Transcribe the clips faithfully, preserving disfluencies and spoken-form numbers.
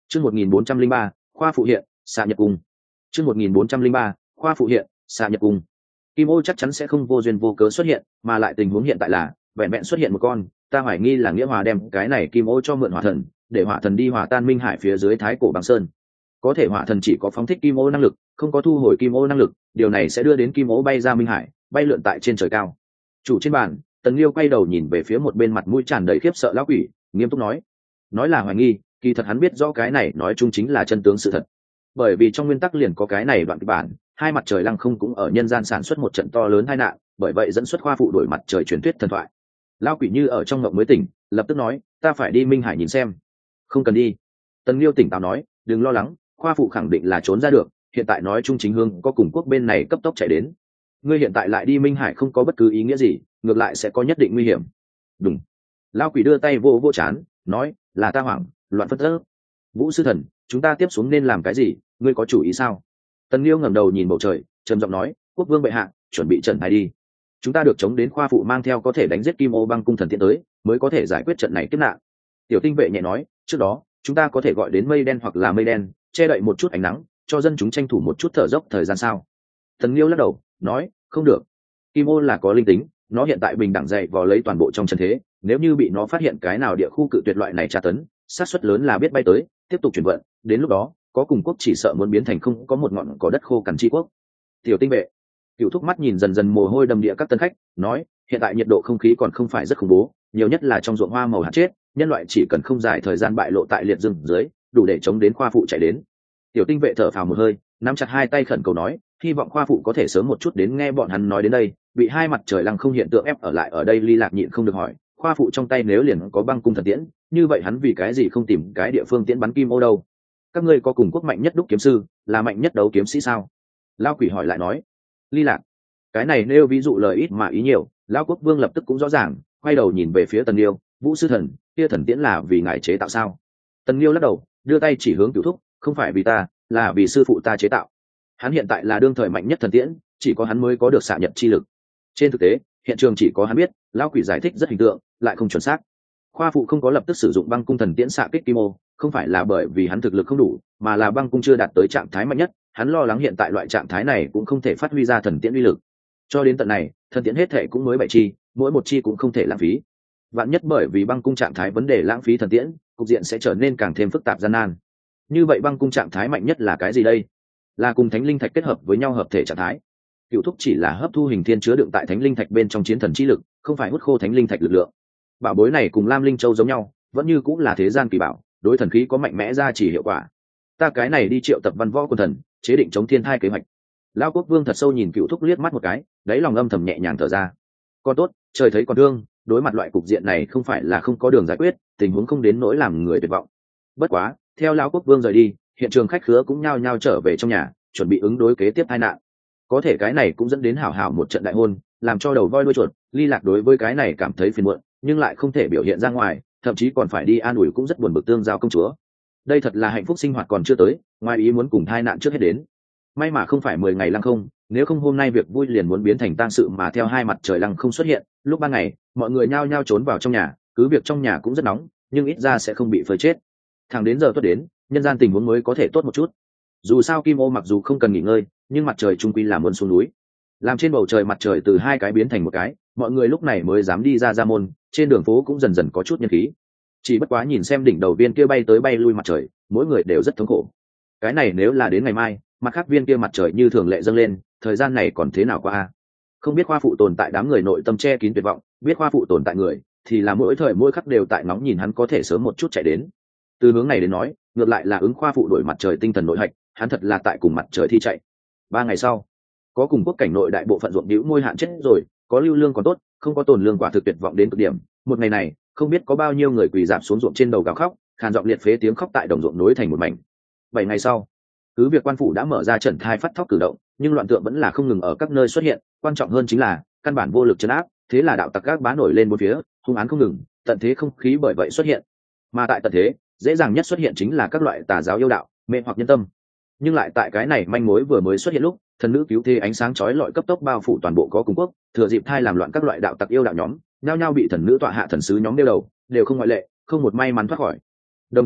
Chương một nghìn bốn trăm linh ba, khoa phụ hiện, xạ nhật cung. Chương một nghìn bốn trăm linh ba, khoa phụ hiện, xạ nhật cung. Kim ô chắc chắn sẽ không vô duyên vô cớ xuất hiện, mà lại tình huống hiện tại là vẹn vẹn xuất hiện một con, ta hoài nghi là Nghĩa Hòa đem cái này kim ô cho mượn hỏa thần, để hỏa thần đi hòa tan minh hải phía dưới thái cổ băng sơn. Có thể hỏa thần chỉ có phóng thích kim ô năng lực, không có thu hồi kim ô năng lực, điều này sẽ đưa đến kim ô bay ra minh hải, bay lượn tại trên trời cao. Chủ trên bàn, Tần Liêu quay đầu nhìn về phía một bên mặt mũi tràn đầy khiếp sợ lão quỷ, nghiêm túc nói: nói là hoài nghi, kỳ thật hắn biết rõ cái này nói chung chính là chân tướng sự thật. Bởi vì trong nguyên tắc liền có cái này đoạn kịch bản, hai mặt trời lăng không cũng ở nhân gian sản xuất một trận to lớn tai nạn, bởi vậy dẫn xuất khoa phụ đổi mặt trời truyền thuyết thần thoại. Lão quỷ như ở trong mộng mới tỉnh, lập tức nói: ta phải đi minh hải nhìn xem. Không cần đi. Tần Liêu tỉnh táo nói: đừng lo lắng, khoa phụ khẳng định là trốn ra được, hiện tại nói chung chính hương có cùng quốc bên này cấp tốc chạy đến. Ngươi hiện tại lại đi minh hải không có bất cứ ý nghĩa gì, ngược lại sẽ có nhất định nguy hiểm. Đúng. Lão quỷ đưa tay vô vô chán, nói: là ta hoảng loạn phân tớ. Vũ sư thần, chúng ta tiếp xuống nên làm cái gì, ngươi có chủ ý sao? Tần Liêu ngẩng đầu nhìn bầu trời, trầm giọng nói: quốc vương bệ hạ, chuẩn bị trận này đi. Chúng ta được chống đến khoa phụ mang theo có thể đánh giết kim ô băng cung thần tiễn tới, mới có thể giải quyết trận này kiếp nạn. Tiểu tinh vệ nhẹ nói: trước đó chúng ta có thể gọi đến mây đen hoặc là mây đen, che đậy một chút ánh nắng, cho dân chúng tranh thủ một chút thở dốc thời gian sao? Tần Liêu lắc đầu, nói: không được. Kim ô là có linh tính, nó hiện tại bình đẳng dậy vò lấy toàn bộ trong trận thế, nếu như bị nó phát hiện cái nào địa khu cự tuyệt loại này tra tấn, xác suất lớn là biết bay tới, tiếp tục chuyển vận, đến lúc đó có cùng quốc chỉ sợ muốn biến thành không có một ngọn cỏ đất khô cằn chi quốc. Tiểu tinh vệ, Cựu Thúc mắt nhìn dần dần mồ hôi đầm địa các tân khách, nói: hiện tại nhiệt độ không khí còn không phải rất khủng bố, nhiều nhất là trong ruộng hoa màu hạt chết, nhân loại chỉ cần không dài thời gian bại lộ tại liệt rừng dưới, đủ để chống đến khoa phụ chạy đến. Tiểu tinh vệ thở phào một hơi, nắm chặt hai tay khẩn cầu nói: hy vọng khoa phụ có thể sớm một chút đến. Nghe bọn hắn nói đến đây, bị hai mặt trời lăng không hiện tượng ép ở lại ở đây, Ly Lạc nhịn không được hỏi: khoa phụ trong tay nếu liền có băng cung thần tiễn, như vậy hắn vì cái gì không tìm cái địa phương tiễn bắn kim ô đâu? Các ngươi có cùng quốc mạnh nhất đúc kiếm sư, là mạnh nhất đấu kiếm sĩ sao? Lão quỷ hỏi lại nói. Ly Lạc, cái này nêu ví dụ lời ít mà ý nhiều. Lão quốc vương lập tức cũng rõ ràng, quay đầu nhìn về phía Tần Liêu: Vũ sư thần, kia thần tiễn là vì ngài chế tạo sao? Tần Liêu lắc đầu, đưa tay chỉ hướng Cửu Thúc: không phải vì ta, là vì sư phụ ta chế tạo. Hắn hiện tại là đương thời mạnh nhất thần tiễn, chỉ có hắn mới có được xạ nhật chi lực. Trên thực tế, hiện trường chỉ có hắn biết. Lão quỷ giải thích rất hình tượng, lại không chuẩn xác. Khoa phụ không có lập tức sử dụng băng cung thần tiễn xạ kích kim ô, không phải là bởi vì hắn thực lực không đủ, mà là băng cung chưa đạt tới trạng thái mạnh nhất, hắn lo lắng hiện tại loại trạng thái này cũng không thể phát huy ra thần tiễn uy lực. Cho đến tận này, thần tiễn hết thể cũng mới bảy chi, mỗi một chi cũng không thể lãng phí. Vạn nhất bởi vì băng cung trạng thái vấn đề lãng phí thần tiễn, cục diện sẽ trở nên càng thêm phức tạp gian nan. Như vậy băng cung trạng thái mạnh nhất là cái gì đây? Là cùng thánh linh thạch kết hợp với nhau hợp thể trạng thái. Cựu Thúc chỉ là hấp thu hình thiên chứa đựng tại thánh linh thạch bên trong chiến thần chi lực, không phải hút khô thánh linh thạch lực lượng. Bảo bối này cùng Lam Linh Châu giống nhau, vẫn như cũng là thế gian kỳ bảo, đối thần khí có mạnh mẽ ra chỉ hiệu quả. Ta cái này đi triệu tập văn võ quân thần, chế định chống thiên thai kế hoạch. Lão quốc vương thật sâu nhìn Cựu Thúc liếc mắt một cái, đáy lòng âm thầm nhẹ nhàng thở ra. Con tốt, trời thấy còn thương, đối mặt loại cục diện này không phải là không có đường giải quyết, tình huống không đến nỗi làm người tuyệt vọng. Bất quá, theo lão quốc vương rời đi, hiện trường khách khứa cũng nhao nhao trở về trong nhà, chuẩn bị ứng đối kế tiếp tai nạn. Có thể cái này cũng dẫn đến hảo hảo một trận đại hôn, làm cho đầu voi đuôi chuột. Ly Lạc đối với cái này cảm thấy phiền muộn, nhưng lại không thể biểu hiện ra ngoài, thậm chí còn phải đi an ủi cũng rất buồn bực tương giao công chúa. Đây thật là hạnh phúc sinh hoạt còn chưa tới, ngoài ý muốn cùng tai nạn trước hết đến. May mà không phải mười ngày lăng không, nếu không hôm nay việc vui liền muốn biến thành tang sự. Mà theo hai mặt trời lăng không xuất hiện, lúc ban ngày mọi người nhao nhao trốn vào trong nhà, cứ việc trong nhà cũng rất nóng, nhưng ít ra sẽ không bị phơi chết. Thẳng đến giờ tuất đến, nhân gian tình huống mới có thể tốt một chút. Dù sao kim ô mặc dù không cần nghỉ ngơi, nhưng mặt trời trung quy là muốn xuống núi. Làm trên bầu trời mặt trời từ hai cái biến thành một cái, mọi người lúc này mới dám đi ra ra môn, trên đường phố cũng dần dần có chút nhân khí. Chỉ bất quá nhìn xem đỉnh đầu viên kia bay tới bay lui mặt trời, mỗi người đều rất thống khổ. Cái này nếu là đến ngày mai, mặt khác viên kia mặt trời như thường lệ dâng lên, thời gian này còn thế nào qua a? Không biết khoa phụ tồn tại đám người nội tâm che kín tuyệt vọng, biết khoa phụ tồn tại người thì là mỗi thời mỗi khắc đều tại nóng nhìn hắn có thể sớm một chút chạy đến. Từ hướng này đến nói, ngược lại là ứng khoa phụ đổi mặt trời tinh thần nội hạch, hắn thật là tại cùng mặt trời thi chạy. Ba ngày sau, có cùng quốc cảnh nội đại bộ phận ruộng bĩu môi hạn chết rồi, có lưu lương còn tốt, không có tồn lương quả thực tuyệt vọng đến cực điểm. Một ngày này, không biết có bao nhiêu người quỳ rạp xuống ruộng trên đầu gào khóc, khàn giọng liệt phế tiếng khóc tại đồng ruộng nối thành một mảnh. Bảy ngày sau, cứ việc quan phủ đã mở ra trận thai phát thóc cử động, nhưng loạn tượng vẫn là không ngừng ở các nơi xuất hiện. Quan trọng hơn chính là căn bản vô lực trấn áp, thế là đạo tặc các bá nổi lên bốn phía, hung án không ngừng, tận thế không khí bởi vậy xuất hiện. Mà tại tận thế, dễ dàng nhất xuất hiện chính là các loại tà giáo yêu đạo, mê hoặc nhân tâm. Nhưng lại tại cái này manh mối vừa mới xuất hiện lúc, thần nữ cứu thế ánh sáng chói lọi cấp tốc bao phủ toàn bộ có cùng quốc, thừa dịp thai làm loạn các loại đạo tặc yêu đạo nhóm, nhao nhao bị thần nữ tọa hạ thần sứ nhóm đeo đầu, đều không ngoại lệ, không một may mắn thoát khỏi. Đồng thời,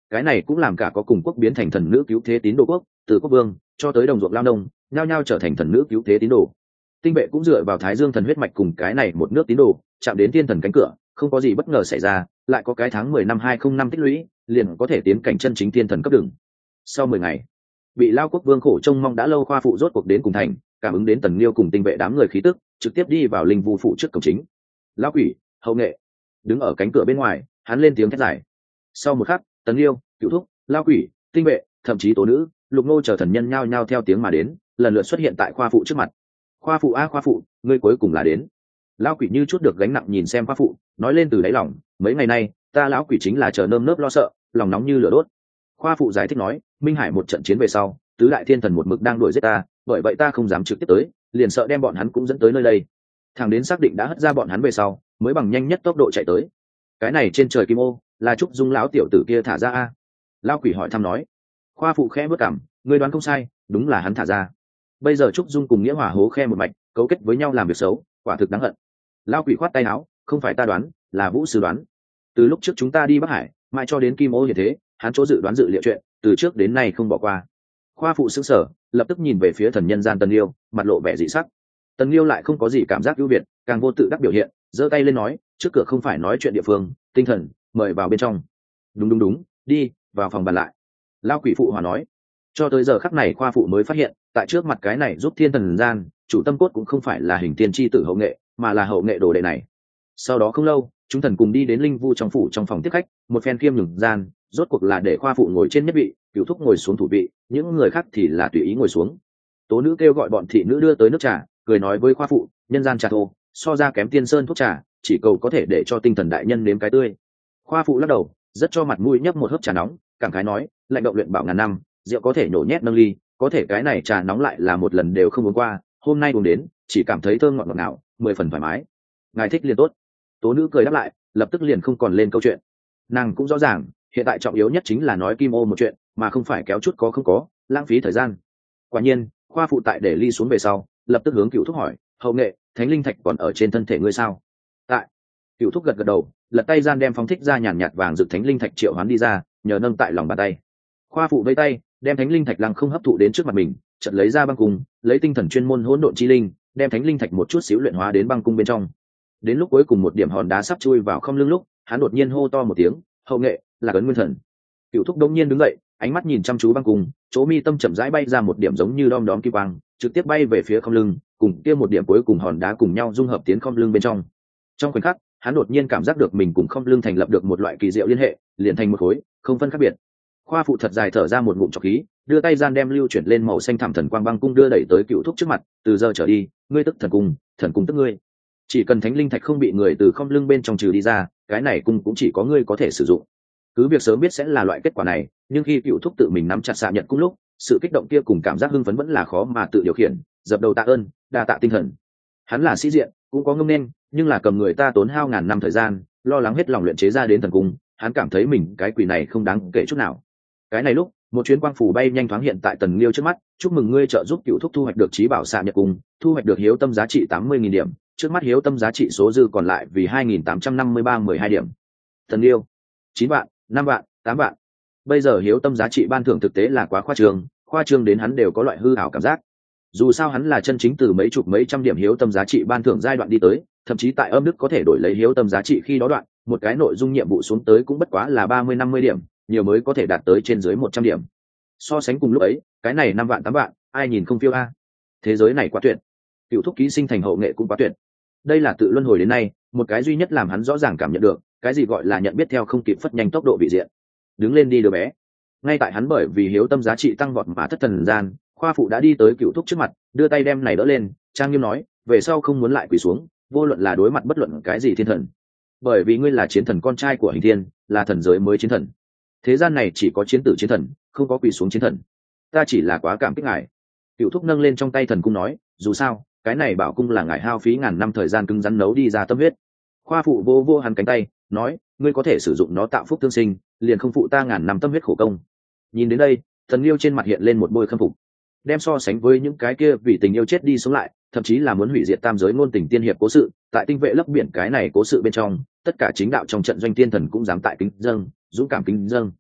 cái này cũng làm cả có cùng quốc biến thành thần nữ cứu thế tín đồ quốc, từ quốc vương cho tới đồng ruộng lao nông nhao nhao trở thành thần nữ cứu thế tín đồ. Tinh vệ cũng dựa vào Thái Dương thần huyết mạch cùng cái này một nước tín đồ chạm đến thiên thần cánh cửa, không có gì bất ngờ xảy ra, lại có cái tháng mười năm hai không năm tích lũy, liền có thể tiến cảnh chân chính thiên thần cấp đường. Sau mười ngày, bị Lao quốc vương khổ trông mong đã lâu khoa phụ rốt cuộc đến cùng thành, cảm ứng đến Tần Liêu cùng Tinh vệ đám người khí tức, trực tiếp đi vào linh vu phụ trước cổng chính. Lão quỷ, hậu nghệ, đứng ở cánh cửa bên ngoài, hắn lên tiếng thét giải. Sau một khắc, Tần Liêu, Cửu Thúc, Lao quỷ, Tinh vệ, thậm chí tố nữ, Lục Nô chờ thần nhân nhao nhao theo tiếng mà đến, lần lượt xuất hiện tại khoa phụ trước mặt. Khoa phụ a khoa phụ, ngươi cuối cùng là đến. Lão quỷ như chút được gánh nặng nhìn xem khoa phụ, nói lên từ đáy lòng, mấy ngày nay ta lão quỷ chính là chờ nơm nớp lo sợ, lòng nóng như lửa đốt. Khoa phụ giải thích nói, Minh Hải một trận chiến về sau, tứ đại thiên thần một mực đang đuổi giết ta, bởi vậy ta không dám trực tiếp tới, liền sợ đem bọn hắn cũng dẫn tới nơi đây. Thằng đến xác định đã hất ra bọn hắn về sau, mới bằng nhanh nhất tốc độ chạy tới. Cái này trên trời kim ô, là Trúc Dung lão tiểu tử kia thả ra a? Lão quỷ hỏi thăm nói. Khoa phụ khẽ bước cảm, ngươi đoán không sai, đúng là hắn thả ra. Bây giờ Trúc Dung cùng Nghĩa Hỏa hố khe một mạch, cấu kết với nhau làm việc xấu, quả thực đáng hận. Lão quỷ khoát tay áo, không phải ta đoán, là Vũ sư đoán. Từ lúc trước chúng ta đi Bắc Hải, mãi cho đến kim ô như thế, hắn chỗ dự đoán dự liệu chuyện, từ trước đến nay không bỏ qua. Khoa phụ sững sờ, lập tức nhìn về phía thần nhân gian Tần Liêu, mặt lộ vẻ dị sắc. Tần Liêu lại không có gì cảm giác ưu việt, càng vô tự đắc biểu hiện, giơ tay lên nói, trước cửa không phải nói chuyện địa phương, tinh thần, mời vào bên trong. Đúng đúng đúng, đi, vào phòng bàn lại. Lao quỷ phụ hòa nói. Cho tới giờ khắc này khoa phụ mới phát hiện, tại trước mặt cái này giúp thiên thần gian, chủ tâm cốt cũng không phải là hình tiên tri tử hậu nghệ, mà là hậu nghệ đồ đệ này. Sau đó không lâu, chúng thần cùng đi đến linh vu trong phủ trong phòng tiếp khách, một phen kiêm nhường gian, rốt cuộc là để khoa phụ ngồi trên nhất vị, Cửu Thúc ngồi xuống thủ vị, những người khác thì là tùy ý ngồi xuống. Tố nữ kêu gọi bọn thị nữ đưa tới nước trà, cười nói với khoa phụ, nhân gian trà thô, so ra kém tiên sơn thuốc trà, chỉ cầu có thể để cho tinh thần đại nhân nếm cái tươi. Khoa phụ lắc đầu, rất cho mặt mũi nhấp một hớp trà nóng, cảm khái nói, lạnh động luyện bảo ngàn năm, rượu có thể nhổ nhét nâng ly, có thể cái này trà nóng lại là một lần đều không uống qua, hôm nay uống đến, chỉ cảm thấy thơm ngọt ngọt ngào, mười phần thoải mái. Ngài thích liền tốt. Tố nữ cười đáp lại, lập tức liền không còn lên câu chuyện. Nàng cũng rõ ràng, hiện tại trọng yếu nhất chính là nói kim ô một chuyện, mà không phải kéo chút có không có, lãng phí thời gian. Quả nhiên, khoa phụ tại để ly xuống về sau, lập tức hướng Cửu Thúc hỏi, hậu nghệ, thánh linh thạch còn ở trên thân thể ngươi sao? Tại. Cửu Thúc gật gật đầu, lật tay gian đem phóng thích ra nhàn nhạt vàng rực thánh linh thạch triệu hoán đi ra, nhờ nâng tại lòng bàn tay. Khoa phụ vây tay, đem thánh linh thạch lăng không hấp thụ đến trước mặt mình, chợt lấy ra băng cung, lấy tinh thần chuyên môn hỗn độn chi linh, đem thánh linh thạch một chút xíu luyện hóa đến băng cung bên trong. Đến lúc cuối cùng một điểm hòn đá sắp chui vào không lưng lúc, hắn đột nhiên hô to một tiếng, hậu nghệ, là cấn nguyên thần. Cửu Thúc đông nhiên đứng dậy, ánh mắt nhìn chăm chú băng cung, chỗ mi tâm chậm rãi bay ra một điểm giống như đom đóm kim quang, trực tiếp bay về phía không lưng, cùng kia một điểm cuối cùng hòn đá cùng nhau dung hợp tiến không lưng bên trong. Trong khoảnh khắc, hắn đột nhiên cảm giác được mình cùng không lưng thành lập được một loại kỳ diệu liên hệ, liền thành một khối, không phân khác biệt. Khoa phụ thật dài thở ra một ngụm trọc khí, đưa tay gian đem lưu chuyển lên màu xanh thẳm thần quang băng cung đưa đẩy tới Cửu Thúc trước mặt, từ giờ trở đi, ngươi tức thần cung, thần cung tức ngươi. Chỉ cần thánh linh thạch không bị người từ không lưng bên trong trừ đi ra, cái này cung cũng chỉ có ngươi có thể sử dụng. Cứ việc sớm biết sẽ là loại kết quả này, nhưng khi Cửu Thúc tự mình nắm chặt xạ nhật cung lúc, sự kích động kia cùng cảm giác hưng phấn vẫn là khó mà tự điều khiển, dập đầu tạ ơn, đa tạ tinh thần. Hắn là sĩ diện, cũng có ngông nên, nhưng là cầm người ta tốn hao ngàn năm thời gian, lo lắng hết lòng luyện chế ra đến thần cung, hắn cảm thấy mình cái quỷ này không đáng kể chút nào. Cái này lúc, một chuyến quang phủ bay nhanh thoáng hiện tại Tần Liêu trước mắt, chúc mừng ngươi trợ giúp Cửu Thúc thu hoạch được trí bảo xạ nhật cung, thu hoạch được hiếu tâm giá trị tám mươi nghìn điểm, trước mắt hiếu tâm giá trị số dư còn lại vì hai nghìn tám trăm năm mươi ba mười hai điểm. Tần Liêu, chín vạn, năm vạn, tám vạn. Bây giờ hiếu tâm giá trị ban thưởng thực tế là quá khoa trương, khoa trương đến hắn đều có loại hư ảo cảm giác. Dù sao hắn là chân chính từ mấy chục mấy trăm điểm hiếu tâm giá trị ban thưởng giai đoạn đi tới, thậm chí tại âm đức có thể đổi lấy hiếu tâm giá trị khi đó đoạn, một cái nội dung nhiệm vụ xuống tới cũng bất quá là ba mươi năm mươi điểm, nhiều mới có thể đạt tới trên dưới một trăm điểm. So sánh cùng lúc ấy, cái này năm vạn tám vạn, ai nhìn không phiêu a. Thế giới này quá tuyệt. Cửu Thúc ký sinh thành hậu nghệ cũng quá tuyệt. Đây là tự luân hồi đến nay, một cái duy nhất làm hắn rõ ràng cảm nhận được, cái gì gọi là nhận biết theo không kịp phất nhanh tốc độ vị diện. Đứng lên đi đứa bé. Ngay tại hắn bởi vì hiếu tâm giá trị tăng vọt mà thất thần gian, khoa phụ đã đi tới Cửu Thúc trước mặt, đưa tay đem này đỡ lên, trang nghiêm nói, về sau không muốn lại quỳ xuống, vô luận là đối mặt bất luận cái gì thiên thần. Bởi vì ngươi là chiến thần con trai của hình thiên, là thần giới mới chiến thần. Thế gian này chỉ có chiến tử chiến thần, không có quỳ xuống chiến thần. Ta chỉ là quá cảm kích ngài. Cửu Thúc nâng lên trong tay thần cung nói, dù sao, cái này bảo cung là ngài hao phí ngàn năm thời gian cứng rắn nấu đi ra tâm huyết. Khoa phụ vô vô hắn cánh tay, nói, ngươi có thể sử dụng nó tạo phúc tương sinh, liền không phụ ta ngàn năm tâm huyết khổ công. Nhìn đến đây, Thần Liêu trên mặt hiện lên một bôi khâm phục. Đem so sánh với những cái kia vì tình yêu chết đi sống lại, thậm chí là muốn hủy diệt tam giới ngôn tình tiên hiệp cố sự, tại tinh vệ lấp biển cái này cố sự bên trong, tất cả chính đạo trong trận doanh tiên thần cũng dám tại kính dâng, dũng cảm kính dâng.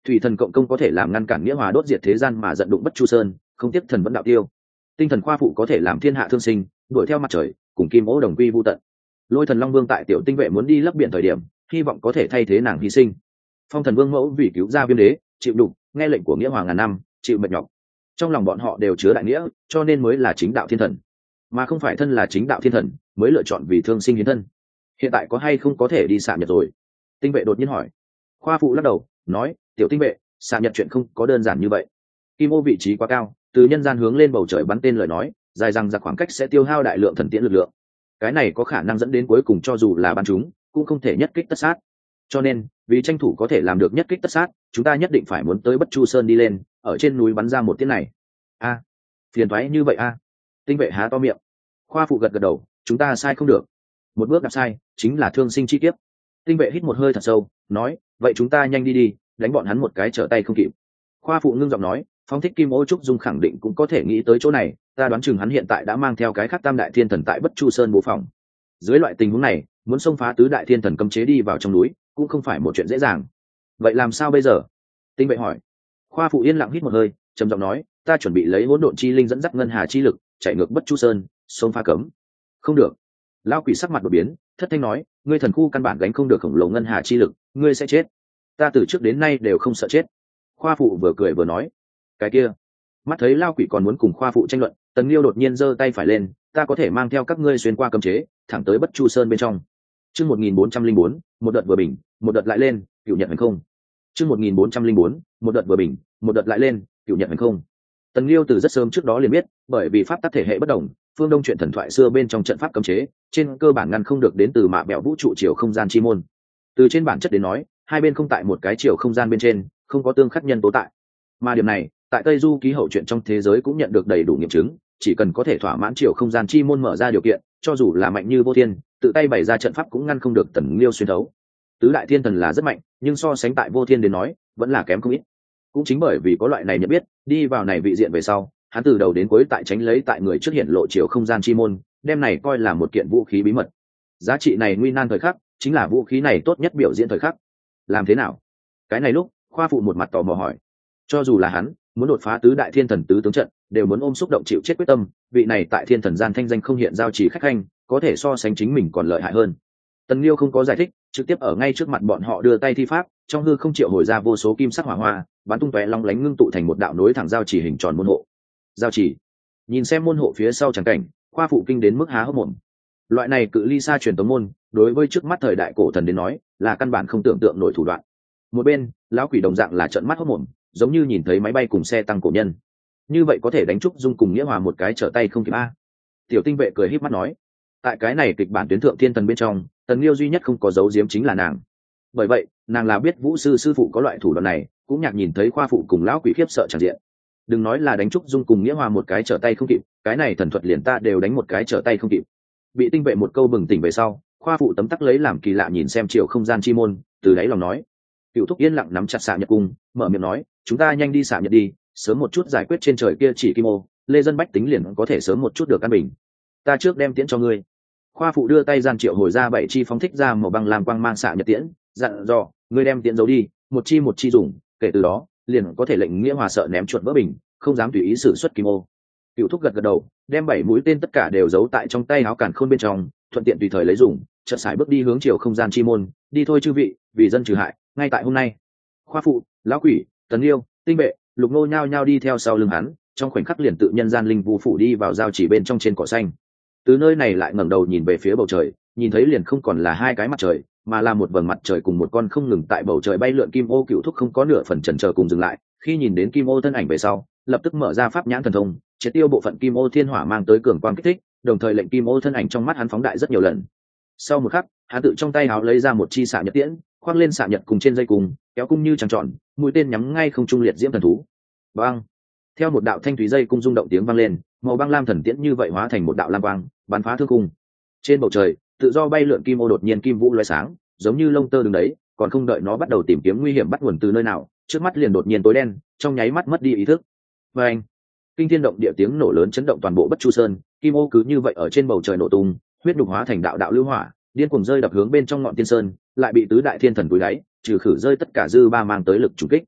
Thủy thần cộng công có thể làm ngăn cản nghĩa hòa đốt diệt thế gian mà giận đụng bất chu sơn, không tiếc thần vẫn đạo tiêu. Tinh thần khoa phụ có thể làm thiên hạ thương sinh, đuổi theo mặt trời, cùng kim ô đồng quy vu tận. Lôi thần long vương tại tiểu tinh vệ muốn đi lấp biển thời điểm, hy vọng có thể thay thế nàng hy sinh. Phong thần vương mẫu vì cứu ra viêm đế, chịu đục, nghe lệnh của nghĩa hoàng ngàn năm, chịu mệt nhọc. Trong lòng bọn họ đều chứa đại nghĩa, cho nên mới là chính đạo thiên thần, mà không phải thân là chính đạo thiên thần mới lựa chọn vì thương sinh hiến thân. Hiện tại có hay không có thể đi xạ nhật rồi? Tinh vệ đột nhiên hỏi. Khoa phụ lắc đầu nói, tiểu tinh vệ, xạ nhật chuyện không có đơn giản như vậy. Kim ô vị trí quá cao, từ nhân gian hướng lên bầu trời bắn tên lời nói, dài rằng ra khoảng cách sẽ tiêu hao đại lượng thần tiễn lực lượng. Cái này có khả năng dẫn đến cuối cùng cho dù là bắn chúng cũng không thể nhất kích tất sát. Cho nên vì tranh thủ có thể làm được nhất kích tất sát, chúng ta nhất định phải muốn tới Bất Chu Sơn đi lên, ở trên núi bắn ra một tiếng này. A, à, phiền toái như vậy a. À. Tinh vệ há to miệng. Khoa phụ gật gật đầu, chúng ta sai không được. Một bước đạp sai chính là thương sinh chi kiếp. Tinh vệ hít một hơi thật sâu, nói, vậy chúng ta nhanh đi đi, đánh bọn hắn một cái trở tay không kịp. Khoa phụ ngưng giọng nói, Phong thích Kim Ô Trúc Dung khẳng định cũng có thể nghĩ tới chỗ này, ta đoán chừng hắn hiện tại đã mang theo cái khác tam đại thiên thần tại Bất Chu Sơn bố phòng. Dưới loại tình huống này, muốn xông phá tứ đại thiên thần cấm chế đi vào trong núi cũng không phải một chuyện dễ dàng. Vậy làm sao bây giờ? Tinh vệ hỏi. Khoa phụ yên lặng hít một hơi, trầm giọng nói, ta chuẩn bị lấy hỗn độn chi linh dẫn dắt ngân hà chi lực chạy ngược Bất Chu Sơn, xông phá cấm. Không được. Lão quỷ sắc mặt đột biến, thất thanh nói, ngươi thần khu căn bản gánh không được khổng lồ ngân hà chi lực, ngươi sẽ chết. Ta từ trước đến nay đều không sợ chết. Khoa phụ vừa cười vừa nói, cái kia. Mắt thấy Lão quỷ còn muốn cùng khoa phụ tranh luận, Tần Liêu đột nhiên giơ tay phải lên, ta có thể mang theo các ngươi xuyên qua cấm chế, thẳng tới Bất Chu Sơn bên trong. Chương một nghìn bốn trăm linh bốn, một đợt vừa bình, một đợt lại lên, cửu nhận hành không. Chương một nghìn bốn trăm linh bốn, một đợt vừa bình, một đợt lại lên, cửu nhận hành không. Tần Liêu từ rất sớm trước đó liền biết, bởi vì pháp tắc thể hệ bất đồng, phương Đông chuyện thần thoại xưa bên trong trận pháp cấm chế, trên cơ bản ngăn không được đến từ mạ bẹo vũ trụ chiều không gian chi môn. Từ trên bản chất đến nói, hai bên không tại một cái chiều không gian bên trên, không có tương khắc nhân tố tại. Mà điểm này, tại Tây Du ký hậu truyện trong thế giới cũng nhận được đầy đủ nghiệm chứng, chỉ cần có thể thỏa mãn chiều không gian chi môn mở ra điều kiện, cho dù là mạnh như vô thiên, tự tay bày ra trận pháp cũng ngăn không được Tần Liêu xuyên thấu. Tứ đại thiên thần là rất mạnh, nhưng so sánh tại vô thiên đến nói, vẫn là kém không ít. Cũng chính bởi vì có loại này nhận biết, đi vào này vị diện về sau, hắn từ đầu đến cuối tại tránh lấy tại người trước hiện lộ chiều không gian chi môn, đem này coi là một kiện vũ khí bí mật. Giá trị này nguy nan thời khắc, chính là vũ khí này tốt nhất biểu diễn thời khắc. Làm thế nào? Cái này lúc, khoa phụ một mặt tò mò hỏi. Cho dù là hắn, muốn đột phá tứ đại thiên thần tứ tướng trận, đều muốn ôm xúc động chịu chết quyết tâm, vị này tại thiên thần gian thanh danh không hiện giao chỉ khách khanh, có thể so sánh chính mình còn lợi hại hơn. Tần Liêu không có giải thích, trực tiếp ở ngay trước mặt bọn họ đưa tay thi pháp, trong hư không triệu hồi ra vô số kim sắc hỏa hoa, bắn tung tóe long lánh ngưng tụ thành một đạo nối thẳng giao chỉ hình tròn môn hộ. Giao chỉ. Nhìn xem môn hộ phía sau chẳng cảnh, khoa phụ kinh đến mức há hốc mồm. Loại này cự ly xa truyền tống môn, đối với trước mắt thời đại cổ thần đến nói, là căn bản không tưởng tượng nổi thủ đoạn. Một bên, lão quỷ đồng dạng là trợn mắt hốc mồm, giống như nhìn thấy máy bay cùng xe tăng cổ nhân. Như vậy có thể đánh trúc dung cùng nghĩa hòa một cái trở tay không kịp a. Tiểu tinh vệ cười híp mắt nói, tại cái này kịch bản tuyến thượng thiên thần bên trong, Tần Liêu duy nhất không có dấu giếm chính là nàng. Bởi vậy, nàng là biết vũ sư sư phụ có loại thủ đoạn này, cũng nhạc nhìn thấy khoa phụ cùng lão quỷ khiếp sợ tràn diện. Đừng nói là đánh trúc dung cùng nghĩa hòa một cái trở tay không kịp, cái này thần thuật liền ta đều đánh một cái trở tay không kịp. Bị tinh vệ một câu bừng tỉnh về sau, khoa phụ tấm tắc lấy làm kỳ lạ nhìn xem chiều không gian chi môn, từ đáy lòng nói, Cửu thúc yên lặng nắm chặt xạ nhật cung, mở miệng nói, chúng ta nhanh đi xạ nhật đi, sớm một chút giải quyết trên trời kia chỉ kim ô, lê dân bách tính liền có thể sớm một chút được căn bình. Ta trước đem tiễn cho ngươi. Khoa phụ đưa tay gian triệu hồi ra bảy chi phóng thích ra màu băng làm quang mang xạ nhật tiễn, dặn dò, ngươi đem tiễn giấu đi, một chi một chi dùng, kể từ đó liền có thể lệnh nghĩa hòa sợ ném chuột vỡ bình, không dám tùy ý sử xuất kim ô. Cửu thúc gật gật đầu, đem bảy mũi tên tất cả đều giấu tại trong tay áo càn khôn bên trong, thuận tiện tùy thời lấy dùng, chợt sải bước đi hướng chiều không gian chi môn, đi thôi chư vị, vì dân trừ hại, ngay tại hôm nay. Khoa phụ, lão quỷ, Tần Liêu, tinh vệ, lục nô nhao nhao đi theo sau lưng hắn, trong khoảnh khắc liền tự nhân gian linh vu phủ đi vào giao chỉ bên trong trên cỏ xanh. Từ nơi này lại ngẩng đầu nhìn về phía bầu trời, nhìn thấy liền không còn là hai cái mặt trời, mà là một vầng mặt trời cùng một con không ngừng tại bầu trời bay lượn kim ô. Cửu thúc không có nửa phần chần chờ cùng dừng lại, khi nhìn đến kim ô thân ảnh về sau, lập tức mở ra pháp nhãn thần thông, triệt tiêu bộ phận kim ô thiên hỏa mang tới cường quang kích thích, đồng thời lệnh kim ô thân ảnh trong mắt hắn phóng đại rất nhiều lần. Sau một khắc, hắn tự trong tay áo lấy ra một chi xạ nhật tiễn, khoác lên xạ nhật cùng trên dây cung, kéo cung như trăng tròn, mũi tên nhắm ngay không trung liệt diễm thần thú. Bang! Theo một đạo thanh thúy dây cung rung động tiếng vang lên, màu băng lam thần tiễn như vậy hóa thành một đạo lam quang, bắn phá thương cung. Trên bầu trời, tự do bay lượn kim ô đột nhiên kim vũ lóe sáng, giống như lông tơ đứng đấy, còn không đợi nó bắt đầu tìm kiếm nguy hiểm bắt nguồn từ nơi nào, trước mắt liền đột nhiên tối đen, trong nháy mắt mất đi ý thức. Và anh, kinh thiên động địa tiếng nổ lớn chấn động toàn bộ Bất Chu Sơn, kim ô cứ như vậy ở trên bầu trời nổ tung, huyết đục hóa thành đạo đạo lưu hỏa, điên cuồng rơi đập hướng bên trong ngọn tiên sơn, lại bị tứ đại thiên thần túi đáy, trừ khử rơi tất cả dư ba mang tới lực trùng kích.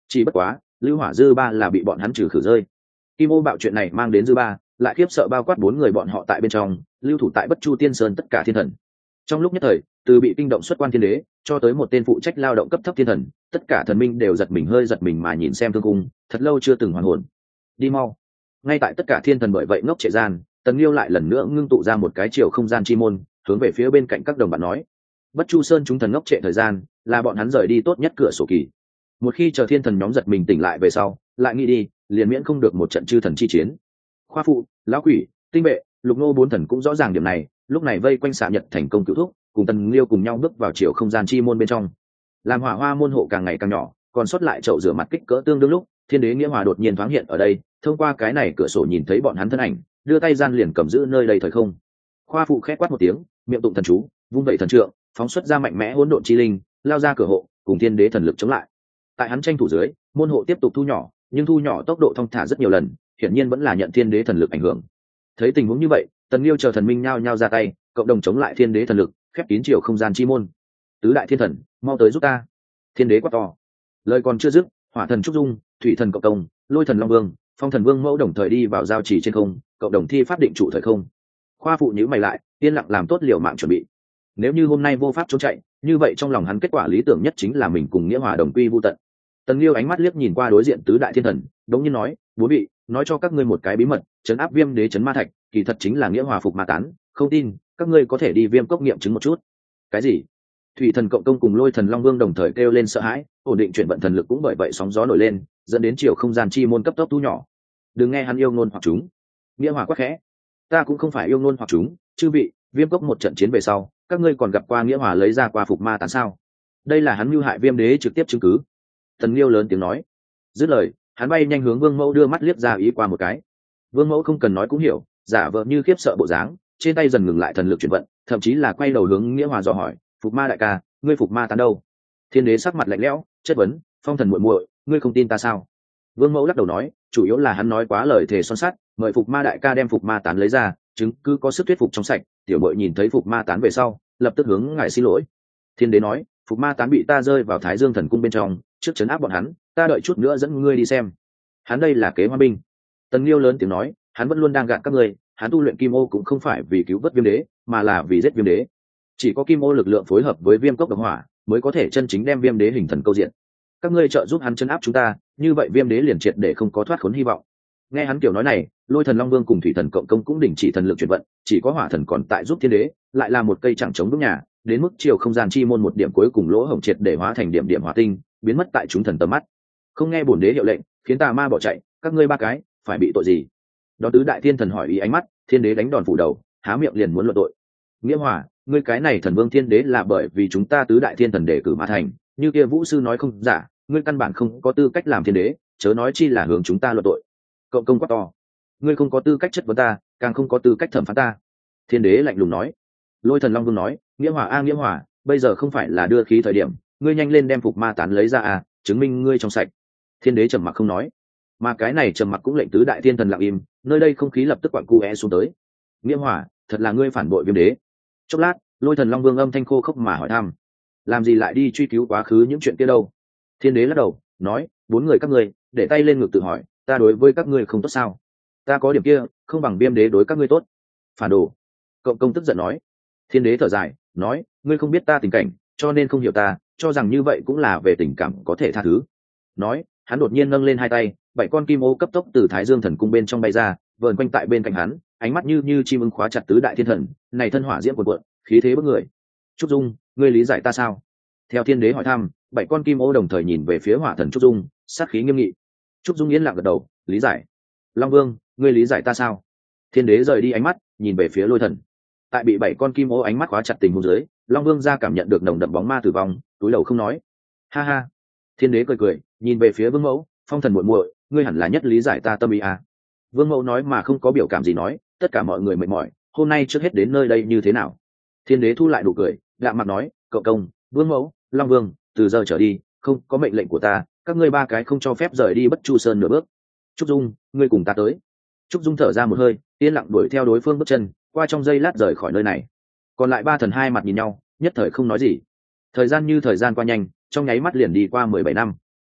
chỉ bất quá lưu hỏa dư ba là bị bọn hắn trừ khử rơi. Kim ô bạo chuyện này mang đến dư ba lại khiếp sợ bao quát bốn người bọn họ tại bên trong lưu thủ tại bất chu tiên sơn tất cả thiên thần. Trong lúc nhất thời, từ bị kinh động xuất quan thiên đế cho tới một tên phụ trách lao động cấp thấp thiên thần, tất cả thần minh đều giật mình hơi giật mình mà nhìn xem thương cung, thật lâu chưa từng hoàn hồn. Đi mau. Ngay tại tất cả thiên thần bởi vậy ngốc trệ gian, Tần Liêu lại lần nữa ngưng tụ ra một cái chiều không gian chi môn, hướng về phía bên cạnh các đồng bạn nói: bất chu sơn chúng thần ngốc trệ thời gian là bọn hắn rời đi tốt nhất cửa sổ kỳ. Một khi chờ thiên thần nhóm giật mình tỉnh lại về sau lại nghĩ đi, liền miễn không được một trận chư thần chi chiến. Khoa phụ, lão quỷ, tinh bệ, lục nô bốn thần cũng rõ ràng điểm này, lúc này vây quanh xạ nhật thành công cứu thúc, cùng Tần Liêu cùng nhau bước vào chiều không gian chi môn bên trong. Làm hỏa hoa môn hộ càng ngày càng nhỏ, còn sót lại chậu rửa mặt kích cỡ tương đương lúc, thiên đế nghĩa hòa đột nhiên thoáng hiện ở đây, thông qua cái này cửa sổ nhìn thấy bọn hắn thân ảnh, đưa tay gian liền cầm giữ nơi đây thời không. Khoa phụ khẽ quát một tiếng, miệng tụng thần chú, vung vẩy thần trượng, phóng xuất ra mạnh mẽ hỗn độn chi linh, lao ra cửa hộ, cùng thiên đế thần lực chống lại. Tại hắn tranh thủ dưới, môn hộ tiếp tục thu nhỏ, nhưng thu nhỏ tốc độ thong thả rất nhiều lần, hiển nhiên vẫn là nhận thiên đế thần lực ảnh hưởng. Thấy tình huống như vậy, Tần Liêu chờ thần minh nhao nhao ra tay, cộng đồng chống lại thiên đế thần lực, khép kín chiều không gian chi môn. Tứ đại thiên thần, mau tới giúp ta! Thiên đế quát to. Lời còn chưa dứt, hỏa thần trúc dung, thủy thần cộng công, lôi thần long vương, phong thần vương mẫu đồng thời đi vào giao trì trên không, cộng đồng thi pháp định trụ thời không. Khoa phụ nhíu mày lại, yên lặng làm tốt liều mạng chuẩn bị. Nếu như hôm nay vô pháp trốn chạy, như vậy trong lòng hắn kết quả lý tưởng nhất chính là mình cùng nghĩa hòa đồng quy vu tận. Tần Liêu ánh mắt liếc nhìn qua đối diện tứ đại thiên thần, đống nhiên nói: bốn vị, nói cho các ngươi một cái bí mật, trấn áp viêm đế trấn ma thạch, kỳ thật chính là nghĩa hòa phục ma tán, không tin, các ngươi có thể đi viêm cốc nghiệm chứng một chút. Cái gì? Thủy thần cộng công cùng lôi thần long vương đồng thời kêu lên sợ hãi, ổn định chuyển vận thần lực cũng bởi vậy sóng gió nổi lên, dẫn đến chiều không gian chi môn cấp tốc thu nhỏ. Đừng nghe hắn yêu ngôn hoặc chúng. Nghĩa hòa quát khẽ: ta cũng không phải yêu ngôn hoặc chúng, chư vị, viêm cốc một trận chiến về sau, các ngươi còn gặp qua nghĩa hòa lấy ra qua phục ma tán sao? Đây là hắn mưu hại viêm đế trực tiếp chứng cứ. Tần Liêu lớn tiếng nói. Dứt lời, hắn bay nhanh hướng vương mẫu đưa mắt liếc ra ý qua một cái. Vương mẫu không cần nói cũng hiểu, giả vờ như khiếp sợ bộ dáng, trên tay dần ngừng lại thần lực chuyển vận, thậm chí là quay đầu hướng nghĩa hòa dò hỏi: phục ma đại ca, ngươi phục ma tán đâu? Thiên đế sắc mặt lạnh lẽo, chất vấn: phong thần muội muội, ngươi không tin ta sao? Vương mẫu lắc đầu nói: chủ yếu là hắn nói quá lời thề son sắt, mời phục ma đại ca đem phục ma tán lấy ra, chứng cứ có sức thuyết phục trong sạch. Tiểu muội nhìn thấy phục ma tán về sau, lập tức hướng ngài xin lỗi. Thiên đế nói: phục ma tán bị ta rơi vào Thái Dương thần cung bên trong, trước trấn áp bọn hắn, ta đợi chút nữa dẫn ngươi đi xem. Hắn đây là kế hoa binh. Tần Liêu lớn tiếng nói: hắn vẫn luôn đang gạt các ngươi, hắn tu luyện kim ô cũng không phải vì cứu vớt viêm đế, mà là vì giết viêm đế. Chỉ có kim ô lực lượng phối hợp với viêm cốc độc hỏa, mới có thể chân chính đem viêm đế hình thần câu diện. Các ngươi trợ giúp hắn chấn áp chúng ta, như vậy viêm đế liền triệt để không có thoát khốn hy vọng. Nghe hắn kiểu nói này, lôi thần long vương cùng thủy thần cộng công cũng đình chỉ thần lực chuyển vận, chỉ có hỏa thần còn tại giúp thiên đế, lại là một cây chẳng chống vững nhà, đến mức chiều không gian chi môn một điểm cuối cùng lỗ hổng triệt để hóa thành điểm điểm hỏa tinh, biến mất tại chúng thần tầm mắt. Không nghe bổn đế hiệu lệnh, khiến tà ma bỏ chạy, các ngươi ba cái phải bị tội gì? Đó tứ đại thiên thần hỏi ý ánh mắt, thiên đế đánh đòn phủ đầu, há miệng liền muốn luận tội. Nghĩa hòa, ngươi cái này thần vương thiên đế là bởi vì chúng ta tứ đại thiên thần đề cử mà thành, như kia vũ sư nói không giả, ngươi căn bản không có tư cách làm thiên đế, chớ nói chi là hướng chúng ta luận tội. Cộng công quát to: ngươi không có tư cách chất vấn ta, càng không có tư cách thẩm phán ta. Thiên đế lạnh lùng nói. Lôi thần long vương nói: nghĩa hòa a nghĩa hòa, bây giờ không phải là đưa khí thời điểm, ngươi nhanh lên đem phục ma tán lấy ra à, chứng minh ngươi trong sạch. Thiên đế trầm mặc không nói, mà cái này trầm mặc cũng lệnh tứ đại thiên thần lặng im, nơi đây không khí lập tức quặn cu é xuống tới. Nghĩa hòa, thật là ngươi phản bội viêm đế. Chốc lát, lôi thần long vương âm thanh khô khốc mà hỏi thăm: làm gì lại đi truy cứu quá khứ những chuyện kia đâu? Thiên đế lắc đầu nói: bốn người các ngươi để tay lên ngực tự hỏi, ta đối với các ngươi không tốt sao? Ta có điểm kia không bằng viêm đế đối các ngươi tốt. Phản đồ. Cộng công tức giận nói. Thiên đế thở dài nói: ngươi không biết ta tình cảnh, cho nên không hiểu ta, cho rằng như vậy cũng là về tình cảm có thể tha thứ. Nói, hắn đột nhiên nâng lên hai tay, bảy con kim ô cấp tốc từ Thái Dương thần cung bên trong bay ra, vờn quanh tại bên cạnh hắn, ánh mắt như như chim ưng khóa chặt tứ đại thiên thần, này thân hỏa diễm cuồn cuộn, khí thế bức người. Trúc Dung, ngươi lý giải ta sao? Theo thiên đế hỏi thăm, bảy con kim ô đồng thời nhìn về phía hỏa thần Trúc Dung, sát khí nghiêm nghị. Trúc Dung yên lặng gật đầu, lý giải. Long Vương, ngươi lý giải ta sao? Thiên đế rời đi ánh mắt, nhìn về phía lôi thần. Tại bị bảy con kim ô ánh mắt khóa chặt tình huống dưới, Long Vương ra cảm nhận được nồng đậm bóng ma tử vong, túi đầu không nói. Ha ha. Thiên đế cười cười, nhìn về phía Vương Mẫu, phong thần muội muội, ngươi hẳn là nhất lý giải ta tâm ý à. Vương Mẫu nói mà không có biểu cảm gì nói, tất cả mọi người mệt mỏi, hôm nay trước hết đến nơi đây như thế nào? Thiên đế thu lại nụ cười, đạm mặt nói: cậu công, Vương Mẫu, Long Vương, từ giờ trở đi, không có mệnh lệnh của ta, các ngươi ba cái không cho phép rời đi Bất Chu Sơn nửa bước. Trúc Dung, ngươi cùng ta tới. Trúc Dung thở ra một hơi, yên lặng đuổi theo đối phương bước chân, qua trong giây lát rời khỏi nơi này. Còn lại ba thần hai mặt nhìn nhau, nhất thời không nói gì. Thời gian như thời gian qua nhanh, trong nháy mắt liền đi qua mười bảy năm.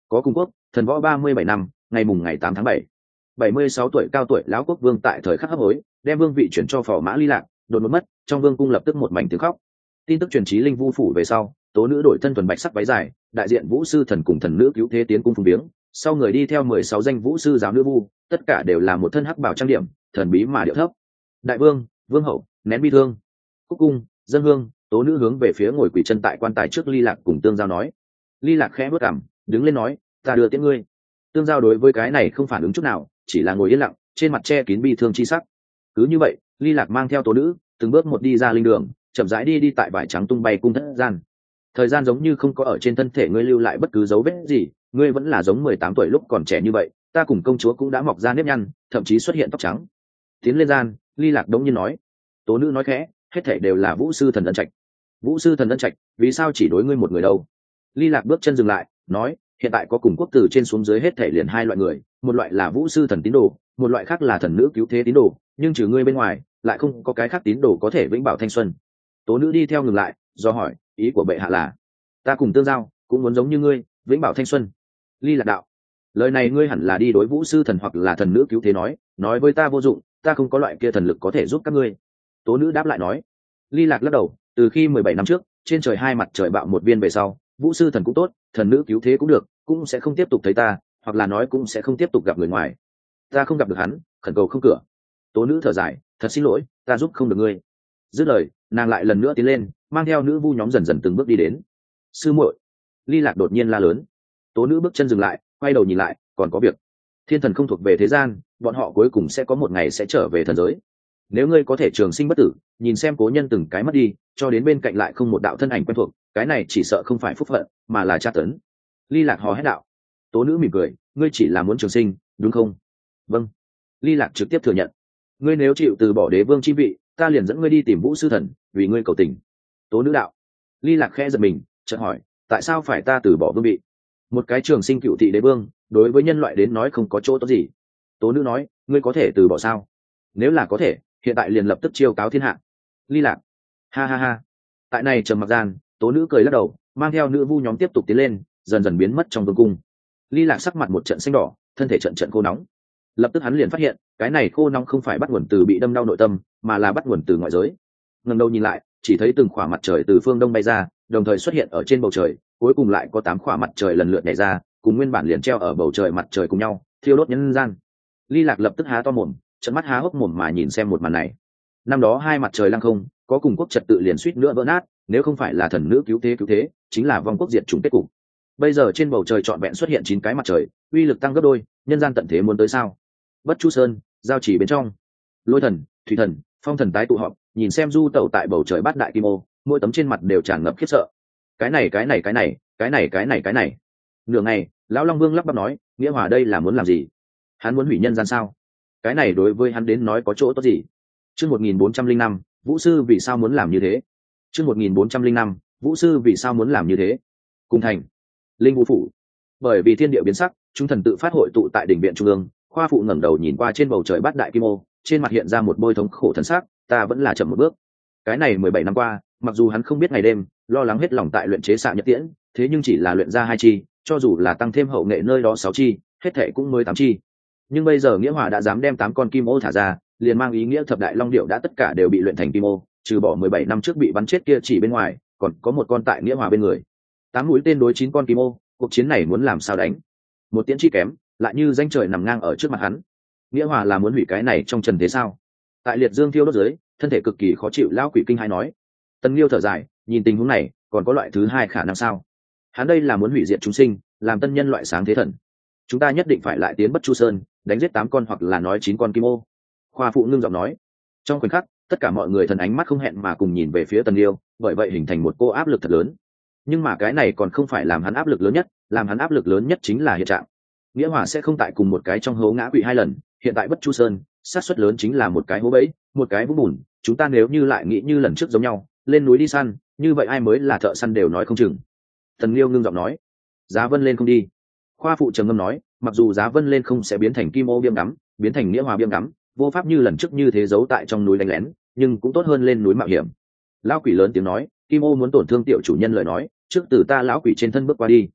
Có cùng quốc, thần võ ba mươi bảy năm, ngày mùng ngày tám tháng bảy. bảy mươi sáu tuổi cao tuổi lão quốc vương tại thời khắc hấp hối, đem vương vị chuyển cho phò mã Ly Lạc, đột ngột mất, trong vương cung lập tức một mảnh tiếng khóc. Tin tức truyền chí linh vu phủ về sau, tố nữ đổi thân thuần bạch sắc váy dài, đại diện vũ sư thần cùng thần nữ cứu thế tiến cung phụng viếng, sau người đi theo mười sáu danh vũ sư giáo nữ vu, tất cả đều là một thân hắc bào trang điểm, thần bí mà điệu thấp. Đại vương, vương hậu, nén bi thương. Cúc cung, dân hương, tố nữ hướng về phía ngồi quỳ chân tại quan tài trước Ly Lạc cùng Tương Giao nói. Ly Lạc khẽ bước cằm, đứng lên nói, ta đưa tiễn ngươi. Tương Giao đối với cái này không phản ứng chút nào, chỉ là ngồi yên lặng, trên mặt che kín bi thương chi sắc. Cứ như vậy, Ly Lạc mang theo tố nữ, từng bước một đi ra linh đường, chậm rãi đi đi tại vải trắng tung bay cung thất gian. Thời gian giống như không có ở trên thân thể ngươi lưu lại bất cứ dấu vết gì, ngươi vẫn là giống mười tám tuổi lúc còn trẻ như vậy, ta cùng công chúa cũng đã mọc ra nếp nhăn, thậm chí xuất hiện tóc trắng. Tiến lên gian, Ly Lạc đống nhiên nói. Tố nữ nói khẽ, hết thảy đều là vũ sư thần ân trạch. Vũ sư thần ân trạch, vì sao chỉ đối ngươi một người đâu? Ly Lạc bước chân dừng lại, nói, hiện tại có cùng quốc từ trên xuống dưới hết thảy liền hai loại người, một loại là vũ sư thần tín đồ, một loại khác là thần nữ cứu thế tín đồ, nhưng trừ ngươi bên ngoài, lại không có cái khác tín đồ có thể vĩnh bảo thanh xuân. Tố nữ đi theo ngừng lại, do hỏi, ý của bệ hạ là, ta cùng Tương Giao cũng muốn giống như ngươi, vĩnh bảo thanh xuân. Ly Lạc đạo, lời này ngươi hẳn là đi đối vũ sư thần hoặc là thần nữ cứu thế nói, nói với ta vô dụng, ta không có loại kia thần lực có thể giúp các ngươi. Tố nữ đáp lại nói. Ly Lạc lắc đầu, từ khi mười bảy năm trước, trên trời hai mặt trời bạo một viên về sau, vũ sư thần cũng tốt, thần nữ cứu thế cũng được, cũng sẽ không tiếp tục thấy ta, hoặc là nói cũng sẽ không tiếp tục gặp người ngoài. Ta không gặp được hắn, khẩn cầu không cửa. Tố nữ thở dài, thật xin lỗi, ta giúp không được ngươi. Dứt lời, nàng lại lần nữa tiến lên, mang theo nữ vu nhóm dần dần từng bước đi đến. Sư muội. Ly Lạc đột nhiên la lớn. Tố nữ bước chân dừng lại, quay đầu nhìn lại, còn có việc. Thiên thần không thuộc về thế gian, bọn họ cuối cùng sẽ có một ngày sẽ trở về thần giới. Nếu ngươi có thể trường sinh bất tử, nhìn xem cố nhân từng cái mất đi, cho đến bên cạnh lại không một đạo thân ảnh quen thuộc, cái này chỉ sợ không phải phúc phận, mà là tra tấn. Ly Lạc hò hét đạo. Tố nữ mỉm cười, ngươi chỉ là muốn trường sinh, đúng không? Vâng. Ly Lạc trực tiếp thừa nhận. Ngươi nếu chịu từ bỏ đế vương chi vị, ta liền dẫn ngươi đi tìm vũ sư thần, vì ngươi cầu tình. Tố nữ đạo. Ly Lạc khẽ giật mình, chợt hỏi, tại sao phải ta từ bỏ vương vị? Một cái trường sinh cựu thị đế vương, đối với nhân loại đến nói không có chỗ tốt gì. Tố nữ nói, ngươi có thể từ bỏ sao? Nếu là có thể, hiện tại liền lập tức chiêu cáo thiên hạ. Ly Lạc. Ha ha ha. Tại này trầm mặc gian, tố nữ cười lắc đầu, mang theo nữ vu nhóm tiếp tục tiến lên, dần dần biến mất trong vương cung. Ly Lạc sắc mặt một trận xanh đỏ, thân thể trận trận khô nóng. Lập tức hắn liền phát hiện, cái này khô nóng không phải bắt nguồn từ bị đâm đau nội tâm, mà là bắt nguồn từ ngoại giới. Ngẩng đầu nhìn lại, chỉ thấy từng khỏa mặt trời từ phương đông bay ra, đồng thời xuất hiện ở trên bầu trời, cuối cùng lại có tám khỏa mặt trời lần lượt nhảy ra, cùng nguyên bản liền treo ở bầu trời mặt trời cùng nhau, thiêu đốt nhân gian. Ly Lạc lập tức há to mồm, trợn mắt há hốc mồm mà nhìn xem một màn này. Năm đó hai mặt trời lăng không, có cùng quốc trật tự liền suýt nữa vỡ nát, nếu không phải là thần nữ cứu thế cứu thế, chính là vong quốc diệt chủng kết cục. Bây giờ trên bầu trời trọn vẹn xuất hiện chín cái mặt trời, uy lực tăng gấp đôi, nhân gian tận thế muốn tới sao? Bất Chu Sơn, giao chỉ bên trong, Lôi thần, Thủy thần, Phong thần tái tụ họp, nhìn xem du tẩu tại bầu trời bát đại kim ô, mỗi tấm trên mặt đều tràn ngập khiếp sợ. Cái này cái này cái này, cái này cái này cái này. Nửa ngày, lão Long Vương lắp bắp nói, Nghĩa Hòa đây là muốn làm gì? Hắn muốn hủy nhân gian sao? Cái này đối với hắn đến nói có chỗ tốt gì? Chương một nghìn bốn trăm linh năm, Vũ sư vì sao muốn làm như thế? Chương một nghìn bốn trăm linh năm, Vũ sư vì sao muốn làm như thế? Cung thành, Linh Vũ phủ. Bởi vì thiên địa biến sắc, chúng thần tự phát hội tụ tại đỉnh viện trung ương, Khoa phụ ngẩng đầu nhìn qua trên bầu trời bát đại kim ô, trên mặt hiện ra một bôi thống khổ thần sắc, ta vẫn là chậm một bước. Cái này mười bảy năm qua, mặc dù hắn không biết ngày đêm, lo lắng hết lòng tại luyện chế xạ nhật tiễn, thế nhưng chỉ là luyện ra hai chi, cho dù là tăng thêm hậu nghệ nơi đó sáu chi, hết thệ cũng mới tám chi. Nhưng bây giờ Nghĩa Hòa đã dám đem tám con kim ô thả ra, liền mang ý nghĩa thập đại long điệu đã tất cả đều bị luyện thành kim ô, trừ bỏ mười bảy năm trước bị bắn chết kia chỉ bên ngoài, còn có một con tại Nghĩa Hòa bên người. Tám mũi tên đối chín con kim ô, cuộc chiến này muốn làm sao đánh? Một tiễn chi kém, lại như danh trời nằm ngang ở trước mặt hắn. Nghĩa Hòa là muốn hủy cái này trong trần thế sao? Tại liệt dương thiêu đốt dưới, thân thể cực kỳ khó chịu, lão quỷ kinh hai nói. Tần Liêu thở dài, nhìn tình huống này, còn có loại thứ hai khả năng sao? Hắn đây là muốn hủy diệt chúng sinh, làm tân nhân loại sáng thế thần. Chúng ta nhất định phải lại tiến Bất Chu Sơn, đánh giết tám con hoặc là nói chín con kim ô. Khoa phụ ngưng giọng nói. Trong khoảnh khắc, tất cả mọi người thần ánh mắt không hẹn mà cùng nhìn về phía Tần Liêu, bởi vậy hình thành một cô áp lực thật lớn. Nhưng mà cái này còn không phải làm hắn áp lực lớn nhất, làm hắn áp lực lớn nhất chính là hiện trạng. Nghĩa Hòa sẽ không tại cùng một cái trong hố ngã quỵ hai lần, hiện tại Bất Chu Sơn, xác suất lớn chính là một cái hố bẫy, một cái vũng bùn, chúng ta nếu như lại nghĩ như lần trước giống nhau, lên núi đi săn, như vậy ai mới là thợ săn đều nói không chừng. Tần Liêu ngưng giọng nói. Giá Vân lên không đi. Khoa phụ trầm ngâm nói, mặc dù Giá Vân lên không sẽ biến thành kim ô biêm ngắm, biến thành Nghĩa Hòa biêm ngắm, vô pháp như lần trước như thế giấu tại trong núi đánh lén, nhưng cũng tốt hơn lên núi mạo hiểm. Lão quỷ lớn tiếng nói, kim ô muốn tổn thương tiểu chủ nhân lời nói, trước từ ta lão quỷ trên thân bước qua đi.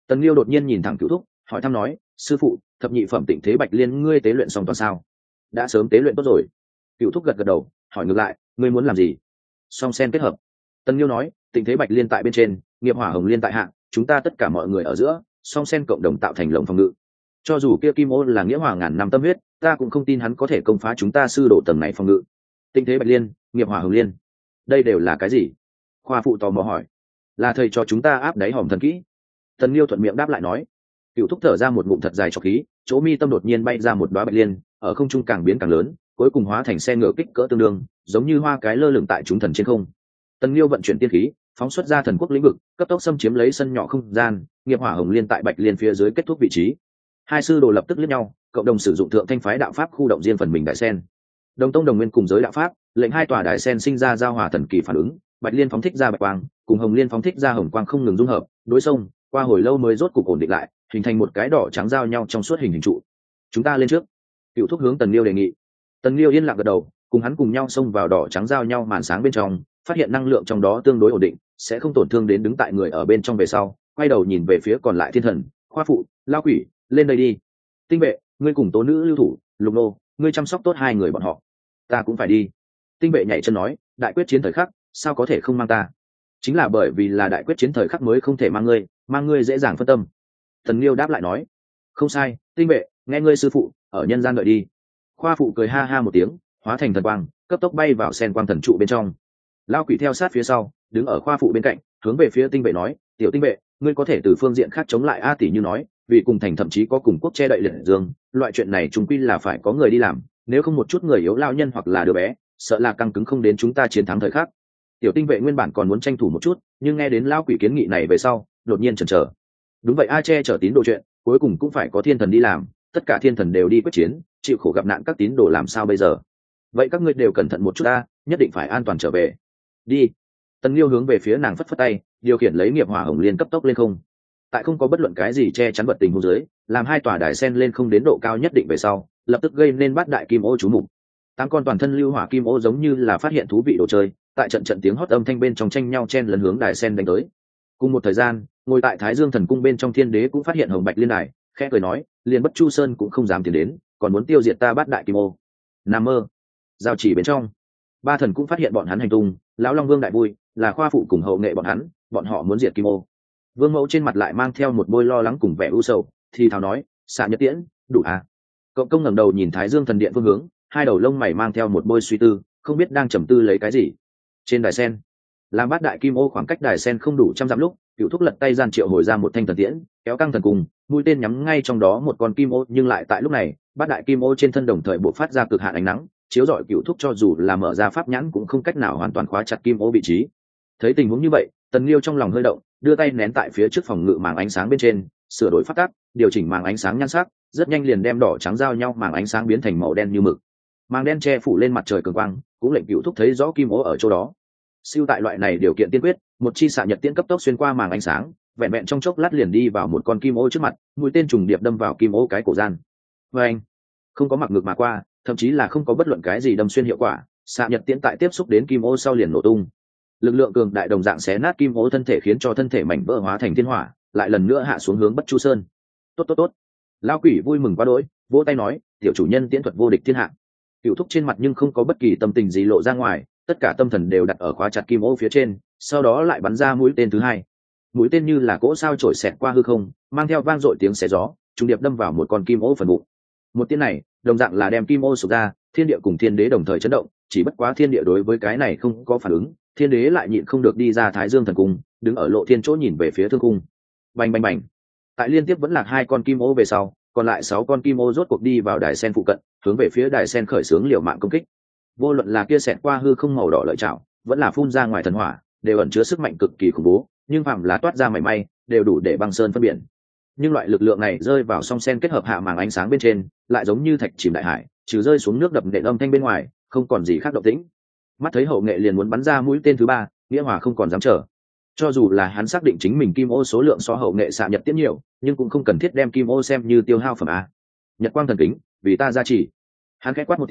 Tần Liêu đột nhiên nhìn thẳng Cửu Thúc, hỏi thăm nói, sư phụ, thập nhị phẩm tịnh thế bạch liên ngươi tế luyện xong toàn sao? Đã sớm tế luyện tốt rồi. Cửu Thúc gật gật đầu, hỏi ngược lại, ngươi muốn làm gì? Song sen kết hợp. Tần Liêu nói, tịnh thế bạch liên tại bên trên, nghiệp hỏa hồng liên tại hạ, chúng ta tất cả mọi người ở giữa, song sen cộng đồng tạo thành lồng phòng ngự. Cho dù kia kim ô là nghĩa hỏa ngàn năm tâm huyết, ta cũng không tin hắn có thể công phá chúng ta sư đồ tầng này phòng ngự. Tịnh thế bạch liên, nghiệp hỏa hồng liên, đây đều là cái gì? Khoa phụ tò mò hỏi. Là thầy cho chúng ta áp đáy hòm thần kỹ. Tần Liêu thuận miệng đáp lại nói. Cửu Thúc thở ra một ngụm thật dài trọc khí, chỗ mi tâm đột nhiên bay ra một đóa bạch liên, ở không trung càng biến càng lớn, cuối cùng hóa thành xe ngựa kích cỡ tương đương, giống như hoa cái lơ lửng tại chúng thần trên không. Tần Liêu vận chuyển tiên khí, phóng xuất ra thần quốc lĩnh vực, cấp tốc xâm chiếm lấy sân nhỏ không gian, nghiệp hỏa hồng liên tại bạch liên phía dưới kết thúc vị trí. Hai sư đồ lập tức liếc nhau, cộng đồng sử dụng thượng thanh phái đạo pháp khu động riêng phần mình đại sen. Đồng tông đồng nguyên cùng giới đạo pháp, lệnh hai tòa đại sen sinh ra giao hòa thần kỳ phản ứng, bạch liên phóng thích ra bạch quang, cùng hồng liên phóng thích ra hồng quang không ngừng dung hợp, đối xông, qua hồi lâu mới rốt cục ổn định lại, hình thành một cái đỏ trắng giao nhau trong suốt hình hình trụ. Chúng ta lên trước. Cửu Thúc hướng Tần Liêu đề nghị. Tần Liêu yên lặng gật đầu, cùng hắn cùng nhau xông vào đỏ trắng giao nhau màn sáng bên trong, phát hiện năng lượng trong đó tương đối ổn định, sẽ không tổn thương đến đứng tại người ở bên trong về sau, quay đầu nhìn về phía còn lại thiên thần, khoa phụ, lao quỷ, lên đây đi. Tinh vệ, ngươi cùng tố nữ lưu thủ, lục nô, ngươi chăm sóc tốt hai người bọn họ. Ta cũng phải đi. Tinh vệ nhảy chân nói, đại quyết chiến thời khắc, sao có thể không mang ta? Chính là bởi vì là đại quyết chiến thời khắc mới không thể mang ngươi, mang ngươi dễ dàng phân tâm. Tần Liêu đáp lại nói, không sai, tinh vệ, nghe ngươi sư phụ, ở nhân gian đợi đi. Khoa phụ cười ha ha một tiếng, hóa thành thần quang, cấp tốc bay vào sen quang thần trụ bên trong. Lao quỷ theo sát phía sau, đứng ở khoa phụ bên cạnh, hướng về phía tinh vệ nói, tiểu tinh vệ, ngươi có thể từ phương diện khác chống lại A tỷ như nói, vì cùng thành thậm chí có cùng quốc che đậy liệt dương, loại chuyện này chúng quy là phải có người đi làm, nếu không một chút người yếu lao nhân hoặc là đứa bé, sợ là căng cứng không đến chúng ta chiến thắng thời khắc. Tiểu tinh vệ nguyên bản còn muốn tranh thủ một chút, nhưng nghe đến lao quỷ kiến nghị này về sau, đột nhiên chần chờ. Đúng vậy, a che chở tín đồ chuyện, cuối cùng cũng phải có thiên thần đi làm, tất cả thiên thần đều đi quyết chiến, chịu khổ gặp nạn các tín đồ làm sao bây giờ? Vậy các ngươi đều cẩn thận một chút ta, nhất định phải an toàn trở về. Đi. Tần Liêu hướng về phía nàng phất phất tay, điều khiển lấy nghiệp hỏa hồng liên cấp tốc lên không. Tại không có bất luận cái gì che chắn vật tình huống dưới, làm hai tòa đài sen lên không đến độ cao nhất định về sau, lập tức gây nên bát đại kim ô chú mục. Tám con toàn thân lưu hỏa kim ô giống như là phát hiện thú vị đồ chơi, tại trận trận tiếng hót âm thanh bên trong tranh nhau chen lấn hướng đài sen đánh tới. Cùng một thời gian, ngồi tại Thái Dương thần cung bên trong thiên đế cũng phát hiện hồng bạch liên đài, khẽ cười nói, liền Bất Chu Sơn cũng không dám tiến đến, còn muốn tiêu diệt ta bát đại kim ô. Nằm mơ. Giao chỉ bên trong, ba thần cũng phát hiện bọn hắn hành tung, lão Long Vương đại vui, là khoa phụ cùng hậu nghệ bọn hắn, bọn họ muốn diệt kim ô. Vương Mẫu trên mặt lại mang theo một bôi lo lắng cùng vẻ u sầu, thì thào nói, xạ nhật tiễn, đủ à? Cộng công ngẩng đầu nhìn Thái Dương thần điện phương hướng, hai đầu lông mày mang theo một bôi suy tư, không biết đang trầm tư lấy cái gì. Trên đài sen, làm bát đại kim ô khoảng cách đài sen không đủ trăm dặm lúc, Cửu Thúc lật tay gian triệu hồi ra một thanh thần tiễn, kéo căng thần cùng, mũi tên nhắm ngay trong đó một con kim ô, nhưng lại tại lúc này, bát đại kim ô trên thân đồng thời bộc phát ra cực hạn ánh nắng, chiếu rọi Cửu Thúc cho dù là mở ra pháp nhãn cũng không cách nào hoàn toàn khóa chặt kim ô vị trí. Thấy tình huống như vậy, Tần Liêu trong lòng hơi động, đưa tay nén tại phía trước phòng ngự màng ánh sáng bên trên, sửa đổi phát tắc, điều chỉnh màng ánh sáng nhan sắc, rất nhanh liền đem đỏ trắng giao nhau màng ánh sáng biến thành màu đen như mực. Màng đen che phủ lên mặt trời cường quang, cũng lệnh Cửu Thúc thấy rõ kim ô ở chỗ đó. Siêu tại loại này điều kiện tiên quyết, một chi xạ nhật tiễn cấp tốc xuyên qua màng ánh sáng, vẹn vẹn trong chốc lát liền đi vào một con kim ô trước mặt, mũi tên trùng điệp đâm vào kim ô cái cổ gian. Và anh, không có mặc ngược mà qua, thậm chí là không có bất luận cái gì đâm xuyên hiệu quả, xạ nhật tiễn tại tiếp xúc đến kim ô sau liền nổ tung. Lực lượng cường đại đồng dạng xé nát kim ô thân thể, khiến cho thân thể mảnh vỡ hóa thành thiên hỏa, lại lần nữa hạ xuống hướng Bất Chu Sơn. Tốt tốt tốt. Lão quỷ vui mừng quá đỗi, vỗ tay nói, tiểu chủ nhân tiễn thuật vô địch thiên hạ. Cửu Thúc trên mặt nhưng không có bất kỳ tâm tình gì lộ ra ngoài, tất cả tâm thần đều đặt ở khóa chặt kim ô phía trên, sau đó lại bắn ra mũi tên thứ hai. Mũi tên như là cỗ sao trổi xẹt qua hư không, mang theo vang dội tiếng xé gió, trùng điệp đâm vào một con kim ô phần bụng. Một tiếng này, đồng dạng là đem kim ô sụp ra, thiên địa cùng thiên đế đồng thời chấn động, chỉ bất quá thiên địa đối với cái này không có phản ứng, thiên đế lại nhịn không được đi ra Thái Dương thần cung, đứng ở lộ thiên chỗ nhìn về phía thương cung. Bành bành bành. Tại liên tiếp vẫn lạc hai con kim ô về sau, còn lại sáu con kim ô rốt cuộc đi vào đài sen phụ cận, hướng về phía đài sen khởi xướng liều mạng công kích. Vô luận là kia xẹt qua hư không màu đỏ lợi chảo, vẫn là phun ra ngoài thần hỏa, đều ẩn chứa sức mạnh cực kỳ khủng bố, nhưng phàm là toát ra mảy may, đều đủ để băng sơn phân biển. Nhưng loại lực lượng này rơi vào song sen kết hợp hạ màng ánh sáng bên trên, lại giống như thạch chìm đại hải, trừ rơi xuống nước đập nện âm thanh bên ngoài, không còn gì khác động tĩnh. Mắt thấy hậu nghệ liền muốn bắn ra mũi tên thứ ba, nghĩa hòa không còn dám chờ. Cho dù là hắn xác định chính mình kim ô số lượng so hậu nghệ xạ nhật tiễn nhiều, nhưng cũng không cần thiết đem kim ô xem như tiêu hao phẩm a. Nhật quang thần kính, vì ta gia trì. Hắn khẽ quát một tiếng,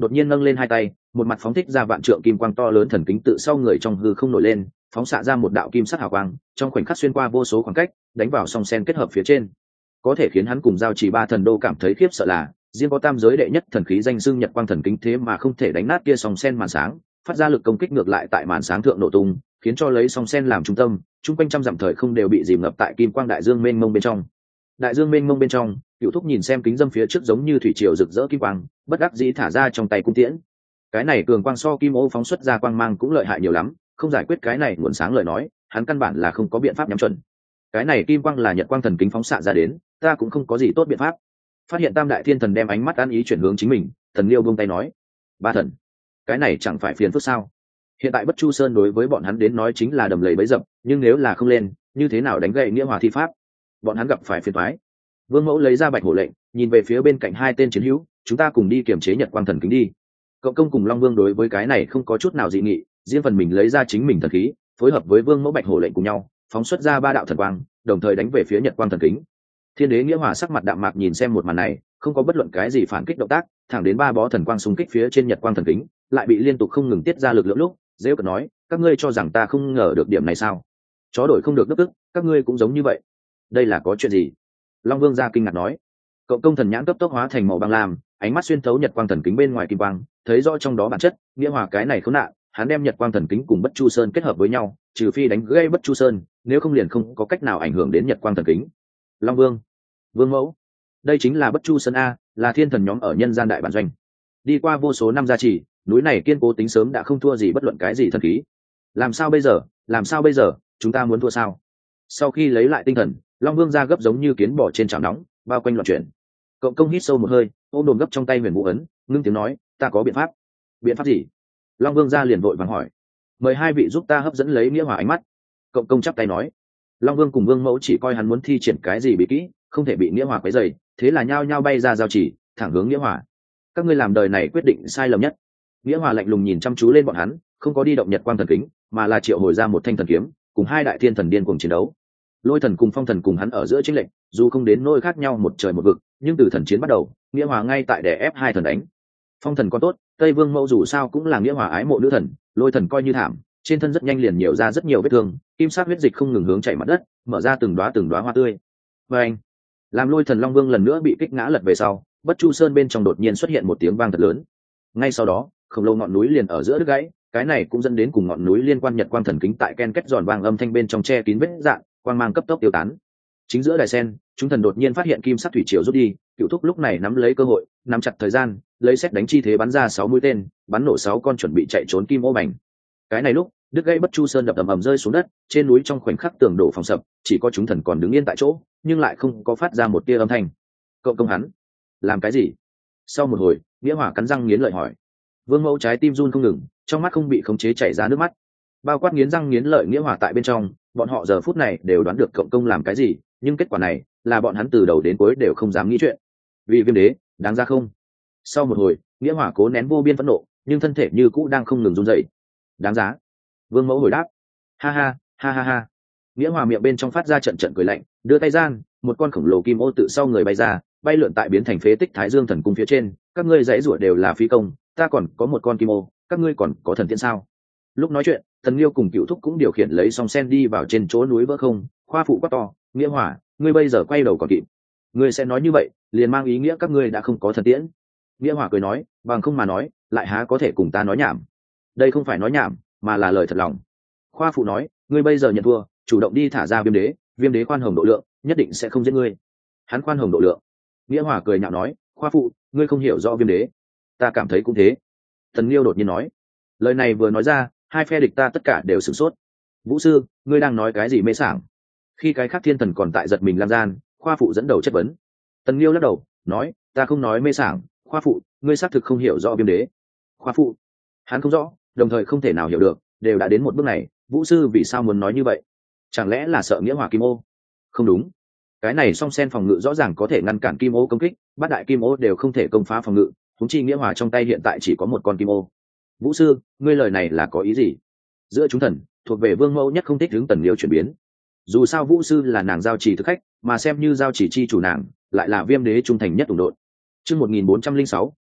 đột nhiên nâng lên hai tay, một mặt phóng thích ra vạn trượng kim quang to lớn thần kính tự sau người trong hư không nổi lên, phóng xạ ra một đạo kim sắc hào quang, trong khoảnh khắc xuyên qua vô số khoảng cách, đánh vào song sen kết hợp phía trên. Có thể khiến hắn cùng giao chỉ ba thần đô cảm thấy khiếp sợ là, riêng có tam giới đệ nhất thần khí danh xưng nhật quang thần kính thế mà không thể đánh nát kia song sen màn sáng, phát ra lực công kích ngược lại tại màn sáng thượng nổ tung, khiến cho lấy song sen làm trung tâm, chung quanh trăm dặm thời không đều bị dìm ngập tại kim quang đại dương mênh mông bên trong. Đại dương mênh mông bên trong, Cựu Thúc nhìn xem kính dâm phía trước giống như thủy triều rực rỡ kim quang, bất đắc dĩ thả ra trong tay cung tiễn. Cái này cường quang so kim ô phóng xuất ra quang mang cũng lợi hại nhiều lắm, không giải quyết cái này nguồn sáng lời nói, hắn căn bản là không có biện pháp nhắm chuẩn. Cái này kim quang là nhật quang thần kính phóng xạ ra đến, ta cũng không có gì tốt biện pháp. Phát hiện Tam đại thiên thần đem ánh mắt ăn ý chuyển hướng chính mình, Thần Liêu buông tay nói: "Ba thần, cái này chẳng phải phiền phức sao? Hiện tại Bất Chu Sơn đối với bọn hắn đến nói chính là đầm lầy bẫy dập, nhưng nếu là không lên, như thế nào đánh gậy nghĩa hòa thi pháp? Bọn hắn gặp phải phiền toái." Vương Mẫu lấy ra bạch hổ lệnh, nhìn về phía bên cạnh hai tên chiến hữu: "Chúng ta cùng đi kiểm chế nhật quang thần kính đi." Cậu Công cùng Long Vương đối với cái này không có chút nào dị nghị, riêng phần mình lấy ra chính mình thần khí, phối hợp với Vương Mẫu bạch hổ lệnh cùng nhau, phóng xuất ra ba đạo thần quang, đồng thời đánh về phía nhật quang thần kính. Thiên đế nghĩa hòa sắc mặt đạm mạc nhìn xem một màn này, không có bất luận cái gì phản kích động tác, thẳng đến ba bó thần quang xung kích phía trên nhật quang thần kính, lại bị liên tục không ngừng tiết ra lực lượng lúc, dễ cợt nói: "Các ngươi cho rằng ta không ngờ được điểm này sao? Chó đổi không được nước tức, các ngươi cũng giống như vậy. Đây là có chuyện gì?" Long Vương ra kinh ngạc nói. Cậu Công thần nhãn cấp tốc hóa thành màu băng lam, ánh mắt xuyên thấu nhật quang thần kính bên ngoài kim quang, thấy rõ trong đó bản chất. Nghĩa hòa cái này khốn nạn, hắn đem nhật quang thần kính cùng Bất Chu Sơn kết hợp với nhau, trừ phi đánh gãy Bất Chu Sơn, nếu không liền không có cách nào ảnh hưởng đến nhật quang thần kính. Long Vương, Vương Mẫu, đây chính là Bất Chu Sơn a, là thiên thần nhóm ở nhân gian đại bản doanh. Đi qua vô số năm gia trì, núi này kiên cố tính sớm đã không thua gì bất luận cái gì thần khí. Làm sao bây giờ? Làm sao bây giờ? Chúng ta muốn thua sao? Sau khi lấy lại tinh thần, Long Vương ra gấp giống như kiến bò trên chảo nóng, bao quanh loạn chuyển. Cậu Công hít sâu một hơi, ôm đồm gấp trong tay huyền vũ ấn, ngưng tiếng nói: "Ta có biện pháp." "Biện pháp gì?" Long Vương ra liền vội vàng hỏi. "Mời hai vị giúp ta hấp dẫn lấy nghĩa hòa ánh mắt." Cậu Công chắp tay nói. Long Vương cùng Vương Mẫu chỉ coi hắn muốn thi triển cái gì bí kỹ, không thể bị nghĩa hòa quấy rầy, thế là nhao nhao bay ra giao chỉ, thẳng hướng nghĩa hòa. "Các ngươi làm đời này quyết định sai lầm nhất." Nghĩa hòa lạnh lùng nhìn chăm chú lên bọn hắn, không có đi động nhật quang thần kính, mà là triệu hồi ra một thanh thần kiếm, cùng hai đại thiên thần điên cuồng chiến đấu. Lôi thần cùng phong thần cùng hắn ở giữa chiến lệnh, dù không đến nỗi khác nhau một trời một vực, nhưng từ thần chiến bắt đầu, nghĩa hòa ngay tại đè ép hai thần đánh. Phong thần có tốt, Tây Vương Mẫu dù sao cũng là nghĩa hòa ái mộ nữ thần, lôi thần coi như thảm, trên thân rất nhanh liền nhiều ra rất nhiều vết thương, kim sắc huyết dịch không ngừng hướng chảy mặt đất, mở ra từng đóa từng đóa hoa tươi. Và anh, làm lôi thần Long Vương lần nữa bị kích ngã lật về sau, Bất Chu Sơn bên trong đột nhiên xuất hiện một tiếng vang thật lớn. Ngay sau đó, khổng lồ ngọn núi liền ở giữa đứt gãy, cái này cũng dẫn đến cùng ngọn núi liên quan nhật quang thần kính tại ken kết giòn vang âm thanh bên trong che kín vết dạn, quang mang cấp tốc tiêu tán. Chính giữa đài sen, chúng thần đột nhiên phát hiện kim sắc thủy triều rút đi, Cựu Thúc lúc này nắm lấy cơ hội, nắm chặt thời gian, lấy xét đánh chi thế bắn ra sáu mũi tên, bắn nổ sáu con chuẩn bị chạy trốn kim ô mảnh. Cái này lúc, đứt gãy Bất Chu Sơn đập ầm ầm rơi xuống đất, trên núi trong khoảnh khắc tường đổ phòng sập, chỉ có chúng thần còn đứng yên tại chỗ, nhưng lại không có phát ra một tia âm thanh. Cậu Công hắn làm cái gì? Sau một hồi, nghĩa hòa cắn răng nghiến lợi hỏi. Vương Mẫu trái tim run không ngừng, trong mắt không bị khống chế chảy ra nước mắt. Bao quát nghiến răng nghiến lợi nghĩa hòa tại bên trong, bọn họ giờ phút này đều đoán được Cậu Công làm cái gì, nhưng kết quả này là bọn hắn từ đầu đến cuối đều không dám nghĩ chuyện. Vì Viêm Đế, đáng ra không? Sau một hồi, nghĩa hòa cố nén vô biên phẫn nộ, nhưng thân thể như cũ đang không ngừng run rẩy. Đáng giá. Vương Mẫu hồi đáp. Ha ha, ha ha ha. Nghĩa hòa miệng bên trong phát ra trận trận cười lạnh, đưa tay gian, một con khổng lồ kim ô tự sau người bay ra, bay lượn tại biến thành phế tích Thái Dương thần cung phía trên. Các ngươi dãy rủa đều là phí công, ta còn có một con kim ô, các ngươi còn có thần tiên sao? Lúc nói chuyện, Thần Liêu cùng Cựu Thúc cũng điều khiển lấy song sen đi vào trên chỗ núi vỡ không, khoa phụ quát to: "Nghĩa hòa, ngươi bây giờ quay đầu còn kịp. Ngươi sẽ nói như vậy, liền mang ý nghĩa các ngươi đã không có thần tiễn." Nghĩa hòa cười nói: "Bằng không mà nói, lại há có thể cùng ta nói nhảm? Đây không phải nói nhảm, mà là lời thật lòng." Khoa phụ nói: "Ngươi bây giờ nhận thua, chủ động đi thả ra Viêm Đế, Viêm Đế khoan hồng độ lượng, nhất định sẽ không giết ngươi." Hắn khoan hồng độ lượng? Nghĩa hòa cười nhạo nói: "Khoa phụ, ngươi không hiểu rõ Viêm Đế." Ta cảm thấy cũng thế. Thần Liêu đột nhiên nói. Lời này vừa nói ra, hai phe địch ta tất cả đều sửng sốt. Vũ sư, ngươi đang nói cái gì mê sảng? Khi cái khác thiên thần còn tại giật mình lan gian, khoa phụ dẫn đầu chất vấn. Tần Liêu lắc đầu, nói: "Ta không nói mê sảng, khoa phụ, ngươi xác thực không hiểu rõ Viêm Đế." Khoa phụ, hắn không rõ, đồng thời không thể nào hiểu được, đều đã đến một bước này, Vũ sư vì sao muốn nói như vậy? Chẳng lẽ là sợ nghĩa hòa kim ô? Không đúng, cái này song sen phòng ngự rõ ràng có thể ngăn cản kim ô công kích, bát đại kim ô đều không thể công phá phòng ngự, huống chi nghĩa hòa trong tay hiện tại chỉ có một con kim ô. Vũ sư, ngươi lời này là có ý gì? Giữa chúng thần, thuộc về Vương Mẫu nhất không thích hướng Tần Liêu chuyển biến. Dù sao Vũ sư là nàng giao chỉ thực khách, mà xem như giao chỉ chi chủ nàng, lại là Viêm Đế trung thành nhất tùng đội. Chương một nghìn bốn trăm linh sáu,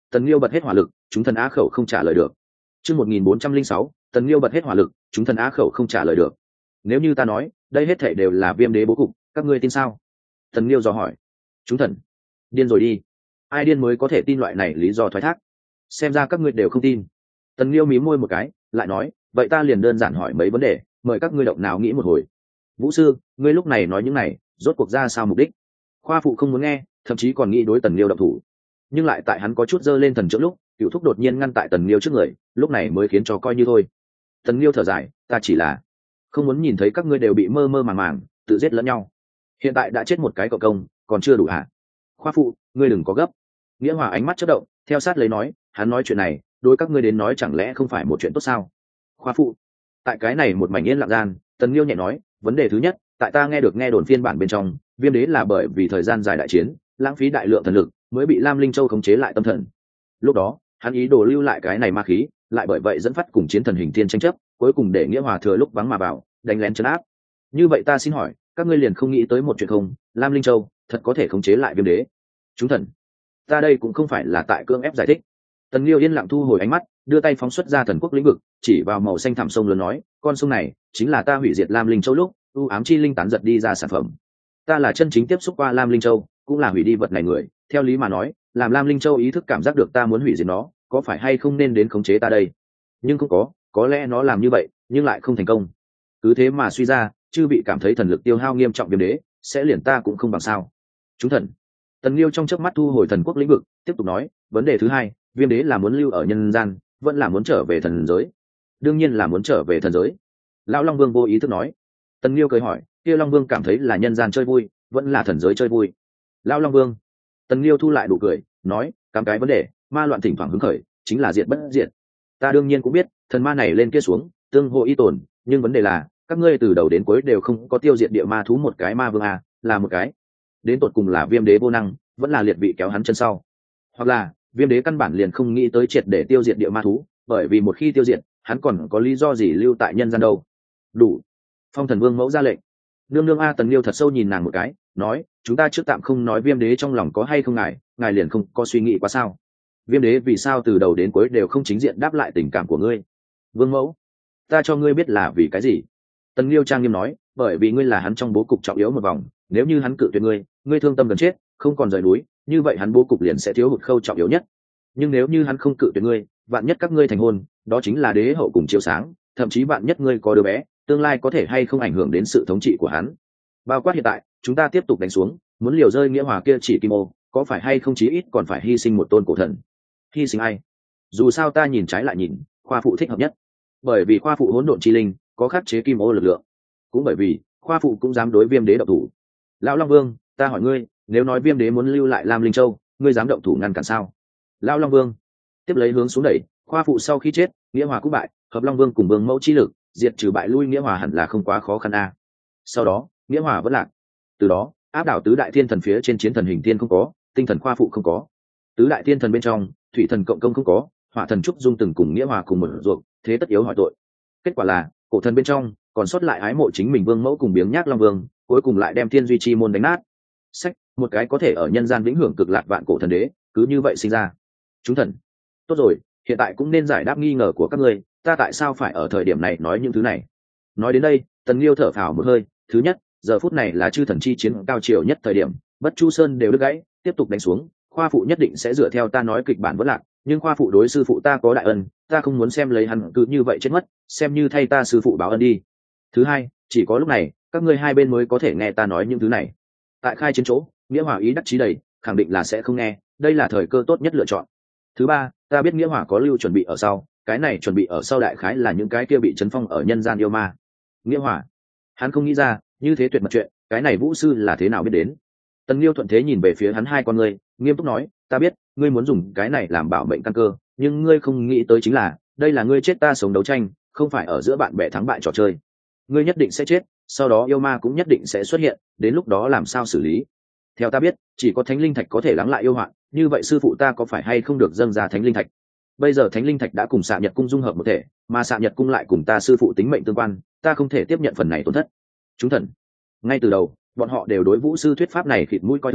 Tần Liêu bật hết hỏa lực, chúng thần á khẩu không trả lời được. Chương một nghìn bốn trăm linh sáu, Tần Liêu bật hết hỏa lực, chúng thần á khẩu không trả lời được. Nếu như ta nói, đây hết thảy đều là Viêm Đế bố cục, các ngươi tin sao? Tần Liêu dò hỏi. Chúng thần, điên rồi đi. Ai điên mới có thể tin loại này lý do thoái thác? Xem ra các ngươi đều không tin. Tần Liêu mím môi một cái, lại nói, vậy ta liền đơn giản hỏi mấy vấn đề, mời các ngươi động nào nghĩ một hồi. Vũ sư, ngươi lúc này nói những này, rốt cuộc ra sao mục đích? Khoa phụ không muốn nghe, thậm chí còn nghĩ đối Tần Liêu động thủ. Nhưng lại tại hắn có chút dơ lên thần trưởng lúc, Cựu Thúc đột nhiên ngăn tại Tần Liêu trước người, lúc này mới khiến cho coi như thôi. Tần Liêu thở dài, ta chỉ là không muốn nhìn thấy các ngươi đều bị mơ mơ màng màng, tự giết lẫn nhau. Hiện tại đã chết một cái cậu công, còn chưa đủ hả? Khoa phụ, ngươi đừng có gấp. Nghĩa Hòa ánh mắt chớp động, theo sát lấy nói, hắn nói chuyện này, đối các ngươi đến nói chẳng lẽ không phải một chuyện tốt sao? Khoa phụ, tại cái này một mảnh yên lặng gian, Tần Liêu nhẹ nói, vấn đề thứ nhất, tại ta nghe được nghe đồn phiên bản bên trong, Viêm Đế là bởi vì thời gian dài đại chiến, lãng phí đại lượng thần lực, mới bị Lam Linh Châu khống chế lại tâm thần. Lúc đó, hắn ý đồ lưu lại cái này ma khí, lại bởi vậy dẫn phát cùng chiến thần hình thiên tranh chấp, cuối cùng để Nghĩa Hòa thừa lúc vắng mà vào, đánh lén trấn áp. Như vậy ta xin hỏi, các ngươi liền không nghĩ tới một chuyện không, Lam Linh Châu thật có thể khống chế lại Viêm Đế? Chúng thần, ta đây cũng không phải là tại cưỡng ép giải thích. Tần Liêu yên lặng thu hồi ánh mắt, đưa tay phóng xuất ra thần quốc lĩnh vực, chỉ vào màu xanh thẳm sông lớn nói, con sông này chính là ta hủy diệt Lam Linh Châu lúc u ám chi linh tán giật đi ra sản phẩm. Ta là chân chính tiếp xúc qua Lam Linh Châu, cũng là hủy đi vật này người, theo lý mà nói, làm Lam Linh Châu ý thức cảm giác được ta muốn hủy diệt nó, có phải hay không nên đến khống chế ta đây? Nhưng không có, có lẽ nó làm như vậy, nhưng lại không thành công. Cứ thế mà suy ra, chư bị cảm thấy thần lực tiêu hao nghiêm trọng Viêm Đế, sẽ liền ta cũng không bằng sao? Chúng thần. Tần Liêu trong chớp mắt thu hồi thần quốc lĩnh vực, tiếp tục nói, vấn đề thứ hai, Viêm Đế là muốn lưu ở nhân gian, vẫn là muốn trở về thần giới? Đương nhiên là muốn trở về thần giới. Lão Long Vương vô ý thức nói. Tần Liêu cười hỏi, kia Long Vương cảm thấy là nhân gian chơi vui, vẫn là thần giới chơi vui? Lão Long Vương. Tần Liêu thu lại đủ cười, nói, cắm cái vấn đề, ma loạn thỉnh thoảng hứng khởi, chính là diệt bất diệt. Ta đương nhiên cũng biết, thần ma này lên kia xuống, tương hộ y tồn, nhưng vấn đề là, các ngươi từ đầu đến cuối đều không có tiêu diệt địa ma thú một cái ma vương à, là một cái. Đến tột cùng là Viêm Đế vô năng, vẫn là liệt vị kéo hắn chân sau. Hoặc là, Viêm Đế căn bản liền không nghĩ tới triệt để tiêu diệt địa ma thú, bởi vì một khi tiêu diệt, hắn còn có lý do gì lưu tại nhân gian đâu? Đủ. Phong Thần Vương mẫu ra lệnh. Nương nương a. Tần Liêu thật sâu nhìn nàng một cái, nói, chúng ta trước tạm không nói Viêm Đế trong lòng có hay không ngài, ngài liền không có suy nghĩ quá sao? Viêm Đế vì sao từ đầu đến cuối đều không chính diện đáp lại tình cảm của ngươi? Vương mẫu, ta cho ngươi biết là vì cái gì? Tần Liêu trang nghiêm nói, bởi vì ngươi là hắn trong bố cục trọng yếu một vòng, nếu như hắn cự tuyệt ngươi, ngươi thương tâm gần chết, không còn rời núi, như vậy hắn bố cục liền sẽ thiếu hụt khâu trọng yếu nhất. Nhưng nếu như hắn không cự tuyệt ngươi, vạn nhất các ngươi thành hôn, đó chính là đế hậu cùng chiếu sáng, thậm chí vạn nhất ngươi có đứa bé, tương lai có thể hay không ảnh hưởng đến sự thống trị của hắn. Bao quát hiện tại, chúng ta tiếp tục đánh xuống, muốn liều rơi Nghĩa Hòa kia chỉ kim ô, có phải hay không chí ít còn phải hy sinh một tôn cổ thần. Hy sinh ai? Dù sao ta nhìn trái lại nhìn, khoa phụ thích hợp nhất, bởi vì khoa phụ hỗn độn chi linh có khắc chế kim ô lực lượng, cũng bởi vì khoa phụ cũng dám đối Viêm Đế động thủ. Lão Long Vương, ta hỏi ngươi, nếu nói Viêm Đế muốn lưu lại Lam Linh Châu, ngươi dám động thủ ngăn cản sao? Lão Long Vương tiếp lấy hướng xuống đẩy, khoa phụ sau khi chết, Nghĩa Hòa cũng bại, hợp Long Vương cùng Vương mẫu chi lực diệt trừ bại lui Nghĩa Hòa hẳn là không quá khó khăn a. Sau đó Nghĩa Hòa vẫn lạc, từ đó áp đảo tứ đại thiên thần phía trên chiến thần hình thiên không có, tinh thần khoa phụ không có, tứ đại thiên thần bên trong thủy thần cộng công không có, hỏa thần trúc dung từng cùng Nghĩa Hòa cùng một ruột, thế tất yếu hỏi tội. Kết quả là cổ thần bên trong còn sót lại ái mộ chính mình Vương mẫu cùng biếng nhác Long Vương, cuối cùng lại đem thiên duy chi môn đánh nát. Sách, một cái có thể ở nhân gian vĩnh hưởng cực lạc vạn cổ thần đế, cứ như vậy sinh ra. Chúng thần, tốt rồi, hiện tại cũng nên giải đáp nghi ngờ của các ngươi, ta tại sao phải ở thời điểm này nói những thứ này? Nói đến đây, Tần Liêu thở phào một hơi, thứ nhất, giờ phút này là chư thần chi chiến cao triều nhất thời điểm, bất chu sơn đều đứt gãy, tiếp tục đánh xuống, khoa phụ nhất định sẽ dựa theo ta nói kịch bản vẫn lạc, nhưng khoa phụ đối sư phụ ta có đại ân, ta không muốn xem lấy hắn cứ như vậy chết mất, xem như thay ta sư phụ báo ân đi. Thứ hai, chỉ có lúc này, các ngươi hai bên mới có thể nghe ta nói những thứ này. Tại khai chiến chỗ, Nghĩa Hòa ý đắc chí đầy, khẳng định là sẽ không nghe, đây là thời cơ tốt nhất lựa chọn. Thứ ba, ta biết Nghĩa Hòa có lưu chuẩn bị ở sau, cái này chuẩn bị ở sau đại khái là những cái kia bị chấn phong ở nhân gian yêu ma. Nghĩa Hòa, hắn không nghĩ ra, như thế tuyệt mật chuyện, cái này vũ sư là thế nào biết đến? Tần Liêu thuận thế nhìn về phía hắn hai con ngươi, nghiêm túc nói, ta biết, ngươi muốn dùng cái này làm bảo mệnh căn cơ, nhưng ngươi không nghĩ tới chính là, đây là ngươi chết ta sống đấu tranh, không phải ở giữa bạn bè thắng bại trò chơi. Ngươi nhất định sẽ chết, sau đó yêu ma cũng nhất định sẽ xuất hiện, đến lúc đó làm sao xử lý? Theo ta biết, chỉ có thánh linh thạch có thể lắng lại yêu hoạn, như vậy sư phụ ta có phải hay không được dâng ra thánh linh thạch? Bây giờ thánh linh thạch đã cùng Xạ Nhật cung dung hợp một thể, mà Xạ Nhật cung lại cùng ta sư phụ tính mệnh tương quan, ta không thể tiếp nhận phần này tổn thất. Chúng thần, ngay từ đầu, bọn họ đều đối vũ sư thuyết pháp này khịt mũi coi thường,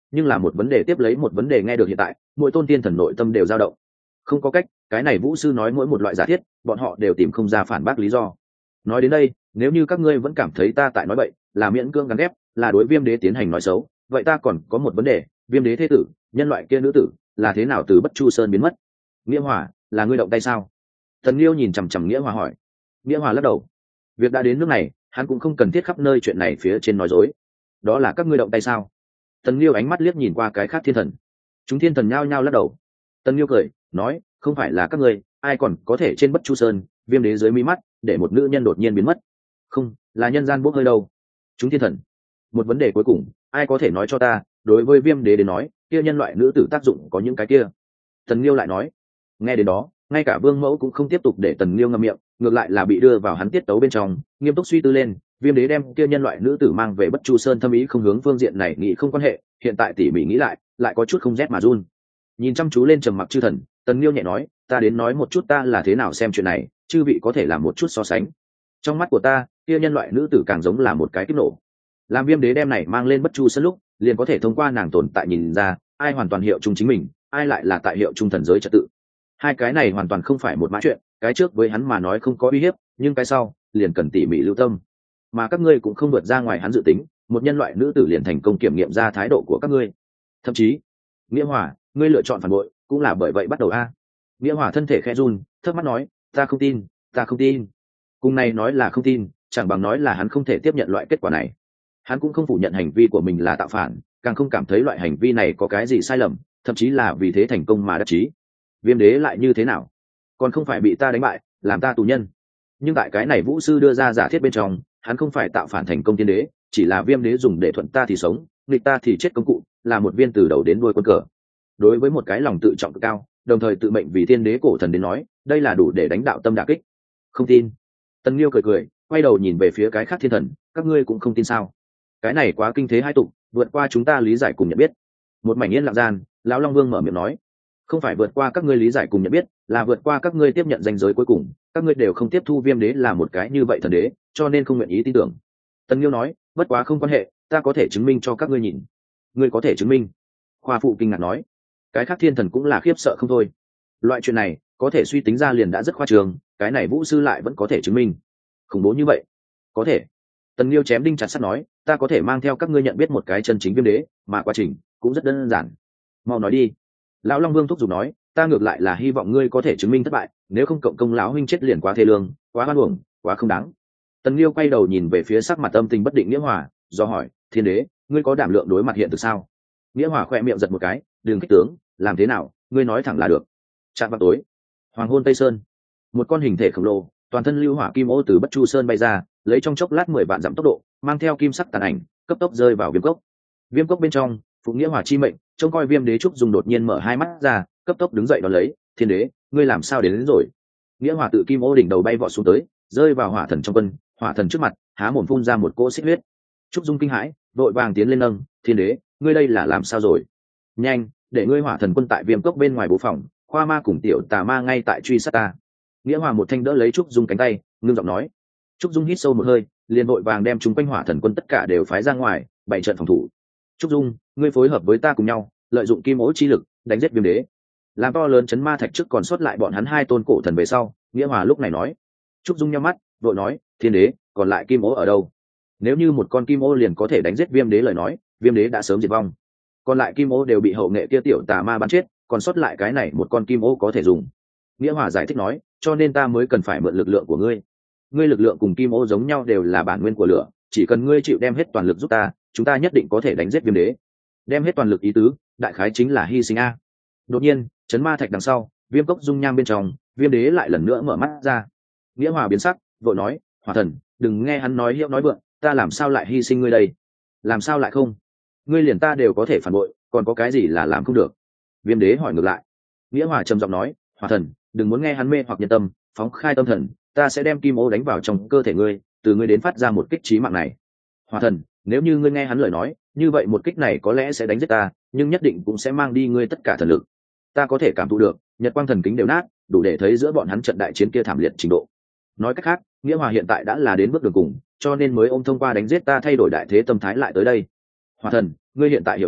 nhưng là một vấn đề tiếp lấy một vấn đề nghe được hiện tại mỗi tôn tiên thần nội tâm đều dao động. Không có cách, cái này vũ sư nói mỗi một loại giả thiết bọn họ đều tìm không ra phản bác lý do. Nói đến đây, nếu như các ngươi vẫn cảm thấy ta tại nói bậy, là miễn cưỡng gắn ghép, là đối viêm đế tiến hành nói xấu, vậy ta còn có một vấn đề, viêm đế thế tử, nhân loại kia nữ tử là thế nào từ Bất Chu Sơn biến mất? Nghĩa Hòa, là ngươi động tay sao? Tần Liêu nhìn chằm chằm Nghĩa Hòa hỏi. Nghĩa Hòa lắc đầu. Việc đã đến nước này, hắn cũng không cần thiết khắp nơi chuyện này phía trên nói dối. Đó là các ngươi động tay sao? Tần Liêu ánh mắt liếc nhìn qua cái khác thiên thần. Chúng thiên thần nhao nhao lắc đầu. Tần Liêu cười, nói, không phải là các ngươi, ai còn có thể trên Bất Chu Sơn, viêm đế dưới mí mắt, để một nữ nhân đột nhiên biến mất? Không, là nhân gian bốc hơi đâu. Chúng thiên thần. Một vấn đề cuối cùng, ai có thể nói cho ta, đối với viêm đế đến nói, kia nhân loại nữ tử tác dụng có những cái kia? Tần Liêu lại nói. Nghe đến đó, ngay cả Vương Mẫu cũng không tiếp tục để Tần Liêu ngậm miệng, ngược lại là bị đưa vào hắn tiết tấu bên trong, nghiêm túc suy tư lên, viêm đế đem kia nhân loại nữ tử mang về Bất Chu Sơn thâm ý không hướng phương diện này nghĩ không quan hệ, hiện tại tỉ mỉ nghĩ lại, lại có chút không rét mà run. Nhìn chăm chú lên trầm mặc chư thần, Tần Liêu nhẹ nói, ta đến nói một chút ta là thế nào xem chuyện này, chư vị có thể làm một chút so sánh. Trong mắt của ta, kia nhân loại nữ tử càng giống là một cái kiếp nổ. Làm viêm đế đem này mang lên Bất Chu Sơn lúc, liền có thể thông qua nàng tồn tại nhìn ra, ai hoàn toàn hiệu trung chính mình, ai lại là tại hiệu trung thần giới trật tự. Hai cái này hoàn toàn không phải một mã chuyện, cái trước với hắn mà nói không có uy hiếp, nhưng cái sau liền cần tỉ mỉ lưu tâm. Mà các ngươi cũng không vượt ra ngoài hắn dự tính, một nhân loại nữ tử liền thành công kiểm nghiệm ra thái độ của các ngươi. Thậm chí, Nghĩa Hòa, ngươi lựa chọn phản bội, cũng là bởi vậy bắt đầu a. Nghĩa Hòa thân thể khẽ run, thấp mắt nói, ta không tin, ta không tin. Cùng này nói là không tin, chẳng bằng nói là hắn không thể tiếp nhận loại kết quả này. Hắn cũng không phủ nhận hành vi của mình là tạo phản, càng không cảm thấy loại hành vi này có cái gì sai lầm, thậm chí là vì thế thành công mà đắc chí. Viêm đế lại như thế nào? Còn không phải bị ta đánh bại, làm ta tù nhân. Nhưng tại cái này vũ sư đưa ra giả thiết bên trong, hắn không phải tạo phản thành công tiên đế, chỉ là viêm đế dùng để thuận ta thì sống, nghịch ta thì chết công cụ, là một viên từ đầu đến đuôi quân cờ. Đối với một cái lòng tự trọng cực cao, đồng thời tự mệnh vì tiên đế cổ thần đến nói, đây là đủ để đánh đạo tâm đả kích. Không tin? Tần Liêu cười cười, quay đầu nhìn về phía cái khác thiên thần, các ngươi cũng không tin sao? Cái này quá kinh thế hai tục, vượt qua chúng ta lý giải cùng nhận biết. Một mảnh yên lặng gian, lão Long Vương mở miệng nói, không phải vượt qua các ngươi lý giải cùng nhận biết, là vượt qua các ngươi tiếp nhận danh giới cuối cùng, các ngươi đều không tiếp thu viêm đế là một cái như vậy thần đế, cho nên không nguyện ý tin tưởng. Tần Liêu nói, bất quá không quan hệ, ta có thể chứng minh cho các ngươi nhìn. Ngươi có thể chứng minh? Khoa phụ kinh ngạc nói. Cái khác thiên thần cũng là khiếp sợ không thôi. Loại chuyện này có thể suy tính ra liền đã rất khoa trương, cái này vũ sư lại vẫn có thể chứng minh. Khủng bố như vậy? Có thể. Tần Liêu chém đinh chặt sắt nói, ta có thể mang theo các ngươi nhận biết một cái chân chính viêm đế, mà quá trình cũng rất đơn giản. Mau nói đi. Lão Long Vương thúc giục nói, ta ngược lại là hy vọng ngươi có thể chứng minh thất bại, nếu không cộng công lão huynh chết liền quá thê lương, quá hoan uổng, quá không đáng. Tần Liêu quay đầu nhìn về phía sắc mặt âm tình bất định Nghĩa Hòa, do hỏi, thiên đế, ngươi có đảm lượng đối mặt hiện thực sao? Nghĩa Hòa khoe miệng giật một cái, đừng kích tướng, làm thế nào, ngươi nói thẳng là được. Chạm vào tối, hoàng hôn tây sơn, một con hình thể khổng lồ, toàn thân lưu hỏa kim ô từ Bất Chu Sơn bay ra, lấy trong chốc lát mười vạn dặm tốc độ, mang theo kim sắc tàn ảnh, cấp tốc rơi vào viêm cốc. Viêm cốc bên trong, Phụng Nghĩa Hòa chi mệnh, trông coi viêm đế trúc dùng đột nhiên mở hai mắt ra, cấp tốc đứng dậy đón lấy, thiên đế, ngươi làm sao đến, đến rồi? Nghĩa Hòa tự kim ô đỉnh đầu bay vọt xuống tới, rơi vào hỏa thần trong quân, hỏa thần trước mặt, há mồm phun ra một cỗ xích huyết. Trúc Dung kinh hãi, vội vàng tiến lên nâng, thiên đế, ngươi đây là làm sao rồi? Nhanh, để ngươi hỏa thần quân tại viêm cốc bên ngoài bố phòng, khoa ma cùng tiểu tà ma ngay tại truy sát ta. Nghĩa Hòa một thanh đỡ lấy Trúc Dung cánh tay, ngưng giọng nói. Trúc Dung hít sâu một hơi, liền vội vàng đem chúng quanh hỏa thần quân tất cả đều phái ra ngoài, bảy trận phòng thủ. Trúc Dung, ngươi phối hợp với ta cùng nhau, lợi dụng kim ố chi lực đánh giết viêm đế, làm to lớn chấn ma thạch trước còn sót lại bọn hắn hai tôn cổ thần về sau. Nghĩa Hòa lúc này nói. Trúc Dung nhắm mắt, vội nói, thiên đế, còn lại kim ố ở đâu? Nếu như một con kim ô liền có thể đánh giết viêm đế lời nói, viêm đế đã sớm diệt vong. Còn lại kim ô đều bị hậu nghệ kia tiểu tà ma bắn chết, còn sót lại cái này một con kim ô có thể dùng. Nghĩa Hòa giải thích nói, cho nên ta mới cần phải mượn lực lượng của ngươi. Ngươi lực lượng cùng kim ô giống nhau đều là bản nguyên của lửa, chỉ cần ngươi chịu đem hết toàn lực giúp ta, chúng ta nhất định có thể đánh giết viêm đế. Đem hết toàn lực ý tứ, đại khái chính là hy sinh a. Đột nhiên, chấn ma thạch đằng sau, viêm cốc dung nham bên trong, viêm đế lại lần nữa mở mắt ra. Nghĩa Hòa biến sắc, vội nói, Hỏa thần, đừng nghe hắn nói hiệu nói vượng, ta làm sao lại hy sinh ngươi đây? Làm sao lại không? Ngươi liền ta đều có thể phản bội, còn có cái gì là làm không được? Viêm đế hỏi ngược lại. Nghĩa Hòa trầm giọng nói, Hỏa thần, đừng muốn nghe hắn mê hoặc nhân tâm, phóng khai tâm thần, ta sẽ đem kim ô đánh vào trong cơ thể ngươi, từ ngươi đến phát ra một kích chí mạng này. Hỏa thần, nếu như ngươi nghe hắn lời nói, như vậy một kích này có lẽ sẽ đánh giết ta, nhưng nhất định cũng sẽ mang đi ngươi tất cả thần lực. Ta có thể cảm thụ được, nhật quang thần kính đều nát, đủ để thấy giữa bọn hắn trận đại chiến kia thảm liệt trình độ. Nói cách khác, Nghĩa Hòa hiện tại đã là đến bước đường cùng, cho nên mới ôm thông qua đánh giết ta thay đổi đại thế tâm thái lại tới đây. Hỏa thần, ngươi hiện tại hiểu đi,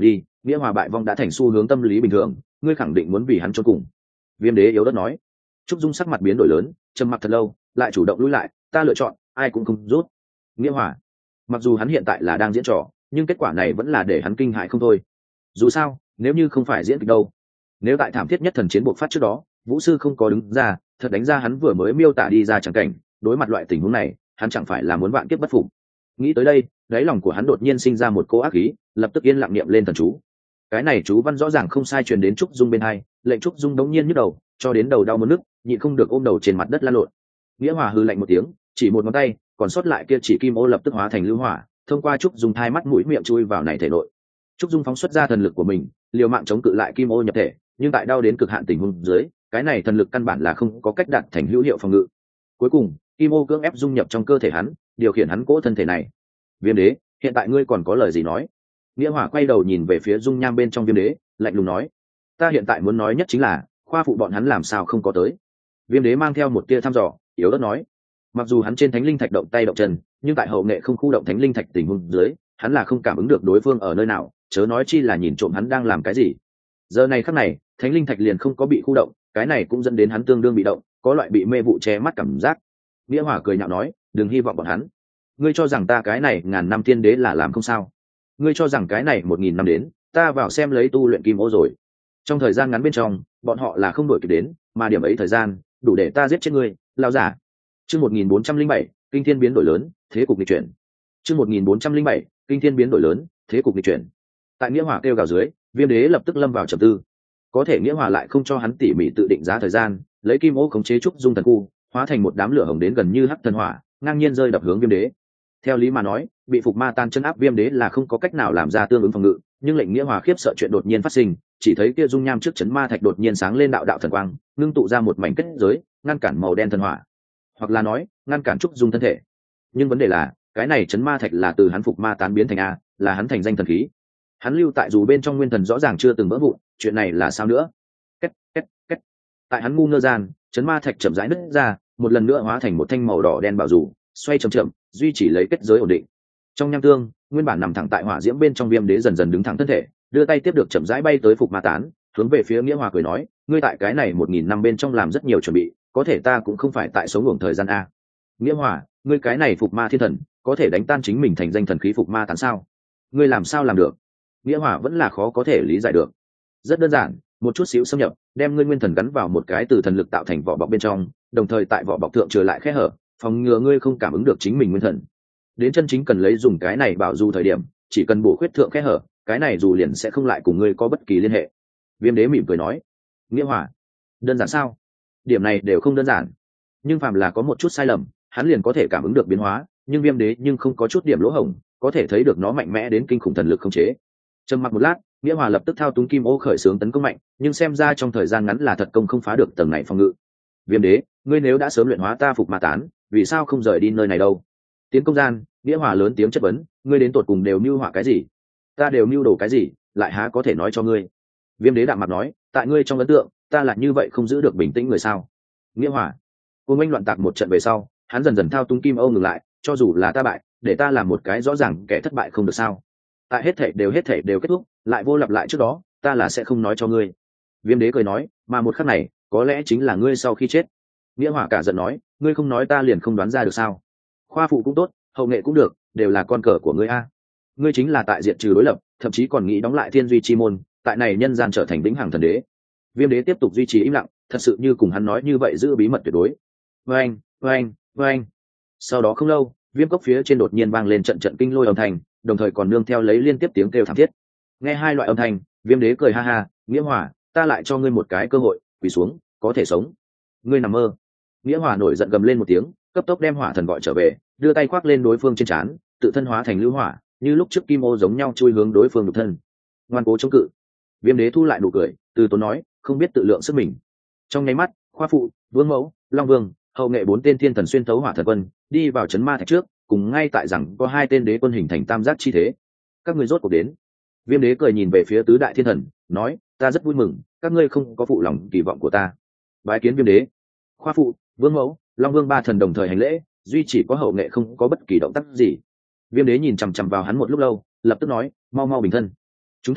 nghĩa hòa bại vong đã thành xu hướng tâm lý bình thường, ngươi khẳng định muốn vì hắn cho cùng. Viêm đế yếu đất nói. Trúc Dung sắc mặt biến đổi lớn, trầm mặc thật lâu, lại chủ động lùi lại, ta lựa chọn, ai cũng không rút. Nghĩa hòa, mặc dù hắn hiện tại là đang diễn trò, nhưng kết quả này vẫn là để hắn kinh hại không thôi. Dù sao, nếu như không phải diễn kịch đâu, nếu tại thảm thiết nhất thần chiến bộc phát trước đó, vũ sư không có đứng ra, thật đánh ra hắn vừa mới miêu tả đi ra chẳng cảnh, đối mặt loại tình huống này, hắn chẳng phải là muốn vạn kiếp bất phục. Nghĩ tới đây, đáy lòng của hắn đột nhiên sinh ra một cỗ ác khí, lập tức yên lặng niệm lên thần chú. Cái này chú văn rõ ràng không sai truyền đến Trúc Dung bên hai, lệnh Trúc Dung đống nhiên nhức đầu, cho đến đầu đau muốn nức, nhịn không được ôm đầu trên mặt đất lăn lộn. Nghĩa hòa hư lạnh một tiếng, chỉ một ngón tay, còn sót lại kia chỉ kim ô lập tức hóa thành lưu hỏa, thông qua Trúc Dung thai mắt mũi miệng chui vào này thể nội. Trúc Dung phóng xuất ra thần lực của mình, liều mạng chống cự lại kim ô nhập thể, nhưng tại đau đến cực hạn tình huống dưới, cái này thần lực căn bản là không có cách đạt thành hữu hiệu phòng ngự. Cuối cùng, kim ô cưỡng ép dung nhập trong cơ thể hắn, điều khiển hắn cỗ thân thể này. Viêm đế, hiện tại ngươi còn có lời gì nói? Nghĩa hòa quay đầu nhìn về phía dung nham bên trong viêm đế, lạnh lùng nói, ta hiện tại muốn nói nhất chính là khoa phụ bọn hắn làm sao không có tới. Viêm đế mang theo một tia thăm dò, yếu ớt nói, mặc dù hắn trên thánh linh thạch động tay động chân, nhưng tại hậu nghệ không khu động thánh linh thạch tình huống dưới, hắn là không cảm ứng được đối phương ở nơi nào, chớ nói chi là nhìn trộm hắn đang làm cái gì. Giờ này khắc này, thánh linh thạch liền không có bị khu động, cái này cũng dẫn đến hắn tương đương bị động, có loại bị mê vụ che mắt cảm giác. Nghĩa hòa cười nhạo nói, đừng hy vọng bọn hắn, ngươi cho rằng ta cái này ngàn năm thiên đế là làm không sao? Ngươi cho rằng cái này một nghìn năm đến, ta vào xem lấy tu luyện kim ô rồi. Trong thời gian ngắn bên trong, bọn họ là không đổi kịp đến, mà điểm ấy thời gian đủ để ta giết chết ngươi, lao giả. Chương một nghìn bốn trăm linh bảy, kinh thiên biến đổi lớn, thế cục nghịch chuyển. Chương một nghìn bốn trăm linh bảy, kinh thiên biến đổi lớn, thế cục nghịch chuyển. Tại nghĩa hòa kêu gào dưới, viêm đế lập tức lâm vào trầm tư. Có thể nghĩa hòa lại không cho hắn tỉ mỉ tự định giá thời gian, lấy kim ô khống chế Trúc Dung thần khu, hóa thành một đám lửa hồng đến gần như hắc thần hỏa, ngang nhiên rơi đập hướng viêm đế. Theo lý mà nói, bị phục ma tan chân áp viêm đế là không có cách nào làm ra tương ứng phòng ngự, nhưng lệnh nghĩa hòa khiếp sợ chuyện đột nhiên phát sinh, chỉ thấy kia dung nham trước chấn ma thạch đột nhiên sáng lên đạo đạo thần quang, ngưng tụ ra một mảnh kết giới, ngăn cản màu đen thần hỏa, hoặc là nói ngăn cản Trúc Dung thân thể. Nhưng vấn đề là, cái này chấn ma thạch là từ hắn phục ma tán biến thành a, là hắn thành danh thần khí. Hắn lưu tại dù bên trong nguyên thần rõ ràng chưa từng vỡ vụn, chuyện này là sao nữa? Két két két. Tại hắn ngu ngơ gian, chấn ma thạch chậm rãi nứt ra, một lần nữa hóa thành một thanh màu đỏ đen bảo dù, xoay chậm chậm, duy trì lấy kết giới ổn định. Trong nham tương, nguyên bản nằm thẳng tại hỏa diễm bên trong viêm đế dần dần đứng thẳng thân thể, đưa tay tiếp được chậm rãi bay tới phục ma tán, hướng về phía nghĩa hòa cười nói, ngươi tại cái này một nghìn năm bên trong làm rất nhiều chuẩn bị, có thể ta cũng không phải tại sống ngủ thời gian a. Nghĩa hòa, ngươi cái này phục ma thiên thần, có thể đánh tan chính mình thành danh thần khí phục ma tán sao? Ngươi làm sao làm được? Nghĩa hòa vẫn là khó có thể lý giải được. Rất đơn giản, một chút xíu xâm nhập, đem ngươi nguyên thần gắn vào một cái từ thần lực tạo thành vỏ bọc bên trong, đồng thời tại vỏ bọc thượng trở lại khe hở, phòng ngừa ngươi không cảm ứng được chính mình nguyên thần. Đến chân chính cần lấy dùng cái này bảo dù thời điểm, chỉ cần bổ khuyết thượng khe hở, cái này dù liền sẽ không lại cùng ngươi có bất kỳ liên hệ. Viêm đế mỉm cười nói, nghĩa hòa, đơn giản sao? Điểm này đều không đơn giản. Nhưng phàm là có một chút sai lầm, hắn liền có thể cảm ứng được biến hóa, nhưng viêm đế nhưng không có chút điểm lỗ hổng, có thể thấy được nó mạnh mẽ đến kinh khủng thần lực khống chế. Trầm mặc một lát, nghĩa hòa lập tức thao túng kim ô khởi xướng tấn công mạnh, nhưng xem ra trong thời gian ngắn là thật công không phá được tầng này phòng ngự. Viêm đế, ngươi nếu đã sớm luyện hóa ta phục ma tán, vì sao không rời đi nơi này đâu? Tiến công gian, nghĩa hòa lớn tiếng chất vấn, ngươi đến tột cùng đều mưu họa cái gì? Ta đều mưu đồ cái gì, lại há có thể nói cho ngươi? Viêm đế đạm mặt nói, tại ngươi trong ấn tượng, ta là như vậy không giữ được bình tĩnh người sao? Nghĩa hòa, cùng anh loạn tạc một trận về sau, hắn dần dần thao túng kim ô ngừng lại, cho dù là ta bại, để ta làm một cái rõ ràng kẻ thất bại không được sao? Tại hết thể đều hết thể đều kết thúc, lại vô lặp lại trước đó, ta là sẽ không nói cho ngươi. Viêm đế cười nói, mà một khắc này, có lẽ chính là ngươi sau khi chết. Nghĩa hòa cả giận nói, ngươi không nói ta liền không đoán ra được sao? Khoa phụ cũng tốt, hậu nghệ cũng được, đều là con cờ của ngươi a. Ngươi chính là tại diện trừ đối lập, thậm chí còn nghĩ đóng lại thiên duy chi môn, tại này nhân gian trở thành vĩnh hằng thần đế. Viêm đế tiếp tục duy trì im lặng, thật sự như cùng hắn nói như vậy giữ bí mật tuyệt đối. Vâng, vâng, vâng. Sau đó không lâu, viêm cốc phía trên đột nhiên vang lên trận trận kinh lôi âm thanh, đồng thời còn nương theo lấy liên tiếp tiếng kêu thảm thiết. Nghe hai loại âm thanh, viêm đế cười ha ha, nghĩa hòa, ta lại cho ngươi một cái cơ hội, quỳ xuống, có thể sống. Ngươi nằm mơ. Nghĩa hòa nổi giận gầm lên một tiếng, cấp tốc đem hỏa thần gọi trở về, đưa tay khoác lên đối phương trên trán, tự thân hóa thành lưu hỏa, như lúc trước kim ô giống nhau chui hướng đối phương nhục thân. Ngoan cố chống cự. Viêm đế thu lại nụ cười, từ tốn nói, không biết tự lượng sức mình. Trong nháy mắt, khoa phụ, vương mẫu, long vương, hậu nghệ bốn tên thiên thần xuyên thấu hỏa thần quân, đi vào chấn ma thạch trước, cùng ngay tại rằng có hai tên đế quân hình thành tam giác chi thế. Các ngươi rốt cuộc đến. Viêm đế cười nhìn về phía tứ đại thiên thần, nói, ta rất vui mừng, các ngươi không có phụ lòng kỳ vọng của ta. Bái kiến viêm đế. Khoa phụ, vương mẫu, long vương ba thần đồng thời hành lễ, duy chỉ có hậu nghệ không có bất kỳ động tác gì. Viêm đế nhìn chằm chằm vào hắn một lúc lâu, lập tức nói, mau mau bình thân. Chúng thần,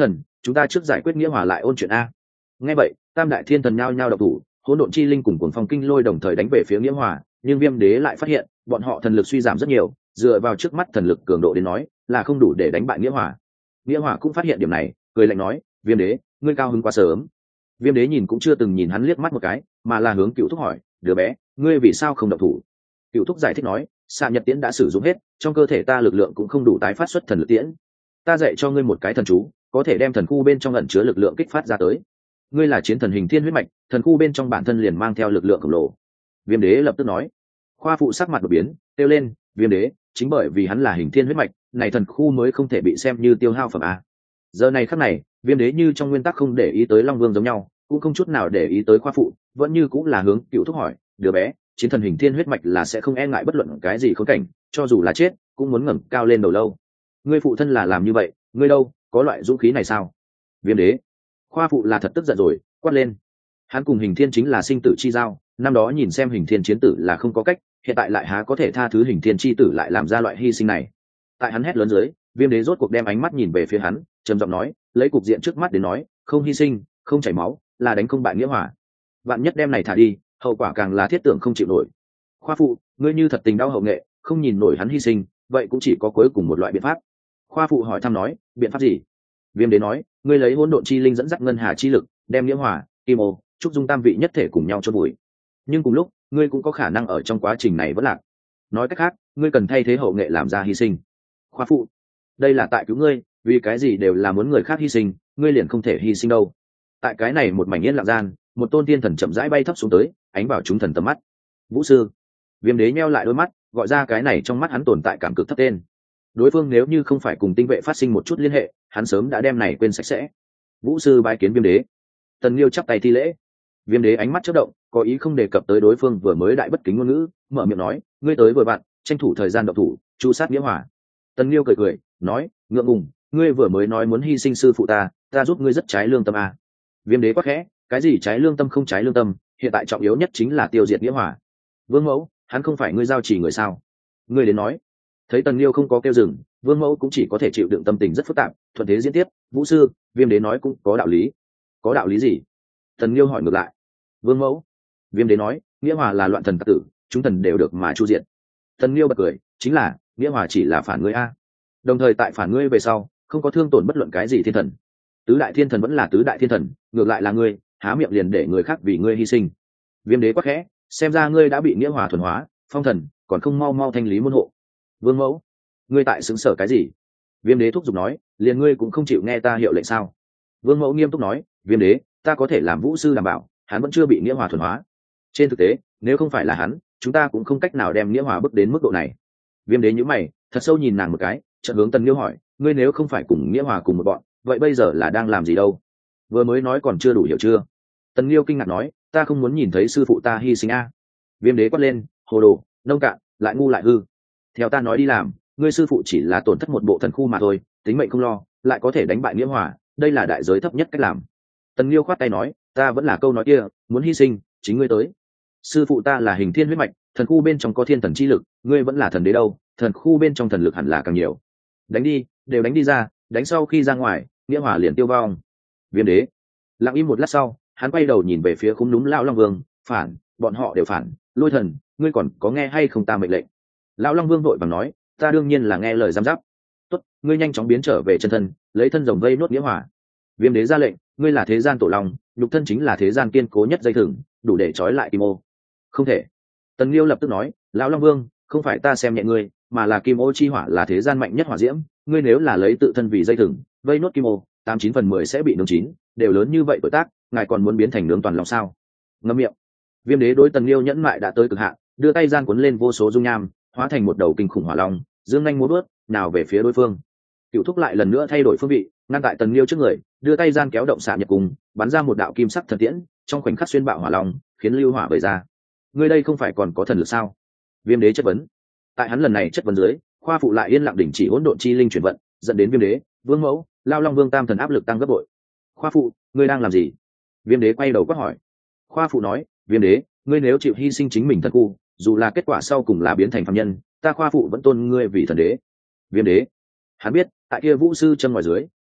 chúng ta trước giải quyết nghĩa hòa lại ôn chuyện a. Nghe vậy tam đại thiên thần nhao nhao độc thủ, hỗn độn chi linh cùng cuồng phong kinh lôi đồng thời đánh về phía nghĩa hòa, nhưng viêm đế lại phát hiện bọn họ thần lực suy giảm rất nhiều, dựa vào trước mắt thần lực cường độ đến nói là không đủ để đánh bại nghĩa hòa. Nghĩa hòa cũng phát hiện điểm này, cười lạnh nói, viêm đế ngươi cao hứng quá sớm. Viêm đế nhìn cũng chưa từng nhìn hắn liếc mắt một cái, mà là hướng Cựu Thúc hỏi, đứa bé ngươi vì sao không động thủ? Cựu Thúc giải thích nói, xạ nhật tiễn đã sử dụng hết, trong cơ thể ta lực lượng cũng không đủ tái phát xuất thần lực tiễn, ta dạy cho ngươi một cái thần chú, có thể đem thần khu bên trong ẩn chứa lực lượng kích phát ra tới. Ngươi là chiến thần hình thiên huyết mạch, thần khu bên trong bản thân liền mang theo lực lượng khổng lồ. Viêm đế lập tức nói. Khoa phụ sắc mặt đột biến, kêu lên, viêm đế chính bởi vì hắn là hình thiên huyết mạch này thần khu mới không thể bị xem như tiêu hao phẩm a. Giờ này khắc này viêm đế như trong nguyên tắc không để ý tới long vương giống nhau, cũng không chút nào để ý tới khoa phụ, vẫn như cũng là hướng Cựu Thúc hỏi, đứa bé chiến thần hình thiên huyết mạch là sẽ không e ngại bất luận cái gì khốn cảnh, cho dù là chết cũng muốn ngẩng cao lên đầu lâu. Ngươi phụ thân là làm như vậy, ngươi đâu có loại dũng khí này sao? Viêm đế khoa phụ là thật tức giận rồi, quát lên. Hắn cùng hình thiên chính là sinh tử chi giao, năm đó nhìn xem hình thiên chiến tử là không có cách, hiện tại lại há có thể tha thứ hình thiên chi tử lại làm ra loại hy sinh này. Tại hắn hét lớn dưới, viêm đế rốt cuộc đem ánh mắt nhìn về phía hắn, trầm giọng nói, lấy cục diện trước mắt đến nói, không hy sinh không chảy máu là đánh không bại nghĩa hòa, vạn nhất đem này thả đi, hậu quả càng là thiết tưởng không chịu nổi. Khoa phụ ngươi như thật tình đau hậu nghệ, không nhìn nổi hắn hy sinh, vậy cũng chỉ có cuối cùng một loại biện pháp. Khoa phụ hỏi thăm nói, biện pháp gì? Viêm đế nói, ngươi lấy hỗn độn chi linh dẫn dắt ngân hà chi lực, đem nghĩa hòa, kim ô, trúc dung tam vị nhất thể cùng nhau chôn vùi. Nhưng cùng lúc ngươi cũng có khả năng ở trong quá trình này vẫn lạc. Nói cách khác, ngươi cần thay thế hậu nghệ làm ra hy sinh. Khoa phụ đây là tại cứu ngươi, vì cái gì đều là muốn người khác hy sinh, ngươi liền không thể hy sinh đâu. Tại cái này một mảnh yên lặng gian, một tôn tiên thần chậm rãi bay thấp xuống tới, ánh vào chúng thần tầm mắt. Vũ sư. Viêm đế nheo lại đôi mắt, gọi ra cái này trong mắt hắn tồn tại cảm cực thấp tên. Đối phương nếu như không phải cùng tinh vệ phát sinh một chút liên hệ, hắn sớm đã đem này quên sạch sẽ. Vũ sư bái kiến viêm đế. Tần Liêu chắp tay thi lễ. Viêm đế ánh mắt chớp động, có ý không đề cập tới đối phương vừa mới đại bất kính ngôn ngữ, mở miệng nói, ngươi tới vừa bạn, tranh thủ thời gian động thủ, chu sát nghĩa hòa. Tần Liêu cười cười, nói, ngượng ngùng, ngươi vừa mới nói muốn hy sinh sư phụ ta, ta giúp ngươi rất trái lương tâm à. Viêm đế quát khẽ, cái gì trái lương tâm không trái lương tâm, hiện tại trọng yếu nhất chính là tiêu diệt nghĩa hòa. Vương mẫu, hắn không phải ngươi giao chỉ người sao? Ngươi đến nói. Thấy Tần Liêu không có kêu dừng, Vương mẫu cũng chỉ có thể chịu đựng tâm tình rất phức tạp, thuận thế diễn tiếp, Vũ sư, Viêm đế nói cũng có đạo lý. Có đạo lý gì? Tần Liêu hỏi ngược lại. Vương mẫu. Viêm đế nói, nghĩa hòa là loạn thần tặc tử, chúng thần đều được mà chu diệt. Tần Liêu bật cười, chính là nghĩa hòa chỉ là phản ngươi a. Đồng thời tại phản ngươi về sau, không có thương tổn bất luận cái gì thiên thần. Tứ đại thiên thần vẫn là tứ đại thiên thần, ngược lại là ngươi há miệng liền để người khác vì ngươi hy sinh. Viêm đế quát khẽ, xem ra ngươi đã bị nghĩa hòa thuần hóa, phong thần, còn không mau mau thanh lý môn hộ. Vương mẫu, ngươi tại xứng sở cái gì? Viêm đế thúc giục nói, liền ngươi cũng không chịu nghe ta hiệu lệnh sao? Vương mẫu nghiêm túc nói, Viêm đế, ta có thể làm vũ sư đảm bảo, hắn vẫn chưa bị nghĩa hòa thuần hóa. Trên thực tế, nếu không phải là hắn, chúng ta cũng không cách nào đem nghĩa hòa bước đến mức độ này. Viêm đế nhíu mày, thật sâu nhìn nàng một cái, chợt hướng Tần Liêu hỏi, ngươi nếu không phải cùng nghĩa hòa cùng một bọn, vậy bây giờ là đang làm gì đâu? Vừa mới nói còn chưa đủ hiểu chưa? Tần Liêu kinh ngạc nói, ta không muốn nhìn thấy sư phụ ta hy sinh a. Viêm đế quát lên, hồ đồ, nông cạn, lại ngu lại hư. Theo ta nói đi làm, ngươi sư phụ chỉ là tổn thất một bộ thần khu mà thôi, tính mệnh không lo, lại có thể đánh bại nghĩa hòa, đây là đại giới thấp nhất cách làm. Tần Liêu khoát tay nói, ta vẫn là câu nói kia, muốn hy sinh, chính ngươi tới. Sư phụ ta là hình thiên huyết mạch, thần khu bên trong có thiên thần chi lực, ngươi vẫn là thần đế đâu, thần khu bên trong thần lực hẳn là càng nhiều. Đánh đi, đều đánh đi ra, đánh sau khi ra ngoài, nghĩa hòa liền tiêu vong. Viêm đế lặng im một lát sau, hắn quay đầu nhìn về phía khung núm lão long vương, phản, bọn họ đều phản. Lôi thần, ngươi còn có nghe hay không ta mệnh lệnh? Lão long vương vội vàng nói, ta đương nhiên là nghe lời giám giáp. Tốt, ngươi nhanh chóng biến trở về chân thân, lấy thân rồng vây nốt nghĩa hòa. Viêm đế ra lệnh, ngươi là thế gian tổ long, nhục thân chính là thế gian kiên cố nhất dây thừng, đủ để trói lại kim ô. Không thể. Tần Liêu lập tức nói, lão long vương, không phải ta xem nhẹ ngươi, mà là kim ô chi hỏa là thế gian mạnh nhất hỏa diễm, ngươi nếu là lấy tự thân vì dây thừng vây nốt kim ô, tám chín phần mười sẽ bị nướng chín, đều lớn như vậy tuổi tác, ngài còn muốn biến thành nướng toàn lòng sao? Ngậm miệng. Viêm đế đối Tần Liêu nhẫn mại đã tới cực hạn, đưa tay gian cuốn lên vô số dung nham, hóa thành một đầu kinh khủng hỏa long, dương nhanh múa vớt, nào về phía đối phương. Cựu Thúc lại lần nữa thay đổi phương vị, ngăn tại Tần Liêu trước người, đưa tay gian kéo động xạ nhật cùng, bắn ra một đạo kim sắc thần tiễn, trong khoảnh khắc xuyên bạo hỏa long, khiến lưu hỏa vẩy ra. Ngươi đây không phải còn có thần lực sao? Viêm đế chất vấn. Tại hắn lần này chất vấn dưới, khoa phụ lại yên lặng đình chỉ hỗn độn chi linh chuyển vận, dẫn đến Viêm đế, Vương mẫu, Lao Long Vương tam thần áp lực tăng gấp bội. Khoa phụ, ngươi đang làm gì? Viêm đế quay đầu quát hỏi. Khoa phụ nói, Viêm đế, ngươi nếu chịu hy sinh chính mình thần khu, dù là kết quả sau cùng là biến thành phàm nhân, ta khoa phụ vẫn tôn ngươi vì thần đế. Viêm đế, hắn biết, tại kia vũ sư chân ngoài dưới,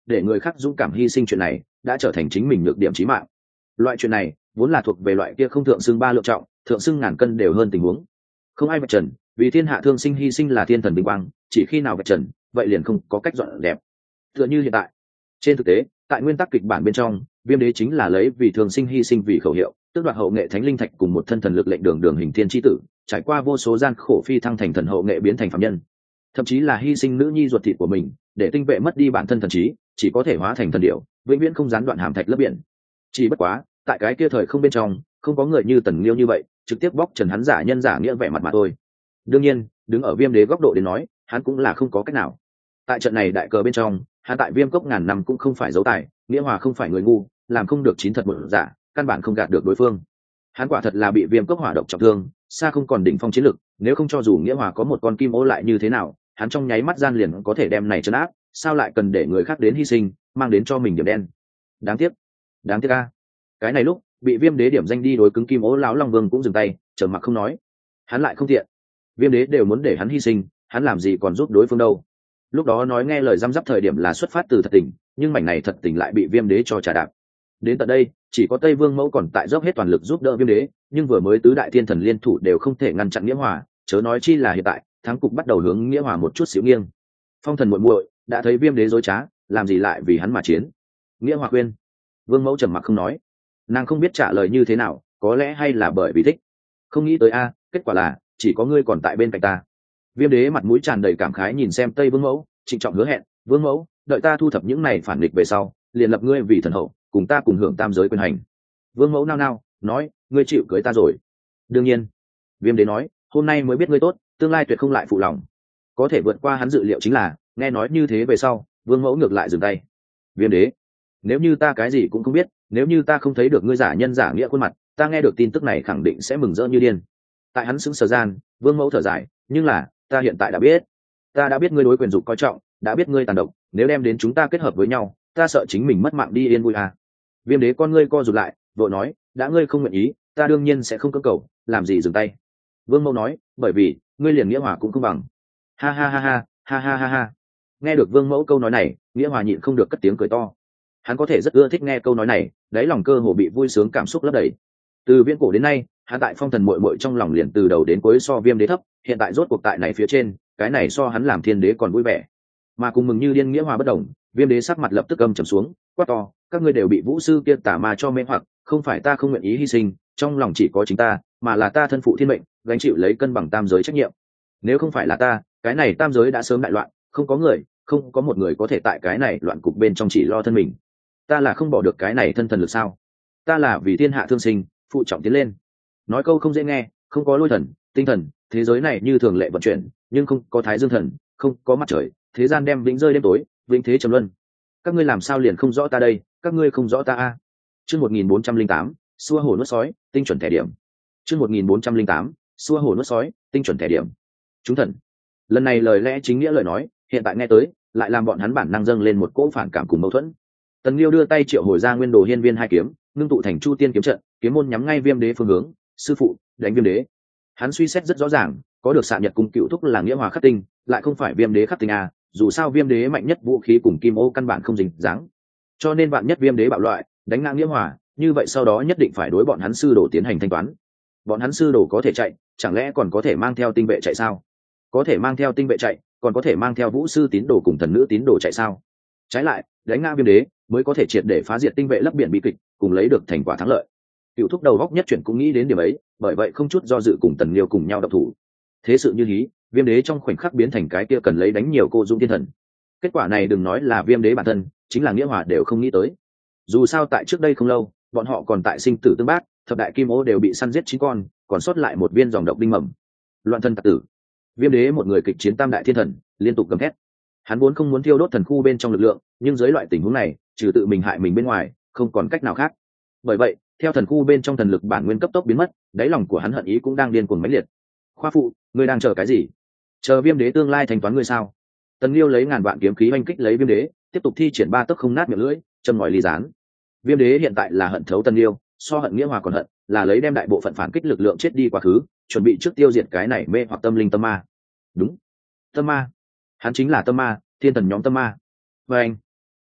để người khác dũng cảm hy sinh chuyện này đã trở thành chính mình nhược điểm chí mạng. Loại chuyện này vốn là thuộc về loại kia không thượng xưng ba lượng trọng, thượng xưng ngàn cân đều hơn tình huống. Không ai vạch trần, vì thiên hạ thương sinh hy sinh là thiên thần vinh quang, chỉ khi nào vạch trần, vậy liền không có cách dọn đẹp. Tựa như hiện tại, trên thực tế, tại nguyên tắc kịch bản bên trong, Viêm Đế chính là lấy vì thương sinh hy sinh vì khẩu hiệu, tước đoạt hậu nghệ thánh linh thạch cùng một thân thần lực lệnh đường đường hình thiên chi tử, trải qua vô số gian khổ phi thăng thành thần hậu nghệ biến thành phàm nhân, thậm chí là hy sinh nữ nhi ruột thịt của mình, để tinh vệ mất đi bản thân thần trí, chỉ có thể hóa thành thần điểu, vĩnh viễn không gián đoạn hàm thạch lấp biển. Chỉ bất quá, tại cái kia thời không bên trong, không có người như Tần Liêu như vậy, trực tiếp bóc trần hắn giả nhân giả nghĩa vẻ mặt mà thôi. Đương nhiên, đứng ở Viêm Đế góc độ đến nói, hắn cũng là không có cách nào. Tại trận này đại cờ bên trong, hắn tại Viêm Cốc ngàn năm cũng không phải dấu tài, Nghĩa Hòa không phải người ngu, làm không được chín thật một giả, căn bản không gạt được đối phương. Hắn quả thật là bị Viêm Cốc hỏa độc trọng thương, xa không còn đỉnh phong chiến lực, nếu không cho dù Nghĩa Hòa có một con kim ô lại như thế nào, hắn trong nháy mắt gian liền có thể đem này trấn áp, sao lại cần để người khác đến hy sinh, mang đến cho mình điểm đen. Đáng tiếc, đáng tiếc a. Cái này lúc, bị Viêm Đế điểm danh đi đối cứng kim ô lão long vương cũng dừng tay, trầm mặc không nói. Hắn lại không thiện. Viêm Đế đều muốn để hắn hy sinh, hắn làm gì còn giúp đối phương đâu. Lúc đó nói nghe lời răm rắp thời điểm là xuất phát từ thật tình, nhưng mảnh này thật tình lại bị Viêm Đế cho trả đạp. Đến tận đây, chỉ có Tây Vương Mẫu còn tại dốc hết toàn lực giúp đỡ Viêm Đế, nhưng vừa mới tứ đại thiên thần liên thủ đều không thể ngăn chặn Nghĩa Hòa, chớ nói chi là hiện tại, thắng cục bắt đầu hướng Nghĩa Hòa một chút xíu nghiêng. Phong Thần muội muội đã thấy Viêm Đế dối trá, làm gì lại vì hắn mà chiến? Nghĩa Hòa khuyên. Vương Mẫu trầm mặc không nói, nàng không biết trả lời như thế nào, có lẽ hay là bởi vì thích, không nghĩ tới a, kết quả là chỉ có ngươi còn tại bên cạnh ta. Viêm Đế mặt mũi tràn đầy cảm khái nhìn xem Tây Vương Mẫu, trịnh trọng hứa hẹn, Vương Mẫu, đợi ta thu thập những này phản nghịch về sau, liền lập ngươi vì thần hậu, cùng ta cùng hưởng tam giới quyền hành. Vương Mẫu nao nao nói, ngươi chịu cưới ta rồi? Đương nhiên. Viêm Đế nói, hôm nay mới biết ngươi tốt, tương lai tuyệt không lại phụ lòng. Có thể vượt qua hắn dự liệu chính là, nghe nói như thế về sau, Vương Mẫu ngược lại dừng tay. Viêm Đế, nếu như ta cái gì cũng không biết, nếu như ta không thấy được ngươi giả nhân giả nghĩa khuôn mặt, ta nghe được tin tức này khẳng định sẽ mừng rỡ như điên. Tại hắn sững sờ gian, Vương Mẫu thở dài, nhưng là ta hiện tại đã biết, ta đã biết ngươi đối quyền dục coi trọng, đã biết ngươi tàn độc, nếu đem đến chúng ta kết hợp với nhau, ta sợ chính mình mất mạng đi yên vui à. Viêm Đế con ngươi co rụt lại, vội nói, đã ngươi không nguyện ý, ta đương nhiên sẽ không cưỡng cầu, làm gì dừng tay. Vương Mẫu nói, bởi vì ngươi liền Nghĩa Hòa cũng không bằng. Ha ha ha ha ha ha ha ha. Nghe được Vương Mẫu câu nói này, Nghĩa Hòa nhịn không được cất tiếng cười to. Hắn có thể rất ưa thích nghe câu nói này, đáy lòng cơ hồ bị vui sướng cảm xúc lấp đầy. Từ viễn cổ đến nay, hắn tại Phong Thần muội muội trong lòng liền từ đầu đến cuối so Viêm Đế thấp, hiện tại rốt cuộc tại này phía trên, cái này so hắn làm Thiên Đế còn vui vẻ. Mà cùng mừng như điên Nghĩa Hòa bất đồng, Viêm Đế sắc mặt lập tức âm trầm xuống, quát to, các ngươi đều bị vũ sư kia tà ma cho mê hoặc, không phải ta không nguyện ý hy sinh, trong lòng chỉ có chính ta, mà là ta thân phụ thiên mệnh, gánh chịu lấy cân bằng tam giới trách nhiệm. Nếu không phải là ta, cái này tam giới đã sớm đại loạn, không có người, không có một người có thể tại cái này loạn cục bên trong chỉ lo thân mình. Ta là không bỏ được cái này thân thần lực sao? Ta là vì thiên hạ thương sinh, phụ trọng tiến lên. Nói câu không dễ nghe, không có lôi thần, tinh thần, thế giới này như thường lệ vận chuyển, nhưng không có thái dương thần, không có mặt trời, thế gian đem vĩnh rơi đêm tối, vĩnh thế trầm luân. Các ngươi làm sao liền không rõ ta đây, các ngươi không rõ ta a. Chương một nghìn bốn trăm linh tám, xua hổ nuốt sói, tinh chuẩn thẻ điểm. Chương một nghìn bốn trăm linh tám, xua hổ nuốt sói, tinh chuẩn thẻ điểm. Chúng thần. Lần này lời lẽ chính nghĩa lời nói, hiện tại nghe tới, lại làm bọn hắn bản năng dâng lên một cỗ phản cảm cùng mâu thuẫn. Tần Liêu đưa tay triệu hồi ra nguyên đồ hiên viên hai kiếm, ngưng tụ thành chu tiên kiếm trận, kiếm môn nhắm ngay Viêm Đế phương hướng, sư phụ, đánh Viêm Đế. Hắn suy xét rất rõ ràng, có được xạ nhật cung cựu thúc là Nghĩa Hòa khắc tinh, lại không phải Viêm Đế khắc tinh a, dù sao Viêm Đế mạnh nhất vũ khí cùng kim ô căn bản không dính dáng. Cho nên bạn nhất Viêm Đế bạo loại, đánh ngang Nghĩa Hòa, như vậy sau đó nhất định phải đối bọn hắn sư đồ tiến hành thanh toán. Bọn hắn sư đồ có thể chạy, chẳng lẽ còn có thể mang theo tinh vệ chạy sao? Có thể mang theo tinh vệ chạy, còn có thể mang theo vũ sư tín đồ cùng thần nữ tín đồ chạy sao? Trái lại, đánh ngang Viêm Đế mới có thể triệt để phá diệt tinh vệ lấp biển bi kịch, cùng lấy được thành quả thắng lợi. Cựu thúc đầu góc nhất chuyển cũng nghĩ đến điểm ấy, bởi vậy không chút do dự cùng Tần Liêu cùng nhau độc thủ. Thế sự như hí, Viêm Đế trong khoảnh khắc biến thành cái kia cần lấy đánh nhiều cô dung thiên thần. Kết quả này đừng nói là Viêm Đế bản thân, chính là Nghĩa Hòa đều không nghĩ tới. Dù sao tại trước đây không lâu, bọn họ còn tại sinh tử tương bác, thập đại kim ô đều bị săn giết chín con, còn sót lại một viên dòng độc đinh mầm. Loạn thân tặc tử. Viêm Đế một người kịch chiến tam đại thiên thần, liên tục gầm thét. Hắn vốn không muốn thiêu đốt thần khu bên trong lực lượng, nhưng dưới loại tình huống này, trừ tự mình hại mình bên ngoài, không còn cách nào khác. Bởi vậy, theo thần khu bên trong thần lực bản nguyên cấp tốc biến mất, đáy lòng của hắn hận ý cũng đang điên cuồng mãnh liệt. Khoa phụ, ngươi đang chờ cái gì? Chờ Viêm Đế tương lai thanh toán ngươi sao? Tần Liêu lấy ngàn vạn kiếm khí oanh kích lấy Viêm Đế, tiếp tục thi triển ba tấc không nát miệng lưỡi, châm ngòi ly gián. Viêm Đế hiện tại là hận thấu Tần Liêu, so hận Nghĩa Hòa còn hận, là lấy đem đại bộ phận phản kích lực lượng chết đi quá khứ, chuẩn bị trước tiêu diệt cái này mê hoặc tâm linh tâm ma. Đúng, tâm ma. Hắn chính là tâm ma, thiên thần nhóm tâm ma. Và anh,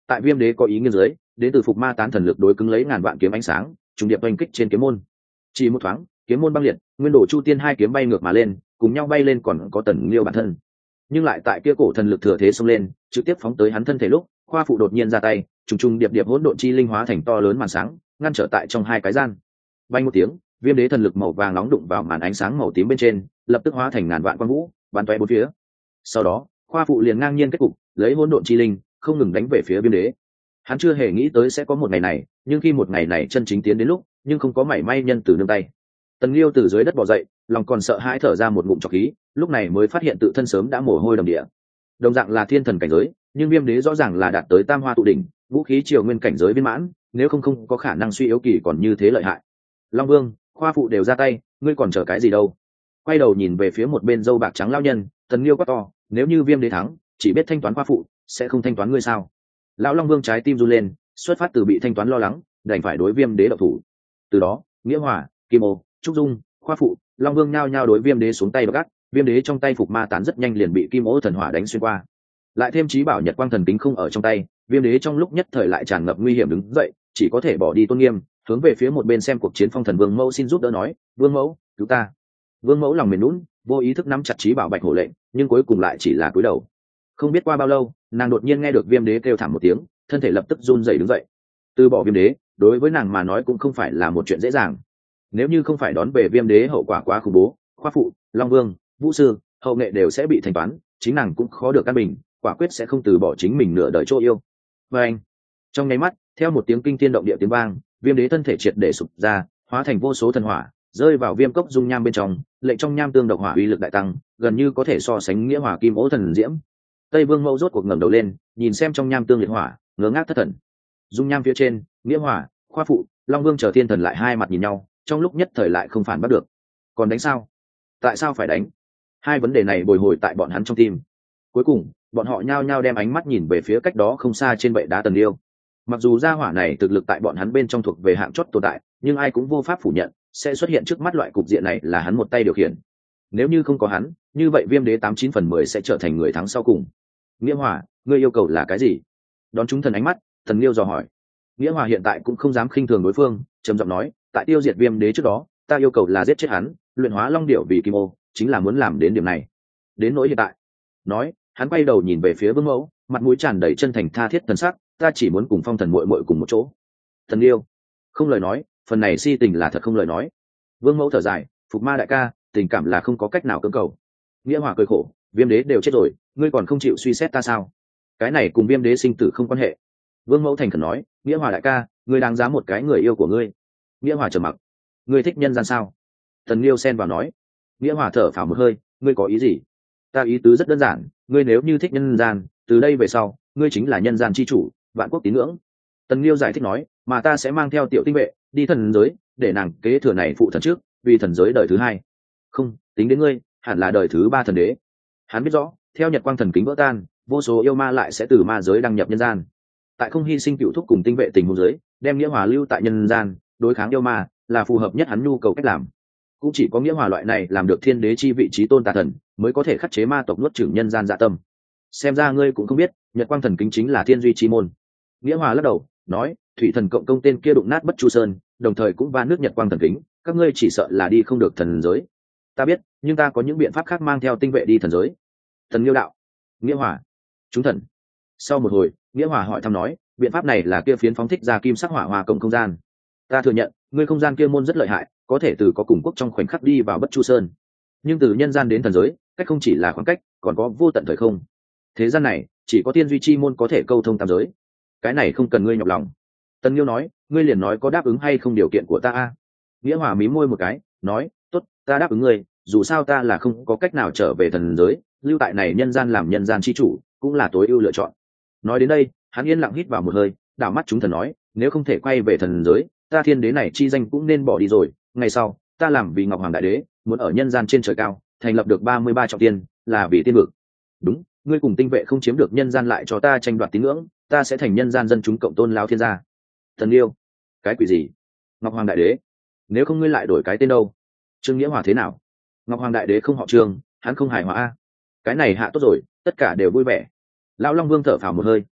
tại viêm đế có ý nghiêng dưới, đến từ phục ma tán thần lực đối cứng lấy ngàn vạn kiếm ánh sáng trùng điệp oanh kích trên kiếm môn. Chỉ một thoáng, kiếm môn băng liệt, nguyên đồ chu tiên hai kiếm bay ngược mà lên, cùng nhau bay lên, còn có Tần Liêu bản thân. Nhưng lại tại kia cổ thần lực thừa thế xông lên, trực tiếp phóng tới hắn thân thể lúc, khoa phụ đột nhiên ra tay, trùng trùng điệp điệp hỗn độn chi linh hóa thành to lớn màn sáng, ngăn trở tại trong hai cái gian. Vang một tiếng, viêm đế thần lực màu vàng nóng đụng vào màn ánh sáng màu tím bên trên, lập tức hóa thành ngàn vạn quang vũ, bắn tóe bốn phía. Sau đó, khoa phụ liền ngang nhiên kết cục, lấy hỗn độn chi linh, không ngừng đánh về phía viêm đế. Hắn chưa hề nghĩ tới sẽ có một ngày này, nhưng khi một ngày này chân chính tiến đến lúc, nhưng không có mảy may nhân từ nương tay. Tần Liêu từ dưới đất bò dậy, lòng còn sợ hãi thở ra một ngụm trọc khí, lúc này mới phát hiện tự thân sớm đã mồ hôi đầm địa. Đồng dạng là thiên thần cảnh giới, nhưng viêm đế rõ ràng là đạt tới tam hoa tụ đỉnh, vũ khí triều nguyên cảnh giới viên mãn, nếu không không có khả năng suy yếu kỳ còn như thế lợi hại. Long Vương, khoa phụ đều ra tay, ngươi còn chờ cái gì đâu? Quay đầu nhìn về phía một bên dâu bạc trắng lão nhân, Tần Liêu quát to, nếu như viêm đế thắng, chỉ biết thanh toán khoa phụ, sẽ không thanh toán ngươi sao? Lão Long Vương trái tim run lên, xuất phát từ bị thanh toán lo lắng, đành phải đối viêm đế độc thủ. Từ đó, Nghĩa Hòa, Kim Ô, Trúc Dung, khoa phụ, Long Vương nhao nhao đối viêm đế xuống tay gắt, viêm đế trong tay phục ma tán rất nhanh liền bị Kim Ô thần hỏa đánh xuyên qua. Lại thêm trí bảo Nhật Quang thần kính không ở trong tay, viêm đế trong lúc nhất thời lại tràn ngập nguy hiểm đứng dậy, chỉ có thể bỏ đi tôn nghiêm, hướng về phía một bên xem cuộc chiến Phong Thần Vương Mẫu xin giúp đỡ nói, Vương Mẫu, cứu ta. Vương Mẫu lòng mềm nhũn, vô ý thức nắm chặt trí bảo Bạch Hổ lệnh, nhưng cuối cùng lại chỉ là cúi đầu. Không biết qua bao lâu, nàng đột nhiên nghe được viêm đế kêu thảm một tiếng, thân thể lập tức run rẩy đứng dậy. Từ bỏ viêm đế, đối với nàng mà nói cũng không phải là một chuyện dễ dàng. Nếu như không phải đón về viêm đế hậu quả quá khủng bố, khoa phụ, Long Vương, Vũ Sư, hậu nghệ đều sẽ bị thanh toán, chính nàng cũng khó được căn bình, quả quyết sẽ không từ bỏ chính mình nửa đời chỗ yêu. Và anh, trong nháy mắt, theo một tiếng kinh thiên động địa tiếng vang, viêm đế thân thể triệt để sụp ra, hóa thành vô số thần hỏa, rơi vào viêm cốc dung nham bên trong, lệnh trong nham tương độc hỏa uy lực đại tăng, gần như có thể so sánh nghĩa hỏa kim ố thần diễm. Tây Vương Mẫu rốt cuộc ngẩng đầu lên, nhìn xem trong nham tương liệt hỏa, ngớ ngác thất thần. Dung nham phía trên, nghĩa hỏa, khoa phụ, Long Vương chờ thiên thần lại hai mặt nhìn nhau, trong lúc nhất thời lại không phản bắt được. Còn đánh sao? Tại sao phải đánh? Hai vấn đề này bồi hồi tại bọn hắn trong tim. Cuối cùng, bọn họ nhao nhao đem ánh mắt nhìn về phía cách đó không xa trên bệ đá Tần Liêu. Mặc dù gia hỏa này thực lực tại bọn hắn bên trong thuộc về hạng chót tồn tại, nhưng ai cũng vô pháp phủ nhận sẽ xuất hiện trước mắt loại cục diện này là hắn một tay điều khiển. Nếu như không có hắn, như vậy viêm đế tám chín phần mười sẽ trở thành người thắng sau cùng. Nghĩa Hòa, ngươi yêu cầu là cái gì? Đón chúng thần ánh mắt, Tần Liêu dò hỏi. Nghĩa Hòa hiện tại cũng không dám khinh thường đối phương, trầm giọng nói, tại tiêu diệt viêm đế trước đó, ta yêu cầu là giết chết hắn, luyện hóa long điểu vì kim ô, chính là muốn làm đến điểm này. Đến nỗi hiện tại, nói, hắn quay đầu nhìn về phía Vương Mẫu, mặt mũi tràn đầy chân thành tha thiết thần sắc, ta chỉ muốn cùng Phong Thần muội muội cùng một chỗ. Thần Liêu, không lời nói, phần này si tình là thật không lời nói. Vương Mẫu thở dài, phục ma đại ca, tình cảm là không có cách nào cưỡng cầu. Nghĩa Hòa cười khổ, viêm đế đều chết rồi, ngươi còn không chịu suy xét ta sao? Cái này cùng viêm đế sinh tử không quan hệ. Vương Mẫu thành khẩn nói, Nghĩa Hòa đại ca, ngươi đáng giá một cái người yêu của ngươi. Nghĩa Hòa trầm mặc, ngươi thích nhân gian sao? Thần Liêu xen vào nói. Nghĩa Hòa thở phào một hơi, ngươi có ý gì? Ta ý tứ rất đơn giản, ngươi nếu như thích nhân gian, từ đây về sau, ngươi chính là nhân gian chi chủ, vạn quốc tín ngưỡng. Tần Liêu giải thích nói, mà ta sẽ mang theo tiểu tinh vệ đi thần giới, để nàng kế thừa này phụ thần trước, vì thần giới đời thứ hai. Không, tính đến ngươi, hẳn là đời thứ ba thần đế. Hắn biết rõ, theo Nhật Quang thần kính vỡ tan, vô số yêu ma lại sẽ từ ma giới đăng nhập nhân gian. Tại không hy sinh cựu thúc cùng tinh vệ tình huống giới, đem Nghĩa Hòa lưu tại nhân gian, đối kháng yêu ma, là phù hợp nhất hắn nhu cầu cách làm. Cũng chỉ có Nghĩa Hòa loại này làm được thiên đế chi vị trí tôn tà thần, mới có thể khắc chế ma tộc nuốt chửng nhân gian dạ tâm. Xem ra ngươi cũng không biết, Nhật Quang thần kính chính là thiên duy chi môn. Nghĩa Hòa lắc đầu nói, thủy thần cộng công tên kia đụng nát bất chu sơn, đồng thời cũng va nước Nhật Quang thần kính, các ngươi chỉ sợ là đi không được thần giới. Ta biết, nhưng ta có những biện pháp khác mang theo tinh vệ đi thần giới. Thần Liêu đạo. Nghĩa Hòa, chúng thần. Sau một hồi, Nghĩa Hòa hỏi thăm nói, biện pháp này là kia phiến phóng thích ra kim sắc hỏa hòa cộng không gian. Ta thừa nhận, ngươi không gian kia môn rất lợi hại, có thể từ có cùng quốc trong khoảnh khắc đi vào bất chu sơn. Nhưng từ nhân gian đến thần giới, cách không chỉ là khoảng cách, còn có vô tận thời không. Thế gian này, chỉ có tiên duy chi môn có thể câu thông tam giới. Cái này không cần ngươi nhọc lòng. Tần Liêu nói, ngươi liền nói có đáp ứng hay không điều kiện của ta a? Nghĩa Hòa mím môi một cái, nói, tốt, ta đáp ứng ngươi, dù sao ta là không có cách nào trở về thần giới, lưu tại này nhân gian làm nhân gian chi chủ, cũng là tối ưu lựa chọn. Nói đến đây, hắn yên lặng hít vào một hơi, đảo mắt chúng thần nói, nếu không thể quay về thần giới, ta thiên đế này chi danh cũng nên bỏ đi rồi. Ngày sau, ta làm vì Ngọc Hoàng Đại Đế, muốn ở nhân gian trên trời cao, thành lập được ba mươi ba trọng tiên, là vì tiên vực. Đúng, ngươi cùng tinh vệ không chiếm được nhân gian lại cho ta tranh đoạt tín ngưỡng, ta sẽ thành nhân gian dân chúng cộng tôn lao thiên gia. Thần Liêu, cái quỷ gì? Ngọc Hoàng Đại Đế, nếu không ngươi lại đổi cái tên đâu? Trương Nghĩa Hòa thế nào? Ngọc Hoàng Đại Đế không họ Trương, hắn không hài hòa a. Cái này hạ tốt rồi, tất cả đều vui vẻ. Lão Long Vương thở phào một hơi,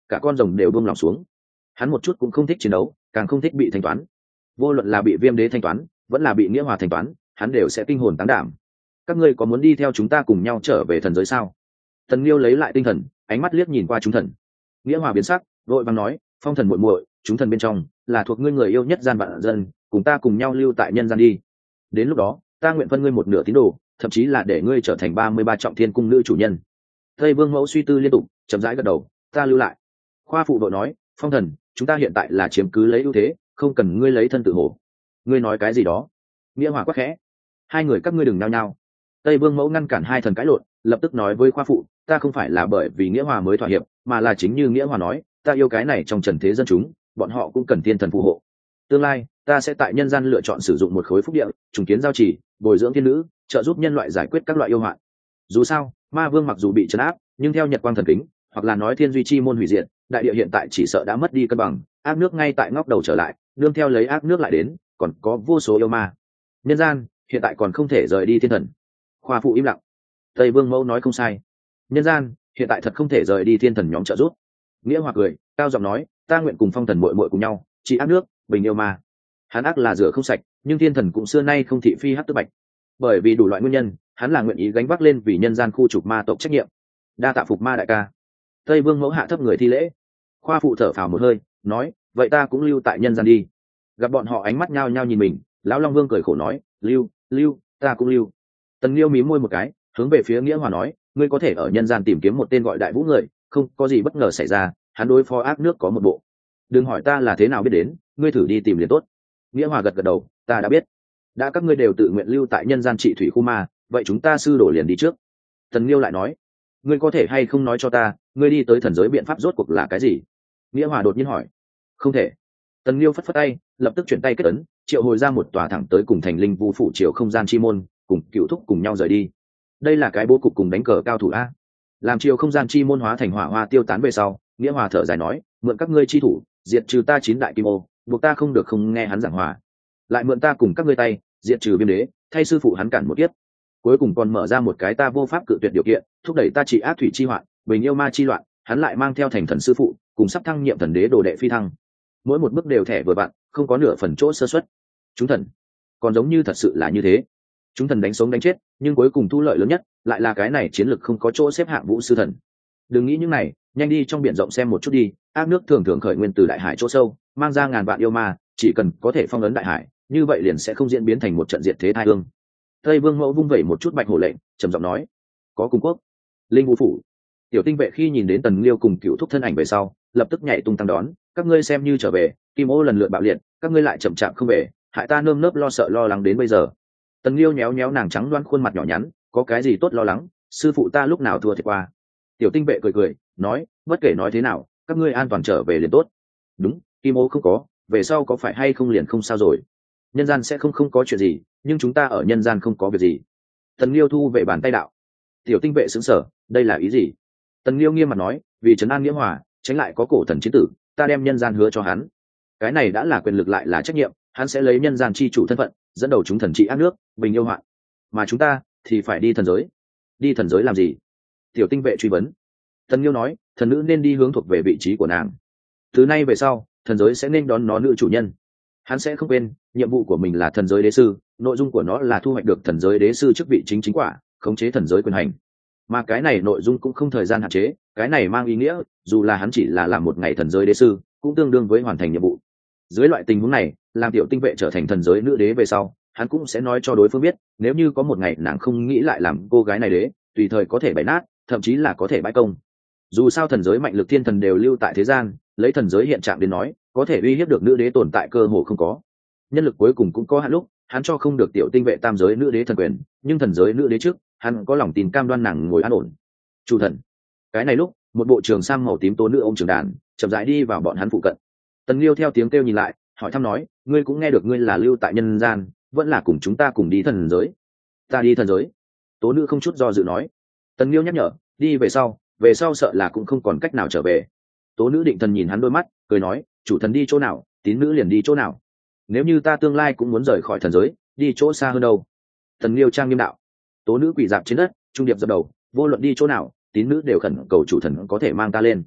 cả con rồng đều buông lòng xuống. Hắn một chút cũng không thích chiến đấu, càng không thích bị thanh toán. Vô luận là bị Viêm Đế thanh toán vẫn là bị Nghĩa Hòa thanh toán, hắn đều sẽ kinh hồn táng đảm. Các ngươi có muốn đi theo chúng ta cùng nhau trở về thần giới sao? Tần Liêu lấy lại tinh thần, ánh mắt liếc nhìn qua chúng thần. Nghĩa Hòa biến sắc, vội vàng nói, Phong thần muội muội, chúng thần bên trong là thuộc ngươi người yêu nhất gian vạn dân, cùng ta cùng nhau lưu tại nhân gian đi. Đến lúc đó ta nguyện phân ngươi một nửa tín đồ, thậm chí là để ngươi trở thành ba mươi ba trọng thiên cung nữ chủ nhân. Tây Vương Mẫu suy tư liên tục, chậm rãi gật đầu, ta lưu lại. Khoa phụ đội nói, Phong thần, chúng ta hiện tại là chiếm cứ lấy ưu thế, không cần ngươi lấy thân tự hổ. Ngươi nói cái gì đó? Nghĩa Hòa quắc khẽ. Hai người các ngươi đừng nao nhao. Tây Vương Mẫu ngăn cản hai thần cãi lộn, lập tức nói với Khoa phụ, ta không phải là bởi vì Nghĩa Hòa mới thỏa hiệp, mà là chính như Nghĩa Hòa nói, ta yêu cái này trong trần thế dân chúng, bọn họ cũng cần thiên thần phù hộ. Tương lai ta sẽ tại nhân gian lựa chọn sử dụng một khối phúc địa, trùng kiến giao trì, bồi dưỡng thiên nữ, trợ giúp nhân loại giải quyết các loại yêu hoạn. Dù sao ma vương mặc dù bị trấn áp, nhưng theo nhật quang thần kính, hoặc là nói thiên duy chi môn hủy diệt, đại địa hiện tại chỉ sợ đã mất đi cân bằng, ác nước ngay tại ngóc đầu trở lại, nương theo lấy ác nước lại đến, còn có vô số yêu ma. Nhân gian hiện tại còn không thể rời đi thiên thần. Khoa phụ im lặng. Tây Vương Mẫu nói không sai, nhân gian hiện tại thật không thể rời đi thiên thần nhóm trợ giúp. Nghĩa Hòa cười, cao giọng nói, ta nguyện cùng Phong thần muội muội cùng nhau trị ác nước, bình yêu ma. Hắn ác là rửa không sạch, nhưng thiên thần cũng xưa nay không thị phi hắc tức bạch. Bởi vì đủ loại nguyên nhân, hắn là nguyện ý gánh vác lên vì nhân gian khu trục ma tộc trách nhiệm. Đa tạ phục ma đại ca. Tây Vương Mẫu hạ thấp người thi lễ. Khoa phụ thở phào một hơi, nói, vậy ta cũng lưu tại nhân gian đi. Gặp bọn họ ánh mắt nhao nhao nhìn mình, lão Long Vương cười khổ nói, lưu, lưu, ta cũng lưu. Tần Liêu mím môi một cái, hướng về phía Nghĩa Hòa nói, ngươi có thể ở nhân gian tìm kiếm một tên gọi Đại Vũ người, không có gì bất ngờ xảy ra, hắn đối phó ác nước có một bộ. Đừng hỏi ta là thế nào biết đến, ngươi thử đi tìm liền tốt. Nghĩa Hòa gật gật đầu, ta đã biết. Đã các ngươi đều tự nguyện lưu tại nhân gian trị thủy khu ma, vậy chúng ta sư đổ liền đi trước. Tần Liêu lại nói, ngươi có thể hay không nói cho ta, ngươi đi tới thần giới biện pháp rốt cuộc là cái gì? Nghĩa Hòa đột nhiên hỏi. Không thể. Tần Liêu phất phất tay, lập tức chuyển tay kết ấn, triệu hồi ra một tòa thẳng tới cùng thành linh vu phủ triều không gian chi môn, cùng cựu thúc cùng nhau rời đi. Đây là cái bố cục cùng đánh cờ cao thủ a. Làm triều không gian chi môn hóa thành hỏa hoa tiêu tán về sau, Nghĩa Hòa thở dài nói, mượn các ngươi chi thủ, diệt trừ ta chín đại kim ô, buộc ta không được không nghe hắn giảng hòa. Lại mượn ta cùng các ngươi tay, diệt trừ Viêm Đế, thay sư phụ hắn cản một kiếp. Cuối cùng còn mở ra một cái ta vô pháp cự tuyệt điều kiện, thúc đẩy ta trị ác thủy chi hoạn, bình yêu ma chi loạn, hắn lại mang theo thành thần sư phụ, cùng sắp thăng nhiệm thần đế đồ đệ phi thăng. Mỗi một bước đều thẻ vừa vặn, không có nửa phần chỗ sơ suất. Chúng thần, còn giống như thật sự là như thế. Chúng thần đánh sống đánh chết, nhưng cuối cùng thu lợi lớn nhất lại là cái này chiến lược không có chỗ xếp hạng vũ sư thần. Đừng nghĩ những này, nhanh đi trong biển rộng xem một chút đi, ác nước thường thường khởi nguyên từ đại hải chỗ sâu, mang ra ngàn vạn yêu ma, chỉ cần có thể phong ấn đại hải, như vậy liền sẽ không diễn biến thành một trận diệt thế tai ương. Tây Vương Mẫu vung vẩy một chút bạch hổ lệnh, trầm giọng nói, có cung quốc, linh vũ phủ. Tiểu Tinh vệ khi nhìn đến Tần Liêu cùng cựu thúc thân ảnh về sau, lập tức nhảy tung tăng đón, các ngươi xem như trở về, kim ô lần lượt bạo liệt, các ngươi lại chậm chạp không về, hại ta nơm nớp lo sợ lo lắng đến bây giờ. Tần Liêu nhéo nhéo nàng trắng đoan khuôn mặt nhỏ nhắn, có cái gì tốt lo lắng, sư phụ ta lúc nào thua thiệt qua. Tiểu Tinh vệ cười cười, nói, bất kể nói thế nào, các ngươi an toàn trở về liền tốt. Đúng, kim ô không có, về sau có phải hay không liền không sao rồi. Nhân gian sẽ không không có chuyện gì, nhưng chúng ta ở nhân gian không có việc gì. Tần Liêu thu về bàn tay đạo. Tiểu Tinh vệ sững sờ, đây là ý gì? Tần Liêu nghiêm mặt nói, vì trấn an Nghĩa Hòa, tránh lại có cổ thần chiến tử, ta đem nhân gian hứa cho hắn. Cái này đã là quyền lực lại là trách nhiệm, hắn sẽ lấy nhân gian chi chủ thân phận, dẫn đầu chúng thần trị ác nước, bình yêu hoạn. Mà chúng ta thì phải đi thần giới. Đi thần giới làm gì? Tiểu Tinh vệ truy vấn. Tần Liêu nói, thần nữ nên đi hướng thuộc về vị trí của nàng. Từ nay về sau, thần giới sẽ nên đón nó nữ chủ nhân. Hắn sẽ không quên, nhiệm vụ của mình là thần giới đế sư, nội dung của nó là thu hoạch được thần giới đế sư chức vị chính chính quả, khống chế thần giới quyền hành. Mà cái này nội dung cũng không thời gian hạn chế, cái này mang ý nghĩa, dù là hắn chỉ là làm một ngày thần giới đế sư, cũng tương đương với hoàn thành nhiệm vụ. Dưới loại tình huống này, làm Tiểu Tinh vệ trở thành thần giới nữ đế về sau, hắn cũng sẽ nói cho đối phương biết, nếu như có một ngày nàng không nghĩ lại làm cô gái này đế, tùy thời có thể bãi nát, thậm chí là có thể bãi công. Dù sao thần giới mạnh lực thiên thần đều lưu tại thế gian, lấy thần giới hiện trạng đến nói, có thể uy hiếp được nữ đế tồn tại cơ hồ không có. Nhân lực cuối cùng cũng có hạn lúc, hắn cho không được Tiểu Tinh vệ tam giới nữ đế thần quyền, nhưng thần giới nữ đế trước, hắn có lòng tin cam đoan nàng ngồi an ổn. Chủ thần. Cái này lúc, một bộ trường sam màu tím tố nữ ôm trường đàn, chậm rãi đi vào bọn hắn phụ cận. Tần Liêu theo tiếng kêu nhìn lại, hỏi thăm nói, ngươi cũng nghe được ngươi là lưu tại nhân gian, vẫn là cùng chúng ta cùng đi thần giới. Ta đi thần giới. Tố nữ không chút do dự nói. Tần Liêu nhắc nhở, đi về sau, về sau sợ là cũng không còn cách nào trở về. Tố nữ định thần nhìn hắn đôi mắt, cười nói, chủ thần đi chỗ nào, tín nữ liền đi chỗ nào. Nếu như ta tương lai cũng muốn rời khỏi thần giới, đi chỗ xa hơn đâu. Tần Liêu trang nghiêm đạo. Tố nữ quỳ dạp trên đất, trung điệp dập đầu, vô luận đi chỗ nào, tín nữ đều khẩn cầu chủ thần có thể mang ta lên.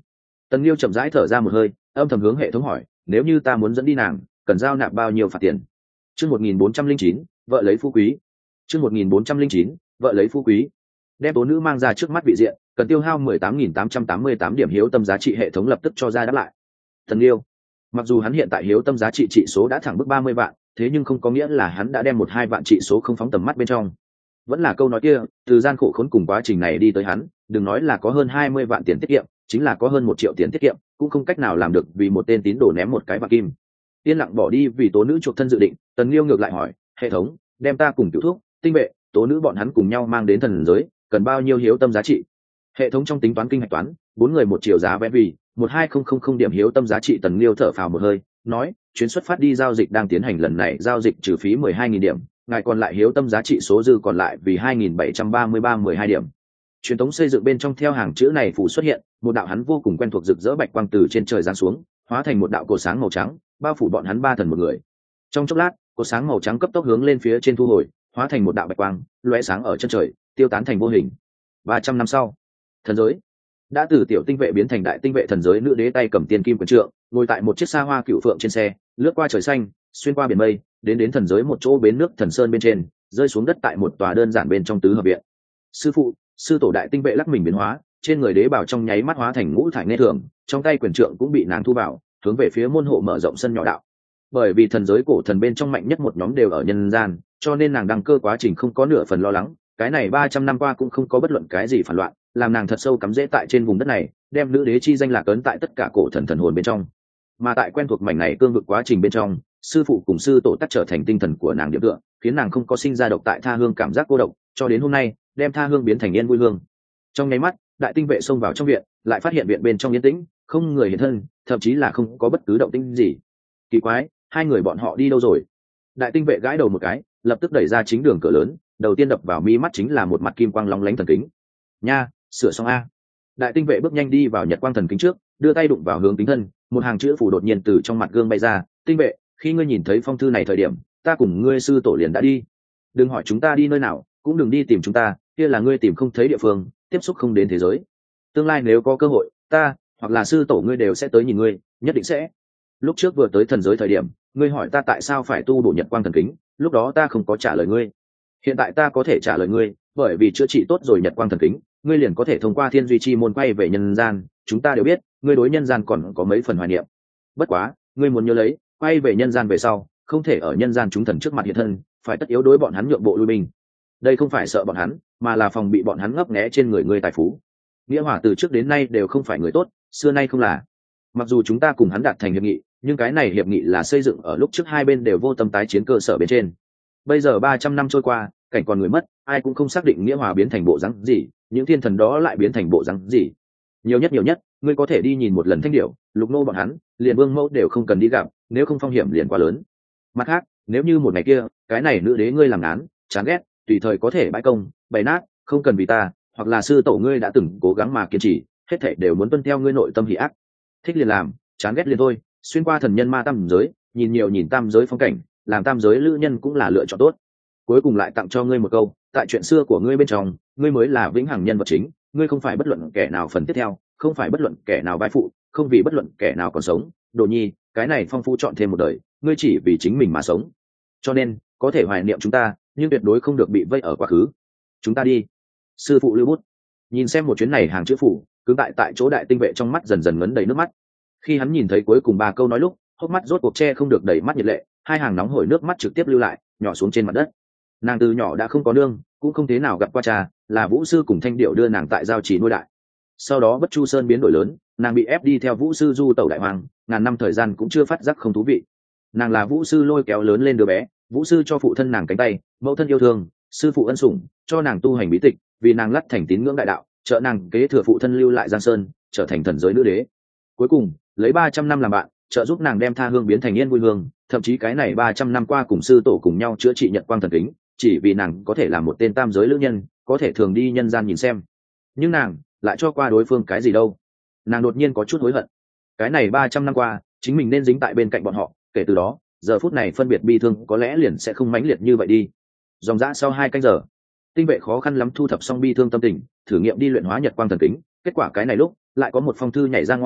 Tần Liêu chậm rãi thở ra một hơi, âm thầm hướng hệ thống hỏi, nếu như ta muốn dẫn đi nàng, cần giao nạp bao nhiêu phạt tiền? Chương một nghìn bốn trăm linh chín, vợ lấy phú quý. Chương một nghìn bốn trăm linh chín, vợ lấy phú quý. Đem tố nữ mang ra trước mắt vị diện, cần tiêu hao mười tám nghìn tám trăm tám mươi tám điểm hiếu tâm giá trị, hệ thống lập tức cho ra đáp lại. Tần Liêu, mặc dù hắn hiện tại hiếu tâm giá trị trị số đã thẳng bước ba mươi vạn, thế nhưng không có nghĩa là hắn đã đem một hai vạn trị số không phóng tầm mắt bên trong. Vẫn là câu nói kia, từ gian khổ khốn cùng quá trình này đi tới hắn, đừng nói là có hơn hai mươi vạn tiền tiết kiệm, chính là có hơn một triệu tiền tiết kiệm, cũng không cách nào làm được vì một tên tín đồ ném một cái bạc kim. Yên lặng bỏ đi vì tố nữ chuộc thân dự định, Tần Liêu ngược lại hỏi, hệ thống, đem ta cùng tiểu thuốc, tinh vệ, tố nữ bọn hắn cùng nhau mang đến thần giới, cần bao nhiêu hiếu tâm giá trị? Hệ thống trong tính toán kinh hạch toán, bốn người một triệu giá vé vì một hai không không không điểm hiếu tâm giá trị. Tần Liêu thở phào một hơi, nói, chuyến xuất phát đi giao dịch đang tiến hành, lần này giao dịch trừ phí mười hai nghìn điểm, ngài còn lại hiếu tâm giá trị số dư còn lại vì hai nghìn bảy trăm ba mươi ba mười hai điểm. Truyền thống xây dựng bên trong theo hàng chữ này phủ xuất hiện, một đạo hắn vô cùng quen thuộc rực rỡ bạch quang từ trên trời giáng xuống, hóa thành một đạo cột sáng màu trắng, bao phủ bọn hắn ba thần một người. Trong chốc lát, cột sáng màu trắng cấp tốc hướng lên phía trên thu hồi, hóa thành một đạo bạch quang, lóe sáng ở chân trời, tiêu tán thành vô hình. ba trăm năm sau, thần giới đã từ tiểu tinh vệ biến thành đại tinh vệ. Thần giới nữ đế tay cầm tiên kim quyền trượng, ngồi tại một chiếc xa hoa cựu phượng trên xe, lướt qua trời xanh, xuyên qua biển mây, đến đến thần giới một chỗ bến nước thần sơn bên trên, rơi xuống đất tại một tòa đơn giản bên trong tứ hợp viện. Sư phụ, sư tổ đại tinh vệ lắc mình biến hóa, trên người đế bảo trong nháy mắt hóa thành ngũ thải nghe thường, trong tay quyền trượng cũng bị nàng thu vào, hướng về phía môn hộ mở rộng sân nhỏ đạo. Bởi vì thần giới cổ thần bên trong mạnh nhất một nhóm đều ở nhân gian, cho nên nàng đăng cơ quá trình không có nửa phần lo lắng. Cái này ba trăm năm qua cũng không có bất luận cái gì phản loạn, làm nàng thật sâu cắm rễ tại trên vùng đất này, đem nữ đế chi danh lạc ấn tại tất cả cổ thần thần hồn bên trong. Mà tại quen thuộc mảnh này cương vực quá trình bên trong, sư phụ cùng sư tổ tắc trở thành tinh thần của nàng điểm tựa, khiến nàng không có sinh ra độc tại tha hương cảm giác cô độc, cho đến hôm nay đem tha hương biến thành yên vui hương. Trong nháy mắt, đại tinh vệ xông vào trong viện, lại phát hiện viện bên trong yên tĩnh, không người hiện thân, thậm chí là không có bất cứ động tĩnh gì. Kỳ quái, hai người bọn họ đi đâu rồi? Đại tinh vệ gãi đầu một cái, lập tức đẩy ra chính đường cửa lớn, đầu tiên đập vào mi mắt chính là một mặt kim quang lóng lánh thần kính. Nha, sửa xong a. Đại tinh vệ bước nhanh đi vào nhật quang thần kính trước, đưa tay đụng vào hướng kính thân, một hàng chữ phù đột nhiên từ trong mặt gương bay ra. Tinh vệ, khi ngươi nhìn thấy phong thư này thời điểm, ta cùng ngươi sư tổ liền đã đi. Đừng hỏi chúng ta đi nơi nào, cũng đừng đi tìm chúng ta, kia là ngươi tìm không thấy địa phương, tiếp xúc không đến thế giới. Tương lai nếu có cơ hội, ta hoặc là sư tổ ngươi đều sẽ tới nhìn ngươi, nhất định sẽ. Lúc trước vừa tới thần giới thời điểm, ngươi hỏi ta tại sao phải tu bổ nhật quang thần kính, lúc đó ta không có trả lời ngươi. Hiện tại ta có thể trả lời ngươi, bởi vì chữa trị tốt rồi nhật quang thần kính, ngươi liền có thể thông qua thiên duy chi môn quay về nhân gian. Chúng ta đều biết, ngươi đối nhân gian còn có mấy phần hoài niệm. Bất quá, ngươi muốn nhớ lấy, quay về nhân gian về sau, không thể ở nhân gian chúng thần trước mặt hiện thân, phải tất yếu đối bọn hắn nhượng bộ lui binh. Đây không phải sợ bọn hắn, mà là phòng bị bọn hắn ngấp nghé trên người ngươi tài phú. Nghĩa Hỏa từ trước đến nay đều không phải người tốt, xưa nay không là. Mặc dù chúng ta cùng hắn đạt thành hiệp nghị, nhưng cái này hiệp nghị là xây dựng ở lúc trước hai bên đều vô tâm tái chiến cơ sở bên trên. Bây giờ ba trăm năm trôi qua, cảnh còn người mất, ai cũng không xác định Nghĩa Hòa biến thành bộ dáng gì, những thiên thần đó lại biến thành bộ dáng gì. Nhiều nhất nhiều nhất, ngươi có thể đi nhìn một lần Thanh Điểu, Lục Nô bọn hắn, liền Vương Mẫu đều không cần đi gặp, nếu không phong hiểm liền quá lớn. Mặt khác, nếu như một ngày kia, cái này nữ đế ngươi làm án, chán ghét, tùy thời có thể bãi công, bày nát, không cần vì ta, hoặc là sư tổ ngươi đã từng cố gắng mà kiên trì, hết thảy đều muốn tuân theo ngươi nội tâm hỉ ác. Thích liền làm, chán ghét liền thôi, xuyên qua thần nhân ma tam giới, nhìn nhiều nhìn tam giới phong cảnh, làm tam giới lữ nhân cũng là lựa chọn tốt. Cuối cùng lại tặng cho ngươi một câu, tại chuyện xưa của ngươi bên trong, ngươi mới là vĩnh hằng nhân vật chính, ngươi không phải bất luận kẻ nào phần tiếp theo, không phải bất luận kẻ nào vai phụ, không vì bất luận kẻ nào còn sống. Đồ nhi, cái này phong phú chọn thêm một đời, ngươi chỉ vì chính mình mà sống. Cho nên, có thể hoài niệm chúng ta, nhưng tuyệt đối không được bị vây ở quá khứ. Chúng ta đi. Sư phụ lưu bút. Nhìn xem một chuyến này hàng chữ phủ, cứ tại tại chỗ đại tinh vệ trong mắt dần dần ngấn đầy nước mắt. Khi hắn nhìn thấy cuối cùng ba câu nói lúc, hốc mắt rốt cuộc che không được đầy mắt nhiệt lệ, hai hàng nóng hổi nước mắt trực tiếp lưu lại, nhỏ xuống trên mặt đất. Nàng từ nhỏ đã không có nương, cũng không thế nào gặp qua cha, là Vũ sư cùng Thanh Điệu đưa nàng tại giao trì nuôi đại. Sau đó Bất Chu Sơn biến đổi lớn, nàng bị ép đi theo Vũ sư du tẩu đại hoàng, ngàn năm thời gian cũng chưa phát giác không thú vị. Nàng là Vũ sư lôi kéo lớn lên đứa bé, Vũ sư cho phụ thân nàng cánh tay, mẫu thân yêu thương, sư phụ ân sủng, cho nàng tu hành bí tịch, vì nàng lắt thành tín ngưỡng đại đạo, trợ nàng kế thừa phụ thân lưu lại Giang Sơn, trở thành thần giới nữ đế. Cuối cùng, lấy ba trăm năm làm bạn, trợ giúp nàng đem tha hương biến thành yên vui hương, thậm chí cái này ba trăm năm qua cùng sư tổ cùng nhau chữa trị nhật quang thần kính, chỉ vì nàng có thể làm một tên tam giới lữ nhân, có thể thường đi nhân gian nhìn xem. Nhưng nàng lại cho qua đối phương cái gì đâu? Nàng đột nhiên có chút hối hận. Cái này ba trăm năm qua, chính mình nên dính tại bên cạnh bọn họ, kể từ đó, giờ phút này phân biệt bi thương có lẽ liền sẽ không mãnh liệt như vậy đi. Dòng dã sau hai canh giờ, tinh vệ khó khăn lắm thu thập xong bi thương tâm tình, thử nghiệm đi luyện hóa nhật quang thần kính, kết quả cái này lúc lại có một phong thư nhảy ra ngoài,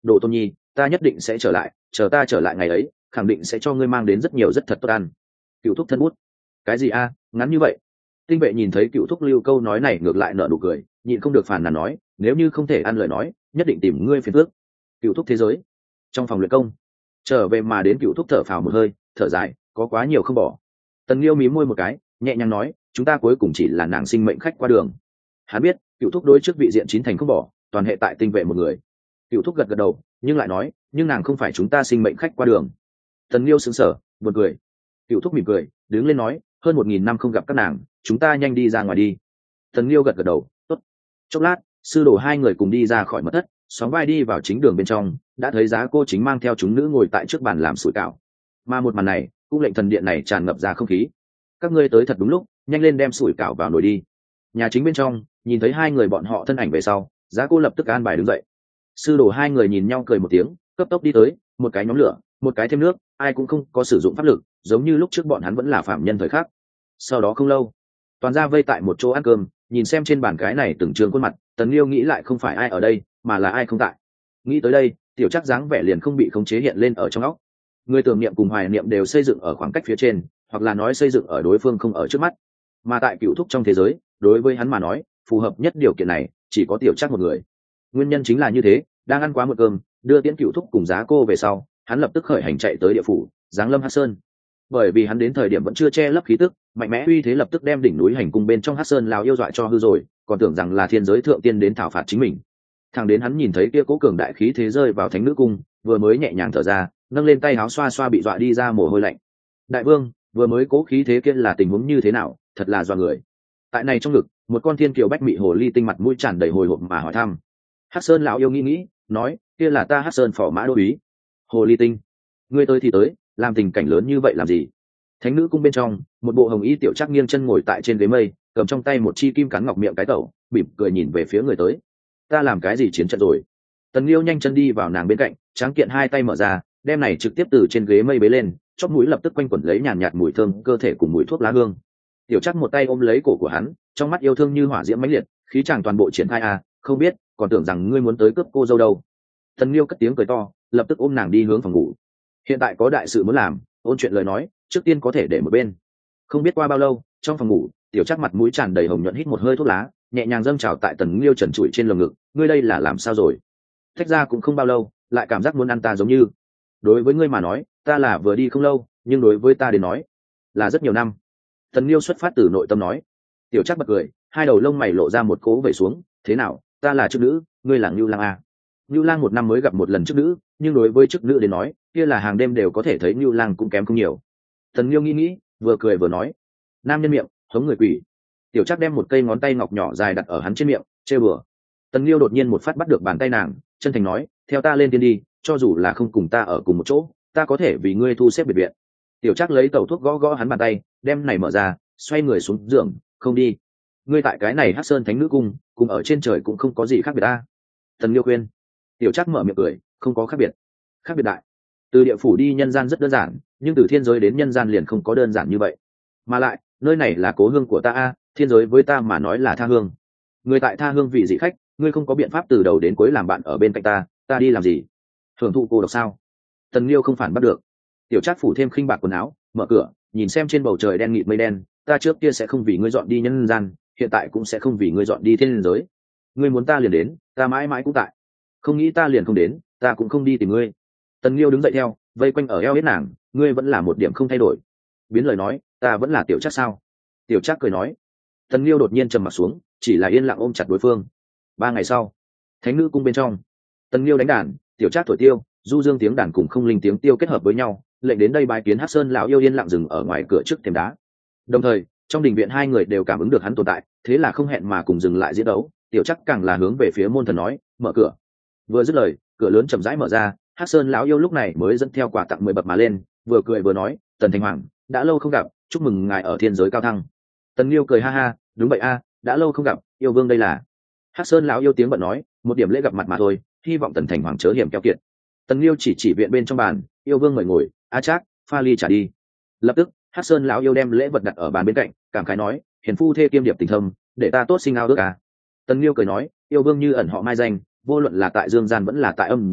đồ tôn nhi, ta nhất định sẽ trở lại, chờ ta trở lại ngày ấy khẳng định sẽ cho ngươi mang đến rất nhiều rất thật tốt ăn. Cựu thúc thân bút. Cái gì a, ngắn như vậy? Tinh vệ nhìn thấy cựu thúc lưu câu nói này ngược lại nở nụ cười, nhịn không được phàn nàn nói, nếu như không thể ăn lời nói nhất định tìm ngươi phiền phước. Cựu thúc thế giới. Trong phòng luyện công trở về mà đến, cựu thúc thở phào một hơi, thở dài, có quá nhiều không bỏ. Tần Liêu mí môi một cái, nhẹ nhàng nói, chúng ta cuối cùng chỉ là nàng sinh mệnh khách qua đường. Hắn biết cựu thúc đối trước vị diện chín thành không bỏ, toàn hệ tại tinh vệ một người. Cựu thúc gật gật đầu, nhưng lại nói, nhưng nàng không phải chúng ta sinh mệnh khách qua đường. Tần Liêu sững sờ, buồn cười. Cựu thúc mỉm cười, đứng lên nói, hơn một nghìn năm không gặp các nàng, chúng ta nhanh đi ra ngoài đi. Tần Liêu gật gật đầu, tốt. Chốc lát, sư đồ hai người cùng đi ra khỏi mật thất, sóng vai đi vào chính đường bên trong, đã thấy Giá Cô chính mang theo chúng nữ ngồi tại trước bàn làm sủi cảo. Mà một màn này cũng lệnh thần điện này tràn ngập ra không khí. Các ngươi tới thật đúng lúc, nhanh lên đem sủi cảo vào nồi đi. Nhà chính bên trong nhìn thấy hai người bọn họ thân ảnh về sau, Giá Cô lập tức an bài đứng dậy. Sư đồ hai người nhìn nhau cười một tiếng, cấp tốc đi tới, một cái nhóm lửa, một cái thêm nước, ai cũng không có sử dụng pháp lực, giống như lúc trước bọn hắn vẫn là phạm nhân thời khắc. Sau đó không lâu, toàn ra vây tại một chỗ ăn cơm, nhìn xem trên bàn cái này từng trường khuôn mặt, Tần Liêu nghĩ lại không phải ai ở đây mà là ai không tại. Nghĩ tới đây, tiểu chắc dáng vẻ liền không bị khống chế hiện lên ở trong óc. Người tưởng niệm cùng hoài niệm đều xây dựng ở khoảng cách phía trên, hoặc là nói xây dựng ở đối phương không ở trước mắt. Mà tại cựu thúc trong thế giới, đối với hắn mà nói, phù hợp nhất điều kiện này chỉ có tiểu chắc một người. Nguyên nhân chính là như thế, đang ăn quá một cơm, đưa tiễn cựu thúc cùng Giá Cô về sau, hắn lập tức khởi hành chạy tới địa phủ giáng lâm Hắc Sơn. Bởi vì hắn đến thời điểm vẫn chưa che lấp khí tức, mạnh mẽ uy thế lập tức đem đỉnh núi hành cung bên trong Hắc Sơn lão yêu dọa cho hư rồi, còn tưởng rằng là thiên giới thượng tiên đến thảo phạt chính mình. Thằng đến hắn nhìn thấy kia cố cường đại khí thế rơi vào thánh nữ cung, vừa mới nhẹ nhàng thở ra, nâng lên tay áo xoa xoa bị dọa đi ra mồ hôi lạnh. Đại vương, vừa mới cố khí thế kia là tình huống như thế nào? Thật là dọa người. Tại này trong ngực, một con thiên kiều bách mị hồ ly tinh mặt mũi tràn đầy hồi hộp mà hỏi thăm. Hắc Sơn lão yêu nghĩ nghĩ, nói, kia là ta Hắc Sơn phò mã đô úy. Hồ ly tinh, ngươi tới thì tới, làm tình cảnh lớn như vậy làm gì? Thánh nữ cung bên trong, một bộ hồng y tiểu chắc nghiêng chân ngồi tại trên ghế mây, cầm trong tay một chi kim cắn ngọc miệng cái tẩu, mỉm cười nhìn về phía người tới. Ta làm cái gì chiến trận rồi? Tần Liêu nhanh chân đi vào nàng bên cạnh, tráng kiện hai tay mở ra, đem này trực tiếp từ trên ghế mây bế lên, chóp mũi lập tức quanh quẩn lấy nhàn nhạt mùi thơm cơ thể cùng mùi thuốc lá hương. Tiểu chắc một tay ôm lấy cổ của hắn, trong mắt yêu thương như hỏa diễm mãnh liệt, khí chàng toàn bộ triển khai à, không biết, còn tưởng rằng ngươi muốn tới cướp cô dâu đâu. Tần Liêu cất tiếng cười to, lập tức ôm nàng đi hướng phòng ngủ. Hiện tại có đại sự muốn làm, ôn chuyện lời nói, trước tiên có thể để một bên. Không biết qua bao lâu, trong phòng ngủ, tiểu chắc mặt mũi tràn đầy hồng nhuận hít một hơi thuốc lá, nhẹ nhàng dâng trào tại Tần Liêu trần trụi trên lồng ngực. Ngươi đây là làm sao rồi? Thách ra cũng không bao lâu, lại cảm giác muốn ăn ta giống như. Đối với ngươi mà nói, ta là vừa đi không lâu, nhưng đối với ta đến nói, là rất nhiều năm. Tần Liêu xuất phát từ nội tâm nói. Tiểu chắc bật cười, hai đầu lông mày lộ ra một cố vẩy xuống. Thế nào, ta là chức nữ, ngươi là Ngưu Lang à? Ngưu Lang một năm mới gặp một lần chức nữ, nhưng đối với chức nữ đến nói, kia là hàng đêm đều có thể thấy Ngưu Lang cũng kém không nhiều. Tần Liêu nghĩ nghĩ, vừa cười vừa nói, nam nhân miệng hống người quỷ. Tiểu chắc đem một cây ngón tay ngọc nhỏ dài đặt ở hắn trên miệng, trêu bừa. Tần Liêu đột nhiên một phát bắt được bàn tay nàng, chân thành nói, theo ta lên tiên đi, cho dù là không cùng ta ở cùng một chỗ, ta có thể vì ngươi thu xếp biệt viện. Tiểu chắc lấy tẩu thuốc gõ gõ hắn bàn tay, đem này mở ra, xoay người xuống giường, không đi. Ngươi tại cái này Hắc Sơn Thánh Nữ Cung, cùng ở trên trời cũng không có gì khác biệt ta. Tần Liêu khuyên. Tiểu chắc mở miệng cười, không có khác biệt. Khác biệt đại. Từ địa phủ đi nhân gian rất đơn giản, nhưng từ thiên giới đến nhân gian liền không có đơn giản như vậy. Mà lại, nơi này là cố hương của ta a, thiên giới với ta mà nói là tha hương. Người tại tha hương vị dị khách, ngươi không có biện pháp từ đầu đến cuối làm bạn ở bên cạnh ta, ta đi làm gì? Hưởng thụ cô độc sao? Tần Liêu không phản bắt được. Tiểu Trác phủ thêm khinh bạc quần áo, mở cửa, nhìn xem trên bầu trời đen nghịt mây đen, ta trước kia sẽ không vì ngươi dọn đi nhân gian, hiện tại cũng sẽ không vì ngươi dọn đi thiên giới. Ngươi muốn ta liền đến, ta mãi mãi cũng tại. Không nghĩ ta liền không đến, ta cũng không đi tìm ngươi. Tần Liêu đứng dậy theo, vây quanh ở eo biết nàng, ngươi vẫn là một điểm không thay đổi. Biến lời nói, ta vẫn là Tiểu Trác sao? Tiểu Trác cười nói. Tần Liêu đột nhiên trầm mặt xuống, chỉ là yên lặng ôm chặt đối phương. Ba ngày sau, Thánh Nữ Cung bên trong, Tần Liêu đánh đàn, Tiểu Trác thổi tiêu, du dương tiếng đàn cùng không linh tiếng tiêu kết hợp với nhau, lệnh đến đây bái kiến Hắc Sơn lão yêu yên lặng dừng ở ngoài cửa trước thềm đá. Đồng thời, trong đình viện hai người đều cảm ứng được hắn tồn tại, thế là không hẹn mà cùng dừng lại diễn đấu. Tiểu Trác càng là hướng về phía môn thần nói, mở cửa. Vừa dứt lời, cửa lớn chậm rãi mở ra, Hắc Sơn lão yêu lúc này mới dẫn theo quà tặng mười bậc mà lên, vừa cười vừa nói, Tần Thành Hoàng, đã lâu không gặp, chúc mừng ngài ở thiên giới cao thăng. Tần Liêu cười ha ha, đúng vậy a, đã lâu không gặp, yêu vương đây là. Hắc Sơn lão yêu tiếng bận nói, một điểm lễ gặp mặt mà thôi, hy vọng Tần Thành Hoàng chớ hiểm keo kiệt. Tần Liêu chỉ chỉ viện bên trong bàn, yêu vương mời ngồi, a Trác, pha ly trả đi. Lập tức, Hắc Sơn lão yêu đem lễ vật đặt ở bàn bên cạnh, cảm khái nói, hiền phu thê kiêm điệp tình thâm, để ta tốt sinh ao ước à. Tần Liêu cười nói, yêu vương như ẩn họ mai danh, vô luận là tại dương gian vẫn là tại âm gian,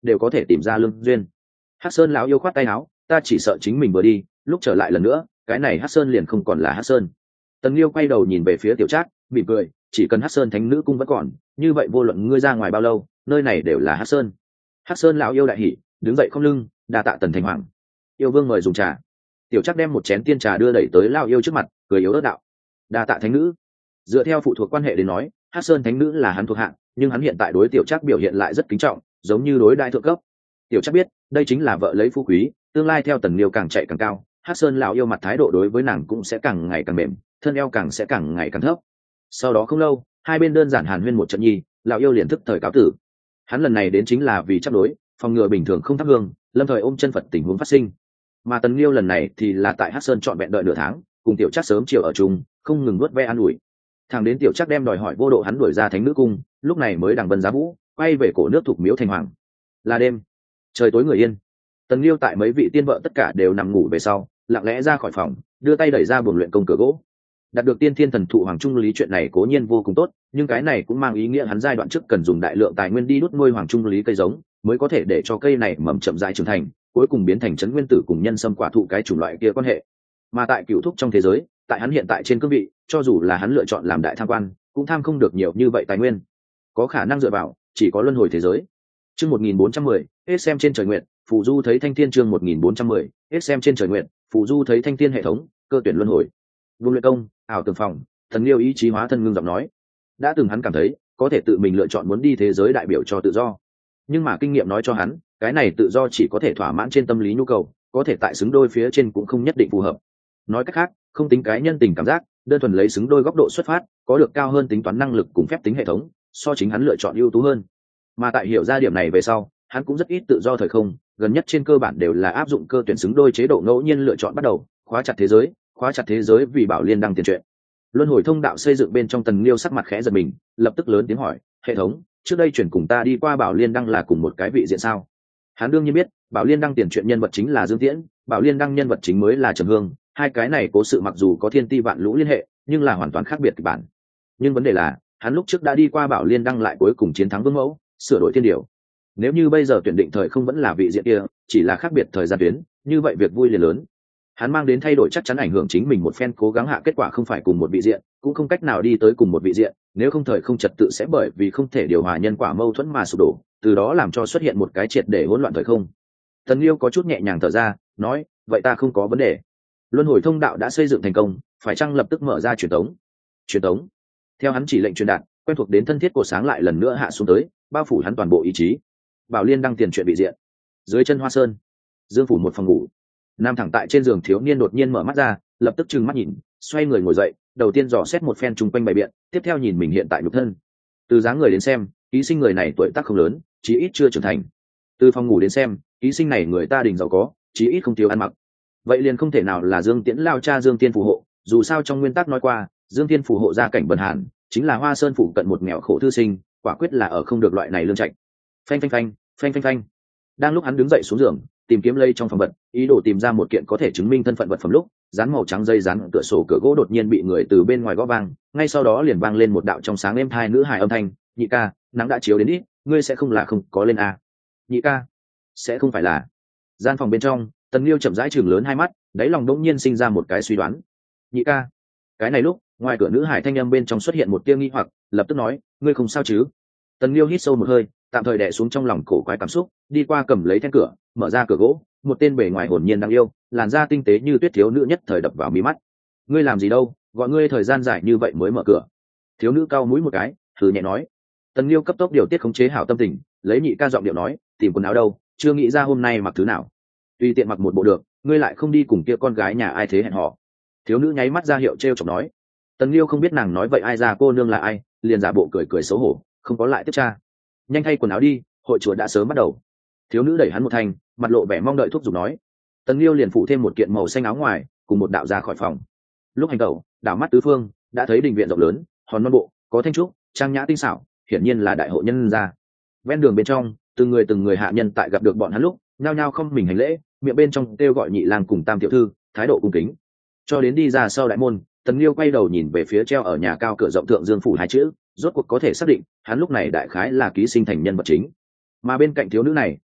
đều có thể tìm ra lương duyên. Hắc Sơn lão yêu khoát tay áo, ta chỉ sợ chính mình vừa đi, lúc trở lại lần nữa cái này Hắc Sơn liền không còn là Hắc Sơn. Tần Liêu quay đầu nhìn về phía Tiểu Trác, mỉm cười, chỉ cần Hắc Sơn thánh nữ cung vẫn còn, như vậy vô luận ngươi ra ngoài bao lâu, nơi này đều là Hắc Sơn. Hắc Sơn lão yêu đại hỉ, đứng dậy không lưng, đa tạ Tần Thành Hoàng. Yêu vương mời dùng trà. Tiểu Trác đem một chén tiên trà đưa đẩy tới lão yêu trước mặt, cười yếu ớt đạo, đa tạ thánh nữ. Dựa theo phụ thuộc quan hệ đến nói, Hắc Sơn thánh nữ là hắn thuộc hạng, nhưng hắn hiện tại đối Tiểu Trác biểu hiện lại rất kính trọng, giống như đối đại thượng cấp. Tiểu Trác biết, đây chính là vợ lấy phú quý, tương lai theo Tần Liêu càng chạy càng cao, Hắc Sơn lão yêu mặt thái độ đối với nàng cũng sẽ càng ngày càng mềm, thân eo càng sẽ càng ngày càng thấp. Sau đó không lâu, hai bên đơn giản hàn huyên một trận nhi, lão yêu liền thức thời cáo tử. Hắn lần này đến chính là vì chấp đối, phòng ngừa bình thường không thắp hương, lâm thời ôm chân Phật tình huống phát sinh. Mà Tần Liêu lần này thì là tại Hắc Sơn trọn vẹn đợi nửa tháng, cùng Tiểu Trác sớm chiều ở chung, không ngừng nuốt ve an ủi. Thằng đến Tiểu Trác đem đòi hỏi vô độ hắn đuổi ra thánh nữ cung, lúc này mới đằng vân giá vũ, quay về cổ nước thuộc miếu thành hoàng. Là đêm, trời tối người yên. Tần Liêu tại mấy vị tiên vợ tất cả đều nằm ngủ về sau, lặng lẽ ra khỏi phòng, đưa tay đẩy ra buồng luyện công cửa gỗ. Đạt được tiên thiên thần thụ hoàng trung lý chuyện này cố nhiên vô cùng tốt, nhưng cái này cũng mang ý nghĩa hắn giai đoạn trước cần dùng đại lượng tài nguyên đi đút nuôi hoàng trung lý cây giống, mới có thể để cho cây này mầm chậm rãi trưởng thành, cuối cùng biến thành trấn nguyên tử cùng nhân sâm quả thụ cái chủng loại kia quan hệ. Mà tại cửu thúc trong thế giới, tại hắn hiện tại trên cương vị, cho dù là hắn lựa chọn làm đại tham quan, cũng tham không được nhiều như vậy tài nguyên. Có khả năng dựa vào, chỉ có luân hồi thế giới. Chương một nghìn bốn trăm mười, hết xem trên trời nguyện, phù du thấy thanh thiên chương một nghìn bốn trăm mười, hết xem trên trời nguyện, phù du thấy thanh thiên hệ thống, cơ tuyển luân hồi. Vương luyện công, ảo tưởng phòng, Thần Liêu ý chí hóa thân ngưng giọng nói. Đã từng hắn cảm thấy, có thể tự mình lựa chọn muốn đi thế giới đại biểu cho tự do. Nhưng mà kinh nghiệm nói cho hắn, cái này tự do chỉ có thể thỏa mãn trên tâm lý nhu cầu, có thể tại xứng đôi phía trên cũng không nhất định phù hợp. Nói cách khác, không tính cái nhân tình cảm giác, đơn thuần lấy xứng đôi góc độ xuất phát, có được cao hơn tính toán năng lực cùng phép tính hệ thống, so chính hắn lựa chọn ưu tú hơn. Mà tại hiểu ra điểm này về sau, hắn cũng rất ít tự do thời không, gần nhất trên cơ bản đều là áp dụng cơ tuyển xứng đôi chế độ ngẫu nhiên lựa chọn bắt đầu, khóa chặt thế giới, khóa chặt thế giới vì bảo liên đăng tiền truyện. Luân hồi thông đạo xây dựng bên trong Tần Liêu sắc mặt khẽ giật mình, lập tức lớn tiếng hỏi, hệ thống, trước đây chuyển cùng ta đi qua bảo liên đăng là cùng một cái vị diện sao? Hắn đương nhiên biết, bảo liên đăng tiền truyện nhân vật chính là Dương Tiễn, bảo liên đăng nhân vật chính mới là Trầm Hương, hai cái này cố sự mặc dù có thiên ti vạn lũ liên hệ, nhưng là hoàn toàn khác biệt kịch bản. Nhưng vấn đề là, hắn lúc trước đã đi qua bảo liên đăng lại cuối cùng chiến thắng Vương Mẫu, sửa đổi thiên điều. Nếu như bây giờ tuyển định thời không vẫn là vị diện kia, chỉ là khác biệt thời gian tuyến, như vậy việc vui liền lớn. Hắn mang đến thay đổi chắc chắn ảnh hưởng chính mình một phen cố gắng hạ kết quả không phải cùng một vị diện, cũng không cách nào đi tới cùng một vị diện, nếu không thời không trật tự sẽ bởi vì không thể điều hòa nhân quả mâu thuẫn mà sụp đổ, từ đó làm cho xuất hiện một cái triệt để hỗn loạn thời không. Tần Liêu có chút nhẹ nhàng thở ra, nói, vậy ta không có vấn đề. Luân hồi thông đạo đã xây dựng thành công, phải chăng lập tức mở ra truyền tống? Truyền tống. Theo hắn chỉ lệnh truyền đạt, quen thuộc đến thân thiết của sáng lại lần nữa hạ xuống tới, bao phủ hắn toàn bộ ý chí. Bảo Liên đăng tiền chuyện vị diện. Dưới chân Hoa Sơn, Dương phủ một phòng ngủ. Nam thẳng tại trên giường thiếu niên đột nhiên mở mắt ra, lập tức trừng mắt nhìn, xoay người ngồi dậy, đầu tiên dò xét một phen chung quanh bày biện, tiếp theo nhìn mình hiện tại nhục thân. Từ dáng người đến xem, ký sinh người này tuổi tác không lớn, chí ít chưa trưởng thành. Từ phòng ngủ đến xem, ký sinh này người ta đình giàu có, chí ít không thiếu ăn mặc. Vậy liền không thể nào là Dương Tiễn lao cha Dương Tiên phù hộ, dù sao trong nguyên tắc nói qua, Dương Tiên phù hộ gia cảnh bần hàn, chính là Hoa Sơn phủ cận một nghèo khổ thư sinh, quả quyết là ở không được loại này lương trạch. Phanh phanh phanh, phanh phanh phanh. Đang lúc hắn đứng dậy xuống giường, tìm kiếm lây trong phòng vật, ý đồ tìm ra một kiện có thể chứng minh thân phận vật phẩm lúc, dán màu trắng dây dán cửa sổ cửa gỗ đột nhiên bị người từ bên ngoài gõ vang, ngay sau đó liền vang lên một đạo trong sáng êm thai nữ hài âm thanh, "Nhị ca, nắng đã chiếu đến ít, ngươi sẽ không là không có lên à?" "Nhị ca, sẽ không phải là?" Gian phòng bên trong, Tần Liêu chậm rãi chừng lớn hai mắt, đáy lòng đống nhiên sinh ra một cái suy đoán. "Nhị ca." Cái này lúc, ngoài cửa nữ hải thanh âm bên trong xuất hiện một tia nghi hoặc, lập tức nói, "Ngươi không sao chứ?" Tần Liêu hít sâu một hơi, tạm thời đè xuống trong lòng cổ quái cảm xúc, đi qua cầm lấy then cửa, mở ra cửa gỗ, một tên bề ngoài hồn nhiên đáng yêu, làn da tinh tế như tuyết thiếu nữ nhất thời đập vào mí mắt. "Ngươi làm gì đâu, gọi ngươi thời gian dài như vậy mới mở cửa." Thiếu nữ cau mũi một cái, thử nhẹ nói. Tần Liêu cấp tốc điều tiết khống chế hảo tâm tình, lấy nhị ca giọng điệu nói, "Tìm quần áo đâu, chưa nghĩ ra hôm nay mặc thứ nào. Tùy tiện mặc một bộ được, ngươi lại không đi cùng kia con gái nhà ai thế hẹn hò." Thiếu nữ nháy mắt ra hiệu trêu chọc nói. Tần Liêu không biết nàng nói vậy ai ra cô nương là ai, liền giả bộ cười cười xấu hổ, không có lại tiếp tra. "Nhanh thay quần áo đi, hội chùa đã sớm bắt đầu." Thiếu nữ đẩy hắn một thành, mặt lộ vẻ mong đợi thúc giục nói. Tần Liêu liền phụ thêm một kiện màu xanh áo ngoài, cùng một đạo ra khỏi phòng. Lúc hành tẩu, đảo mắt tứ phương, đã thấy đình viện rộng lớn, hòn non bộ, có thanh trúc, trang nhã tinh xảo, hiển nhiên là đại hộ nhân gia. Ven đường bên trong, từng người từng người hạ nhân tại gặp được bọn hắn lúc, nhao nhao không mình hành lễ, miệng bên trong kêu gọi nhị lang cùng tam tiểu thư, thái độ cung kính. Cho đến đi ra sau đại môn, Tần Liêu quay đầu nhìn về phía treo ở nhà cao cửa rộng thượng Dương phủ hai chữ, rốt cuộc có thể xác định, hắn lúc này đại khái là ký sinh thành nhân vật chính. Mà bên cạnh thiếu nữ này,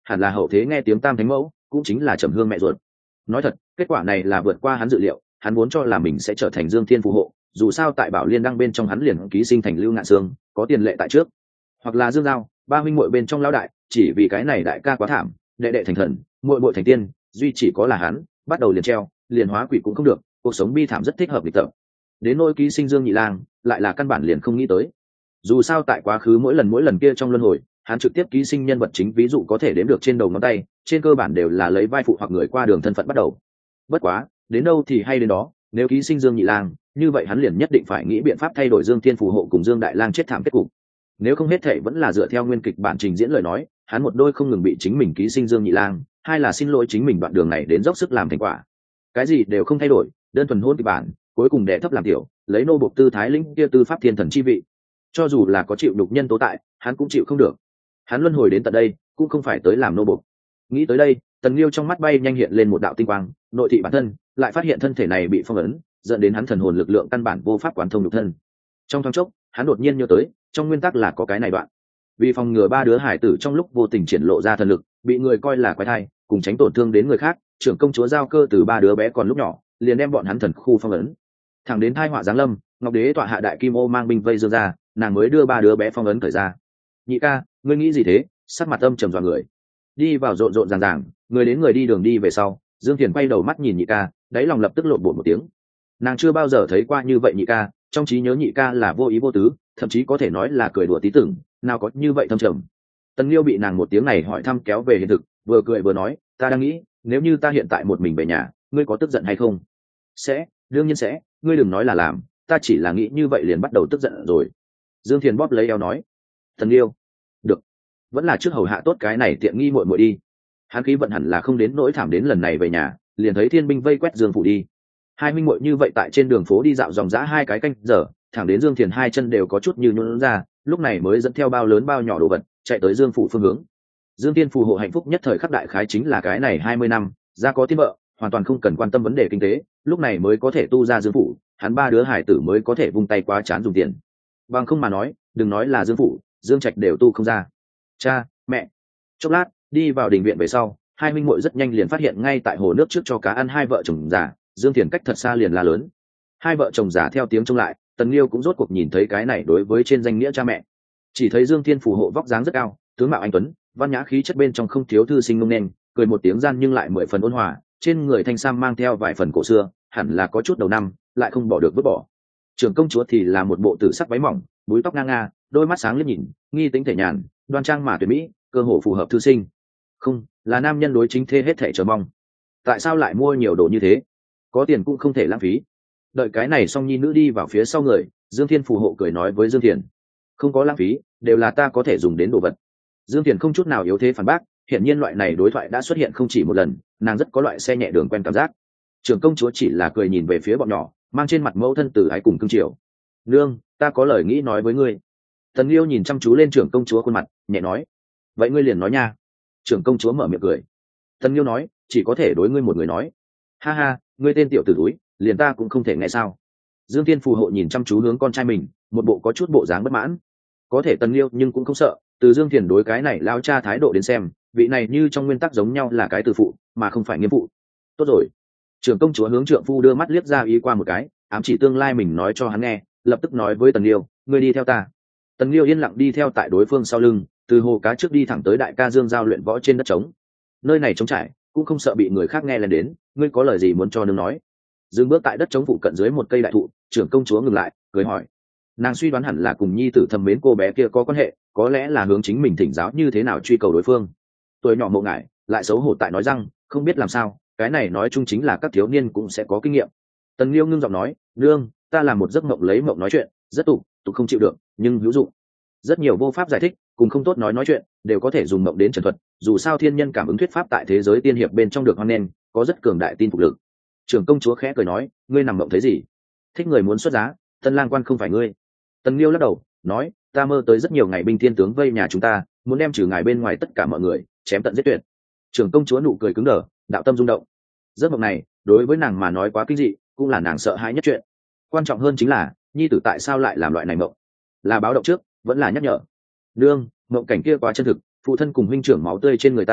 hẳn là hậu thế nghe tiếng tam thánh mẫu, cũng chính là Trầm Hương mẹ ruột. Nói thật, kết quả này là vượt qua hắn dự liệu, hắn vốn cho là mình sẽ trở thành Dương Thiên phù hộ, dù sao tại Bảo Liên đăng bên trong hắn liền ký sinh thành Lưu Ngạn Sương, có tiền lệ tại trước. Hoặc là Dương Giao, ba huynh muội bên trong lão đại, chỉ vì cái này đại ca quá thảm, đệ đệ thành thần, muội muội thành tiên, duy chỉ có là hắn, bắt đầu liền treo, liền hóa quỷ cũng không được, cuộc sống bi thảm rất thích hợp lịch tập. Đến nỗi ký sinh Dương Nhị Lang, lại là căn bản liền không nghĩ tới. Dù sao tại quá khứ mỗi lần mỗi lần kia trong luân hồi, hắn trực tiếp ký sinh nhân vật chính ví dụ có thể đếm được trên đầu ngón tay, trên cơ bản đều là lấy vai phụ hoặc người qua đường thân phận bắt đầu. Bất quá, đến đâu thì hay đến đó, nếu ký sinh Dương Nhị Lang, như vậy hắn liền nhất định phải nghĩ biện pháp thay đổi Dương Thiên phù hộ cùng Dương Đại Lang chết thảm kết cục. Nếu không hết thảy vẫn là dựa theo nguyên kịch bản trình diễn lời nói, hắn một đôi không ngừng bị chính mình ký sinh Dương Nhị Lang, hai là xin lỗi chính mình đoạn đường này đến dốc sức làm thành quả. Cái gì đều không thay đổi, đơn thuần hôn kịch bản, cuối cùng đè thấp làm tiểu, lấy nô bộc tư thái lĩnh kia tư pháp thiên thần chi vị. Cho dù là có chịu đục nhân tố tại, hắn cũng chịu không được. Hắn luân hồi đến tận đây, cũng không phải tới làm nô bộc. Nghĩ tới đây, Tần Liêu trong mắt bay nhanh hiện lên một đạo tinh quang, nội thị bản thân, lại phát hiện thân thể này bị phong ấn, dẫn đến hắn thần hồn lực lượng căn bản vô pháp quán thông nhục thân. Trong thoáng chốc, hắn đột nhiên nhớ tới, trong nguyên tắc là có cái này đoạn. Vì phòng ngừa ba đứa hải tử trong lúc vô tình triển lộ ra thần lực, bị người coi là quái thai, cùng tránh tổn thương đến người khác, trưởng công chúa giao cơ từ ba đứa bé còn lúc nhỏ, liền đem bọn hắn thần khu phong ấn. Thẳng đến tai họa giáng lâm, Ngọc Đế tọa hạ đại kim ô mang binh vây dương ra, nàng mới đưa ba đứa bé phong ấn cởi ra. Nhị ca, ngươi nghĩ gì thế? Sắc mặt âm trầm dọa người. Đi vào rộn rộn ràng ràng, người đến người đi đường đi về sau, Dương Thiền quay đầu mắt nhìn nhị ca, đáy lòng lập tức lộn bột một tiếng. Nàng chưa bao giờ thấy qua như vậy nhị ca, trong trí nhớ nhị ca là vô ý vô tứ, thậm chí có thể nói là cười đùa tí tưởng, nào có như vậy thâm trầm. Tần Liêu bị nàng một tiếng này hỏi thăm kéo về hiện thực, vừa cười vừa nói, ta đang nghĩ, nếu như ta hiện tại một mình về nhà, ngươi có tức giận hay không? Sẽ, đương nhiên sẽ, ngươi đừng nói là làm, ta chỉ là nghĩ như vậy liền bắt đầu tức giận rồi. Dương Thiền bóp lấy eo nói. Tần Liêu, được, vẫn là trước hầu hạ tốt cái này tiện nghi muội muội đi. Hắn khí vận hẳn là không đến nỗi thảm đến lần này về nhà, liền thấy thiên binh vây quét Dương phủ đi. Hai minh muội như vậy tại trên đường phố đi dạo dòng dã hai cái canh giờ, thẳng đến Dương Thiền hai chân đều có chút như nhũn ra, lúc này mới dẫn theo bao lớn bao nhỏ đồ vật, chạy tới Dương phủ phương hướng. Dương Tiên phù hộ hạnh phúc nhất thời khắc đại khái chính là cái này hai mươi năm, ra có tiên vợ, hoàn toàn không cần quan tâm vấn đề kinh tế, lúc này mới có thể tu ra Dương phủ, hắn ba đứa hải tử mới có thể vung tay quá chán dùng tiền. Bằng không mà nói, đừng nói là Dương phủ, Dương Trạch đều tu không ra. Cha, mẹ. Chốc lát, đi vào đình viện về sau, hai huynh muội rất nhanh liền phát hiện ngay tại hồ nước trước cho cá ăn hai vợ chồng già, Dương Thiền cách thật xa liền la lớn. Hai vợ chồng già theo tiếng trông lại, Tần Liêu cũng rốt cuộc nhìn thấy cái này đối với trên danh nghĩa cha mẹ. Chỉ thấy Dương Thiên phù hộ vóc dáng rất cao, tướng mạo anh tuấn, văn nhã khí chất bên trong không thiếu thư sinh ngông nên, cười một tiếng gian nhưng lại mười phần ôn hòa, trên người thanh sam mang theo vài phần cổ xưa, hẳn là có chút đầu năm, lại không bỏ được vứt bỏ. Trưởng công chúa thì là một bộ tử sắc váy mỏng, búi tóc ngang nga, đôi mắt sáng liếc nhìn, nghi tính thể nhàn, đoan trang mà tuyệt mỹ, cơ hồ phù hợp thư sinh. Không, là nam nhân đối chính thê hết thể chờ mong. Tại sao lại mua nhiều đồ như thế? Có tiền cũng không thể lãng phí. Đợi cái này xong nhi nữ đi vào phía sau người, Dương Thiên phù hộ cười nói với Dương Thiền, không có lãng phí, đều là ta có thể dùng đến đồ vật. Dương Thiền không chút nào yếu thế phản bác, hiển nhiên loại này đối thoại đã xuất hiện không chỉ một lần, nàng rất có loại xe nhẹ đường quen cảm giác. Trưởng công chúa chỉ là cười nhìn về phía bọn nhỏ, mang trên mặt mẫu thân từ ái cùng cưng chiều. Nương, ta có lời nghĩ nói với ngươi. Tần Liêu nhìn chăm chú lên trưởng công chúa khuôn mặt, nhẹ nói, vậy ngươi liền nói nha. Trưởng công chúa mở miệng cười. Tần Liêu nói, chỉ có thể đối ngươi một người nói. Ha ha, ngươi tên tiểu tử túi, liền ta cũng không thể nghe sao. Dương Thiên phù hộ nhìn chăm chú hướng con trai mình, một bộ có chút bộ dáng bất mãn. Có thể Tần Liêu nhưng cũng không sợ, từ Dương Thiền đối cái này lao cha thái độ đến xem, vị này như trong nguyên tắc giống nhau là cái từ phụ, mà không phải nghiêm phụ. Tốt rồi. Trưởng công chúa hướng trượng phu đưa mắt liếc ra ý qua một cái, ám chỉ tương lai mình nói cho hắn nghe, lập tức nói với Tần Liêu, ngươi đi theo ta. Tần Liêu yên lặng đi theo tại đối phương sau lưng, từ hồ cá trước đi thẳng tới đại ca Dương giao luyện võ trên đất trống. Nơi này trống trải, cũng không sợ bị người khác nghe lên đến, ngươi có lời gì muốn cho nương nói. Dừng bước tại đất trống phụ cận dưới một cây đại thụ, trưởng công chúa ngừng lại, cười hỏi. Nàng suy đoán hẳn là cùng nhi tử thầm mến cô bé kia có quan hệ, có lẽ là hướng chính mình thỉnh giáo như thế nào truy cầu đối phương. Tuổi nhỏ mộ ngại, lại xấu hổ tại nói rằng, không biết làm sao, cái này nói chung chính là các thiếu niên cũng sẽ có kinh nghiệm. Tần Liêu ngưng giọng nói, nương, ta làm một giấc mộng lấy mộng nói chuyện, rất tục, tục không chịu được, nhưng hữu dụng. Rất nhiều vô pháp giải thích, cùng không tốt nói nói chuyện, đều có thể dùng mộng đến trần thuật. Dù sao thiên nhân cảm ứng thuyết pháp tại thế giới tiên hiệp bên trong được hoan nghênh, có rất cường đại tin phục lực. Trưởng công chúa khẽ cười nói, ngươi nằm mộng thấy gì? Thích người muốn xuất giá, Tân lang quan không phải ngươi. Tần Liêu lắc đầu, nói, ta mơ tới rất nhiều ngày binh thiên tướng vây nhà chúng ta, muốn đem trừ ngài bên ngoài tất cả mọi người, chém tận giết tuyệt. Trưởng công chúa nụ cười cứng đờ, đạo tâm rung động. Giấc mộng này, đối với nàng mà nói quá kinh dị, cũng là nàng sợ hãi nhất chuyện. Quan trọng hơn chính là, nhi tử tại sao lại làm loại này mộng? Là báo động trước, vẫn là nhắc nhở. Nương, mộng cảnh kia quá chân thực, phụ thân cùng huynh trưởng máu tươi trên người ta,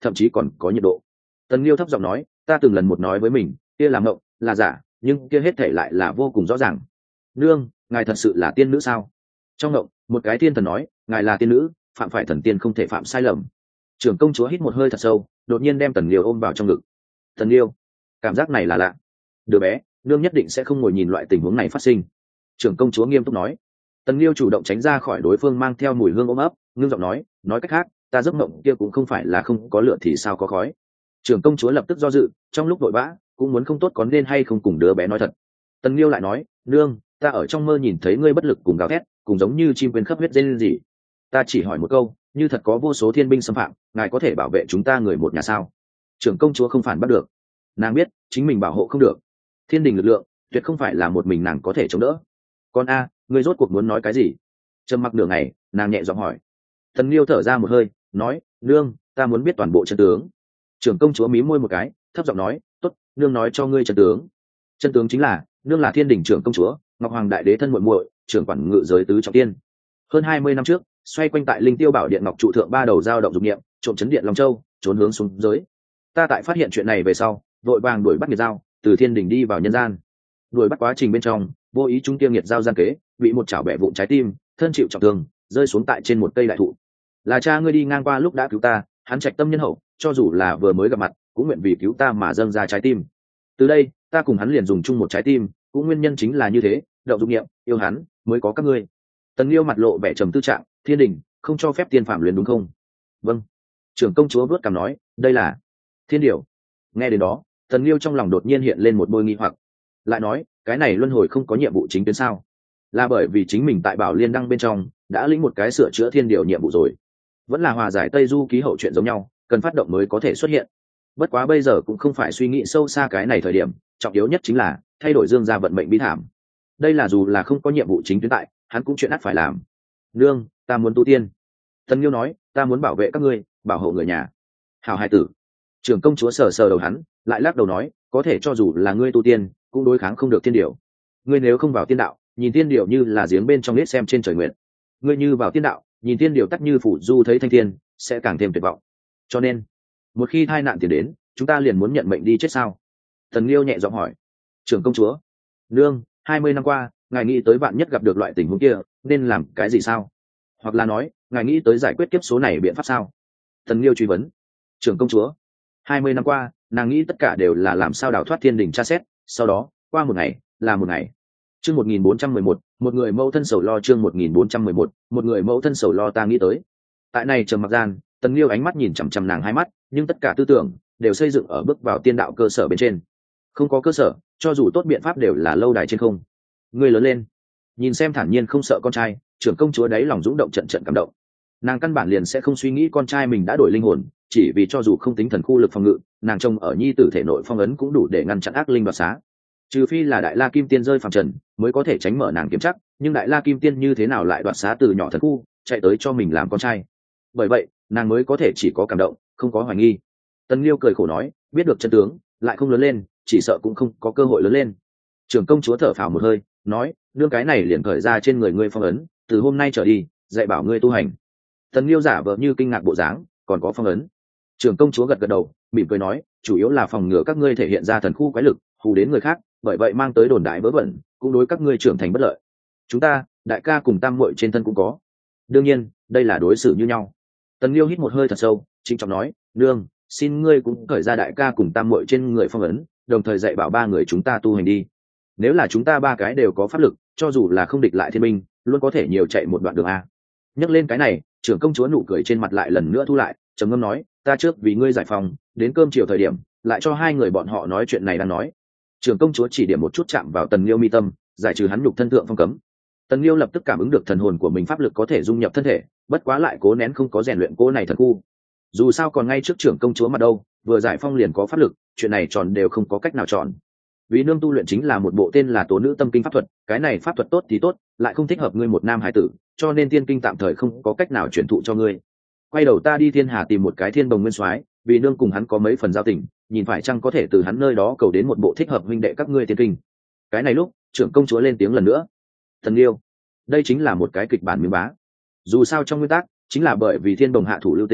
thậm chí còn có nhiệt độ. Tần Liêu thấp giọng nói, ta từng lần một nói với mình, kia là mộng, là giả, nhưng kia hết thể lại là vô cùng rõ ràng. Nương, ngài thật sự là tiên nữ sao? Trong mộng, một cái tiên thần nói, ngài là tiên nữ, phạm phải thần tiên không thể phạm sai lầm. Trưởng công chúa hít một hơi thật sâu, đột nhiên đem Tần Liêu ôm vào trong ngực. Tần Liêu, cảm giác này là lạ. Đứa bé, nương nhất định sẽ không ngồi nhìn loại tình huống này phát sinh. Trưởng công chúa nghiêm túc nói. Tần Liêu chủ động tránh ra khỏi đối phương mang theo mùi hương ôm ấp, ngưng giọng nói, nói cách khác, ta giấc mộng kia cũng không phải là không có lửa thì sao có khói. Trưởng công chúa lập tức do dự, trong lúc vội vã cũng muốn không tốt có nên hay không cùng đứa bé nói thật. Tần Liêu lại nói, nương, ta ở trong mơ nhìn thấy ngươi bất lực cùng gào thét, cùng giống như chim quên khắp huyết rên gì. Ta chỉ hỏi một câu, như thật có vô số thiên binh xâm phạm, ngài có thể bảo vệ chúng ta người một nhà sao? Trưởng công chúa không phản bắt được, nàng biết chính mình bảo hộ không được, thiên đình lực lượng tuyệt không phải là một mình nàng có thể chống đỡ. Con a, ngươi rốt cuộc muốn nói cái gì? Trầm mặc nửa ngày, nàng nhẹ giọng hỏi. Tần Liêu thở ra một hơi, nói, nương, ta muốn biết toàn bộ chân tướng. Trưởng công chúa mí môi một cái, thấp giọng nói, tốt, nương nói cho ngươi chân tướng. Chân tướng chính là, nương là thiên đình trưởng công chúa, Ngọc Hoàng đại đế thân muội muội, trưởng quản ngự giới tứ trọng tiên. Hơn hai mươi năm trước, xoay quanh tại Linh Tiêu Bảo Điện Ngọc trụ thượng ba đầu dao động dục niệm, trộm chấn điện Long Châu, trốn hướng xuống giới. Ta tại phát hiện chuyện này về sau, vội vàng đuổi bắt nghiệt dao, từ thiên đình đi vào nhân gian. Đuổi bắt quá trình bên trong, vô ý chúng tiêu nghiệt dao gian kế, bị một chảo bẻ vụn trái tim, thân chịu trọng thương, rơi xuống tại trên một cây đại thụ. Là cha ngươi đi ngang qua lúc đã cứu ta, hắn trạch tâm nhân hậu, cho dù là vừa mới gặp mặt, cũng nguyện vì cứu ta mà dâng ra trái tim. Từ đây, ta cùng hắn liền dùng chung một trái tim, cũng nguyên nhân chính là như thế, động dục niệm, yêu hắn, mới có các ngươi. Tần Liêu mặt lộ vẻ trầm tư trạng, thiên đình không cho phép tiên phạm luyện đúng không? Vâng. Trưởng công chúa vớt cằm nói, đây là thiên điều. Nghe đến đó, Tần Liêu trong lòng đột nhiên hiện lên một bôi nghi hoặc, lại nói, cái này luân hồi không có nhiệm vụ chính tuyến sao? Là bởi vì chính mình tại Bảo Liên Đăng bên trong đã lĩnh một cái sửa chữa thiên điều nhiệm vụ rồi, vẫn là hòa giải Tây Du ký hậu chuyện giống nhau, cần phát động mới có thể xuất hiện. Bất quá bây giờ cũng không phải suy nghĩ sâu xa cái này thời điểm, trọng yếu nhất chính là thay đổi Dương gia vận mệnh bi thảm. Đây là dù là không có nhiệm vụ chính tuyến tại, hắn cũng chuyện ắt phải làm. Nương, ta muốn tu tiên. Tần Liêu nói, ta muốn bảo vệ các ngươi, bảo hộ người nhà. Hảo hai tử. Trưởng công chúa sờ sờ đầu hắn, lại lắc đầu nói, có thể cho dù là ngươi tu tiên, cũng đối kháng không được thiên điều. Ngươi nếu không vào tiên đạo, nhìn tiên điều như là giếng bên trong nết xem trên trời nguyện. Ngươi như vào tiên đạo, nhìn tiên điều tắc như phủ du thấy thanh thiên, sẽ càng thêm tuyệt vọng. Cho nên, một khi tai nạn tiền đến, chúng ta liền muốn nhận mệnh đi chết sao? Tần Liêu nhẹ giọng hỏi. Trưởng công chúa, nương, hai mươi năm qua, ngài nghĩ tới vạn nhất gặp được loại tình huống kia, nên làm cái gì sao? Hoặc là nói, ngài nghĩ tới giải quyết kiếp số này biện pháp sao? Tần Liêu truy vấn. Trưởng công chúa, hai mươi năm qua, nàng nghĩ tất cả đều là làm sao đào thoát thiên đình tra xét, sau đó, qua một ngày, là một ngày. Chương một nghìn bốn trăm mười một, một người mẫu thân sầu lo. Chương một nghìn bốn trăm mười một, một người mẫu thân sầu lo. Ta nghĩ tới. Tại này trầm mặc gian, Tần Liêu ánh mắt nhìn chằm chằm nàng hai mắt, nhưng tất cả tư tưởng đều xây dựng ở bước vào tiên đạo cơ sở bên trên. Không có cơ sở, cho dù tốt biện pháp đều là lâu đài trên không. Ngươi lớn lên, nhìn xem thản nhiên không sợ con trai, trưởng công chúa đáy lòng dũng động trận trận cảm động. Nàng căn bản liền sẽ không suy nghĩ con trai mình đã đổi linh hồn, chỉ vì cho dù không tính thần khu lực phòng ngự, nàng trông ở nhi tử thể nội phong ấn cũng đủ để ngăn chặn ác linh đoạt xá. Trừ phi là đại la kim tiên rơi phàm trần mới có thể tránh mở nàng kiếm chắc, nhưng đại la kim tiên như thế nào lại đoạt xá từ nhỏ thần khu chạy tới cho mình làm con trai? Bởi vậy nàng mới có thể chỉ có cảm động, không có hoài nghi. Tần Liêu cười khổ nói, biết được chân tướng lại không lớn lên, chỉ sợ cũng không có cơ hội lớn lên. Trưởng công chúa thở phào một hơi, nói, đương cái này liền khởi ra trên người ngươi phong ấn, từ hôm nay trở đi dạy bảo ngươi tu hành. Tần Liêu giả vờ như kinh ngạc bộ dáng, còn có phong ấn? Trưởng công chúa gật gật đầu, mỉm cười nói, chủ yếu là phòng ngừa các ngươi thể hiện ra thần khu quái lực, hù đến người khác, bởi vậy mang tới đồn đại vớ vẩn, cũng đối các ngươi trưởng thành bất lợi. Chúng ta, đại ca cùng tam muội trên thân cũng có. Đương nhiên, đây là đối xử như nhau. Tần Liêu hít một hơi thật sâu, trịnh trọng nói, nương, xin ngươi cũng khởi ra đại ca cùng tam muội trên người phong ấn, đồng thời dạy bảo ba người chúng ta tu hành đi. Nếu là chúng ta ba cái đều có pháp lực, cho dù là không địch lại thiên minh, luôn có thể nhiều chạy một đoạn đường a. Nhắc lên cái này, trưởng công chúa nụ cười trên mặt lại lần nữa thu lại, trầm ngâm nói, ta trước vì ngươi giải phòng, đến cơm chiều thời điểm, lại cho hai người bọn họ nói chuyện này đang nói. Trưởng công chúa chỉ điểm một chút chạm vào Tần Liêu mi tâm, giải trừ hắn nhục thân thượng phong cấm. Tần Liêu lập tức cảm ứng được thần hồn của mình pháp lực có thể dung nhập thân thể, bất quá lại cố nén không có rèn luyện cô này thần khu. Dù sao còn ngay trước trưởng công chúa mặt đâu, vừa giải phong liền có pháp lực, chuyện này tròn đều không có cách nào tròn. Vì nương tu luyện chính là một bộ tên là Tố Nữ Tâm Kinh pháp thuật, cái này pháp thuật tốt thì tốt, lại không thích hợp ngươi một nam hải tử, cho nên tiên kinh tạm thời không có cách nào truyền thụ cho ngươi. Quay đầu ta đi Thiên Hà tìm một cái Thiên Bồng Nguyên Soái, vì nương cùng hắn có mấy phần giao tình, nhìn phải chăng có thể từ hắn nơi đó cầu đến một bộ thích hợp huynh đệ các ngươi tiên kinh. Cái này lúc, trưởng công chúa lên tiếng lần nữa. Thần Liêu, đây chính là một cái kịch bản miếng bá. Dù sao trong nguyên tắc, chính là bởi vì Thiên Bồng hạ thủ lưu tình,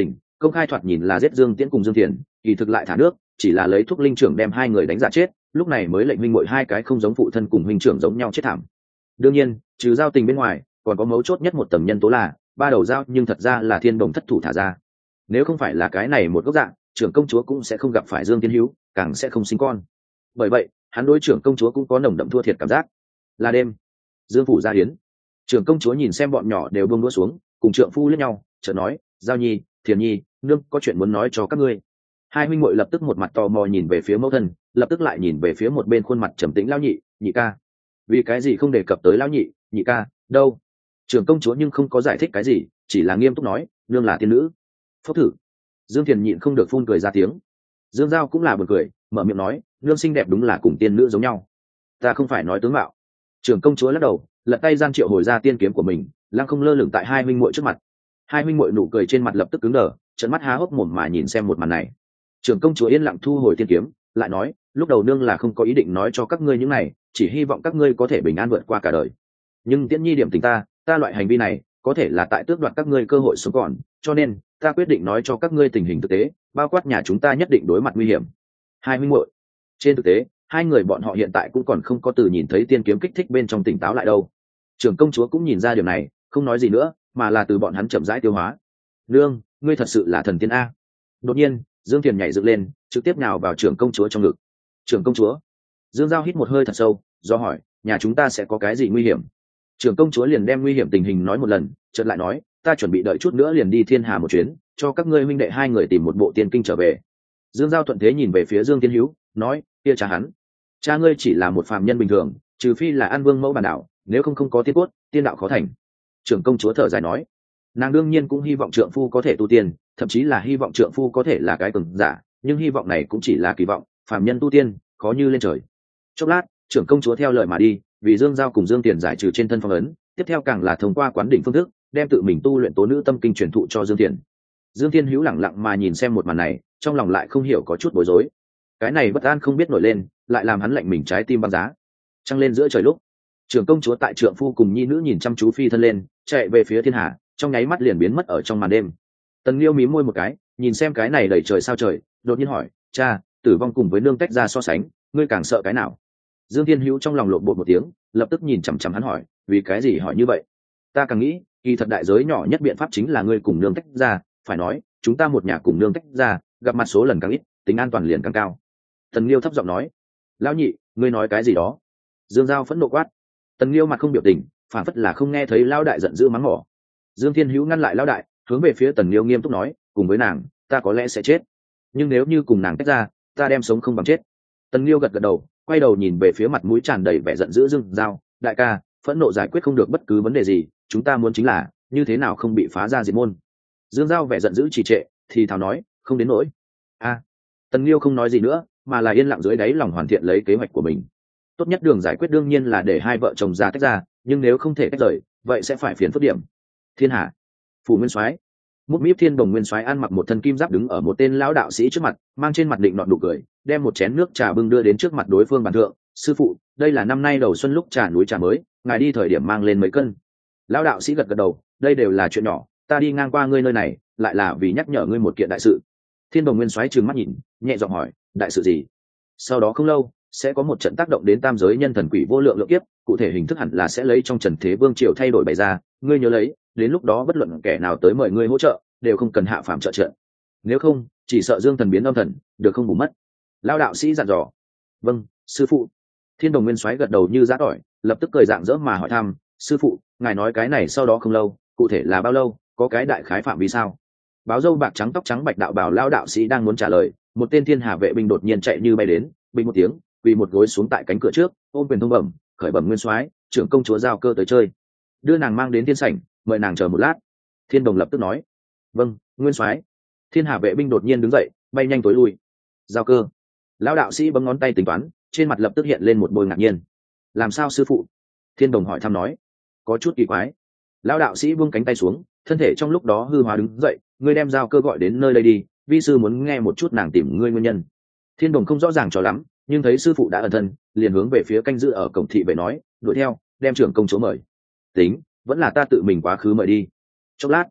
công khai thoạt nhìn là giết Dương Tiễn cùng Dương Thiền, kỳ thực lại thả nước, chỉ là lấy thuốc linh trưởng đem hai người đánh giả chết, lúc này mới lệnh huynh muội hai cái không giống phụ thân cùng huynh trưởng giống nhau chết thảm. Đương nhiên, trừ giao tình bên ngoài, còn có mấu chốt nhất một tầm nhân tố là ba đầu dao, nhưng thật ra là Thiên Đồng thất thủ thả ra. Nếu không phải là cái này một gốc dạng, trưởng công chúa cũng sẽ không gặp phải Dương Tiên Hữu, càng sẽ không sinh con. Bởi vậy, hắn đối trưởng công chúa cũng có nồng đậm thua thiệt cảm giác. Là đêm, Dương phủ ra hiến, trưởng công chúa nhìn xem bọn nhỏ đều buông đũa xuống, cùng trượng phu liếc nhau, chợt nói: Giao Nhi, Thiền Nhi, nương có chuyện muốn nói cho các ngươi. Hai huynh muội lập tức một mặt tò mò nhìn về phía mẫu thân, lập tức lại nhìn về phía một bên khuôn mặt trầm tĩnh lão nhị, nhị ca. Vì cái gì không đề cập tới lão nhị, nhị ca đâu? Trưởng công chúa nhưng không có giải thích cái gì, chỉ là nghiêm túc nói: nương là tiên nữ. Phốc thử. Dương Thiền nhịn không được phun cười ra tiếng. Dương Giao cũng là buồn cười, mở miệng nói: nương xinh đẹp đúng là cùng tiên nữ giống nhau. Ta không phải nói tướng mạo. Trưởng công chúa lắc đầu, lật tay gian triệu hồi ra tiên kiếm của mình, lăng không lơ lửng tại hai huynh muội trước mặt. Hai huynh muội nụ cười trên mặt lập tức cứng đờ, trợn mắt há hốc mồm mà nhìn xem một màn này. Trưởng công chúa yên lặng thu hồi tiên kiếm, lại nói: lúc đầu nương là không có ý định nói cho các ngươi những này, chỉ hy vọng các ngươi có thể bình an vượt qua cả đời. Nhưng Tiễn Nhi điểm tình ta, ta loại hành vi này có thể là tại tước đoạt các ngươi cơ hội sống còn, cho nên ta quyết định nói cho các ngươi tình hình thực tế, bao quát nhà chúng ta nhất định đối mặt nguy hiểm. Hai huynh muội, trên thực tế, hai người bọn họ hiện tại cũng còn không có từ nhìn thấy tiên kiếm kích thích bên trong tỉnh táo lại đâu. Trưởng công chúa cũng nhìn ra điều này, không nói gì nữa, mà là từ bọn hắn chậm rãi tiêu hóa. Nương, ngươi thật sự là thần tiên a. Đột nhiên, Dương Thiền nhảy dựng lên, trực tiếp nào vào trưởng công chúa trong ngực. Trưởng công chúa. Dương Giao hít một hơi thật sâu, do hỏi: nhà chúng ta sẽ có cái gì nguy hiểm? Trưởng công chúa liền đem nguy hiểm tình hình nói một lần, chợt lại nói: ta chuẩn bị đợi chút nữa liền đi Thiên Hà một chuyến, cho các ngươi huynh đệ hai người tìm một bộ tiên kinh trở về. Dương Giao thuận thế nhìn về phía Dương Tiên Hữu, nói: kia cha hắn, cha ngươi chỉ là một phàm nhân bình thường, trừ phi là An Vương mẫu bản đạo, nếu không không có tiên cốt, tiên đạo khó thành. Trưởng công chúa thở dài nói: nàng đương nhiên cũng hy vọng trượng phu có thể tu tiên, thậm chí là hy vọng trượng phu có thể là cái cường giả, nhưng hy vọng này cũng chỉ là kỳ vọng, phàm nhân tu tiên khó như lên trời. Chốc lát, trưởng công chúa theo lời mà đi, vì Dương Giao cùng Dương Tiền giải trừ trên thân phong ấn, tiếp theo càng là thông qua quán đỉnh phương thức, đem tự mình tu luyện tố nữ tâm kinh truyền thụ cho Dương Tiền. Dương Thiên Hữu lẳng lặng mà nhìn xem một màn này, trong lòng lại không hiểu có chút bối rối. Cái này bất an không biết nổi lên, lại làm hắn lạnh mình trái tim băng giá. Trăng lên giữa trời lúc, trưởng công chúa tại trượng phu cùng nhi nữ nhìn chăm chú phi thân lên, chạy về phía thiên hà, trong nháy mắt liền biến mất ở trong màn đêm. Tần Liêu mím môi một cái, nhìn xem cái này đầy trời sao trời, đột nhiên hỏi: cha, tử vong cùng với nương tách ra so sánh, ngươi càng sợ cái nào? Dương Thiên Hữu trong lòng lộn bột một tiếng, lập tức nhìn chằm chằm hắn hỏi: vì cái gì hỏi như vậy? Ta càng nghĩ, kỳ thật đại giới nhỏ nhất biện pháp chính là ngươi cùng nương tách ra, phải nói, chúng ta một nhà cùng nương tách ra, gặp mặt số lần càng ít, tính an toàn liền càng cao. Tần Liêu thấp giọng nói: lão nhị, ngươi nói cái gì đó? Dương Giao phẫn nộ quát. Tần Liêu mặt không biểu tình, phản phất là không nghe thấy lão đại giận dữ mắng mỏ. Dương Thiên Hữu ngăn lại lão đại, hướng về phía Tần Liêu nghiêm túc nói: cùng với nàng, ta có lẽ sẽ chết, nhưng nếu như cùng nàng tách ra, ta đem sống không bằng chết. Tần Liêu gật gật đầu, quay đầu nhìn về phía mặt mũi tràn đầy vẻ giận dữ Dương Giao: đại ca, phẫn nộ giải quyết không được bất cứ vấn đề gì, chúng ta muốn chính là như thế nào không bị phá ra diệt môn. Dương Giao vẻ giận dữ trì trệ, thì thào nói: không đến nỗi. A. À, Tần Liêu không nói gì nữa, mà là yên lặng dưới đáy lòng hoàn thiện lấy kế hoạch của mình. Tốt nhất đường giải quyết đương nhiên là để hai vợ chồng ra tách ra, nhưng nếu không thể tách rời, vậy sẽ phải phiền phức điểm. Thiên Hà, phủ Nguyên Soái, Mút Míp Thiên Đồng Nguyên Soái ăn mặc một thân kim giáp đứng ở một tên lão đạo sĩ trước mặt, mang trên mặt định nọt nụ cười, đem một chén nước trà bưng đưa đến trước mặt đối phương bàn thượng. Sư phụ, đây là năm nay đầu xuân lúc trà núi trà mới, ngài đi thời điểm mang lên mấy cân. Lão đạo sĩ gật gật đầu, đây đều là chuyện nhỏ, ta đi ngang qua ngươi nơi này, lại là vì nhắc nhở ngươi một kiện đại sự. Thiên Đồng Nguyên Soái trừng mắt nhìn, nhẹ giọng hỏi: đại sự gì? Sau đó không lâu, sẽ có một trận tác động đến tam giới nhân thần quỷ vô lượng lượng kiếp, cụ thể hình thức hẳn là sẽ lấy trong Trần Thế Vương triều thay đổi bày ra, ngươi nhớ lấy, đến lúc đó bất luận kẻ nào tới mời ngươi hỗ trợ, đều không cần hạ phàm trợ trợ. Nếu không, chỉ sợ dương thần biến âm thần, được không bù mất. Lão đạo sĩ dặn dò. Vâng, sư phụ. Thiên Đồng Nguyên Soái gật đầu như giã tỏi, lập tức cười dạng dỡ mà hỏi thăm: sư phụ, ngài nói cái này sau đó không lâu, cụ thể là bao lâu, có cái đại khái phạm vi sao? Báo râu bạc trắng tóc trắng bạch đạo bảo lão đạo sĩ đang muốn trả lời, một tên thiên hà vệ binh đột nhiên chạy như bay đến, bình một tiếng, quỳ một gối xuống tại cánh cửa trước, ôm quyền thông bẩm: khởi bẩm Nguyên Soái, trưởng công chúa Giao Cơ tới chơi, đưa nàng mang đến thiên sảnh, mời nàng chờ một lát. Thiên Đồng lập tức nói: vâng, Nguyên Soái. Thiên hà vệ binh đột nhiên đứng dậy, bay nhanh tối lui. Giao Cơ. Lão đạo sĩ bấm ngón tay tính toán, trên mặt lập tức hiện lên một bôi ngạc nhiên. Làm sao sư phụ? Thiên Đồng hỏi thăm nói. Có chút kỳ quái. Lão đạo sĩ buông cánh tay xuống, thân thể trong lúc đó hư hóa đứng dậy: ngươi đem Giao Cơ gọi đến nơi đây đi, vi sư muốn nghe một chút nàng tìm ngươi nguyên nhân. Thiên Đồng không rõ ràng cho lắm, nhưng thấy sư phụ đã ẩn thân, liền hướng về phía canh giữ ở cổng thị vệ nói: đuổi theo, đem trưởng công chúa mời. Tính, vẫn là ta tự mình quá khứ mời đi. Chốc lát,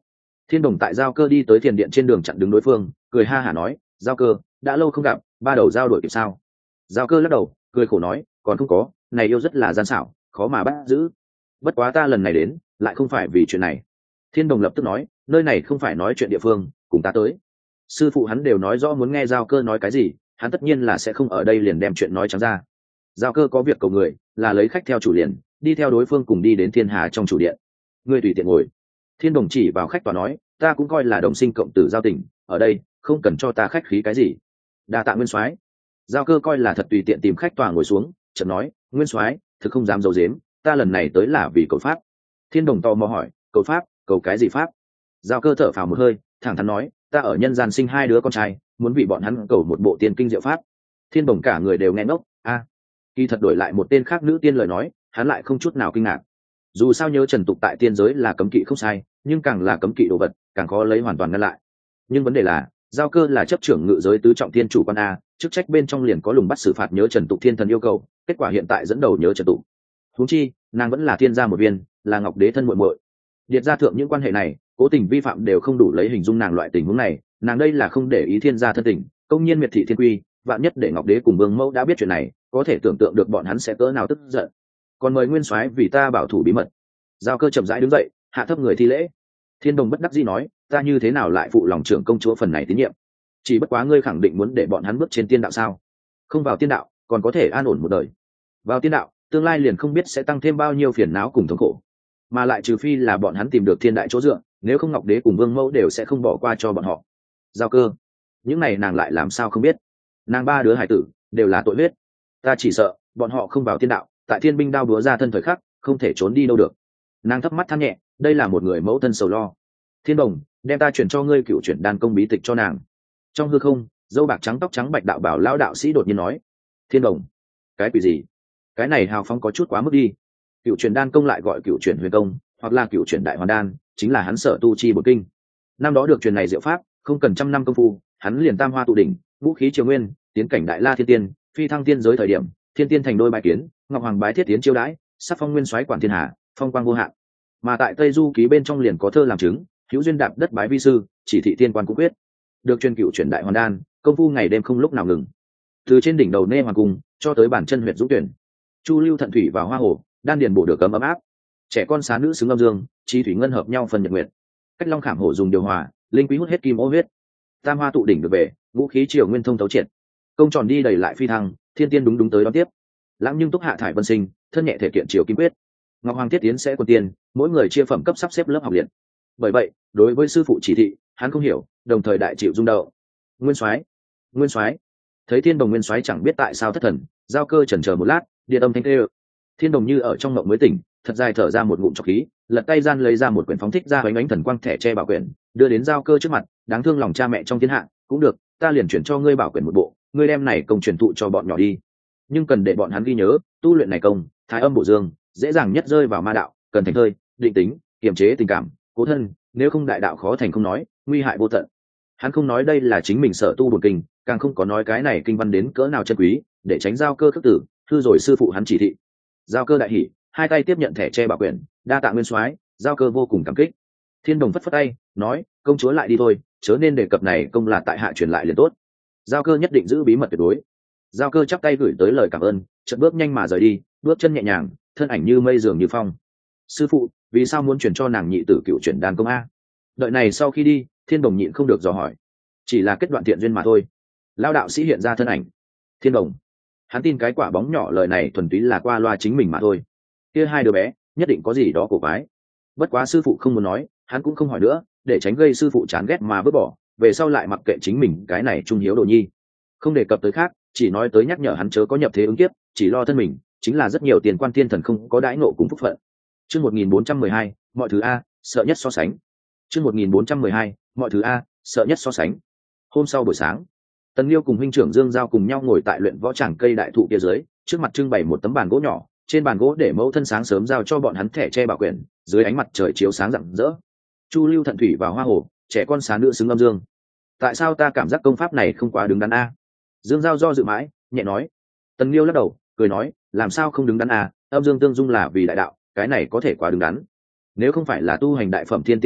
Thiên Đồng tại giao cơ đi tới thiền điện trên đường chặn đứng đối phương, cười ha hả nói, giao cơ, đã lâu không gặp, ba đầu giao đổi kịp sao? Giao cơ lắc đầu, cười khổ nói, còn không có, này yêu rất là gian xảo, khó mà bắt giữ. Bất quá ta lần này đến, lại không phải vì chuyện này. Thiên Đồng lập tức nói, nơi này không phải nói chuyện địa phương, cùng ta tới. Sư phụ hắn đều nói rõ muốn nghe giao cơ nói cái gì, hắn tất nhiên là sẽ không ở đây liền đem chuyện nói trắng ra. Giao cơ có việc cầu người, là lấy khách theo chủ liền, đi theo đối phương cùng đi đến thiên hà trong chủ điện. Ngươi tùy tiện ngồi. Thiên Đồng chỉ vào khách tòa nói, ta cũng coi là đồng sinh cộng tử giao tình, ở đây không cần cho ta khách khí cái gì. Đa tạ Nguyên Soái. Giao cơ coi là thật tùy tiện tìm khách tòa ngồi xuống, chợt nói, Nguyên Soái, thực không dám giấu giếm, ta lần này tới là vì cầu pháp. Thiên Đồng tò mò hỏi, cầu pháp, cầu cái gì pháp? Giao cơ thở phào một hơi, thẳng thắn nói, ta ở nhân gian sinh hai đứa con trai, muốn vì bọn hắn cầu một bộ tiên kinh diệu pháp. Thiên Đồng cả người đều nghe ngốc, a. À, kỳ thật đổi lại một tên khác nữ tiên lời nói, hắn lại không chút nào kinh ngạc. Dù sao nhớ trần tục tại tiên giới là cấm kỵ không sai, nhưng càng là cấm kỵ đồ vật, càng khó lấy hoàn toàn ngăn lại. Nhưng vấn đề là, giao cơ là chấp trưởng ngự giới tứ trọng thiên chủ quan a, chức trách bên trong liền có lùng bắt xử phạt nhớ trần tục thiên thần yêu cầu, kết quả hiện tại dẫn đầu nhớ trần tục. Huống chi, nàng vẫn là thiên gia một viên, là ngọc đế thân muội muội. Điệt gia thượng những quan hệ này, cố tình vi phạm đều không đủ lấy hình dung nàng loại tình huống này, nàng đây là không để ý thiên gia thân tình, công nhiên miệt thị thiên quy, vạn nhất để ngọc đế cùng vương mẫu đã biết chuyện này, có thể tưởng tượng được bọn hắn sẽ cỡ nào tức giận. Còn mời Nguyên Soái vì ta bảo thủ bí mật. Giao cơ chậm rãi đứng dậy, hạ thấp người thi lễ. Thiên Đồng bất đắc dĩ nói, ta như thế nào lại phụ lòng trưởng công chúa phần này tín nhiệm? Chỉ bất quá ngươi khẳng định muốn để bọn hắn bước trên tiên đạo sao? Không vào tiên đạo, còn có thể an ổn một đời. Vào tiên đạo, tương lai liền không biết sẽ tăng thêm bao nhiêu phiền não cùng thống khổ. Mà lại trừ phi là bọn hắn tìm được thiên đại chỗ dựa, nếu không ngọc đế cùng vương mẫu đều sẽ không bỏ qua cho bọn họ. Giao cơ, những này nàng lại làm sao không biết? Nàng ba đứa hải tử đều là tội huyết, ta chỉ sợ bọn họ không vào tiên đạo, tại thiên binh đao búa ra thân thời khắc, không thể trốn đi đâu được. Nàng thấp mắt than nhẹ, đây là một người mẫu thân sầu lo. Thiên Đồng, đem ta chuyển cho ngươi cựu chuyển đan công bí tịch cho nàng. Trong hư không, dâu bạc trắng tóc trắng bạch đạo bảo lão đạo sĩ đột nhiên nói, Thiên Đồng, cái quỷ gì? Cái này hào phóng có chút quá mức đi. Cựu chuyển đan công lại gọi cựu chuyển huyền công, hoặc là cựu chuyển đại hoàn đan, chính là hắn sở tu chi bổn kinh. Năm đó được truyền này diệu pháp, không cần trăm năm công phu, hắn liền tam hoa tụ đỉnh, vũ khí triều nguyên, tiến cảnh đại la thiên tiên, phi thăng tiên giới thời điểm, thiên tiên thành đôi bài kiến, ngọc hoàng bái thiết tiến chiêu đãi, sắc phong nguyên soái quản thiên hà, phong quang vô hạn. Mà tại Tây Du ký bên trong liền có thơ làm chứng, hữu duyên đạp đất bái vi sư, chỉ thị tiên quan cũng quyết. Được truyền cựu chuyển đại hoàn đan, công phu ngày đêm không lúc nào ngừng. Từ trên đỉnh đầu nê hoàng cung cho tới bản chân huyệt dũng tuyển, chu lưu thận thủy vào hoa hồ, đan điền bổ được cấm ấm áp. Trẻ con xá nữ xứng âm dương, chi thủy ngân hợp nhau phần nhật nguyệt. Cách long khảm hổ dùng điều hòa, linh quý hút hết kim ô huyết. Tam hoa tụ đỉnh được về, vũ khí triều nguyên thông thấu triệt. Công tròn đi đẩy lại phi thăng, thiên tiên đúng đúng tới đón tiếp. Lãng nhưng túc hạ thải vân sinh, thân nhẹ thể kiện triều kim quyết. Ngọc hoàng thiết tiến sẽ quân tiên, mỗi người chia phẩm cấp sắp xếp lớp học liệt. Bởi vậy, đối với sư phụ chỉ thị, hắn không hiểu, đồng thời đại chịu rung động. Nguyên soái, Nguyên soái. Thấy Thiên Đồng Nguyên soái chẳng biết tại sao thất thần, giao cơ chần chờ một lát, điện âm thanh kêu. Thiên Đồng như ở trong mộng mới tỉnh, thật dài thở ra một ngụm trọc khí, lật tay gian lấy ra một quyển phóng thích ra bánh ánh thần quang thẻ che bảo quyển, đưa đến giao cơ trước mặt, đáng thương lòng cha mẹ trong thiên hạ, cũng được, ta liền chuyển cho ngươi bảo quyển một bộ, ngươi đem này công truyền thụ cho bọn nhỏ đi. Nhưng cần để bọn hắn ghi nhớ, tu luyện này công, thái âm bổ dương, dễ dàng nhất rơi vào ma đạo, cần thành thơi, định tính, kiềm chế tình cảm, cố thân, nếu không đại đạo khó thành không nói, nguy hại vô tận. Hắn không nói đây là chính mình sở tu bổn kinh, càng không có nói cái này kinh văn đến cỡ nào chân quý, để tránh giao cơ khước tử, hư rồi sư phụ hắn chỉ thị. Giao cơ đại hỉ, hai tay tiếp nhận thẻ che bảo quyển, đa tạ Nguyên soái, giao cơ vô cùng cảm kích. Thiên Đồng phất phất tay, nói, công chúa lại đi thôi, chớ nên đề cập này công là tại hạ truyền lại liền tốt. Giao cơ nhất định giữ bí mật tuyệt đối. Giao cơ chắp tay gửi tới lời cảm ơn, chợt bước nhanh mà rời đi, bước chân nhẹ nhàng, thân ảnh như mây dường như phong. Sư phụ, vì sao muốn truyền cho nàng nhị tử cựu chuyển đan công a? Đợi này sau khi đi, Thiên Đồng nhịn không được dò hỏi. Chỉ là kết đoạn thiện duyên mà thôi. Lão đạo sĩ hiện ra thân ảnh. Thiên Đồng, hắn tin cái quả bóng nhỏ lời này thuần túy là qua loa chính mình mà thôi. Kia hai đứa bé nhất định có gì đó cổ quái. Bất quá sư phụ không muốn nói, hắn cũng không hỏi nữa, để tránh gây sư phụ chán ghét mà vứt bỏ, về sau lại mặc kệ chính mình cái này trung hiếu đồ nhi. Không đề cập tới khác, chỉ nói tới nhắc nhở hắn chớ có nhập thế ứng kiếp, chỉ lo thân mình, chính là rất nhiều tiền quan thiên thần không có đãi ngộ cùng phúc phận. Chương một nghìn bốn trăm mười hai, mọi thứ a, sợ nhất so sánh. Chương một nghìn bốn trăm mười hai, mọi thứ a, sợ nhất so sánh. Hôm sau buổi sáng, Tần Liêu cùng huynh trưởng Dương Giao cùng nhau ngồi tại luyện võ tràng cây đại thụ kia dưới, trước mặt trưng bày một tấm bàn gỗ nhỏ, trên bàn gỗ để mẫu thân sáng sớm giao cho bọn hắn thẻ che bảo quyển, dưới ánh mặt trời chiếu sáng rạng rỡ. Chu lưu thận thủy vào hoa hồ, trẻ con xá nữ xứng âm dương. Tại sao ta cảm giác công pháp này không quá đứng đắn a? Dương Giao do dự mãi, nhẹ nói. Tần Liêu lắc đầu, cười nói, làm sao không đứng đắn a? Âm dương tương dung là vì đại đạo, cái này có thể quá đứng đắn. Nếu không phải là tu hành đại phẩm thiên tiên quyết,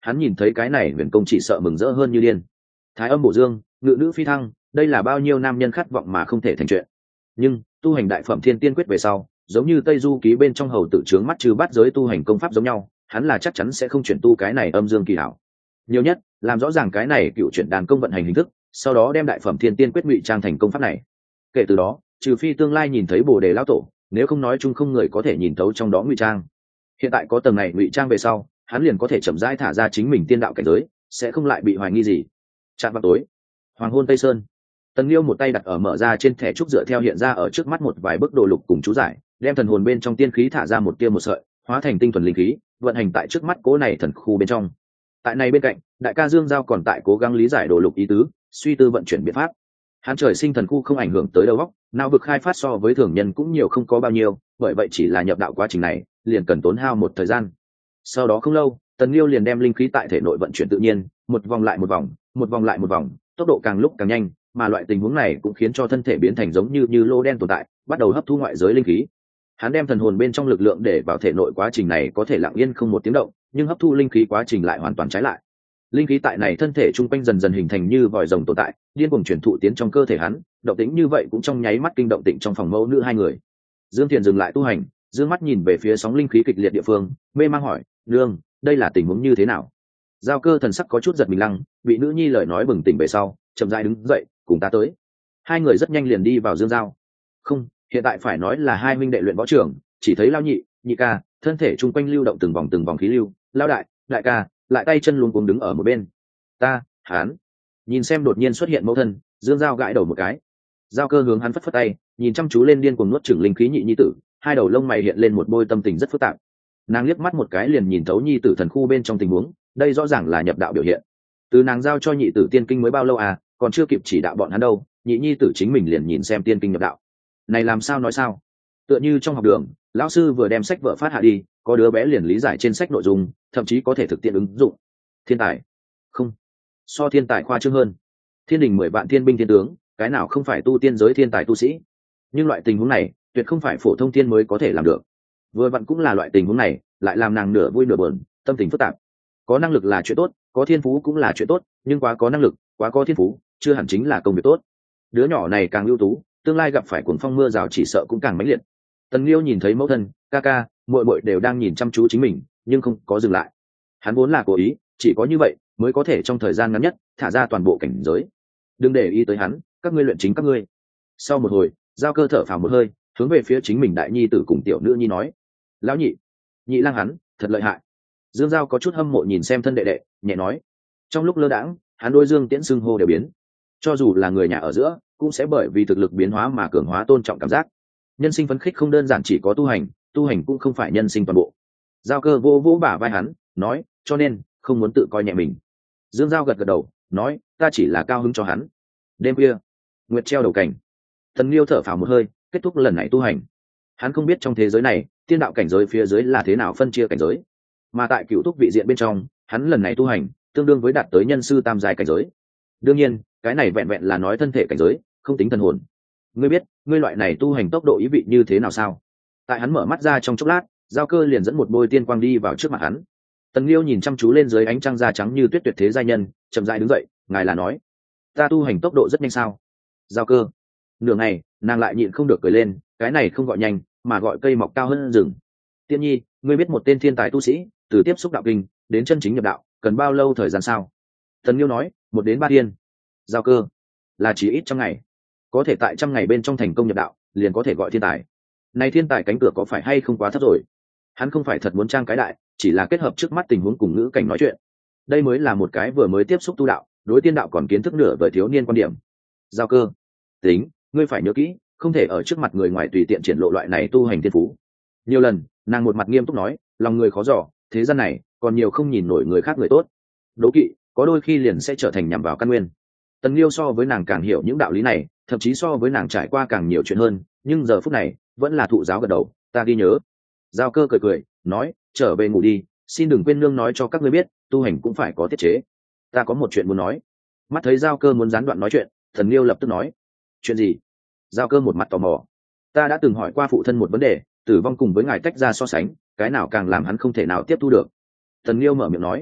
hắn nhìn thấy cái này huyền công chỉ sợ mừng rỡ hơn như điên. Thái âm bổ dương, ngự nữ phi thăng, đây là bao nhiêu nam nhân khát vọng mà không thể thành chuyện. Nhưng tu hành đại phẩm thiên tiên quyết về sau, giống như Tây Du ký bên trong hầu tử trướng mắt trừ bát giới tu hành công pháp giống nhau, hắn là chắc chắn sẽ không chuyển tu cái này âm dương kỳ hảo. Nhiều nhất làm rõ ràng cái này cựu chuyển đàn công vận hành hình thức, sau đó đem đại phẩm thiên tiên quyết ngụy trang thành công pháp này. Kể từ đó, trừ phi tương lai nhìn thấy bồ đề lão tổ, nếu không nói chung không người có thể nhìn thấu trong đó ngụy trang. Hiện tại có tầng này ngụy trang về sau, hắn liền có thể chậm rãi thả ra chính mình tiên đạo cảnh giới, sẽ không lại bị hoài nghi gì. Chạm vào tối, hoàng hôn tây sơn, Tần Liêu một tay đặt ở mở ra trên thẻ trúc dựa theo hiện ra ở trước mắt một vài bức đồ lục cùng chú giải, đem thần hồn bên trong tiên khí thả ra một tia một sợi, hóa thành tinh thuần linh khí, vận hành tại trước mắt cố này thần khu bên trong. Tại này bên cạnh, đại ca Dương Giao còn tại cố gắng lý giải đồ lục ý tứ, suy tư vận chuyển biện pháp. Hắn trời sinh thần khu không ảnh hưởng tới đầu óc, não vực khai phát so với thường nhân cũng nhiều không có bao nhiêu, bởi vậy chỉ là nhập đạo quá trình này, liền cần tốn hao một thời gian. Sau đó không lâu, Tần Liêu liền đem linh khí tại thể nội vận chuyển tự nhiên, một vòng lại một vòng, một vòng lại một vòng, tốc độ càng lúc càng nhanh, mà loại tình huống này cũng khiến cho thân thể biến thành giống như như lô đen tồn tại, bắt đầu hấp thu ngoại giới linh khí. Hắn đem thần hồn bên trong lực lượng để vào thể nội, quá trình này có thể lặng yên không một tiếng động, nhưng hấp thu linh khí quá trình lại hoàn toàn trái lại. Linh khí tại này thân thể trung quanh dần dần hình thành như vòi rồng tồn tại, điên cuồng chuyển thụ tiến trong cơ thể hắn, động tĩnh như vậy cũng trong nháy mắt kinh động tịnh trong phòng mẫu nữ hai người. Dương Thiền dừng lại tu hành, dương mắt nhìn về phía sóng linh khí kịch liệt địa phương, mê mang hỏi: "Nương, đây là tình huống như thế nào?" Giao Cơ thần sắc có chút giật mình lăng, bị nữ nhi lời nói bừng tỉnh về sau, chậm rãi đứng dậy, cùng ta tới. Hai người rất nhanh liền đi vào dương giao. Không, hiện tại phải nói là hai minh đệ luyện võ trưởng, chỉ thấy lao nhị, nhị ca, thân thể trung quanh lưu động từng vòng từng vòng khí lưu, lao đại, đại ca, lại tay chân luống cuống đứng ở một bên. Ta, hắn. Nhìn xem đột nhiên xuất hiện mẫu thân, dương giao gãi đầu một cái. Giao Cơ hướng hắn phất phất tay, nhìn chăm chú lên điên cuồng nuốt chửng linh khí nhị nhi tử, hai đầu lông mày hiện lên một bôi tâm tình rất phức tạp. Nàng liếc mắt một cái liền nhìn thấu nhi tử thần khu bên trong tình huống, đây rõ ràng là nhập đạo biểu hiện. Từ nàng giao cho nhị tử tiên kinh mới bao lâu à, còn chưa kịp chỉ đạo bọn hắn đâu, nhị nhi tử chính mình liền nhìn xem tiên kinh nhập đạo. Này làm sao nói sao? Tựa như trong học đường, lão sư vừa đem sách vở phát hạ đi, có đứa bé liền lý giải trên sách nội dung, thậm chí có thể thực tiễn ứng dụng. Thiên tài? Không, so thiên tài khoa trương hơn. Thiên đình mười vạn thiên binh thiên tướng, cái nào không phải tu tiên giới thiên tài tu sĩ? Nhưng loại tình huống này, tuyệt không phải phổ thông thiên mới có thể làm được. Vừa vặn cũng là loại tình huống này, lại làm nàng nửa vui nửa buồn, tâm tình phức tạp. Có năng lực là chuyện tốt, có thiên phú cũng là chuyện tốt, nhưng quá có năng lực, quá có thiên phú, chưa hẳn chính là công việc tốt. Đứa nhỏ này càng ưu tú, tương lai gặp phải cuồng phong mưa rào chỉ sợ cũng càng mãnh liệt. Tần Liêu nhìn thấy mẫu thân, ca ca, muội muội đều đang nhìn chăm chú chính mình, nhưng không có dừng lại. Hắn vốn là cố ý, chỉ có như vậy mới có thể trong thời gian ngắn nhất thả ra toàn bộ cảnh giới. Đừng để ý tới hắn, các ngươi luyện chính các ngươi. Sau một hồi, Giao Cơ thở phào một hơi, hướng về phía chính mình đại nhi tử cùng tiểu nữ nhi nói: "Lão nhị, nhị lang hắn thật lợi hại." Dương Giao có chút hâm mộ nhìn xem thân đệ đệ, nhẹ nói. Trong lúc lơ đãng, hắn đôi Dương Tiễn xưng hô đều biến. Cho dù là người nhà ở giữa, cũng sẽ bởi vì thực lực biến hóa mà cường hóa tôn trọng cảm giác. Nhân sinh phấn khích không đơn giản chỉ có tu hành, tu hành cũng không phải nhân sinh toàn bộ. Giao Cơ vô vỗ bả vai hắn, nói, cho nên không muốn tự coi nhẹ mình. Dương Giao gật gật đầu, nói, ta chỉ là cao hứng cho hắn. Đêm khuya, nguyệt treo đầu cảnh. Tần Liêu thở phào một hơi, kết thúc lần này tu hành. Hắn không biết trong thế giới này, tiên đạo cảnh giới phía dưới là thế nào phân chia cảnh giới, mà tại cựu thúc vị diện bên trong, hắn lần này tu hành tương đương với đạt tới nhân sư tam giai cảnh giới. Đương nhiên, cái này vẹn vẹn là nói thân thể cảnh giới, không tính thần hồn. Ngươi biết, ngươi loại này tu hành tốc độ ý vị như thế nào sao? Tại hắn mở mắt ra trong chốc lát, Giao Cơ liền dẫn một bôi tiên quang đi vào trước mặt hắn. Tần Liêu nhìn chăm chú lên dưới ánh trăng da trắng như tuyết tuyệt thế giai nhân, chậm rãi đứng dậy, ngài là nói, ta tu hành tốc độ rất nhanh sao? Giao Cơ, nửa ngày, nàng lại nhịn không được cười lên, cái này không gọi nhanh, mà gọi cây mọc cao hơn rừng. Tiên nhi, ngươi biết một tên thiên tài tu sĩ, từ tiếp xúc đạo kinh đến chân chính nhập đạo, cần bao lâu thời gian sao? Tần Liêu nói, một đến ba thiên. Giao Cơ, là chỉ ít trăm ngày. Có thể tại trăm ngày bên trong thành công nhập đạo, liền có thể gọi thiên tài. Này thiên tài cánh cửa có phải hay không quá thấp rồi? Hắn không phải thật muốn trang cái đại, chỉ là kết hợp trước mắt tình huống cùng ngữ cảnh nói chuyện. Đây mới là một cái vừa mới tiếp xúc tu đạo, đối tiên đạo còn kiến thức nửa vời thiếu niên quan điểm. Giao Cơ, tính, ngươi phải nhớ kỹ, không thể ở trước mặt người ngoài tùy tiện triển lộ loại này tu hành thiên phú. Nhiều lần, nàng một mặt nghiêm túc nói, lòng người khó dò, thế gian này còn nhiều không nhìn nổi người khác người tốt. Đố kỵ, có đôi khi liền sẽ trở thành nhằm vào căn nguyên. Tần Liêu so với nàng càng hiểu những đạo lý này, thậm chí so với nàng trải qua càng nhiều chuyện hơn, nhưng giờ phút này vẫn là thụ giáo gật đầu, ta ghi nhớ. Giao Cơ cười cười, nói, trở về ngủ đi, xin đừng quên nương nói cho các ngươi biết, tu hành cũng phải có tiết chế. Ta có một chuyện muốn nói. Mắt thấy Giao Cơ muốn gián đoạn nói chuyện, Tần Liêu lập tức nói, chuyện gì? Giao Cơ một mặt tò mò. Ta đã từng hỏi qua phụ thân một vấn đề, tử vong cùng với ngài tách ra so sánh, cái nào càng làm hắn không thể nào tiếp thu được. Tần Liêu mở miệng nói,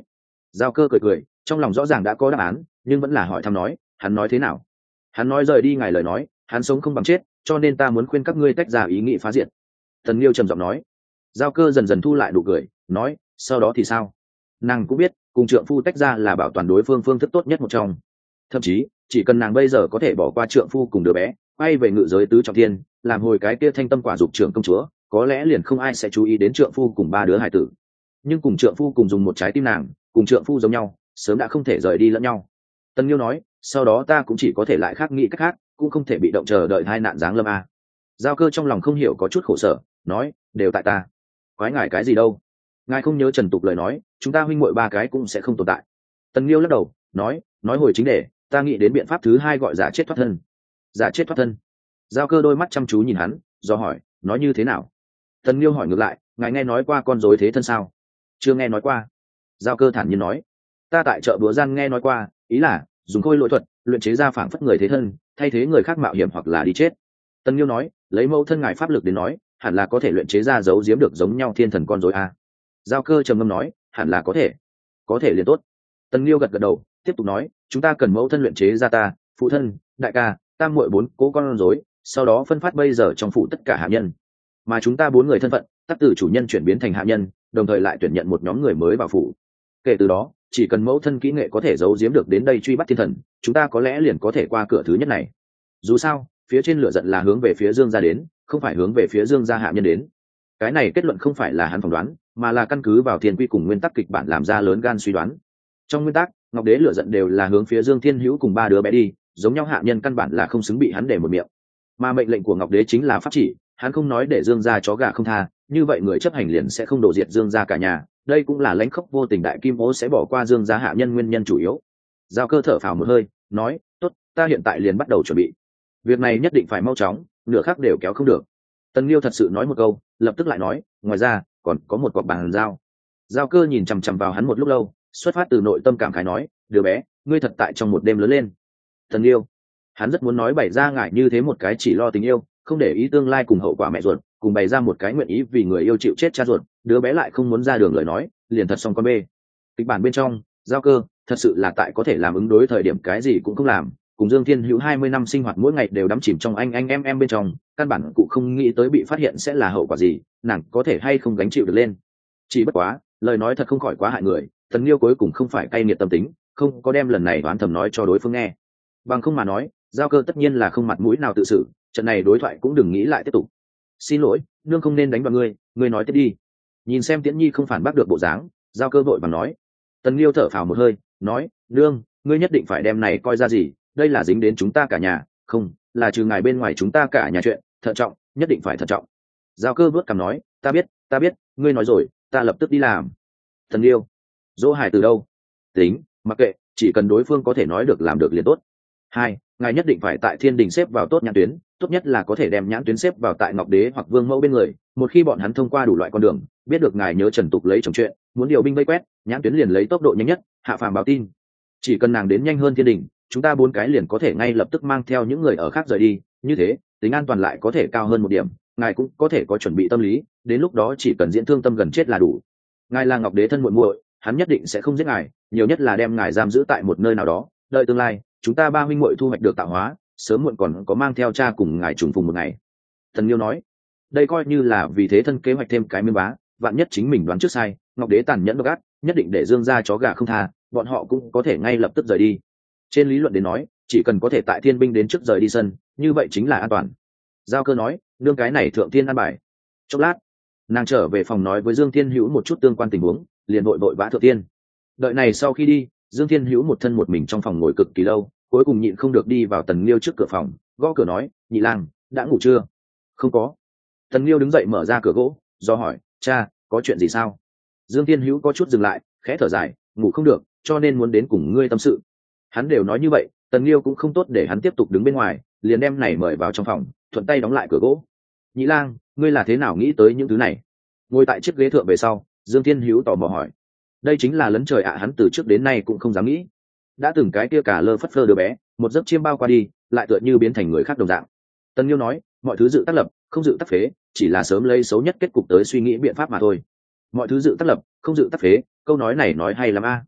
Giao Cơ cười cười, trong lòng rõ ràng đã có đáp án, nhưng vẫn là hỏi thăm nói, hắn nói thế nào? Hắn nói rời đi ngài lời nói, hắn sống không bằng chết, cho nên ta muốn khuyên các ngươi tách ra ý nghĩ phá diệt. Tần Liêu trầm giọng nói. Giao Cơ dần dần thu lại nụ cười, nói, sau đó thì sao? Nàng cũng biết, cùng trượng phu tách ra là bảo toàn đối phương phương thức tốt nhất một trong. Thậm chí, chỉ cần nàng bây giờ có thể bỏ qua trượng phu cùng đứa bé, quay về ngự giới tứ trọng thiên, làm hồi cái kia thanh tâm quả dục trưởng công chúa, có lẽ liền không ai sẽ chú ý đến trượng phu cùng ba đứa hải tử. Nhưng cùng trượng phu cùng dùng một trái tim nàng, cùng trượng phu giống nhau, sớm đã không thể rời đi lẫn nhau. Tần Liêu nói, sau đó ta cũng chỉ có thể lại khác nghĩ cách khác, cũng không thể bị động chờ đợi hai nạn giáng lâm a. Giao Cơ trong lòng không hiểu có chút khổ sở, nói, đều tại ta. Quái ngài cái gì đâu? Ngài không nhớ Trần Tục lời nói, chúng ta huynh muội ba cái cũng sẽ không tồn tại. Tần Liêu lắc đầu, nói, nói hồi chính đề, ta nghĩ đến biện pháp thứ hai gọi giả chết thoát thân. Giả chết thoát thân. Giao Cơ đôi mắt chăm chú nhìn hắn, do hỏi, nói như thế nào? Tần Liêu hỏi ngược lại, ngài nghe nói qua con rối thế thân sao? Chưa nghe nói qua. Giao Cơ thản nhiên nói, ta tại chợ búa gian nghe nói qua, ý là dùng khôi lỗi thuật luyện chế ra phảng phất người thế thân, thay thế người khác mạo hiểm hoặc là đi chết. Tần Liêu nói, lấy mẫu thân ngài pháp lực đến nói, hẳn là có thể luyện chế ra giấu giếm được giống nhau thiên thần con rối a. Giao Cơ trầm ngâm nói, hẳn là có thể. Có thể liền tốt. Tần Liêu gật gật đầu, tiếp tục nói, chúng ta cần mẫu thân luyện chế ra ta, phụ thân, đại ca, tam muội bốn cố con rối, sau đó phân phát bây giờ trong phụ tất cả hạ nhân. Mà chúng ta bốn người thân phận, tất từ chủ nhân chuyển biến thành hạ nhân, đồng thời lại tuyển nhận một nhóm người mới vào phủ. Kể từ đó, chỉ cần mẫu thân kỹ nghệ có thể giấu giếm được đến đây truy bắt thiên thần, chúng ta có lẽ liền có thể qua cửa thứ nhất này. Dù sao, phía trên lửa giận là hướng về phía Dương gia đến, không phải hướng về phía Dương gia hạ nhân đến. Cái này kết luận không phải là hắn phỏng đoán, mà là căn cứ vào thiên quy cùng nguyên tắc kịch bản làm ra lớn gan suy đoán. Trong nguyên tắc, Ngọc Đế lửa giận đều là hướng phía Dương Thiên Hữu cùng ba đứa bé đi, giống nhau hạ nhân căn bản là không xứng bị hắn để một miệng. Mà mệnh lệnh của Ngọc Đế chính là pháp chỉ, hắn không nói để Dương gia chó gà không tha, như vậy người chấp hành liền sẽ không đổ diệt Dương gia cả nhà, đây cũng là lãnh khốc vô tình đại kim ố sẽ bỏ qua Dương gia hạ nhân nguyên nhân chủ yếu. Giao Cơ thở phào một hơi, nói, tốt, ta hiện tại liền bắt đầu chuẩn bị. Việc này nhất định phải mau chóng, nửa khắc đều kéo không được. Tần Liêu thật sự nói một câu, lập tức lại nói, ngoài ra, còn có một cọc bàn giao. Giao Cơ nhìn chằm chằm vào hắn một lúc lâu, xuất phát từ nội tâm cảm khái nói, đứa bé, ngươi thật tại trong một đêm lớn lên. Tần Liêu, hắn rất muốn nói bày ra ngại như thế một cái chỉ lo tình yêu, không để ý tương lai cùng hậu quả mẹ ruột, cùng bày ra một cái nguyện ý vì người yêu chịu chết cha ruột, đứa bé lại không muốn ra đường lời nói, liền thật xong con bê. Kịch bản bên trong, Giao Cơ thật sự là tại có thể làm ứng đối thời điểm cái gì cũng không làm, cùng Dương Thiên Hữu hai mươi năm sinh hoạt mỗi ngày đều đắm chìm trong anh anh em em bên trong, căn bản cụ không nghĩ tới bị phát hiện sẽ là hậu quả gì, nàng có thể hay không gánh chịu được lên. Chỉ bất quá, lời nói thật không khỏi quá hại người, Tần Liêu cuối cùng không phải cay nghiệt tâm tính, không có đem lần này đoán thầm nói cho đối phương nghe. Bằng không mà nói, Giao Cơ tất nhiên là không mặt mũi nào tự xử, trận này đối thoại cũng đừng nghĩ lại tiếp tục. Xin lỗi, nương không nên đánh vào ngươi, ngươi nói tiếp đi. Nhìn xem Tiễn Nhi không phản bác được bộ dáng, Giao Cơ vội vàng nói. Tần Liêu thở phào một hơi, nói, nương, ngươi nhất định phải đem này coi ra gì, đây là dính đến chúng ta cả nhà, không, là trừ ngài bên ngoài chúng ta cả nhà chuyện, thận trọng, nhất định phải thận trọng. Giao Cơ vớt cằm nói, ta biết, ta biết, ngươi nói rồi, ta lập tức đi làm. Tần Liêu, dỗ hải từ đâu? Tính, mặc kệ, chỉ cần đối phương có thể nói được làm được liền tốt. Hai, ngài nhất định phải tại Thiên Đình xếp vào tốt nhãn tuyến, tốt nhất là có thể đem nhãn tuyến xếp vào tại Ngọc Đế hoặc Vương Mẫu bên người, một khi bọn hắn thông qua đủ loại con đường, biết được ngài nhớ Trần Tục lấy chồng chuyện, muốn điều binh vây quét, nhãn tuyến liền lấy tốc độ nhanh nhất hạ phàm báo tin. Chỉ cần nàng đến nhanh hơn Thiên Đình, chúng ta bốn cái liền có thể ngay lập tức mang theo những người ở khác rời đi, như thế tính an toàn lại có thể cao hơn một điểm, ngài cũng có thể có chuẩn bị tâm lý, đến lúc đó chỉ cần diễn thương tâm gần chết là đủ. Ngài là Ngọc Đế thân muội muội, hắn nhất định sẽ không giết ngài, nhiều nhất là đem ngài giam giữ tại một nơi nào đó, đợi tương lai chúng ta ba huynh muội thu hoạch được tạo hóa, sớm muộn còn có mang theo cha cùng ngài trùng phùng một ngày. Thần Liêu nói, đây coi như là vì thế thân kế hoạch thêm cái miếng bá, vạn nhất chính mình đoán trước sai, Ngọc Đế tàn nhẫn độc ác, nhất định để Dương gia chó gà không tha, bọn họ cũng có thể ngay lập tức rời đi. Trên lý luận đến nói, chỉ cần có thể tại Thiên binh đến trước rời đi sân, như vậy chính là an toàn. Giao Cơ nói, nương cái này thượng thiên an bài. Chốc lát, nàng trở về phòng nói với Dương Thiên Hữu một chút tương quan tình huống, liền vội vội vã thượng tiên. Đợi này sau khi đi, Dương Thiên Hữu một thân một mình trong phòng ngồi cực kỳ lâu, cuối cùng nhịn không được đi vào Tần Liêu trước cửa phòng, gõ cửa nói, nhị lang, đã ngủ chưa? Không có. Tần Liêu đứng dậy mở ra cửa gỗ, do hỏi, cha, có chuyện gì sao? Dương Thiên Hữu có chút dừng lại, khẽ thở dài, ngủ không được, cho nên muốn đến cùng ngươi tâm sự. Hắn đều nói như vậy, Tần Liêu cũng không tốt để hắn tiếp tục đứng bên ngoài, liền đem này mời vào trong phòng, thuận tay đóng lại cửa gỗ. Nhị lang, ngươi là thế nào nghĩ tới những thứ này? Ngồi tại chiếc ghế thượng về sau, Dương Thiên Hữu tò mò hỏi. Đây chính là lấn trời ạ, hắn từ trước đến nay cũng không dám nghĩ. Đã từng cái kia cả lơ phất phơ đứa bé, một giấc chiêm bao qua đi, lại tựa như biến thành người khác đồng dạng. Tần Liêu nói, mọi thứ dự tác lập, không dự tác phế, chỉ là sớm lấy xấu nhất kết cục tới suy nghĩ biện pháp mà thôi. Mọi thứ dự tác lập, không dự tác phế, câu nói này nói hay lắm a.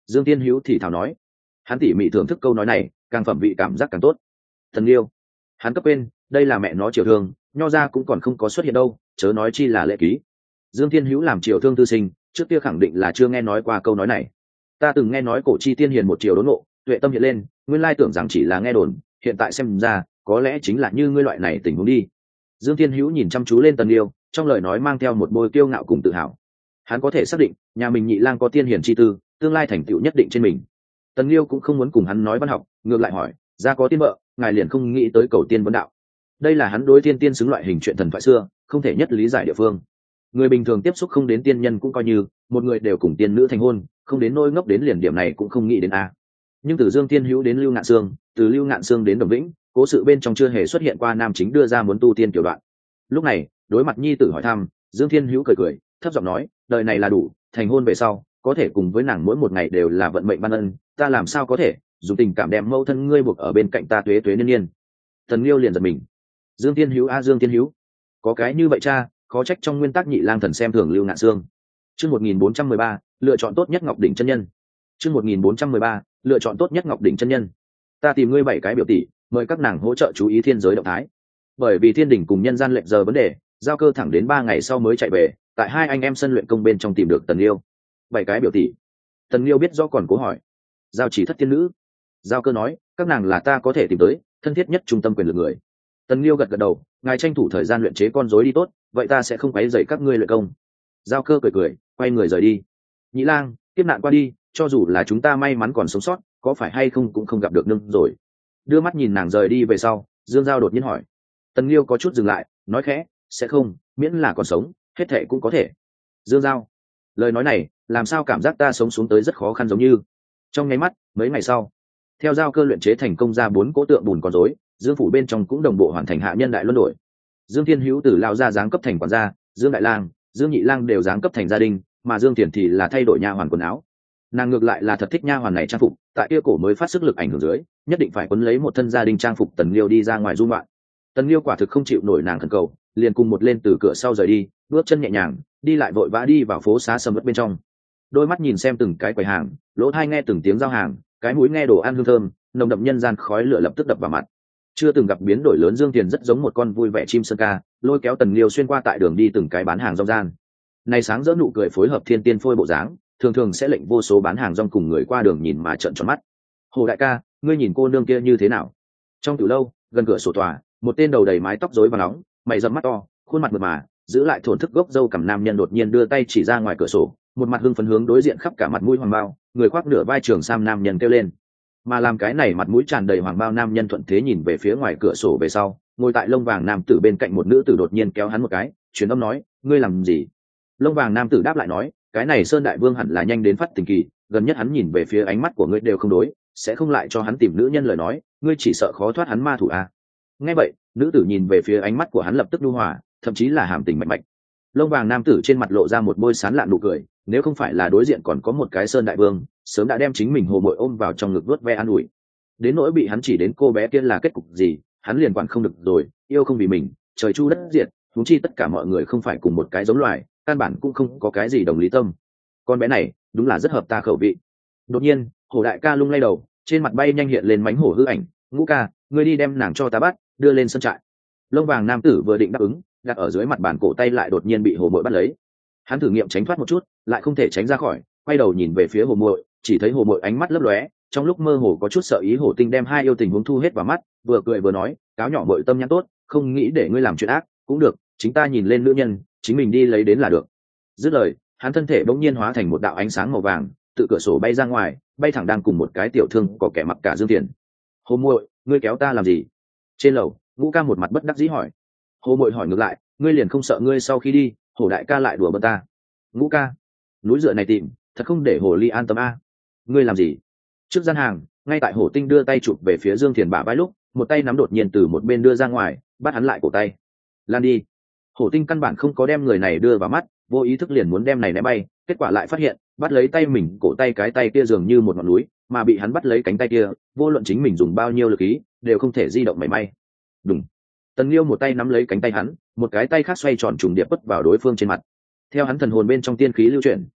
Dương Tiên Hữu thì thào nói. Hắn tỉ mỉ thưởng thức câu nói này, càng phẩm vị cảm giác càng tốt. Thần Liêu, hắn cấp quên, đây là mẹ nó triều thương, nho ra cũng còn không có xuất hiện đâu, chớ nói chi là lễ ký. Dương Tiên Hữu làm triều thương tư sinh, trước kia khẳng định là chưa nghe nói qua câu nói này. Ta từng nghe nói cổ chi tiên hiền một triều đốn ngộ, tuệ tâm hiện lên, nguyên lai tưởng rằng chỉ là nghe đồn, hiện tại xem ra có lẽ chính là như ngươi loại này tình huống đi. Dương Tiên Hữu nhìn chăm chú lên Tần Liêu, trong lời nói mang theo một bôi kiêu ngạo cùng tự hào. Hắn có thể xác định nhà mình nhị lang có tiên hiền chi tư, tương lai thành tựu nhất định trên mình. Tần Liêu cũng không muốn cùng hắn nói văn học, ngược lại hỏi, ra có tiên vợ, ngài liền không nghĩ tới cầu tiên vấn đạo. Đây là hắn đối tiên tiên xứng loại hình chuyện thần thoại xưa, không thể nhất lý giải địa phương. Người bình thường tiếp xúc không đến tiên nhân cũng coi như một người đều cùng tiên nữ thành hôn, không đến nôi ngốc đến liền điểm này cũng không nghĩ đến a. Nhưng từ Dương Tiên Hữu đến Lưu Ngạn Sương, từ Lưu Ngạn Sương đến Đồng Vĩnh, cố sự bên trong chưa hề xuất hiện qua nam chính đưa ra muốn tu tiên kiểu đoạn. Lúc này đối mặt nhi tử hỏi thăm, Dương Thiên Hữu cười cười thấp giọng nói, đời này là đủ, thành hôn về sau có thể cùng với nàng mỗi một ngày đều là vận mệnh ban ân, ta làm sao có thể dùng tình cảm đem mâu thân ngươi buộc ở bên cạnh ta tuế tuế niên niên. Tần Liêu liền giật mình. Dương Thiên Hữu a Dương Thiên Hữu, có cái như vậy cha, khó trách trong nguyên tắc nhị lang thần xem thường Lưu Ngạn Sương. Chương một nghìn bốn trăm mười ba, lựa chọn tốt nhất Ngọc đỉnh chân nhân. Chương một nghìn bốn trăm mười ba, lựa chọn tốt nhất Ngọc đỉnh chân nhân. Ta tìm ngươi bảy cái biểu tỷ, mời các nàng hỗ trợ chú ý thiên giới động thái. Bởi vì thiên đỉnh cùng nhân gian lệnh giờ vấn đề, giao cơ thẳng đến ba ngày sau mới chạy về, tại hai anh em sân luyện công bên trong tìm được Tần Liêu. Bảy cái biểu tỷ. Tần Liêu biết do còn cố hỏi. Giao chỉ thất tiên nữ. Giao cơ nói, các nàng là ta có thể tìm tới thân thiết nhất trung tâm quyền lực người. Tần Liêu gật gật đầu, ngài tranh thủ thời gian luyện chế con rối đi tốt, vậy ta sẽ không quấy rầy các ngươi luyện công. Giao cơ cười cười, quay người rời đi. Nhĩ Lang, kiếp nạn qua đi, cho dù là chúng ta may mắn còn sống sót, có phải hay không cũng không gặp được nương rồi. Đưa mắt nhìn nàng rời đi về sau, Dương Giao đột nhiên hỏi. Tần Liêu có chút dừng lại, nói khẽ, sẽ không, miễn là còn sống, hết thệ cũng có thể. Dương Giao, lời nói này làm sao cảm giác ta sống xuống tới rất khó khăn giống như. Trong nháy mắt, mấy ngày sau, theo Giao cơ luyện chế thành công ra bốn cỗ tượng bùn con rối, Dương phủ bên trong cũng đồng bộ hoàn thành hạ nhân đại luân đổi. Dương Thiên Hữu từ lao ra giáng cấp thành quản gia, Dương Đại Lang, Dương Nhị Lang đều giáng cấp thành gia đình, mà Dương Tiền thì là thay đổi nha hoàn quần áo. Nàng ngược lại là thật thích nha hoàn này trang phục, tại kia cổ mới phát sức lực ảnh hưởng dưới, nhất định phải quấn lấy một thân gia đình trang phục Tần Liêu đi ra ngoài du ngoạn. Tần Liêu quả thực không chịu nổi nàng khẩn cầu, liền cùng một lên từ cửa sau rời đi, bước chân nhẹ nhàng, đi lại vội vã đi vào phố xá sầm uất bên trong. Đôi mắt nhìn xem từng cái quầy hàng, lỗ tai nghe từng tiếng giao hàng, cái mũi nghe đồ ăn hương thơm, nồng đậm nhân gian khói lửa lập tức đập vào mặt. Chưa từng gặp biến đổi lớn Dương Tiền rất giống một con vui vẻ chim sơn ca, lôi kéo Tần Liêu xuyên qua tại đường đi từng cái bán hàng rong gian. Này sáng rỡ nụ cười phối hợp thiên tiên phôi bộ dáng, thường thường sẽ lệnh vô số bán hàng rong cùng người qua đường nhìn mà trợn tròn mắt. Hồ đại ca, ngươi nhìn cô nương kia như thế nào? Trong tiểu lâu, gần cửa sổ tòa, một tên đầu đầy mái tóc rối và nóng, mày rậm mắt to, khuôn mặt mượt mà, giữ lại thổn thức gốc râu cằm nam nhân đột nhiên đưa tay chỉ ra ngoài cửa sổ, một mặt hưng phấn hướng đối diện khắp cả mặt mũi hoàng bao, người khoác nửa vai trường sam nam nhân kêu lên. Mà làm cái này mặt mũi tràn đầy hoàng bao nam nhân thuận thế nhìn về phía ngoài cửa sổ về sau, ngồi tại lông vàng nam tử bên cạnh một nữ tử đột nhiên kéo hắn một cái, truyền âm nói, ngươi làm gì? Lông vàng nam tử đáp lại nói, cái này Sơn Đại Vương hẳn là nhanh đến phát tình kỳ, gần nhất hắn nhìn về phía ánh mắt của ngươi đều không đối, sẽ không lại cho hắn tìm nữ nhân lời nói, ngươi chỉ sợ khó thoát hắn ma thủ à? Nghe vậy, nữ tử nhìn về phía ánh mắt của hắn lập tức nhu hòa, thậm chí là hàm tình mạnh mạnh. Lông vàng nam tử trên mặt lộ ra một bôi sán lạn nụ cười, nếu không phải là đối diện còn có một cái Sơn Đại Vương, sớm đã đem chính mình hồ bội ôm vào trong ngực vuốt ve an ủi. Đến nỗi bị hắn chỉ đến cô bé kia là kết cục gì, hắn liền quản không được rồi, yêu không vì mình, trời chu đất diệt, huống chi tất cả mọi người không phải cùng một cái giống loài, căn bản cũng không có cái gì đồng lý tâm. Con bé này đúng là rất hợp ta khẩu vị. Đột nhiên, Hổ đại ca lung lay đầu, trên mặt bay nhanh hiện lên mánh hổ hư ảnh, Ngũ ca, ngươi đi đem nàng cho ta bắt, đưa lên sân trại. Lông vàng nam tử vừa định đáp ứng, đặt ở dưới mặt bàn cổ tay lại đột nhiên bị hồ muội bắt lấy. Hắn thử nghiệm tránh thoát một chút, lại không thể tránh ra khỏi, quay đầu nhìn về phía hồ muội, chỉ thấy hồ muội ánh mắt lấp lóe, trong lúc mơ hồ có chút sợ ý hổ tinh đem hai yêu tình huống thu hết vào mắt, vừa cười vừa nói, cáo nhỏ muội tâm nhắn tốt, không nghĩ để ngươi làm chuyện ác, cũng được, chính ta nhìn lên nữ nhân, chính mình đi lấy đến là được. Dứt lời, hắn thân thể bỗng nhiên hóa thành một đạo ánh sáng màu vàng, tự cửa sổ bay ra ngoài, bay thẳng đang cùng một cái tiểu thương có kẻ mặc cả Dương Tiền. Hồ muội, ngươi kéo ta làm gì? Trên lầu, Ngũ ca một mặt bất đắc dĩ hỏi. Hồ muội hỏi ngược lại, ngươi liền không sợ ngươi sau khi đi, Hổ đại ca lại đùa bỡn ta? Ngũ ca, núi dựa này tìm, thật không để Hồ ly an tâm a. Ngươi làm gì? Trước gian hàng, ngay tại Hổ tinh đưa tay chụp về phía Dương Tiền bả vai lúc, một tay nắm đột nhiên từ một bên đưa ra ngoài, bắt hắn lại cổ tay. Lan đi. Hổ tinh căn bản không có đem người này đưa vào mắt, vô ý thức liền muốn đem này ném bay, kết quả lại phát hiện bắt lấy tay mình cổ tay cái tay kia dường như một ngọn núi, mà bị hắn bắt lấy cánh tay kia, vô luận chính mình dùng bao nhiêu lực khí đều không thể di động mảy may. Đúng. Tần Liêu một tay nắm lấy cánh tay hắn, một cái tay khác xoay tròn trùng điệp bất vào đối phương trên mặt. Theo hắn thần hồn bên trong tiên khí lưu chuyển,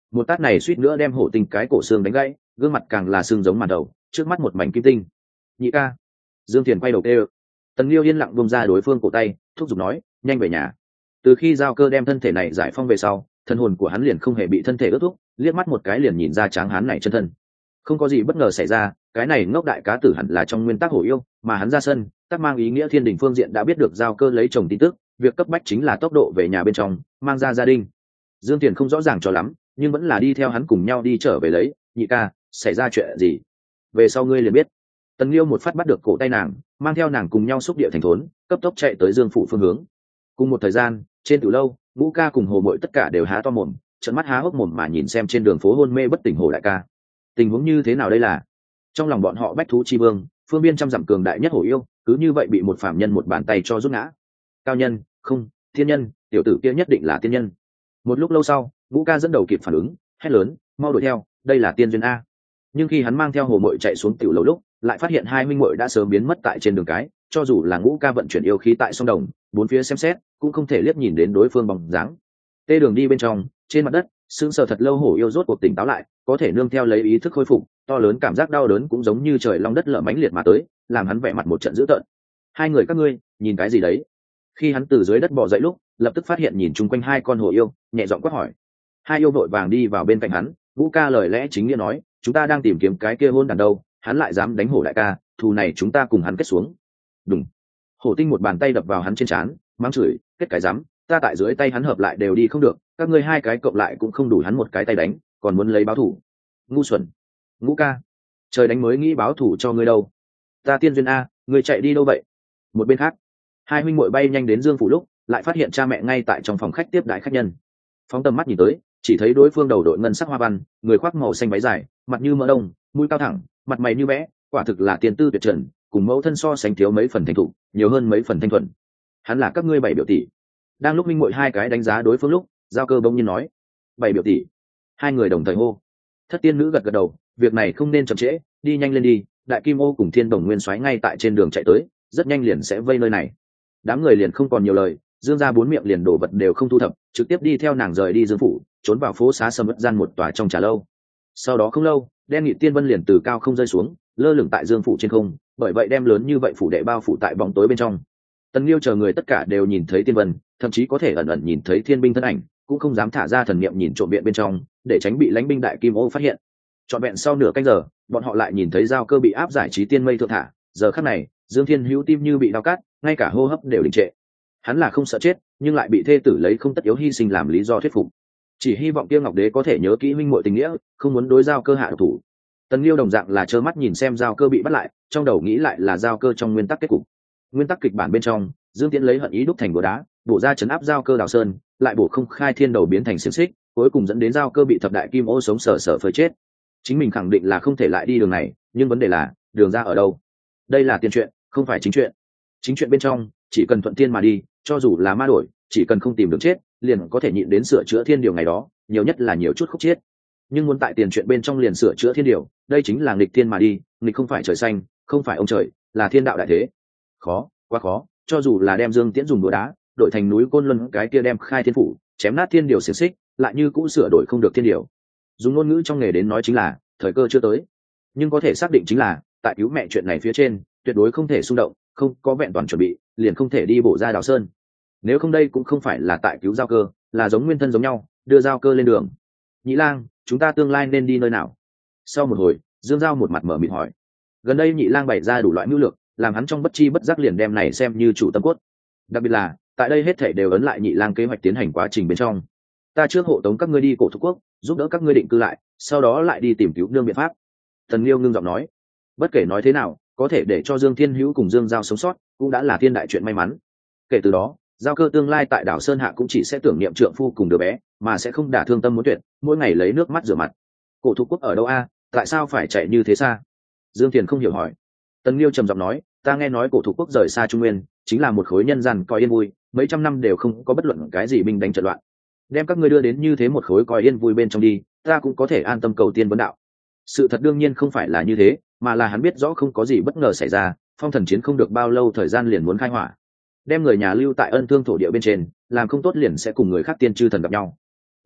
Một tát này suýt nữa đem hổ tinh cái cổ xương đánh gãy, gương mặt càng là xương giống màn đầu, trước mắt một mảnh kim tinh. Nhị ca. Dương Thiền quay đầu kêu. Tần Liêu yên lặng buông ra đối phương cổ tay, thúc giục nói, nhanh về nhà. Từ khi giao cơ đem thân thể này giải phong về sau, thân hồn của hắn liền không hề bị thân thể ước thúc, liếc mắt một cái liền nhìn ra tráng hán này chân thân. Không có gì bất ngờ xảy ra, cái này ngốc đại cá tử hẳn là trong nguyên tắc hổ yêu, mà hắn ra sân, tác mang ý nghĩa thiên đình phương diện đã biết được giao cơ lấy chồng tin tức, việc cấp bách chính là tốc độ về nhà bên trong, mang ra gia đình. Dương Tiền không rõ ràng cho lắm, nhưng vẫn là đi theo hắn cùng nhau đi trở về lấy. Nhị ca, xảy ra chuyện gì? Về sau ngươi liền biết. Tần Liêu một phát bắt được cổ tay nàng, mang theo nàng cùng nhau xúc địa thành thốn, cấp tốc chạy tới Dương phủ phương hướng. Cùng một thời gian, trên từ lâu, Ngũ ca cùng Hồ Mội tất cả đều há to mồm, trợn mắt há hốc mồm mà nhìn xem trên đường phố hôn mê bất tỉnh Hồ đại ca. Tình huống như thế nào đây là? Trong lòng bọn họ bách thú chi vương, phương biên trăm dặm cường đại nhất hổ yêu, cứ như vậy bị một phạm nhân một bàn tay cho rút ngã. Cao nhân, không, thiên nhân, tiểu tử kia nhất định là tiên nhân. Một lúc lâu sau, Ngũ ca dẫn đầu kịp phản ứng, hét lớn, mau đuổi theo, đây là tiên duyên a. Nhưng khi hắn mang theo Hồ Mội chạy xuống tiểu lầu lúc, lại phát hiện hai huynh muội đã sớm biến mất tại trên đường cái, cho dù là Ngũ ca vận chuyển yêu khí tại sông đồng, bốn phía xem xét, cũng không thể liếc nhìn đến đối phương bóng dáng. Tê đường đi bên trong, trên mặt đất, sững sờ thật lâu hổ yêu rốt cuộc tỉnh táo lại, có thể nương theo lấy ý thức khôi phục, to lớn cảm giác đau đớn cũng giống như trời long đất lở mãnh liệt mà tới, làm hắn vẻ mặt một trận dữ tợn. Hai người các ngươi, nhìn cái gì đấy? Khi hắn từ dưới đất bò dậy lúc, lập tức phát hiện nhìn chung quanh hai con hổ yêu, nhẹ giọng quát hỏi. Hai yêu vội vàng đi vào bên cạnh hắn, Vũ ca lời lẽ chính nghĩa nói, chúng ta đang tìm kiếm cái kia hôn đàn đâu, hắn lại dám đánh hổ đại ca, thù này chúng ta cùng hắn kết xuống. Đúng. Hổ tinh một bàn tay đập vào hắn trên trán, mắng chửi, kết cái dám, ta tại dưới tay hắn hợp lại đều đi không được, các ngươi hai cái cộng lại cũng không đủ hắn một cái tay đánh, còn muốn lấy báo thủ. Ngu xuẩn. Ngũ ca, trời đánh mới nghĩ báo thủ cho ngươi đâu. Ta tiên duyên a, ngươi chạy đi đâu vậy? Một bên khác, hai huynh muội bay nhanh đến Dương phủ lúc, lại phát hiện cha mẹ ngay tại trong phòng khách tiếp đãi khách nhân. Phóng tầm mắt nhìn tới, chỉ thấy đối phương đầu đội ngân sắc hoa văn, người khoác màu xanh váy dài, mặt như mỡ đông, mũi cao thẳng, mặt mày như vẽ, quả thực là tiền tư tuyệt trần, cùng mẫu thân so sánh thiếu mấy phần thành thục, nhiều hơn mấy phần thanh thuần. Hắn là các ngươi bảy biểu tỷ. Đang lúc minh muội hai cái đánh giá đối phương lúc, giao cơ bỗng nhiên nói, bảy biểu tỷ. Hai người đồng thời hô. Thất tiên nữ gật gật đầu, việc này không nên chậm trễ, đi nhanh lên đi. Đại kim ô cùng thiên đồng nguyên soái ngay tại trên đường chạy tới, rất nhanh liền sẽ vây nơi này. Đám người liền không còn nhiều lời, dương ra bốn miệng liền đổ vật đều không thu thập, trực tiếp đi theo nàng rời đi Dương phủ, trốn vào phố xá sầm uất gian một tòa trong trà lâu. Sau đó không lâu, đen nghị tiên vân liền từ cao không rơi xuống, lơ lửng tại Dương phủ trên không, bởi vậy đem lớn như vậy phủ đệ bao phủ tại bóng tối bên trong. Tần Liêu chờ người tất cả đều nhìn thấy tiên vân, thậm chí có thể ẩn ẩn nhìn thấy thiên binh thân ảnh, cũng không dám thả ra thần niệm nhìn trộm viện bên trong, để tránh bị lãnh binh đại kim ô phát hiện. Trọn vẹn sau nửa canh giờ, bọn họ lại nhìn thấy giao cơ bị áp giải trí tiên mây thượng thả. Giờ khắc này, Dương Thiên Hữu tim như bị đau cắt, ngay cả hô hấp đều đình trệ. Hắn là không sợ chết, nhưng lại bị thê tử lấy không tất yếu hy sinh làm lý do thuyết phục. Chỉ hy vọng Tiêu Ngọc Đế có thể nhớ kỹ huynh muội tình nghĩa, không muốn đối giao cơ hạ độc thủ. Tần Liêu đồng dạng là trơ mắt nhìn xem giao cơ bị bắt lại, trong đầu nghĩ lại là giao cơ trong nguyên tắc kết cục. Nguyên tắc kịch bản bên trong, Dương Tiễn lấy hận ý đúc thành búa đá, bổ ra chấn áp giao cơ đào sơn, lại bổ không khai thiên đầu biến thành xiềng xích, cuối cùng dẫn đến giao cơ bị thập đại kim ô sống sờ sờ phơi chết. Chính mình khẳng định là không thể lại đi đường này, nhưng vấn đề là đường ra ở đâu? Đây là tiền truyện, không phải chính truyện. Chính truyện bên trong, chỉ cần thuận thiên mà đi, cho dù là ma đổi, chỉ cần không tìm đường chết, liền có thể nhịn đến sửa chữa thiên điều ngày đó, nhiều nhất là nhiều chút khúc chết. Nhưng muốn tại tiền truyện bên trong liền sửa chữa thiên điều, đây chính là nghịch thiên mà đi, nghịch không phải trời xanh, không phải ông trời, là thiên đạo đại thế. Khó, quá khó, cho dù là đem Dương Tiễn dùng đũa đá, đổi thành núi Côn Luân cái kia đem khai thiên phủ, chém nát thiên điều xiềng xích, lại như cũ sửa đổi không được thiên điều. Dùng ngôn ngữ trong nghề đến nói chính là thời cơ chưa tới. Nhưng có thể xác định chính là tại cứu mẹ chuyện này phía trên, tuyệt đối không thể xung động, không có vẹn toàn chuẩn bị, liền không thể đi bổ ra đào sơn. Nếu không đây cũng không phải là tại cứu giao cơ, là giống nguyên thân giống nhau, đưa giao cơ lên đường. Nhĩ Lang, chúng ta tương lai nên đi nơi nào? Sau một hồi, Dương Giao một mặt mở miệng hỏi. Gần đây Nhị Lang bày ra đủ loại mưu lược, làm hắn trong bất chi bất giác liền đem này xem như chủ tâm cốt. Đặc biệt là, tại đây hết thảy đều ấn lại Nhị Lang kế hoạch tiến hành quá trình bên trong. Ta trước hộ tống các ngươi đi cổ thục quốc, giúp đỡ các ngươi định cư lại, sau đó lại đi tìm cứu nương biện pháp. Tần Liêu ngưng giọng nói. Bất kể nói thế nào, có thể để cho Dương Thiên Hữu cùng Dương Giao sống sót, cũng đã là thiên đại chuyện may mắn. Kể từ đó, giao cơ tương lai tại đảo Sơn Hạ cũng chỉ sẽ tưởng niệm trượng phu cùng đứa bé, mà sẽ không đả thương tâm muốn tuyệt, mỗi ngày lấy nước mắt rửa mặt. Cổ thục quốc ở đâu a? Tại sao phải chạy như thế xa? Dương Thiền không hiểu hỏi. Tần Liêu trầm giọng nói, ta nghe nói cổ thục quốc rời xa Trung Nguyên, chính là một khối nhân gian coi yên vui, mấy trăm năm đều không có bất luận cái gì binh đánh trận loạn. Đem các ngươi đưa đến như thế một khối coi yên vui bên trong đi, ta cũng có thể an tâm cầu tiên vấn đạo. Sự thật đương nhiên không phải là như thế, mà là hắn biết rõ không có gì bất ngờ xảy ra, phong thần chiến không được bao lâu thời gian liền muốn khai hỏa. Đem người nhà lưu tại ân thương thổ địa bên trên, làm không tốt liền sẽ cùng người khác tiên chư thần gặp nhau.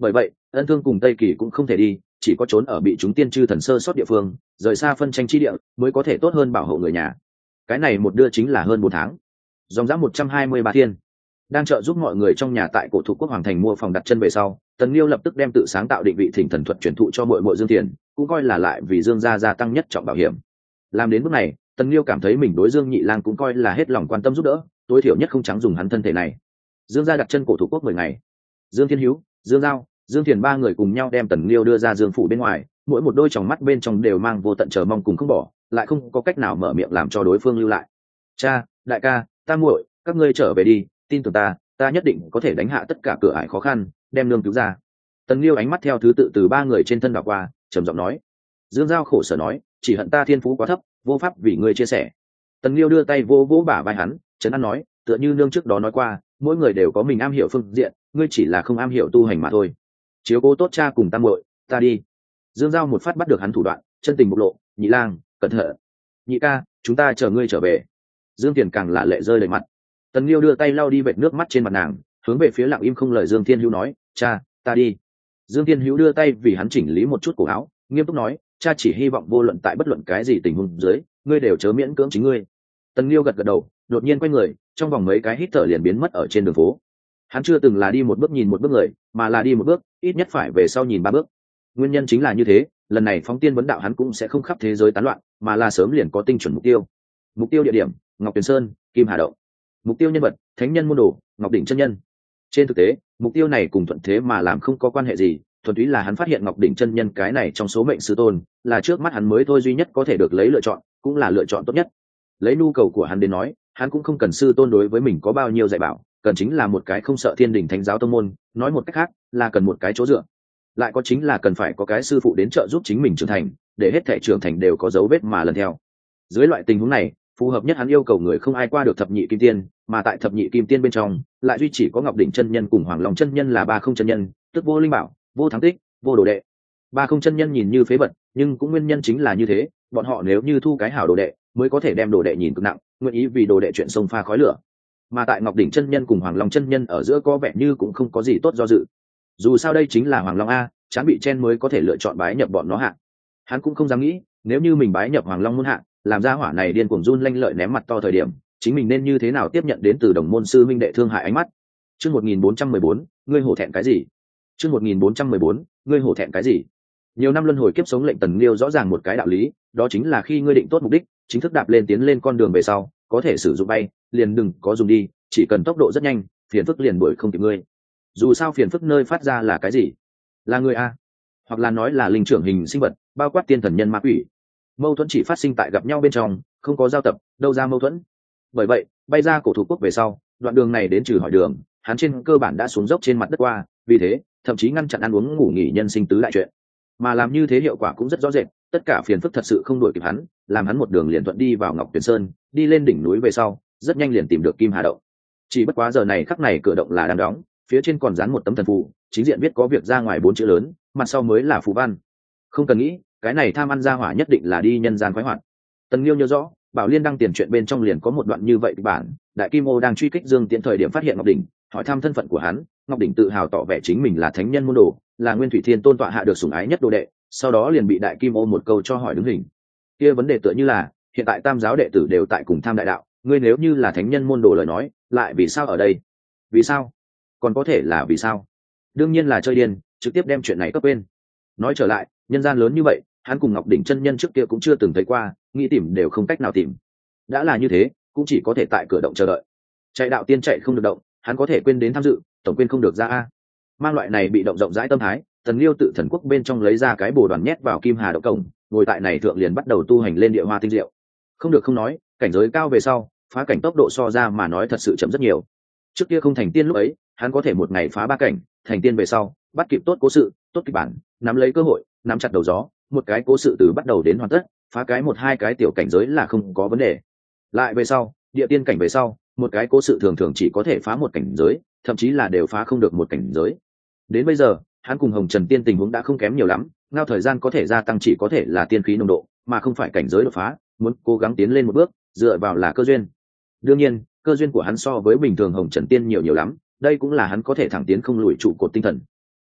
Bởi vậy ân thương cùng tây kỳ cũng không thể đi, chỉ có trốn ở bị chúng tiên chư thần sơ sót địa phương, rời xa phân tranh chi địa mới có thể tốt hơn bảo hộ người nhà. Cái này một đưa chính là hơn bốn tháng, dòng dã một trăm hai mươi ba thiên. Đang trợ giúp mọi người trong nhà tại cổ thụ quốc hoàng thành mua phòng đặt chân về sau, Tần Liêu lập tức đem tự sáng tạo định vị thỉnh thần thuật truyền thụ cho muội muội Dương Tiền, cũng coi là lại vì Dương gia gia tăng nhất trọng bảo hiểm. Làm đến bước này, Tần Liêu cảm thấy mình đối Dương Nhị Lang cũng coi là hết lòng quan tâm giúp đỡ, tối thiểu nhất không trắng dùng hắn thân thể này. Dương gia đặt chân cổ thụ quốc mười ngày. Dương Thiên Hiếu, Dương Giao, Dương Thiền ba người cùng nhau đem Tần Liêu đưa ra Dương phủ bên ngoài, mỗi một đôi tròng mắt bên trong đều mang vô tận chờ mong cùng không bỏ, lại không có cách nào mở miệng làm cho đối phương lưu lại. Cha, đại ca, ta muội, các ngươi trở về đi, tin tưởng ta, ta nhất định có thể đánh hạ tất cả cửa ải khó khăn, đem nương cứu ra. Tần Liêu ánh mắt theo thứ tự từ ba người trên thân đảo qua, trầm giọng nói. Dương Giao khổ sở nói, chỉ hận ta thiên phú quá thấp, vô pháp vì ngươi chia sẻ. Tần Liêu đưa tay vỗ vỗ bả vai hắn, trấn an nói, tựa như nương trước đó nói qua, mỗi người đều có mình am hiểu phương diện, ngươi chỉ là không am hiểu tu hành mà thôi. Chiếu cố tốt cha cùng tam muội, ta đi. Dương Giao một phát bắt được hắn thủ đoạn, chân tình bộc lộ, Nhị Lang, cẩn thận. Nhị ca, chúng ta chờ ngươi trở về. Dương Tiền càng là lệ rơi đầy mặt. Tần Liêu đưa tay lau đi vệt nước mắt trên mặt nàng, hướng về phía lặng im không lời Dương Thiên Hữu nói, cha, ta đi. Dương Thiên Hữu đưa tay vì hắn chỉnh lý một chút cổ áo, nghiêm túc nói, cha chỉ hy vọng vô luận tại bất luận cái gì tình huống dưới, ngươi đều chớ miễn cưỡng chính ngươi. Tần Liêu gật gật đầu, đột nhiên quay người, trong vòng mấy cái hít thở liền biến mất ở trên đường phố. Hắn chưa từng là đi một bước nhìn một bước người, mà là đi một bước ít nhất phải về sau nhìn ba bước. Nguyên nhân chính là như thế, lần này phóng tiên vấn đạo hắn cũng sẽ không khắp thế giới tán loạn, mà là sớm liền có tinh chuẩn mục tiêu. Mục tiêu địa điểm, Ngọc Tuyền Sơn, Kim Hà Động. Mục tiêu nhân vật, thánh nhân môn đồ, Ngọc Đỉnh chân nhân. Trên thực tế, mục tiêu này cùng thuận thế mà làm không có quan hệ gì, thuần túy là hắn phát hiện Ngọc Đỉnh chân nhân cái này trong số mệnh sư tôn, là trước mắt hắn mới thôi duy nhất có thể được lấy lựa chọn, cũng là lựa chọn tốt nhất. Lấy nhu cầu của hắn đến nói, hắn cũng không cần sư tôn đối với mình có bao nhiêu dạy bảo, cần chính là một cái không sợ thiên đình thánh giáo tông môn, nói một cách khác là cần một cái chỗ dựa, lại có chính là cần phải có cái sư phụ đến trợ giúp chính mình trưởng thành, để hết thể trưởng thành đều có dấu vết mà lần theo. Dưới loại tình huống này, phù hợp nhất hắn yêu cầu người không ai qua được thập nhị kim tiên, mà tại thập nhị kim tiên bên trong lại duy chỉ có Ngọc Đỉnh chân nhân cùng Hoàng Long chân nhân là ba không chân nhân, tức vô linh bảo, vô thắng tích, vô đồ đệ. Ba không chân nhân nhìn như phế vật, nhưng cũng nguyên nhân chính là như thế, bọn họ nếu như thu cái hảo đồ đệ, mới có thể đem đồ đệ nhìn cực nặng, nguyện ý vì đồ đệ chuyện sông pha khói lửa. Mà tại Ngọc Đỉnh chân nhân cùng Hoàng Long chân nhân ở giữa có vẻ như cũng không có gì tốt do dự. Dù sao đây chính là Hoàng Long a, chán bị chen mới có thể lựa chọn bái nhập bọn nó hạ. Hắn cũng không dám nghĩ, nếu như mình bái nhập Hoàng Long môn hạ, làm ra hỏa này điên cuồng run lanh lợi ném mặt to thời điểm, chính mình nên như thế nào tiếp nhận đến từ đồng môn sư minh đệ thương hại ánh mắt. Chương một nghìn bốn trăm mười bốn, ngươi hổ thẹn cái gì? Chương một nghìn bốn trăm mười bốn, ngươi hổ thẹn cái gì? Nhiều năm luân hồi kiếp sống lệnh Tần Liêu rõ ràng một cái đạo lý, đó chính là khi ngươi định tốt mục đích, chính thức đạp lên tiến lên con đường về sau, có thể sử dụng bay, liền đừng có dùng đi, chỉ cần tốc độ rất nhanh, phiền phức liền đuổi không kịp ngươi. Dù sao phiền phức nơi phát ra là cái gì? Là người a, hoặc là nói là linh trưởng hình sinh vật, bao quát tiên thần nhân ma quỷ. Mâu thuẫn chỉ phát sinh tại gặp nhau bên trong, không có giao tập, đâu ra mâu thuẫn. Bởi vậy, bay ra cổ thụ quốc về sau, đoạn đường này đến trừ hỏi đường, hắn trên cơ bản đã xuống dốc trên mặt đất qua, vì thế, thậm chí ngăn chặn ăn uống ngủ nghỉ nhân sinh tứ đại chuyện. Mà làm như thế hiệu quả cũng rất rõ rệt, tất cả phiền phức thật sự không đuổi kịp hắn, làm hắn một đường liền thuận đi vào Ngọc Tuyền Sơn, đi lên đỉnh núi về sau, rất nhanh liền tìm được Kim Hà Động. Chỉ bất quá giờ này khắc này cửa động là đang đóng, phía trên còn dán một tấm thần phù, chính diện viết có việc ra ngoài bốn chữ lớn, mặt sau mới là phù văn. Không cần nghĩ, cái này tham ăn ra hỏa nhất định là đi nhân gian khoái hoạt. Tần Liêu nhớ rõ, Bảo Liên đăng tiền chuyện bên trong liền có một đoạn như vậy kịch bản, Đại Kim Ô đang truy kích Dương Tiễn thời điểm phát hiện Ngọc Đỉnh, hỏi thăm thân phận của hắn, Ngọc Đỉnh tự hào tỏ vẻ chính mình là thánh nhân môn đồ, là Nguyên Thủy Thiên Tôn tọa hạ được sủng ái nhất đồ đệ, sau đó liền bị Đại Kim Ô một câu cho hỏi đứng hình. Kia vấn đề tựa như là, hiện tại tam giáo đệ tử đều tại cùng tham đại đạo, ngươi nếu như là thánh nhân môn đồ lời nói, lại vì sao ở đây? Vì sao? Còn có thể là vì sao? Đương nhiên là chơi điên, trực tiếp đem chuyện này cấp quên. Nói trở lại, nhân gian lớn như vậy, hắn cùng Ngọc Đỉnh chân nhân trước kia cũng chưa từng thấy qua, nghĩ tìm đều không cách nào tìm. Đã là như thế, cũng chỉ có thể tại cửa động chờ đợi. Chạy đạo tiên chạy không được động, hắn có thể quên đến tham dự, tổng quên không được ra a. Mang loại này bị động rộng rãi tâm thái, Tần Liêu tự thần quốc bên trong lấy ra cái bồ đoàn nhét vào Kim Hà Động cổng, ngồi tại này thượng liền bắt đầu tu hành lên địa hoa tinh diệu. Không được không nói, cảnh giới cao về sau, phá cảnh tốc độ so ra mà nói thật sự chậm rất nhiều. Trước kia không thành tiên lúc ấy, hắn có thể một ngày phá ba cảnh, thành tiên về sau, bắt kịp tốt cố sự, tốt kịch bản, nắm lấy cơ hội, nắm chặt đầu gió, một cái cố sự từ bắt đầu đến hoàn tất, phá cái một hai cái tiểu cảnh giới là không có vấn đề. Lại về sau, địa tiên cảnh về sau, một cái cố sự thường thường chỉ có thể phá một cảnh giới, thậm chí là đều phá không được một cảnh giới. Đến bây giờ, hắn cùng Hồng Trần Tiên tình huống đã không kém nhiều lắm, ngao thời gian có thể gia tăng chỉ có thể là tiên khí nồng độ, mà không phải cảnh giới đột phá, muốn cố gắng tiến lên một bước, dựa vào là cơ duyên. Đương nhiên, cơ duyên của hắn so với bình thường Hồng Trần Tiên nhiều nhiều lắm, đây cũng là hắn có thể thẳng tiến không lùi trụ cột tinh thần.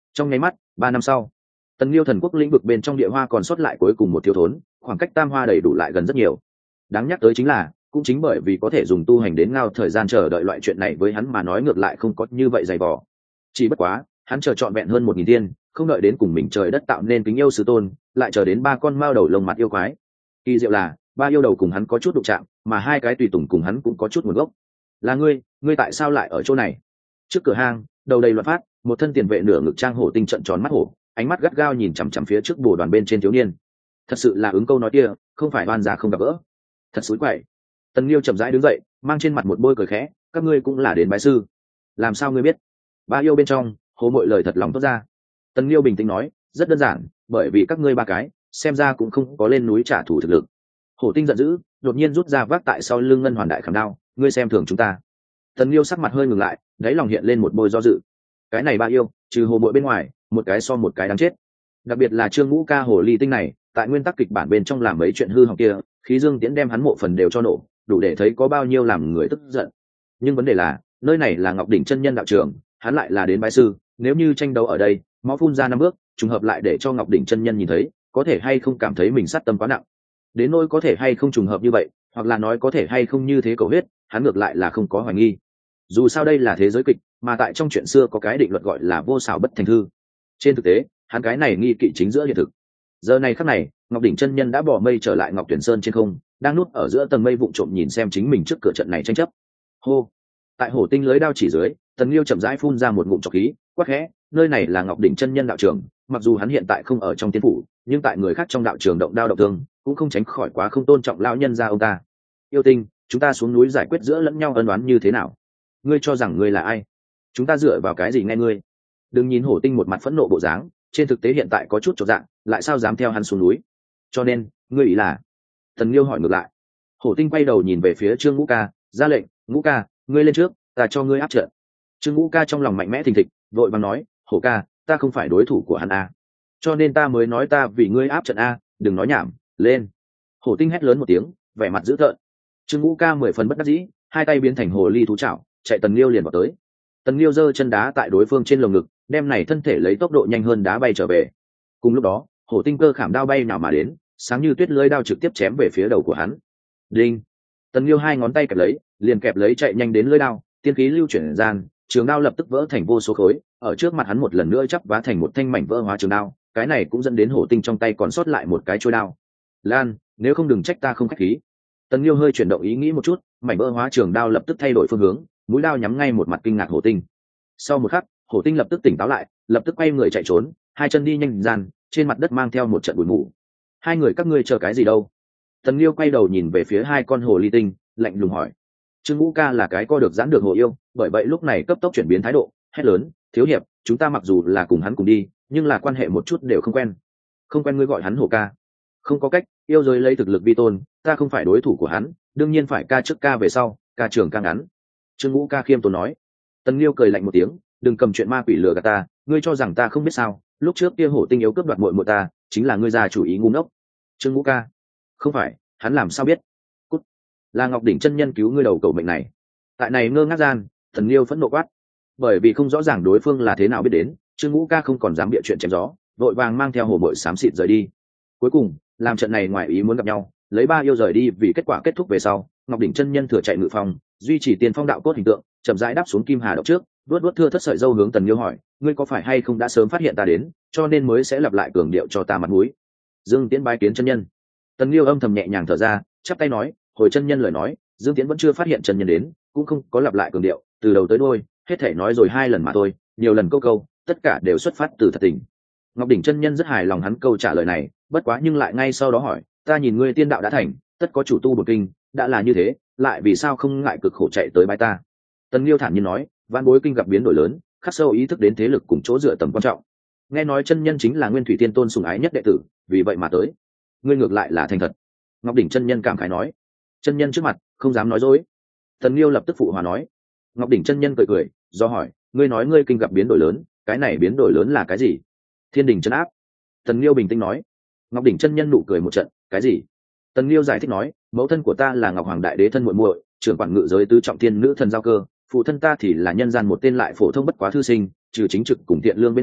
Trong nháy mắt ba năm sau, Tần Liêu thần quốc lĩnh vực bên trong địa hoa còn sót lại cuối cùng một thiếu thốn, khoảng cách tam hoa đầy đủ lại gần rất nhiều. Đáng nhắc tới chính là, cũng chính bởi vì có thể dùng tu hành đến ngao thời gian chờ đợi loại chuyện này với hắn mà nói ngược lại không có như vậy dày vò. Chỉ bất quá, hắn chờ trọn vẹn hơn một nghìn thiên, không đợi đến cùng mình trời đất tạo nên kính yêu sư tôn, lại chờ đến ba con mao đầu lông mặt yêu quái. Kỳ diệu là, ba yêu đầu cùng hắn có chút đụng chạm, mà hai cái tùy tùng cùng hắn cũng có chút nguồn gốc. Là ngươi, ngươi tại sao lại ở chỗ này? Trước cửa hang, đầu đầy loạn phát, một thân tiền vệ nửa ngực trang hổ tinh trận tròn mắt hổ, ánh mắt gắt gao nhìn chằm chằm phía trước bồ đoàn bên trên thiếu niên. Thật sự là ứng câu nói kia, không phải oan già không gặp gỡ. Thật xúi quậy. Tần Liêu chậm rãi đứng dậy, mang trên mặt một bôi cười khẽ, các ngươi cũng là đến bái sư. Làm sao ngươi biết? Ba yêu bên trong, Hồ Mội lời thật lòng tốt ra. Tần Liêu bình tĩnh nói, rất đơn giản, bởi vì các ngươi ba cái, xem ra cũng không có lên núi trả thù thực lực. Hổ Tinh giận dữ, đột nhiên rút ra vác tại sau lưng ngân hoàn đại khảm đao, ngươi xem thường chúng ta. Tần Liêu sắc mặt hơi ngừng lại, đáy lòng hiện lên một bôi do dự. Cái này ba yêu, trừ Hồ Mội bên ngoài, một cái so một cái đáng chết. Đặc biệt là Trương Ngũ Ca Hồ Ly Tinh này, tại nguyên tắc kịch bản bên trong làm mấy chuyện hư hỏng kia, khí dương tiễn đem hắn mộ phần đều cho nổ, đủ để thấy có bao nhiêu làm người tức giận. Nhưng vấn đề là, nơi này là Ngọc Đỉnh chân nhân đạo trường, hắn lại là đến bái sư, nếu như tranh đấu ở đây, máu phun ra năm bước, trùng hợp lại để cho Ngọc Đỉnh chân nhân nhìn thấy, có thể hay không cảm thấy mình sát tâm quá nặng. Đến nỗi có thể hay không trùng hợp như vậy, hoặc là nói có thể hay không như thế cầu huyết, hắn ngược lại là không có hoài nghi. Dù sao đây là thế giới kịch, mà tại trong chuyện xưa có cái định luật gọi là vô xảo bất thành thư. Trên thực tế, hắn cái này nghi kỵ chính giữa hiện thực. Giờ này khắc này, Ngọc Đỉnh chân nhân đã bỏ mây trở lại Ngọc Tuyển Sơn trên không, đang núp ở giữa tầng mây vụng trộm nhìn xem chính mình trước cửa trận này tranh chấp. Hô! Tại hổ tinh lưới đao chỉ dưới, Tần Liêu chậm rãi phun ra một ngụm trọc khí, quát khẽ, nơi này là Ngọc Đỉnh chân nhân đạo trường, mặc dù hắn hiện tại không ở trong tiên phủ, nhưng tại người khác trong đạo trường động đao động thương, cũng không tránh khỏi quá không tôn trọng lão nhân gia ông ta. Yêu Tinh, chúng ta xuống núi giải quyết giữa lẫn nhau ân oán như thế nào? Ngươi cho rằng ngươi là ai? Chúng ta dựa vào cái gì nghe ngươi? Đừng nhìn hổ tinh một mặt phẫn nộ bộ dáng, trên thực tế hiện tại có chút chột dạng, lại sao dám theo hắn xuống núi? Cho nên, ngươi ý là? Tần Liêu hỏi ngược lại. Hổ tinh quay đầu nhìn về phía Trương Ngũ Ca, ra lệnh, Ngũ Ca, ngươi lên trước, ta cho ngươi áp trận. Trương Ngũ Ca trong lòng mạnh mẽ thình thịch, vội vàng nói, Hổ ca, ta không phải đối thủ của hắn a, cho nên ta mới nói ta vì ngươi áp trận a, đừng nói nhảm, lên. Hổ tinh hét lớn một tiếng, vẻ mặt dữ tợn. Trương Ngũ Ca mười phần bất đắc dĩ, hai tay biến thành hồ ly thú chảo, chạy Tần Liêu liền vào tới. Tần Liêu giơ chân đá tại đối phương trên lồng ngực, đem này thân thể lấy tốc độ nhanh hơn đá bay trở về. Cùng lúc đó, hổ tinh cơ khảm đao bay nào mà đến, sáng như tuyết lưỡi đao trực tiếp chém về phía đầu của hắn. Đinh! Tần Liêu hai ngón tay kẹp lấy, liền kẹp lấy chạy nhanh đến lưỡi đao, tiên khí lưu chuyển gian, trường đao lập tức vỡ thành vô số khối, ở trước mặt hắn một lần nữa chắp vá thành một thanh mảnh vỡ hóa trường đao, cái này cũng dẫn đến hổ tinh trong tay còn sót lại một cái chuôi đao. Lan, nếu không đừng trách ta không khách khí. Tần Liêu hơi chuyển động ý nghĩ một chút, mảnh vỡ hóa trường đao lập tức thay đổi phương hướng, mũi đao nhắm ngay một mặt kinh ngạc hổ tinh. Sau một khắc, hổ tinh lập tức tỉnh táo lại, lập tức quay người chạy trốn, hai chân đi nhanh gian, trên mặt đất mang theo một trận bụi mù. Hai người các ngươi chờ cái gì đâu? Tần Liêu quay đầu nhìn về phía hai con hồ ly tinh, lạnh lùng hỏi. Trương Ngũ Ca là cái co được giãn được hồ yêu, bởi vậy lúc này cấp tốc chuyển biến thái độ, hét lớn, thiếu hiệp, chúng ta mặc dù là cùng hắn cùng đi, nhưng là quan hệ một chút đều không quen. Không quen ngươi gọi hắn hổ ca? Không có cách, yêu giới lấy thực lực vi tôn, ta không phải đối thủ của hắn, đương nhiên phải ca trước ca về sau, ca trường ca ngắn. Trương Ngũ Ca khiêm tốn nói. Tần Liêu cười lạnh một tiếng, đừng cầm chuyện ma quỷ lừa gạt ta, ngươi cho rằng ta không biết sao? Lúc trước kia hổ tinh yếu cướp đoạt muội muội ta, chính là ngươi già chủ ý ngu ngốc. Trương Ngũ Ca, không phải, hắn làm sao biết? Cút. Là Ngọc Đỉnh chân nhân cứu ngươi đầu cầu mệnh này. Tại này ngơ ngác gian, Tần Liêu phẫn nộ quát. Bởi vì không rõ ràng đối phương là thế nào biết đến, Trương Ngũ Ca không còn dám bịa chuyện chém gió, vội vàng mang theo hồ bội xám xịt rời đi. Cuối cùng, làm trận này ngoài ý muốn gặp nhau, lấy ba yêu rời đi vì kết quả kết thúc về sau, Ngọc Đỉnh chân nhân thừa chạy ngự phòng, duy trì tiền phong đạo cốt hình tượng, chậm rãi đáp xuống kim hà động trước, vuốt vuốt thưa thất sợi dâu hướng Tần Liêu hỏi, ngươi có phải hay không đã sớm phát hiện ta đến, cho nên mới sẽ lặp lại cường điệu cho ta mặt mũi? Dương Tiễn bái kiến chân nhân. Tần Liêu âm thầm nhẹ nhàng thở ra, chắp tay nói, hồi chân nhân lời nói, Dương Tiễn vẫn chưa phát hiện chân nhân đến, cũng không có lặp lại cường điệu, từ đầu tới đuôi, hết thể nói rồi hai lần mà thôi, nhiều lần câu câu, tất cả đều xuất phát từ thật tình. Ngọc Đỉnh chân nhân rất hài lòng hắn câu trả lời này, bất quá nhưng lại ngay sau đó hỏi, ta nhìn ngươi tiên đạo đã thành, tất có chủ tu bổn kinh, đã là như thế, lại vì sao không ngại cực khổ chạy tới bái ta? Tần Liêu thản nhiên nói, vạn bối kinh gặp biến đổi lớn, khắc sâu ý thức đến thế lực cùng chỗ dựa tầm quan trọng. Nghe nói chân nhân chính là Nguyên Thủy Tiên Tôn sủng ái nhất đệ tử, vì vậy mà tới. Ngươi ngược lại là thành thật. Ngọc Đỉnh chân nhân cảm khái nói. Chân nhân trước mặt, không dám nói dối. Tần Liêu lập tức phụ hòa nói. Ngọc Đỉnh chân nhân cười cười, do hỏi, ngươi nói ngươi kinh gặp biến đổi lớn, cái này biến đổi lớn là cái gì? Thiên đình chân áp. Tần Liêu bình tĩnh nói. Ngọc Đỉnh chân nhân nụ cười một trận, cái gì? Tần Liêu giải thích nói, mẫu thân của ta là Ngọc Hoàng Đại Đế thân muội muội, trưởng quản ngự giới tứ trọng thiên nữ thần giao cơ, phụ thân ta thì là nhân gian một tên lại phổ thông bất quá thư sinh, trừ chính trực cùng thiện lương bên ngoài,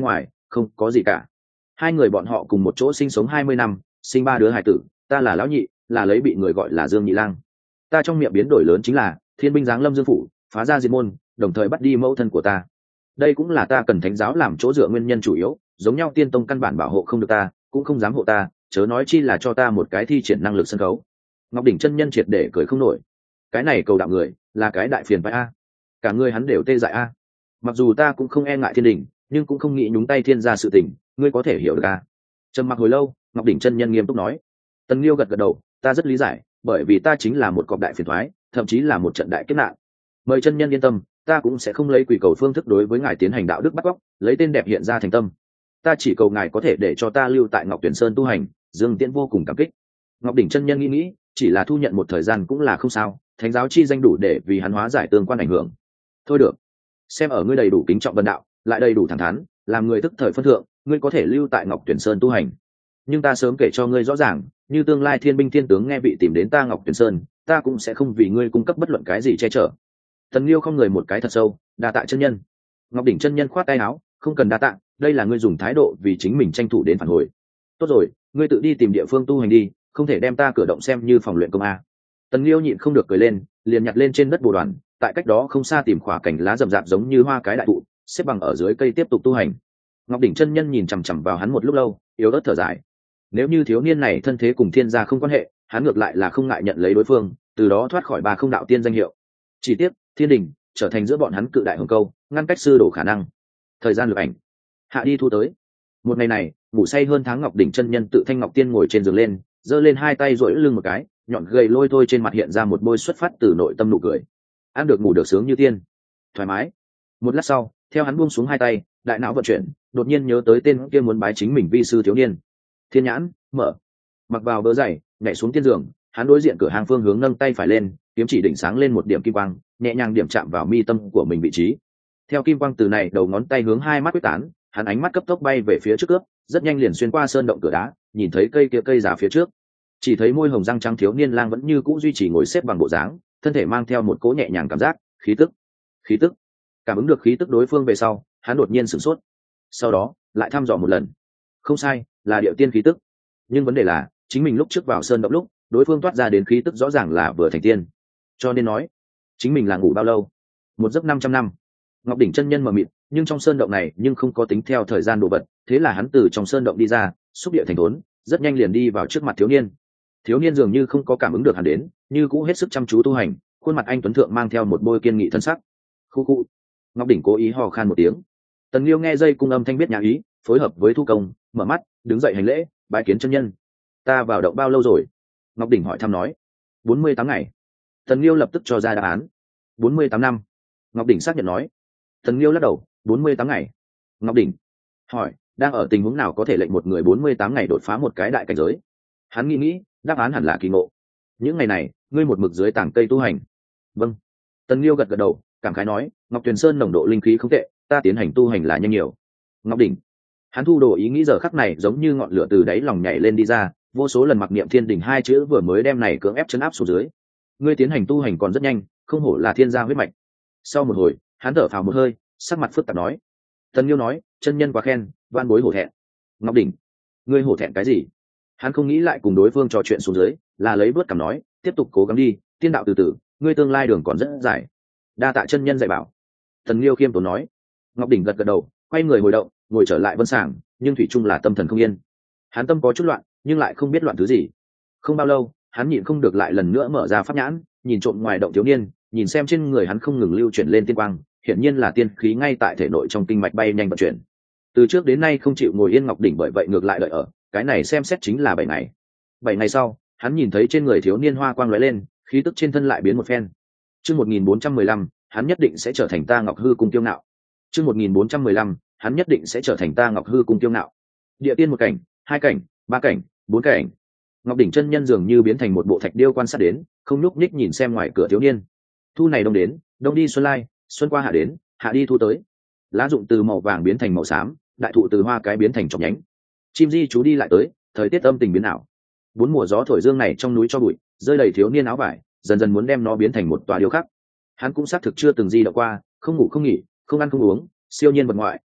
không có gì cả. Hai người bọn họ cùng một chỗ sinh sống hai mươi năm, sinh ba đứa hài tử, ta là lão nhị, là lấy bị người gọi là Dương Nhị Lang. Ta trong miệng biến đổi lớn chính là thiên binh giáng lâm Dương phủ, phá ra diệt môn, đồng thời bắt đi mẫu thân của ta. Đây cũng là ta cần thánh giáo làm chỗ dựa nguyên nhân chủ yếu, giống nhau tiên tông căn bản bảo hộ không được ta, cũng không dám hộ ta, chớ nói chi là cho ta một cái thi triển năng lực sân khấu. Ngọc đỉnh chân nhân triệt để cười không nổi. Cái này cầu đạo người là cái đại phiền phải a, cả người hắn đều tê dại a. Mặc dù ta cũng không e ngại thiên đình, nhưng cũng không nghĩ nhúng tay thiên gia sự tình, ngươi có thể hiểu được a. Trầm mặc hồi lâu, Ngọc đỉnh chân nhân nghiêm túc nói. Tần Liêu gật gật đầu, ta rất lý giải, bởi vì ta chính là một cọp đại phiền toái, thậm chí là một trận đại kiếp nạn. Mời chân nhân yên tâm, ta cũng sẽ không lấy quỷ cầu phương thức đối với ngài tiến hành đạo đức bắt cóc, lấy tên đẹp hiện ra thành tâm. Ta chỉ cầu ngài có thể để cho ta lưu tại Ngọc Tuyển Sơn tu hành. Dương Tiễn vô cùng cảm kích. Ngọc đỉnh chân nhân nghĩ nghĩ, chỉ là thu nhận một thời gian cũng là không sao, thánh giáo chi danh đủ để vì hắn hóa giải tương quan ảnh hưởng. Thôi được, xem ở ngươi đầy đủ kính trọng vân đạo, lại đầy đủ thẳng thắn, làm người tức thời phân thượng, ngươi có thể lưu tại Ngọc Tuyển Sơn tu hành. Nhưng ta sớm kể cho ngươi rõ ràng, như tương lai thiên binh thiên tướng nghe vị tìm đến ta Ngọc Tuyển Sơn, ta cũng sẽ không vì ngươi cung cấp bất luận cái gì che chở. Tần Liêu không người một cái thật sâu, đa tạ chân nhân. Ngọc đỉnh chân nhân khoát tay áo, không cần đa tạ, đây là ngươi dùng thái độ vì chính mình tranh thủ đến phản hồi. Tốt rồi, ngươi tự đi tìm địa phương tu hành đi, không thể đem ta cửa động xem như phòng luyện công a. Tần Liêu nhịn không được cười lên, liền nhặt lên trên đất bồ đoàn, tại cách đó không xa tìm khỏa cành lá rậm rạp giống như hoa cái đại thụ, xếp bằng ở dưới cây tiếp tục tu hành. Ngọc đỉnh chân nhân nhìn chằm chằm vào hắn một lúc lâu, yếu ớt thở dài. Nếu như thiếu niên này thân thế cùng thiên gia không quan hệ, hắn ngược lại là không ngại nhận lấy đối phương, từ đó thoát khỏi ba không đạo tiên danh hiệu. Chỉ tiếc thiên đình trở thành giữa bọn hắn cự đại hồng câu, ngăn cách sư đổ khả năng. Thời gian lược ảnh hạ đi thu tới. Một ngày này ngủ say hơn tháng, Ngọc đỉnh chân nhân tự thanh ngọc tiên ngồi trên giường lên, giơ lên hai tay duỗi lưng một cái, nhọn gầy lôi thôi trên mặt hiện ra một bôi xuất phát từ nội tâm nụ cười. Ăn được ngủ được sướng như tiên, thoải mái. Một lát sau, theo hắn buông xuống hai tay, đại não vận chuyển, đột nhiên nhớ tới tên kia muốn bái chính mình vi sư thiếu niên. Thiên nhãn mở, mặc vào bờ giày, nhảy xuống tiên giường, hắn đối diện cửa hàng phương hướng nâng tay phải lên, kiếm chỉ đỉnh sáng lên một điểm kim quang, nhẹ nhàng điểm chạm vào mi tâm của mình vị trí. Theo kim quang từ này đầu ngón tay hướng hai mắt quyết tán, hắn ánh mắt cấp tốc bay về phía trước cướp, rất nhanh liền xuyên qua sơn động cửa đá, nhìn thấy cây kia cây già phía trước. Chỉ thấy môi hồng răng trắng thiếu niên lang vẫn như cũ duy trì ngồi xếp bằng bộ dáng, thân thể mang theo một cỗ nhẹ nhàng cảm giác, khí tức, khí tức. Cảm ứng được khí tức đối phương về sau, hắn đột nhiên sửng sốt. Sau đó, lại thăm dò một lần. Không sai, là điệu tiên khí tức. Nhưng vấn đề là, chính mình lúc trước vào sơn động lúc, đối phương toát ra đến khí tức rõ ràng là vừa thành tiên. Cho nên nói, chính mình là ngủ bao lâu? Một giấc năm trăm năm. Ngọc đỉnh chân nhân mờ mịt, nhưng trong sơn động này nhưng không có tính theo thời gian đồ vật, thế là hắn từ trong sơn động đi ra, xúc địa thành thốn, rất nhanh liền đi vào trước mặt thiếu niên. Thiếu niên dường như không có cảm ứng được hắn đến, như cũ hết sức chăm chú tu hành, khuôn mặt anh tuấn thượng mang theo một bôi kiên nghị thân sắc. Khu khu. Ngọc đỉnh cố ý hò khan một tiếng. Tần Liêu nghe dây cung âm thanh biết nhà ý, phối hợp với thu công, mở mắt, đứng dậy hành lễ, bái kiến chân nhân. Ta vào động bao lâu rồi? Ngọc đỉnh hỏi thăm nói. Bốn mươi tám ngày. Tần Liêu lập tức cho ra đáp án. Bốn mươi tám năm. Ngọc đỉnh xác nhận nói. Tần Liêu lắc đầu. Bốn mươi tám ngày. Ngọc đỉnh hỏi, đang ở tình huống nào có thể lệnh một người bốn mươi tám ngày đột phá một cái đại cảnh giới? Hắn nghĩ nghĩ, đáp án hẳn là kỳ ngộ. Những ngày này, ngươi một mực dưới tảng cây tu hành. Vâng. Tần Liêu gật gật đầu, cảm khái nói, Ngọc Tuyền Sơn nồng độ linh khí không tệ, ta tiến hành tu hành là nhanh nhiều. Ngọc đỉnh. Hắn thu đồ ý nghĩ giờ khắc này giống như ngọn lửa từ đáy lòng nhảy lên đi ra, vô số lần mặc niệm thiên đỉnh hai chữ vừa mới đem này cưỡng ép chấn áp xuống dưới. Ngươi tiến hành tu hành còn rất nhanh, không hổ là thiên gia huyết mạch. Sau một hồi, hắn thở phào một hơi, sắc mặt phức tạp nói. Tần Liêu nói, chân nhân quá khen, van bối hổ thẹn. Ngọc đỉnh, ngươi hổ thẹn cái gì? Hắn không nghĩ lại cùng đối phương trò chuyện xuống dưới, là lấy bớt cảm nói, tiếp tục cố gắng đi, tiên đạo từ từ, ngươi tương lai đường còn rất dài. Đa tạ chân nhân dạy bảo. Tần Liêu khiêm tốn nói. Ngọc đỉnh gật gật đầu, quay người hồi động, ngồi trở lại vân sàng, nhưng thủy chung là tâm thần không yên. Hắn tâm có chút loạn, nhưng lại không biết loạn thứ gì. Không bao lâu, hắn nhịn không được lại lần nữa mở ra pháp nhãn, nhìn trộm ngoài động thiếu niên, nhìn xem trên người hắn không ngừng lưu chuyển lên tiên quang, hiển nhiên là tiên khí ngay tại thể nội trong kinh mạch bay nhanh vận chuyển. Từ trước đến nay không chịu ngồi yên Ngọc đỉnh bởi vậy ngược lại đợi ở, cái này xem xét chính là bảy ngày. Bảy ngày sau, hắn nhìn thấy trên người thiếu niên hoa quang lóe lên, khí tức trên thân lại biến một phen. Chương một nghìn bốn trăm mười lăm, hắn nhất định sẽ trở thành ta Ngọc Hư cung kiêu ngạo. Chương một nghìn bốn trăm mười lăm, hắn nhất định sẽ trở thành ta Ngọc Hư cung kiêu ngạo. Địa tiên một cảnh, hai cảnh, ba cảnh, bốn cảnh. Ngọc đỉnh chân nhân dường như biến thành một bộ thạch điêu quan sát đến, không nhúc nhích nhìn xem ngoài cửa thiếu niên. Thu này đông đến, đông đi xuân lai, xuân qua hạ đến, hạ đi thu tới. Lá rụng từ màu vàng biến thành màu xám, đại thụ từ hoa cái biến thành trọc nhánh. Chim di chú đi lại tới, thời tiết âm tình biến ảo. Bốn mùa gió thổi dương này trong núi cho bụi, rơi đầy thiếu niên áo vải, dần dần muốn đem nó biến thành một tòa điêu khắc. Hắn cũng xác thực chưa từng di động qua, không ngủ không nghỉ, không ăn không uống, siêu nhiên vật ngoại,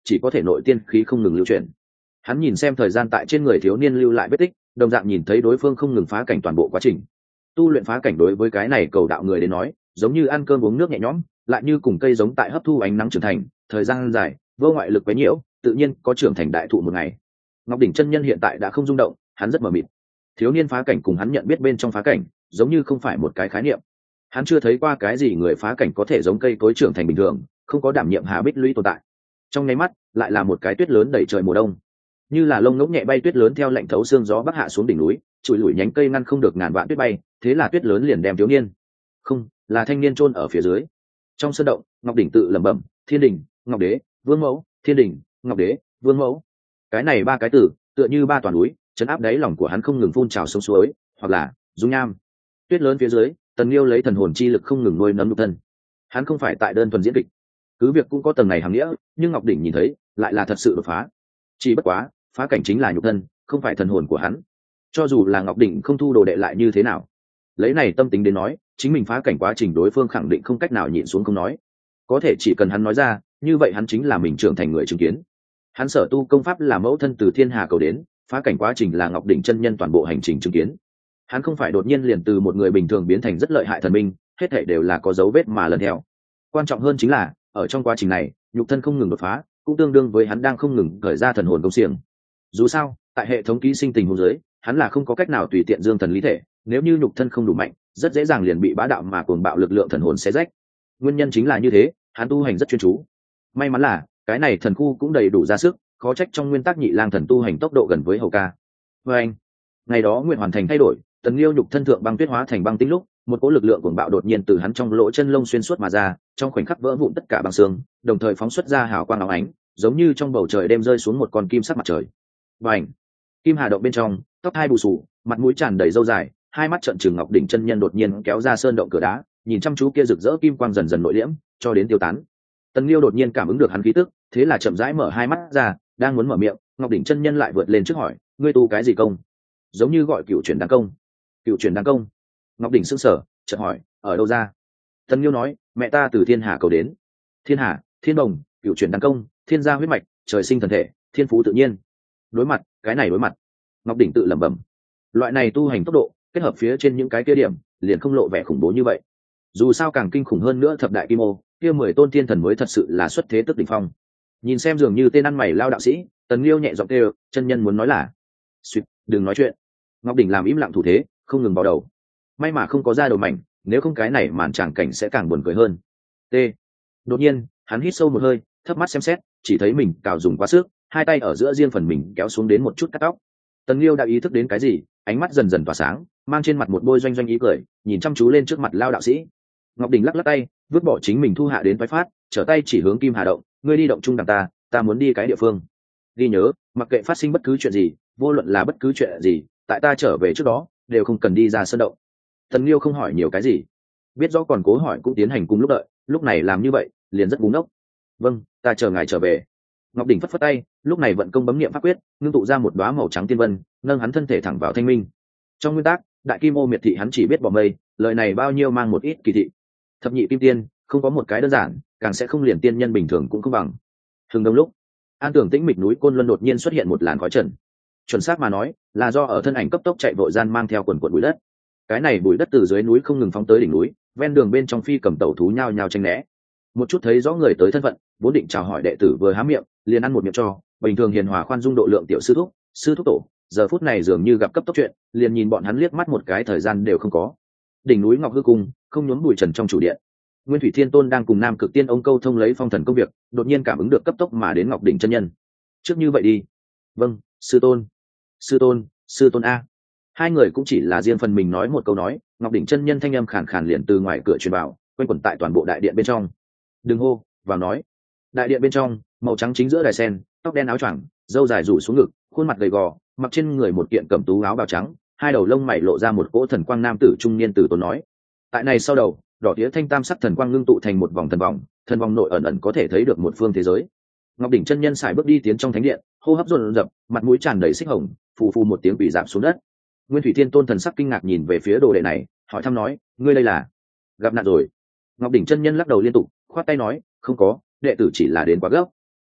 chỉ có thể nội tiên khí không ngừng lưu chuyển. Hắn nhìn xem thời gian tại trên người thiếu niên lưu lại vết tích, đồng dạng nhìn thấy đối phương không ngừng phá cảnh toàn bộ quá trình. Tu luyện phá cảnh đối với cái này cầu đạo người đến nói, giống như ăn cơm uống nước nhẹ nhõm, lại như cùng cây giống tại hấp thu ánh nắng trưởng thành, thời gian dài, vô ngoại lực quấy nhiễu, tự nhiên có trưởng thành đại thụ một ngày. Ngọc đỉnh chân nhân hiện tại đã không rung động, hắn rất mờ mịt. Thiếu niên phá cảnh cùng hắn nhận biết bên trong phá cảnh, giống như không phải một cái khái niệm. Hắn chưa thấy qua cái gì người phá cảnh có thể giống cây cối trưởng thành bình thường, không có đảm nhiệm hà bích lũy tồn tại. Trong nháy mắt, lại là một cái tuyết lớn đẩy trời mùa đông, như là lông ngỗng nhẹ bay tuyết lớn theo lạnh thấu xương gió bắc hạ xuống đỉnh núi, trụi lủi nhánh cây ngăn không được ngàn vạn tuyết bay, thế là tuyết lớn liền đem thiếu niên, không, là thanh niên chôn ở phía dưới. Trong sân động, Ngọc đỉnh tự lẩm bẩm, thiên đình, ngọc đế, vương mẫu, thiên đình, ngọc đế, vương mẫu. Cái này ba cái từ, tựa như ba toàn núi, chấn áp đáy lòng của hắn không ngừng phun trào sông suối, hoặc là dung nham. Tuyết lớn phía dưới, Tần Liêu lấy thần hồn chi lực không ngừng nuôi nấng nhục thân. Hắn không phải tại đơn thuần diễn kịch, cứ việc cũng có tầng này hàm nghĩa, nhưng Ngọc đỉnh nhìn thấy, lại là thật sự đột phá. Chỉ bất quá, phá cảnh chính là nhục thân, không phải thần hồn của hắn. Cho dù là Ngọc đỉnh không thu đồ đệ lại như thế nào, lấy này tâm tính đến nói, chính mình phá cảnh quá trình đối phương khẳng định không cách nào nhịn xuống không nói. Có thể chỉ cần hắn nói ra, như vậy hắn chính là mình trưởng thành người chứng kiến. Hắn sở tu công pháp là mẫu thân từ thiên hà cầu đến, phá cảnh quá trình là Ngọc đỉnh chân nhân toàn bộ hành trình chứng kiến. Hắn không phải đột nhiên liền từ một người bình thường biến thành rất lợi hại thần minh, hết thảy đều là có dấu vết mà lần theo. Quan trọng hơn chính là, ở trong quá trình này, nhục thân không ngừng đột phá, cũng tương đương với hắn đang không ngừng khởi ra thần hồn công xiềng. Dù sao, tại hệ thống ký sinh tình huống dưới, hắn là không có cách nào tùy tiện dương thần lý thể, nếu như nhục thân không đủ mạnh, rất dễ dàng liền bị bá đạo mà cuồng bạo lực lượng thần hồn xé rách. Nguyên nhân chính là như thế, hắn tu hành rất chuyên chú. May mắn là, cái này thần khu cũng đầy đủ ra sức, khó trách trong nguyên tắc nhị lang thần tu hành tốc độ gần với hầu ca. Và anh, ngày đó nguyện hoàn thành thay đổi, Tần Liêu nhục thân thượng băng tuyết hóa thành băng tinh lúc, một cỗ lực lượng cuồng bạo đột nhiên từ hắn trong lỗ chân lông xuyên suốt mà ra, trong khoảnh khắc vỡ vụn tất cả băng xương, đồng thời phóng xuất ra hào quang óng ánh, giống như trong bầu trời đêm rơi xuống một con kim sắc mặt trời. Bành! Kim Hà động bên trong, tóc hai bù xù, mặt mũi tràn đầy râu dài, hai mắt trợn trừng Ngọc đỉnh chân nhân đột nhiên kéo ra sơn động cửa đá, nhìn chăm chú kia rực rỡ kim quang dần dần nội liễm, cho đến tiêu tán. Tần Liêu đột nhiên cảm ứng được hắn khí tức, thế là chậm rãi mở hai mắt ra, đang muốn mở miệng, Ngọc đỉnh chân nhân lại vượt lên trước hỏi, ngươi tu cái gì công? Giống như gọi cựu chuyển đăng công. Cựu chuyển đăng công? Ngọc đỉnh sững sờ, chợt hỏi, ở đâu ra? Tần Liêu nói, mẹ ta từ thiên hà cầu đến. Thiên hà, thiên đồng, cựu chuyển đăng công, thiên gia huyết mạch, trời sinh thần thể, thiên phú tự nhiên. Đối mặt, cái này đối mặt. Ngọc đỉnh tự lẩm bẩm, loại này tu hành tốc độ, kết hợp phía trên những cái kia điểm, liền không lộ vẻ khủng bố như vậy. Dù sao càng kinh khủng hơn nữa thập đại kim ô, kia mười tôn thiên thần mới thật sự là xuất thế tức đỉnh phong. Nhìn xem dường như tên ăn mày lao đạo sĩ, Tần Liêu nhẹ giọng kêu, chân nhân muốn nói là, suýt, đừng nói chuyện. Ngọc đỉnh làm im lặng thủ thế, không ngừng vào đầu. May mà không có ra đầu mảnh, nếu không cái này màn tràng cảnh sẽ càng buồn cười hơn. T. Đột nhiên, hắn hít sâu một hơi, thấp mắt xem xét, chỉ thấy mình cào dùng quá sức, hai tay ở giữa riêng phần mình kéo xuống đến một chút cắt tóc. Tần Liêu đã ý thức đến cái gì, ánh mắt dần dần tỏa sáng, mang trên mặt một bôi doanh doanh ý cười, nhìn chăm chú lên trước mặt lao đạo sĩ. Ngọc đỉnh lắc lắc tay, vứt bỏ chính mình thu hạ đến toái phát, trở tay chỉ hướng Kim Hà động, ngươi đi động chung đằng ta, ta muốn đi cái địa phương. Ghi nhớ, mặc kệ phát sinh bất cứ chuyện gì, vô luận là bất cứ chuyện gì, tại ta trở về trước đó, đều không cần đi ra sơn động. Tần Liêu không hỏi nhiều cái gì, biết rõ còn cố hỏi cũng tiến hành cùng lúc đợi, lúc này làm như vậy, liền rất búng ốc. Vâng, ta chờ ngài trở về. Ngọc đỉnh phất phất tay, lúc này vận công bấm niệm pháp quyết, ngưng tụ ra một đóa màu trắng tiên vân, nâng hắn thân thể thẳng vào thanh minh. Trong nguyên tắc, đại kim ô miệt thị hắn chỉ biết bỏ mây, lời này bao nhiêu mang một ít kỳ thị. Thập nhị kim tiên, không có một cái đơn giản, càng sẽ không liền tiên nhân bình thường cũng không bằng. Hừng đông lúc, an tưởng tĩnh mịch núi côn luân đột nhiên xuất hiện một làn khói trần. Chuẩn xác mà nói, là do ở thân ảnh cấp tốc chạy vội gian mang theo quần quần bụi đất. Cái này bụi đất từ dưới núi không ngừng phóng tới đỉnh núi, ven đường bên trong phi cầm tẩu thú nhao nhao tranh né. Một chút thấy rõ người tới thân phận, vốn định chào hỏi đệ tử vừa há miệng, liền ăn một miệng cho, bình thường hiền hòa khoan dung độ lượng tiểu sư thúc, sư thúc tổ, giờ phút này dường như gặp cấp tốc chuyện, liền nhìn bọn hắn liếc mắt một cái thời gian đều không có. Đỉnh núi Ngọc Hư Cung, không nhốn bụi trần trong chủ điện. Nguyên Thủy Thiên Tôn đang cùng Nam Cực Tiên ông câu thông lấy phong thần công việc, đột nhiên cảm ứng được cấp tốc mà đến Ngọc đỉnh chân nhân. Trước như vậy đi. Vâng, sư tôn. Sư tôn, sư tôn a. Hai người cũng chỉ là riêng phần mình nói một câu nói, Ngọc đỉnh chân nhân thanh âm khàn khàn liền từ ngoài cửa truyền vào, quanh quẩn tại toàn bộ đại điện bên trong. Đừng hô, vào nói. Đại điện bên trong, màu trắng chính giữa đài sen, tóc đen áo choàng, râu dài rủ xuống ngực, khuôn mặt gầy gò, mặc trên người một kiện cẩm tú áo bào trắng, hai đầu lông mày lộ ra một cỗ thần quang nam tử trung niên tử tốn nói. Tại này sau đầu, đỏ tía thanh tam sắc thần quang ngưng tụ thành một vòng thần vòng, thần vòng nội ẩn ẩn có thể thấy được một phương thế giới. Ngọc đỉnh chân nhân xài bước đi tiến trong thánh điện, hô hấp dồn dập, mặt mũi tràn đầy xích hồng, phù phù một tiếng bị giảm xuống đất. Nguyên Thủy Thiên Tôn thần sắc kinh ngạc nhìn về phía đồ đệ này, hỏi thăm nói, ngươi đây là gặp nạn rồi? Ngọc đỉnh chân nhân lắc đầu liên tục, khoát tay nói, không có, đệ tử chỉ là đến quá gấp.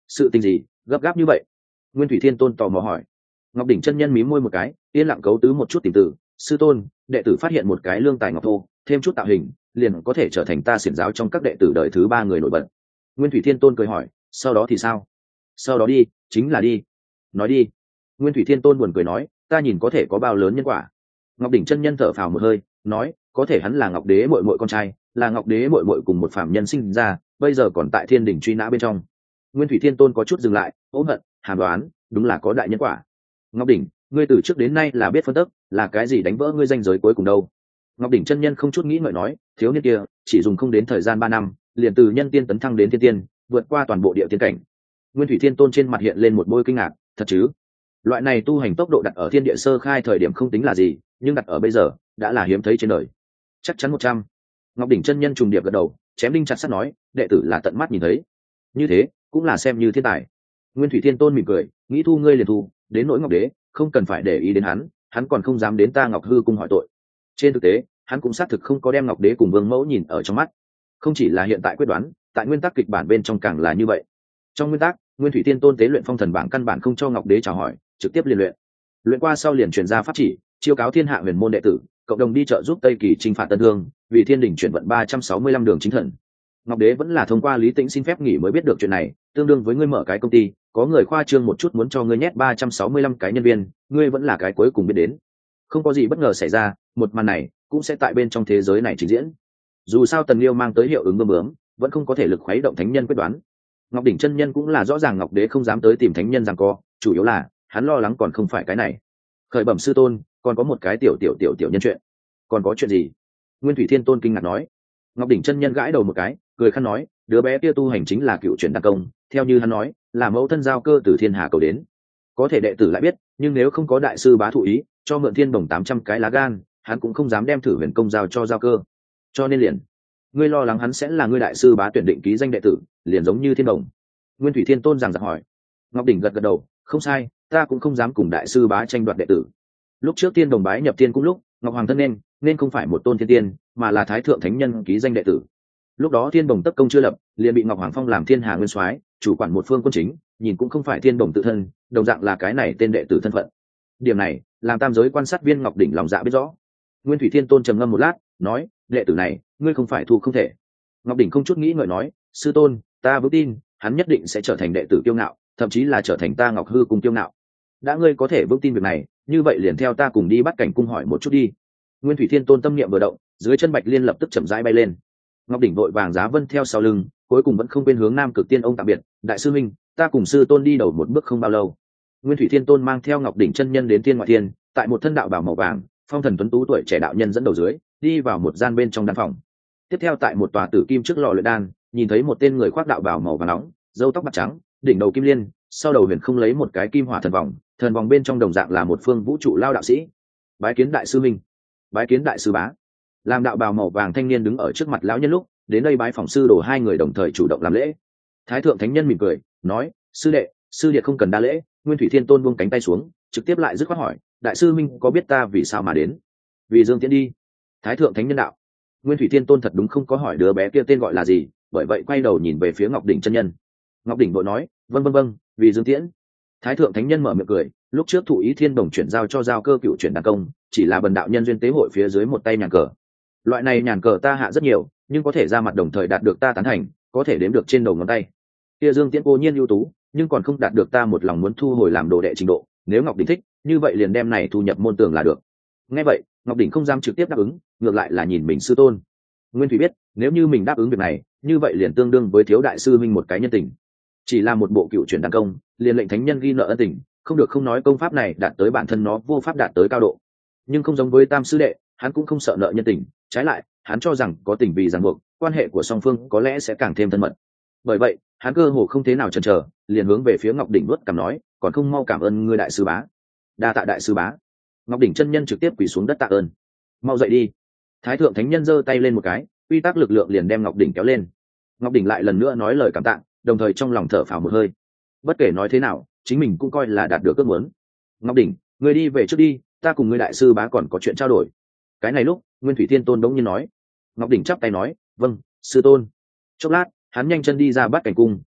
sự tình gì gấp gáp như vậy? Nguyên Thủy Thiên Tôn tò mò hỏi. Ngọc Đỉnh chân nhân mím môi một cái, yên lặng cấu tứ một chút tìm từ. Sư tôn, đệ tử phát hiện một cái lương tài ngọc thô, thêm chút tạo hình, liền có thể trở thành ta xiển giáo trong các đệ tử đời thứ ba người nổi bật. Nguyên Thủy Thiên Tôn cười hỏi, sau đó thì sao? Sau đó đi, chính là đi. Nói đi. Nguyên Thủy Thiên Tôn buồn cười nói, ta nhìn có thể có bao lớn nhân quả. Ngọc Đỉnh chân nhân thở phào một hơi, nói, có thể hắn là Ngọc Đế muội muội con trai, là Ngọc Đế muội muội cùng một phạm nhân sinh ra, bây giờ còn tại Thiên Đình truy nã bên trong. Nguyên Thủy Thiên Tôn có chút dừng lại, ôm hận, hàn đoán, đúng là có đại nhân quả. Ngọc Đỉnh, ngươi từ trước đến nay là biết phân tích, là cái gì đánh vỡ ngươi danh giới cuối cùng đâu? Ngọc Đỉnh chân nhân không chút nghĩ ngợi nói, thiếu niên kia chỉ dùng không đến thời gian ba năm, liền từ nhân tiên tấn thăng đến thiên tiên, vượt qua toàn bộ địa tiên cảnh. Nguyên Thủy Thiên Tôn trên mặt hiện lên một bôi kinh ngạc, thật chứ? Loại này tu hành tốc độ đặt ở thiên địa sơ khai thời điểm không tính là gì, nhưng đặt ở bây giờ đã là hiếm thấy trên đời. Chắc chắn một trăm. Ngọc Đỉnh chân nhân trùng điệp gật đầu, chém đinh chặt sắt nói, đệ tử là tận mắt nhìn thấy. Như thế cũng là xem như thiên tài. Nguyên Thủy Thiên Tôn mỉm cười, nghĩ thu ngươi liền thu, đến nỗi Ngọc Đế không cần phải để ý đến hắn, hắn còn không dám đến ta Ngọc Hư cung hỏi tội. Trên thực tế hắn cũng xác thực không có đem Ngọc Đế cùng Vương Mẫu nhìn ở trong mắt. Không chỉ là hiện tại quyết đoán, tại nguyên tắc kịch bản bên trong càng là như vậy. Trong nguyên tắc, Nguyên Thủy Thiên Tôn tế luyện phong thần bảng căn bản không cho Ngọc Đế chào hỏi, trực tiếp liên luyện. Luyện qua sau liền truyền ra pháp chỉ, chiêu cáo thiên hạ huyền môn đệ tử, cộng đồng đi trợ giúp Tây Kỳ chinh phạt Tân Thương, vì Thiên Đình chuyển vận ba trăm sáu mươi lăm đường chính thần. Ngọc Đế vẫn là thông qua Lý Tĩnh xin phép nghỉ mới biết được chuyện này, tương đương với ngươi mở cái công ty, có người khoa trương một chút muốn cho ngươi nhét ba trăm sáu mươi lăm cái nhân viên, ngươi vẫn là cái cuối cùng biết đến. Không có gì bất ngờ xảy ra, một màn này cũng sẽ tại bên trong thế giới này trình diễn. Dù sao Tần Liêu mang tới hiệu ứng bướm bướm, vẫn không có thể lực khuấy động thánh nhân quyết đoán. Ngọc Đỉnh chân nhân cũng là rõ ràng Ngọc Đế không dám tới tìm thánh nhân giằng co, chủ yếu là hắn lo lắng còn không phải cái này. Khởi bẩm sư tôn, còn có một cái tiểu tiểu tiểu tiểu nhân chuyện. Còn có chuyện gì? Nguyên Thủy Thiên Tôn kinh ngạc nói. Ngọc Đỉnh chân nhân gãi đầu một cái, cười khăn nói, đứa bé kia tu hành chính là cựu chuyển đăng công, theo như hắn nói, là mẫu thân giao cơ từ thiên hà cầu đến. Có thể đệ tử lại biết, nhưng nếu không có đại sư bá thụ ý, cho mượn thiên đồng tám trăm cái lá gan, hắn cũng không dám đem thử huyền công giao cho giao cơ. Cho nên liền, ngươi lo lắng hắn sẽ là ngươi đại sư bá tuyển định ký danh đệ tử, liền giống như thiên đồng. Nguyên Thủy Thiên Tôn giằng giặc hỏi. Ngọc Đỉnh gật gật đầu, không sai, ta cũng không dám cùng đại sư bá tranh đoạt đệ tử. Lúc trước thiên đồng bái nhập thiên cung lúc, Ngọc Hoàng thân nên nên không phải một tôn thiên tiên, mà là thái thượng thánh nhân ký danh đệ tử. Lúc đó thiên đồng tất công chưa lập, liền bị Ngọc Hoàng phong làm thiên hà nguyên soái, chủ quản một phương quân chính, nhìn cũng không phải thiên đồng tự thân, đồng dạng là cái này tên đệ tử thân phận. Điểm này làm tam giới quan sát viên Ngọc Đỉnh lòng dạ biết rõ. Nguyên Thủy Thiên Tôn trầm ngâm một lát, nói, đệ tử này ngươi không phải thu không thể. Ngọc Đỉnh không chút nghĩ ngợi nói, sư tôn, ta vững tin hắn nhất định sẽ trở thành đệ tử kiêu ngạo, thậm chí là trở thành ta Ngọc Hư cung kiêu ngạo. Đã ngươi có thể vững tin việc này, như vậy liền theo ta cùng đi bắt cảnh cung hỏi một chút đi. Nguyên Thủy Thiên Tôn tâm niệm vừa động, dưới chân Bạch Liên lập tức chậm rãi bay lên. Ngọc Đỉnh vội vàng giá vân theo sau lưng, cuối cùng vẫn không quên hướng Nam Cực Tiên ông tạm biệt, đại sư minh, ta cùng sư tôn đi đầu một bước không bao lâu. Nguyên Thủy Thiên Tôn mang theo Ngọc Đỉnh chân nhân đến Thiên Ngoại Thiên, tại một thân đạo bào màu vàng, phong thần tuấn tú tuổi trẻ đạo nhân dẫn đầu dưới, đi vào một gian bên trong đan phòng. Tiếp theo tại một tòa tử kim trước lò luyện đan, nhìn thấy một tên người khoác đạo bào màu vàng nóng, râu tóc bạc trắng, đỉnh đầu kim liên, sau đầu huyền không lấy một cái kim hỏa thần vòng, thần vòng bên trong đồng dạng là một phương vũ trụ lao đạo sĩ. Bái kiến đại sư minh. Bái kiến đại sư bá. Làm đạo bào màu vàng thanh niên đứng ở trước mặt lão nhân lúc, đến đây bái phỏng sư đồ hai người đồng thời chủ động làm lễ. Thái thượng thánh nhân mỉm cười, nói, sư đệ, sư điệt không cần đa lễ. Nguyên Thủy Thiên Tôn buông cánh tay xuống, trực tiếp lại dứt khoát hỏi, đại sư minh có biết ta vì sao mà đến? Vì Dương Tiễn đi. Thái thượng thánh nhân đạo. Nguyên Thủy Thiên Tôn thật đúng không có hỏi đứa bé kia tên gọi là gì, bởi vậy quay đầu nhìn về phía Ngọc Đỉnh chân nhân. Ngọc Đỉnh vội nói, vâng vâng vâng, vì Dương Tiễn. Thái thượng thánh nhân mở miệng cười, lúc trước thụ ý thiên đồng chuyển giao cho giao cơ cựu chuyển đàn công, chỉ là bần đạo nhân duyên tế hội phía dưới một tay nhàn cờ. Loại này nhàn cờ ta hạ rất nhiều, nhưng có thể ra mặt đồng thời đạt được ta tán thành, có thể đếm được trên đầu ngón tay. Kia Dương Tiễn cố nhiên ưu tú, nhưng còn không đạt được ta một lòng muốn thu hồi làm đồ đệ trình độ. Nếu Ngọc Đỉnh thích, như vậy liền đem này thu nhập môn tường là được. Nghe vậy, Ngọc Đỉnh không dám trực tiếp đáp ứng, ngược lại là nhìn mình sư tôn. Nguyên Thủy biết, nếu như mình đáp ứng việc này, như vậy liền tương đương với thiếu đại sư minh một cái nhân tình. Chỉ là một bộ cựu chuyển đàn công, liền lệnh thánh nhân ghi nợ ân tình, không được không nói công pháp này đạt tới bản thân nó vô pháp đạt tới cao độ. Nhưng không giống với tam sư đệ, hắn cũng không sợ nợ nhân tình, trái lại, hắn cho rằng có tình vì ràng buộc, quan hệ của song phương có lẽ sẽ càng thêm thân mật. Bởi vậy, hắn cơ hồ không thế nào chần chờ, liền hướng về phía Ngọc Đỉnh nuốt cằm nói, còn không mau cảm ơn ngươi đại sư bá. Đa tạ đại sư bá. Ngọc Đỉnh chân nhân trực tiếp quỳ xuống đất tạ ơn. Mau dậy đi. Thái thượng thánh nhân giơ tay lên một cái, quy tắc lực lượng liền đem Ngọc Đỉnh kéo lên. Ngọc Đỉnh lại lần nữa nói lời cảm tạ, đồng thời trong lòng thở phào một hơi. Bất kể nói thế nào, chính mình cũng coi là đạt được ước muốn. Ngọc Đỉnh, ngươi đi về trước đi, ta cùng ngươi đại sư bá còn có chuyện trao đổi. Cái này lúc, Nguyên Thủy Thiên Tôn đống nhiên nói. Ngọc Đỉnh chắp tay nói, vâng, sư tôn. Chốc lát, hắn nhanh chân đi ra bắt cảnh cung,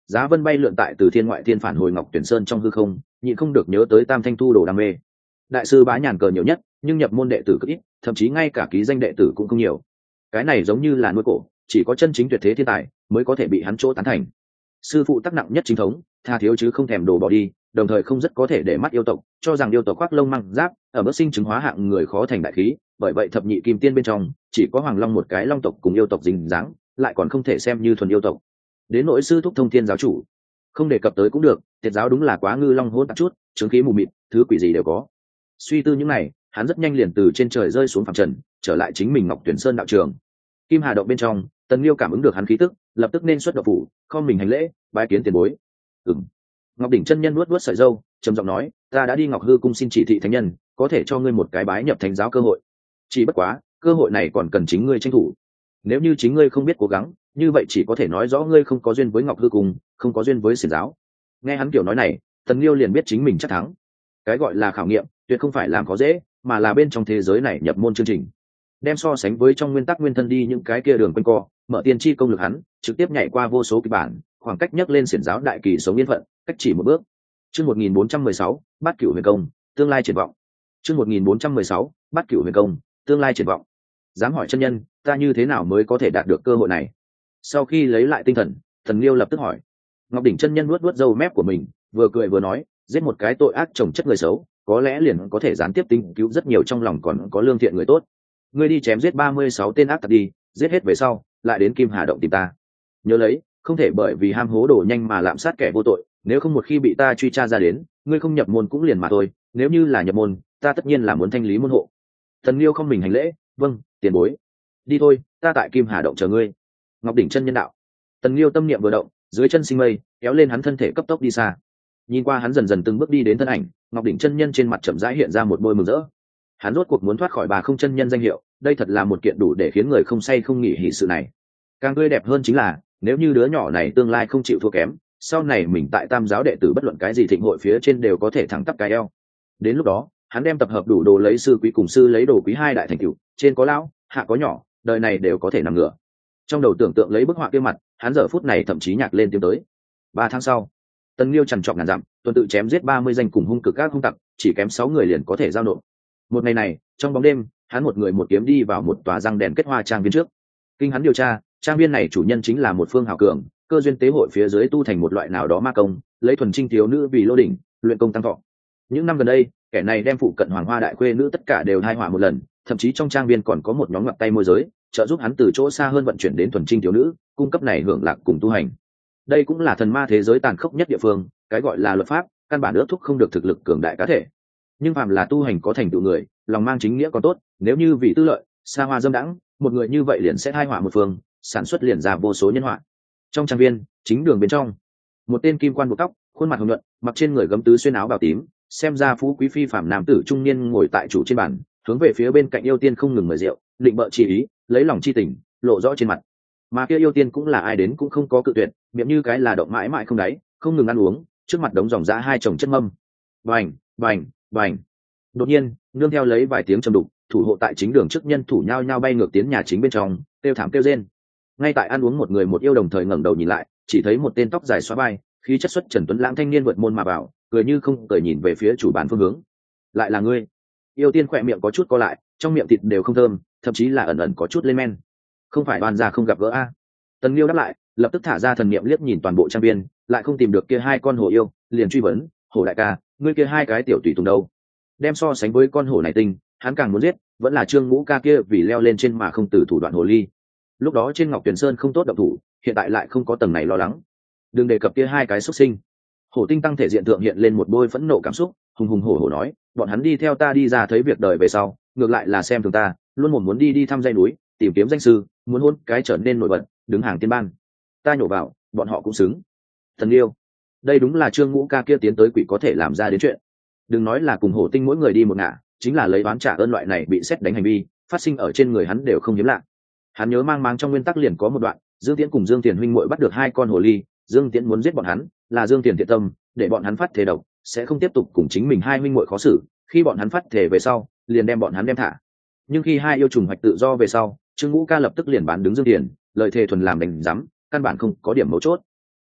Giá Vân bay lượn tại từ thiên ngoại thiên phản hồi Ngọc Tuyển Sơn trong hư không, nhịn không được nhớ tới Tam Thanh Thu đồ đam mê. Đại sư bá nhàn cờ nhiều nhất, nhưng nhập môn đệ tử cực ít, thậm chí ngay cả ký danh đệ tử cũng không nhiều. Cái này giống như là nuôi cổ, chỉ có chân chính tuyệt thế thiên tài mới có thể bị hắn chỗ tán thành. Sư phụ tác nặng nhất chính thống, tha thiếu chứ không thèm đồ bỏ đi, đồng thời không rất có thể để mắt yêu tộc, cho rằng yêu tộc khoác lông măng giáp, ở bước sinh chứng hóa hạng người khó thành đại khí, bởi vậy thập nhị kim tiên bên trong chỉ có Hoàng Long một cái long tộc cùng yêu tộc dính dáng, lại còn không thể xem như thuần yêu tộc. Đến nỗi sư thúc Thông Thiên giáo chủ, không đề cập tới cũng được, tiệt giáo đúng là quá ngư long hỗn tạp chút, chứng khí mù mịt, thứ quỷ gì đều có. Suy tư những này, hắn rất nhanh liền từ trên trời rơi xuống phàm trần, trở lại chính mình Ngọc Tuyển Sơn đạo trường. Kim Hà động bên trong, Tần Liêu cảm ứng được hắn khí tức, lập tức nên xuất động phủ, không mình hành lễ, bái kiến tiền bối. Ừm. Ngọc đỉnh chân nhân nuốt nuốt sợi râu, trầm giọng nói, ta đã đi Ngọc hư cung xin chỉ thị thánh nhân, có thể cho ngươi một cái bái nhập thánh giáo cơ hội. Chỉ bất quá, cơ hội này còn cần chính ngươi tranh thủ. Nếu như chính ngươi không biết cố gắng, như vậy chỉ có thể nói rõ ngươi không có duyên với Ngọc hư cung, không có duyên với xiển giáo. Nghe hắn kiểu nói này, Tần Liêu liền biết chính mình chắc thắng. Cái gọi là khảo nghiệm, tuyệt không phải làm khó dễ, mà là bên trong thế giới này nhập môn chương trình. Đem so sánh với trong nguyên tắc nguyên thân đi những cái kia đường quanh co, mở tiên tri công lực hắn, trực tiếp nhảy qua vô số kịch bản, khoảng cách nhấc lên xiển giáo đại kỳ sống yên phận, cách chỉ một bước. Chương một nghìn bốn trăm mười sáu, Bát Cửu Huyền Công, tương lai triển vọng. Chương một nghìn bốn trăm mười sáu, Bát Cửu Huyền Công, tương lai triển vọng. Dám hỏi chân nhân, ta như thế nào mới có thể đạt được cơ hội này? Sau khi lấy lại tinh thần, Thần Liêu lập tức hỏi. Ngọc đỉnh chân nhân nuốt nuốt râu mép của mình, vừa cười vừa nói, giết một cái tội ác chồng chất người xấu, có lẽ liền có thể gián tiếp tính cứu rất nhiều trong lòng còn có lương thiện người tốt. Ngươi đi chém giết ba mươi sáu tên ác tặc đi, giết hết về sau, lại đến Kim Hà động tìm ta. Nhớ lấy, không thể bởi vì ham hố đồ nhanh mà lạm sát kẻ vô tội, nếu không một khi bị ta truy tra ra đến, ngươi không nhập môn cũng liền mà thôi, nếu như là nhập môn, ta tất nhiên là muốn thanh lý môn hộ. Thần Liêu không mình hành lễ, vâng, tiền bối. Đi thôi, ta tại Kim Hà động chờ ngươi. Ngọc đỉnh chân nhân đạo. Tần Liêu tâm niệm vừa động, dưới chân sinh mây, kéo lên hắn thân thể cấp tốc đi xa. Nhìn qua hắn dần dần từng bước đi đến thân ảnh, Ngọc đỉnh chân nhân trên mặt chậm rãi hiện ra một bôi mừng rỡ. Hắn rốt cuộc muốn thoát khỏi Bà Không chân nhân danh hiệu, đây thật là một kiện đủ để khiến người không say không nghỉ hỉ sự này. Càng tươi đẹp hơn chính là, nếu như đứa nhỏ này tương lai không chịu thua kém, sau này mình tại Tam giáo đệ tử bất luận cái gì thịnh hội phía trên đều có thể thẳng tắp cái eo. Đến lúc đó, hắn đem tập hợp đủ đồ lấy sư quý cùng sư lấy đồ quý hai đại thành tựu, trên có lão, hạ có nhỏ, đời này đều có thể nằm ngửa. Trong đầu tưởng tượng lấy bức họa kia mặt, hắn giờ phút này thậm chí nhạc lên tiếng tới. Ba tháng sau, Tần Liêu trằn trọc ngàn dặm, tuần tự chém giết ba mươi danh cùng hung cực các hung tặc, chỉ kém sáu người liền có thể giao nộp. Một ngày này, trong bóng đêm, hắn một người một kiếm đi vào một tòa răng đèn kết hoa trang viên trước. Kinh hắn điều tra, trang viên này chủ nhân chính là một phương hào cường, cơ duyên tế hội phía dưới tu thành một loại nào đó ma công, lấy thuần trinh thiếu nữ vì lô đỉnh, luyện công tăng thọ. Những năm gần đây, kẻ này đem phụ cận Hoàng Hoa đại khuê nữ tất cả đều thai họa một lần, thậm chí trong trang viên còn có một nhóm ngập tay môi giới, trợ giúp hắn từ chỗ xa hơn vận chuyển đến thuần trinh thiếu nữ, cung cấp này hưởng lạc cùng tu hành. Đây cũng là thần ma thế giới tàn khốc nhất địa phương, cái gọi là luật pháp, căn bản ước thúc không được thực lực cường đại cá thể. Nhưng phàm là tu hành có thành tựu người, lòng mang chính nghĩa còn tốt, nếu như vì tư lợi, xa hoa dâm đãng, một người như vậy liền sẽ thai họa một phương, sản xuất liền ra vô số nhân họa. Trong trang viên, chính đường bên trong, một tên kim quan buộc tóc, khuôn mặt hồng nhuận, mặc trên người gấm tứ xuyên áo bào tím, xem ra phú quý phi phàm nam tử trung niên ngồi tại chủ trên bàn, hướng về phía bên cạnh yêu tiên không ngừng mời rượu, định bợ chỉ ý, lấy lòng chi tình, lộ rõ trên mặt. Mà kia yêu tiên cũng là ai đến cũng không có cự tuyệt, miệng như cái là động mãi mãi không đáy, không ngừng ăn uống, trước mặt đống dòng dã hai chồng chất mâm. Bành, bành, bành. Đột nhiên, nương theo lấy vài tiếng trầm đục, thủ hộ tại chính đường trước nhân thủ nhao nhao bay ngược tiến nhà chính bên trong, kêu thảm kêu rên. Ngay tại ăn uống một người một yêu đồng thời ngẩng đầu nhìn lại, chỉ thấy một tên tóc dài xóa vai, khí chất xuất trần tuấn lãng thanh niên vượt môn mà vào, cười như không cười nhìn về phía chủ bàn phương hướng. Lại là ngươi? Yêu tiên khỏe miệng có chút co lại, trong miệng thịt đều không thơm, thậm chí là ẩn ẩn có chút lên men. Không phải oan gia không gặp gỡ a? Tần Liêu đáp lại, lập tức thả ra thần niệm liếc nhìn toàn bộ trang viên, lại không tìm được kia hai con hổ yêu, liền truy vấn, hổ đại ca, ngươi kia hai cái tiểu tùy tùng đâu? Đem so sánh với con hổ này tinh, hắn càng muốn giết, vẫn là Trương Ngũ ca kia vì leo lên trên mà không từ thủ đoạn hồ ly. Lúc đó trên Ngọc Tuyền Sơn không tốt động thủ, hiện tại lại không có tầng này lo lắng. Đừng đề cập kia hai cái xuất sinh. Hổ tinh tăng thể diện thượng hiện lên một bôi phẫn nộ cảm xúc, hùng hùng hổ hổ nói, bọn hắn đi theo ta đi ra thấy việc đời về sau, ngược lại là xem thường ta, luôn một muốn đi đi thăm dãy núi, tìm kiếm danh sư, muốn hôn cái trở nên nổi bật, đứng hàng tiên ban. Ta nhổ vào, bọn họ cũng xứng. Thần yêu, đây đúng là Trương Ngũ ca kia tiến tới quỷ có thể làm ra đến chuyện. Đừng nói là cùng hổ tinh mỗi người đi một ngả, chính là lấy oán trả ơn loại này bị xét đánh hành vi phát sinh ở trên người hắn đều không hiếm lạ. Hắn nhớ mang mang trong nguyên tắc liền có một đoạn, Dương Tiễn cùng Dương Tiền huynh muội bắt được hai con hồ ly, Dương Tiễn muốn giết bọn hắn, là Dương Tiền thiện tâm, để bọn hắn phát thể độc, sẽ không tiếp tục cùng chính mình hai huynh muội khó xử, khi bọn hắn phát thể về sau, liền đem bọn hắn đem thả. Nhưng khi hai yêu trùng hoạch tự do về sau, Trương Ngũ ca lập tức liền bán đứng Dương Tiền, lời thề thuần làm đành rắm, căn bản không có điểm mấu chốt.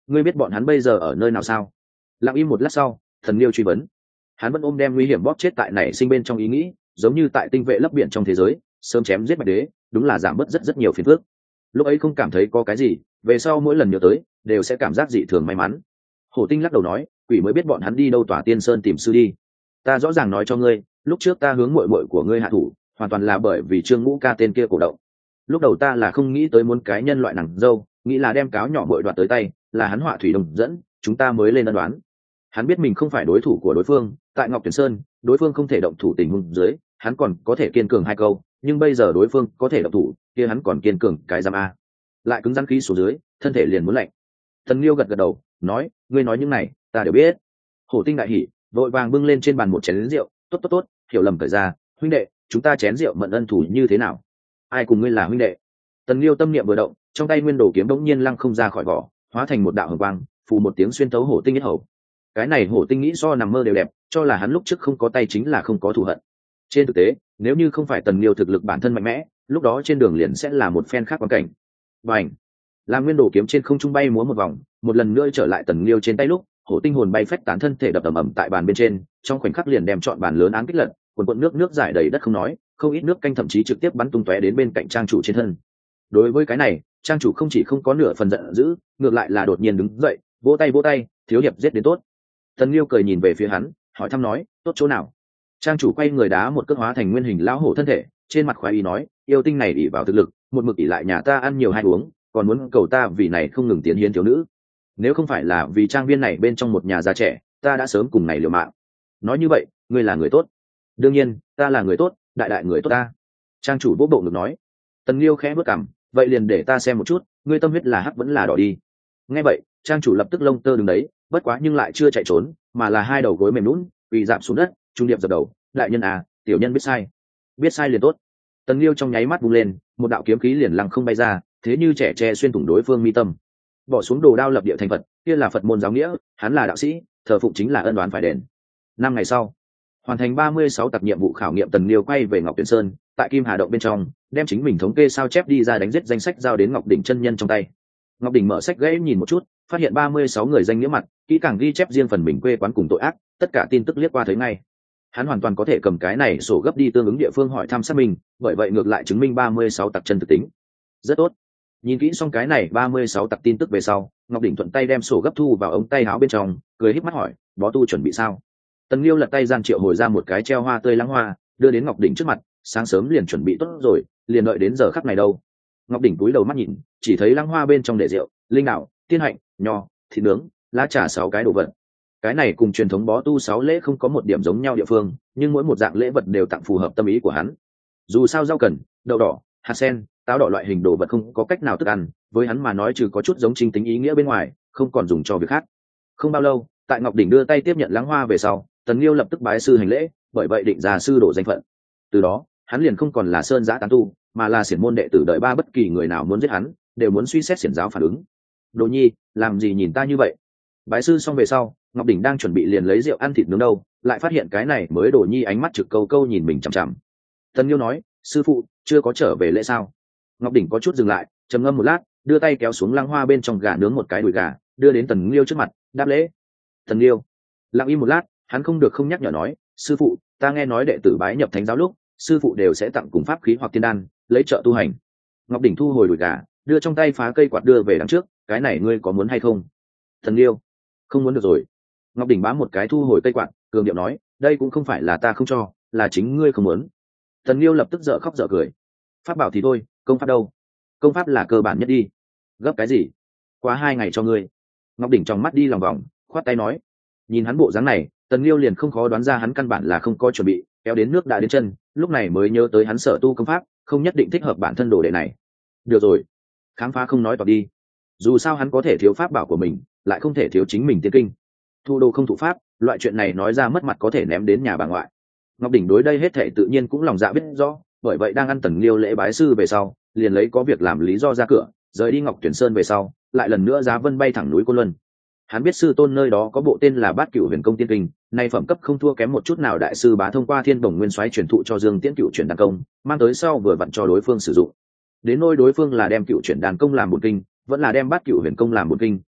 ngươi biết bọn hắn bây giờ ở nơi nào sao? Lặng im một lát sau, Tần Liêu truy vấn. Hắn vẫn ôm đem nguy hiểm bóp chết tại nảy sinh bên trong ý nghĩ, giống như tại tinh vệ lấp biển trong thế giới sớm chém giết bạch đế, đúng là giảm bớt rất rất nhiều phiền phức. Lúc ấy không cảm thấy có cái gì, về sau mỗi lần nhớ tới đều sẽ cảm giác dị thường may mắn. Hổ Tinh lắc đầu nói, quỷ mới biết bọn hắn đi đâu tỏa tiên sơn tìm sư đi. Ta rõ ràng nói cho ngươi, lúc trước ta hướng muội muội của ngươi hạ thủ hoàn toàn là bởi vì Trương Ngũ Ca tên kia cổ động. Lúc đầu ta là không nghĩ tới muốn cái nhân loại nàng dâu, nghĩ là đem cáo nhỏ muội đoạt tới tay, là hắn họa thủy đồng dẫn, chúng ta mới lên ân đoán. Hắn biết mình không phải đối thủ của đối phương, tại Ngọc Tuyển Sơn đối phương không thể động thủ tình huống dưới, hắn còn có thể kiên cường hai câu, nhưng bây giờ đối phương có thể động thủ, kia hắn còn kiên cường cái giam a. Lại cứng rắn khí xuống dưới, thân thể liền muốn lạnh. Thần Liêu gật gật đầu, nói, ngươi nói những này, ta đều biết. Hổ Tinh đại hỉ, vội vàng bưng lên trên bàn một chén rượu, tốt tốt tốt, hiểu lầm cởi ra, huynh đệ, chúng ta chén rượu mận ân thủ như thế nào? Ai cùng ngươi là huynh đệ? Tần Liêu tâm niệm vừa động, trong tay nguyên đồ kiếm đống nhiên lăng không ra khỏi vỏ, hóa thành một đạo hồng quang, phù một tiếng xuyên thấu Hổ Tinh yết hầu. Cái này Hổ Tinh nghĩ so nằm mơ đều đẹp, cho là hắn lúc trước không có tay chính là không có thù hận. Trên thực tế, nếu như không phải Tần Liêu thực lực bản thân mạnh mẽ, lúc đó trên đường liền sẽ là một phen khác quan cảnh. Bành! Làm nguyên đồ kiếm trên không trung bay múa một vòng, một lần nữa trở lại Tần Liêu trên tay lúc, Hổ Tinh hồn bay phách tán thân thể đập ầm ầm tại bàn bên trên, trong khoảnh khắc liền đem trọn bàn lớn án kích lật, cuồn cuộn nước nước giải đầy đất không nói, không ít nước canh thậm chí trực tiếp bắn tung tóe đến bên cạnh trang chủ trên thân. Đối với cái này, trang chủ không chỉ không có nửa phần giận dữ, ngược lại là đột nhiên đứng dậy, vỗ tay vỗ tay, thiếu hiệp giết đến tốt. Tần Liêu cười nhìn về phía hắn, hỏi thăm nói, tốt chỗ nào? Trang chủ quay người đá một cước hóa thành nguyên hình lão hổ thân thể, trên mặt khoái ý nói, yêu tinh này ỷ vào thực lực, một mực ỷ lại nhà ta ăn nhiều hay uống, còn muốn cầu ta vì này không ngừng tiến hiến thiếu nữ. Nếu không phải là vì trang viên này bên trong một nhà già trẻ, ta đã sớm cùng này liều mạng. Nói như vậy, ngươi là người tốt. Đương nhiên, ta là người tốt, đại đại người tốt ta. Trang chủ bố bộ ngực nói. Tần Liêu khẽ bước cằm, vậy liền để ta xem một chút, ngươi tâm huyết là hắc vẫn là đỏ đi. Nghe vậy, trang chủ lập tức lông tơ đứng đấy, bất quá nhưng lại chưa chạy trốn, mà là hai đầu gối mềm nhũn, quỳ dạp xuống đất, trung điệp dập đầu, đại nhân à, tiểu nhân biết sai. Biết sai liền tốt. Tần Liêu trong nháy mắt vung lên, một đạo kiếm khí liền lăng không bay ra, thế như trẻ tre xuyên thủng đối phương mi tâm. Bỏ xuống đồ đao lập địa thành Phật, kia là Phật môn giáo nghĩa, hắn là đạo sĩ, thờ phụng chính là ân đoán phải đền. Năm ngày sau, hoàn thành ba mươi sáu tập nhiệm vụ khảo nghiệm, Tần Liêu quay về Ngọc Tuyển Sơn, tại Kim Hà động bên trong, đem chính mình thống kê sao chép đi ra đánh giết danh sách giao đến Ngọc Đỉnh chân nhân trong tay. Ngọc Đỉnh mở sách gãy nhìn một chút, phát hiện ba mươi sáu người danh nghĩa mặt, kỹ càng ghi chép riêng phần mình quê quán cùng tội ác, tất cả tin tức liếc qua thấy ngay. Hắn hoàn toàn có thể cầm cái này sổ gấp đi tương ứng địa phương hỏi thăm xác minh, bởi vậy ngược lại chứng minh ba mươi sáu tặc chân thực tính. Rất tốt. Nhìn kỹ xong cái này ba mươi sáu tặc tin tức về sau, Ngọc Đỉnh thuận tay đem sổ gấp thu vào ống tay áo bên trong, cười híp mắt hỏi, bó tu chuẩn bị sao? Tần Liêu lật tay gian triệu hồi ra một cái treo hoa tươi lăng hoa, đưa đến Ngọc Đỉnh trước mặt, sáng sớm liền chuẩn bị tốt rồi, liền đợi đến giờ khắc này đâu. Ngọc Đỉnh cúi đầu mắt nhìn, chỉ thấy lăng hoa bên trong để rượu, linh đạo, tiên hạnh, nho, thịt nướng, lá trà sáu cái đồ vật. Cái này cùng truyền thống bó tu sáu lễ không có một điểm giống nhau địa phương, nhưng mỗi một dạng lễ vật đều tặng phù hợp tâm ý của hắn. Dù sao rau cần, đậu đỏ, hạt sen, táo đỏ loại hình đồ vật không có cách nào thức ăn, với hắn mà nói trừ có chút giống chính tính ý nghĩa bên ngoài, không còn dùng cho việc khác. Không bao lâu, tại Ngọc Đỉnh đưa tay tiếp nhận lăng hoa về sau, Tần Liêu lập tức bái sư hành lễ, bởi vậy định ra sư đổ danh phận. Từ đó, hắn liền không còn là sơn giã tán tu, mà là xiển môn đệ tử, đợi ba bất kỳ người nào muốn giết hắn, đều muốn suy xét xiển giáo phản ứng. Đồ Nhi, làm gì nhìn ta như vậy? Bái sư xong về sau, Ngọc Đỉnh đang chuẩn bị liền lấy rượu ăn thịt nướng đâu, lại phát hiện cái này mới Đồ Nhi ánh mắt trực câu câu nhìn mình chằm chằm. Tần Liêu nói, sư phụ chưa có trở về lễ sao? Ngọc Đỉnh có chút dừng lại, trầm ngâm một lát, đưa tay kéo xuống lăng hoa bên trong gà nướng một cái đùi gà, đưa đến Tần Liêu trước mặt, đáp lễ. Tần Liêu lặng im một lát, hắn không được không nhắc nhở nói, sư phụ, ta nghe nói đệ tử bái nhập thánh giáo lúc, sư phụ đều sẽ tặng cùng pháp khí hoặc tiên đan, lấy trợ tu hành. Ngọc Đỉnh thu hồi đùi gà, đưa trong tay phá cây quạt đưa về đằng trước, cái này ngươi có muốn hay không? Tần Liêu không muốn được rồi. Ngọc Đỉnh bám một cái thu hồi cây quạt, cường điệu nói, đây cũng không phải là ta không cho, là chính ngươi không muốn. Tần Liêu lập tức dở khóc dở cười. Pháp bảo thì thôi, công pháp đâu? Công pháp là cơ bản nhất đi. Gấp cái gì? Quá hai ngày cho ngươi. Ngọc Đỉnh trong mắt đi lòng vòng, khoát tay nói. Nhìn hắn bộ dáng này, Tần Liêu liền không khó đoán ra hắn căn bản là không có chuẩn bị, kéo đến nước đã đến chân, lúc này mới nhớ tới hắn sở tu công pháp, không nhất định thích hợp bản thân đồ đệ này. Được rồi, khám phá không nói tỏ đi. Dù sao hắn có thể thiếu pháp bảo của mình, lại không thể thiếu chính mình tiên kinh. Thu đồ không thụ pháp, loại chuyện này nói ra mất mặt có thể ném đến nhà bà ngoại. Ngọc Đỉnh đối đây hết thảy tự nhiên cũng lòng dạ biết rõ, bởi vậy đang ăn Tần Liêu lễ bái sư về sau, liền lấy có việc làm lý do ra cửa, rời đi Ngọc Tuyển Sơn về sau, lại lần nữa giá vân bay thẳng núi Côn Luân. Hắn biết sư tôn nơi đó có bộ tên là Bát Cửu Huyền Công tiên kinh, nay phẩm cấp không thua kém một chút nào đại sư Bá thông qua Thiên Bổng Nguyên Soái truyền thụ cho Dương Tiễn Cửu Chuyển Đàn Công, mang tới sau vừa vặn cho đối phương sử dụng. Đến nỗi đối phương là đem Cửu Chuyển Đàn Công làm một kinh, vẫn là đem Bát Cửu Huyền Công làm một kinh,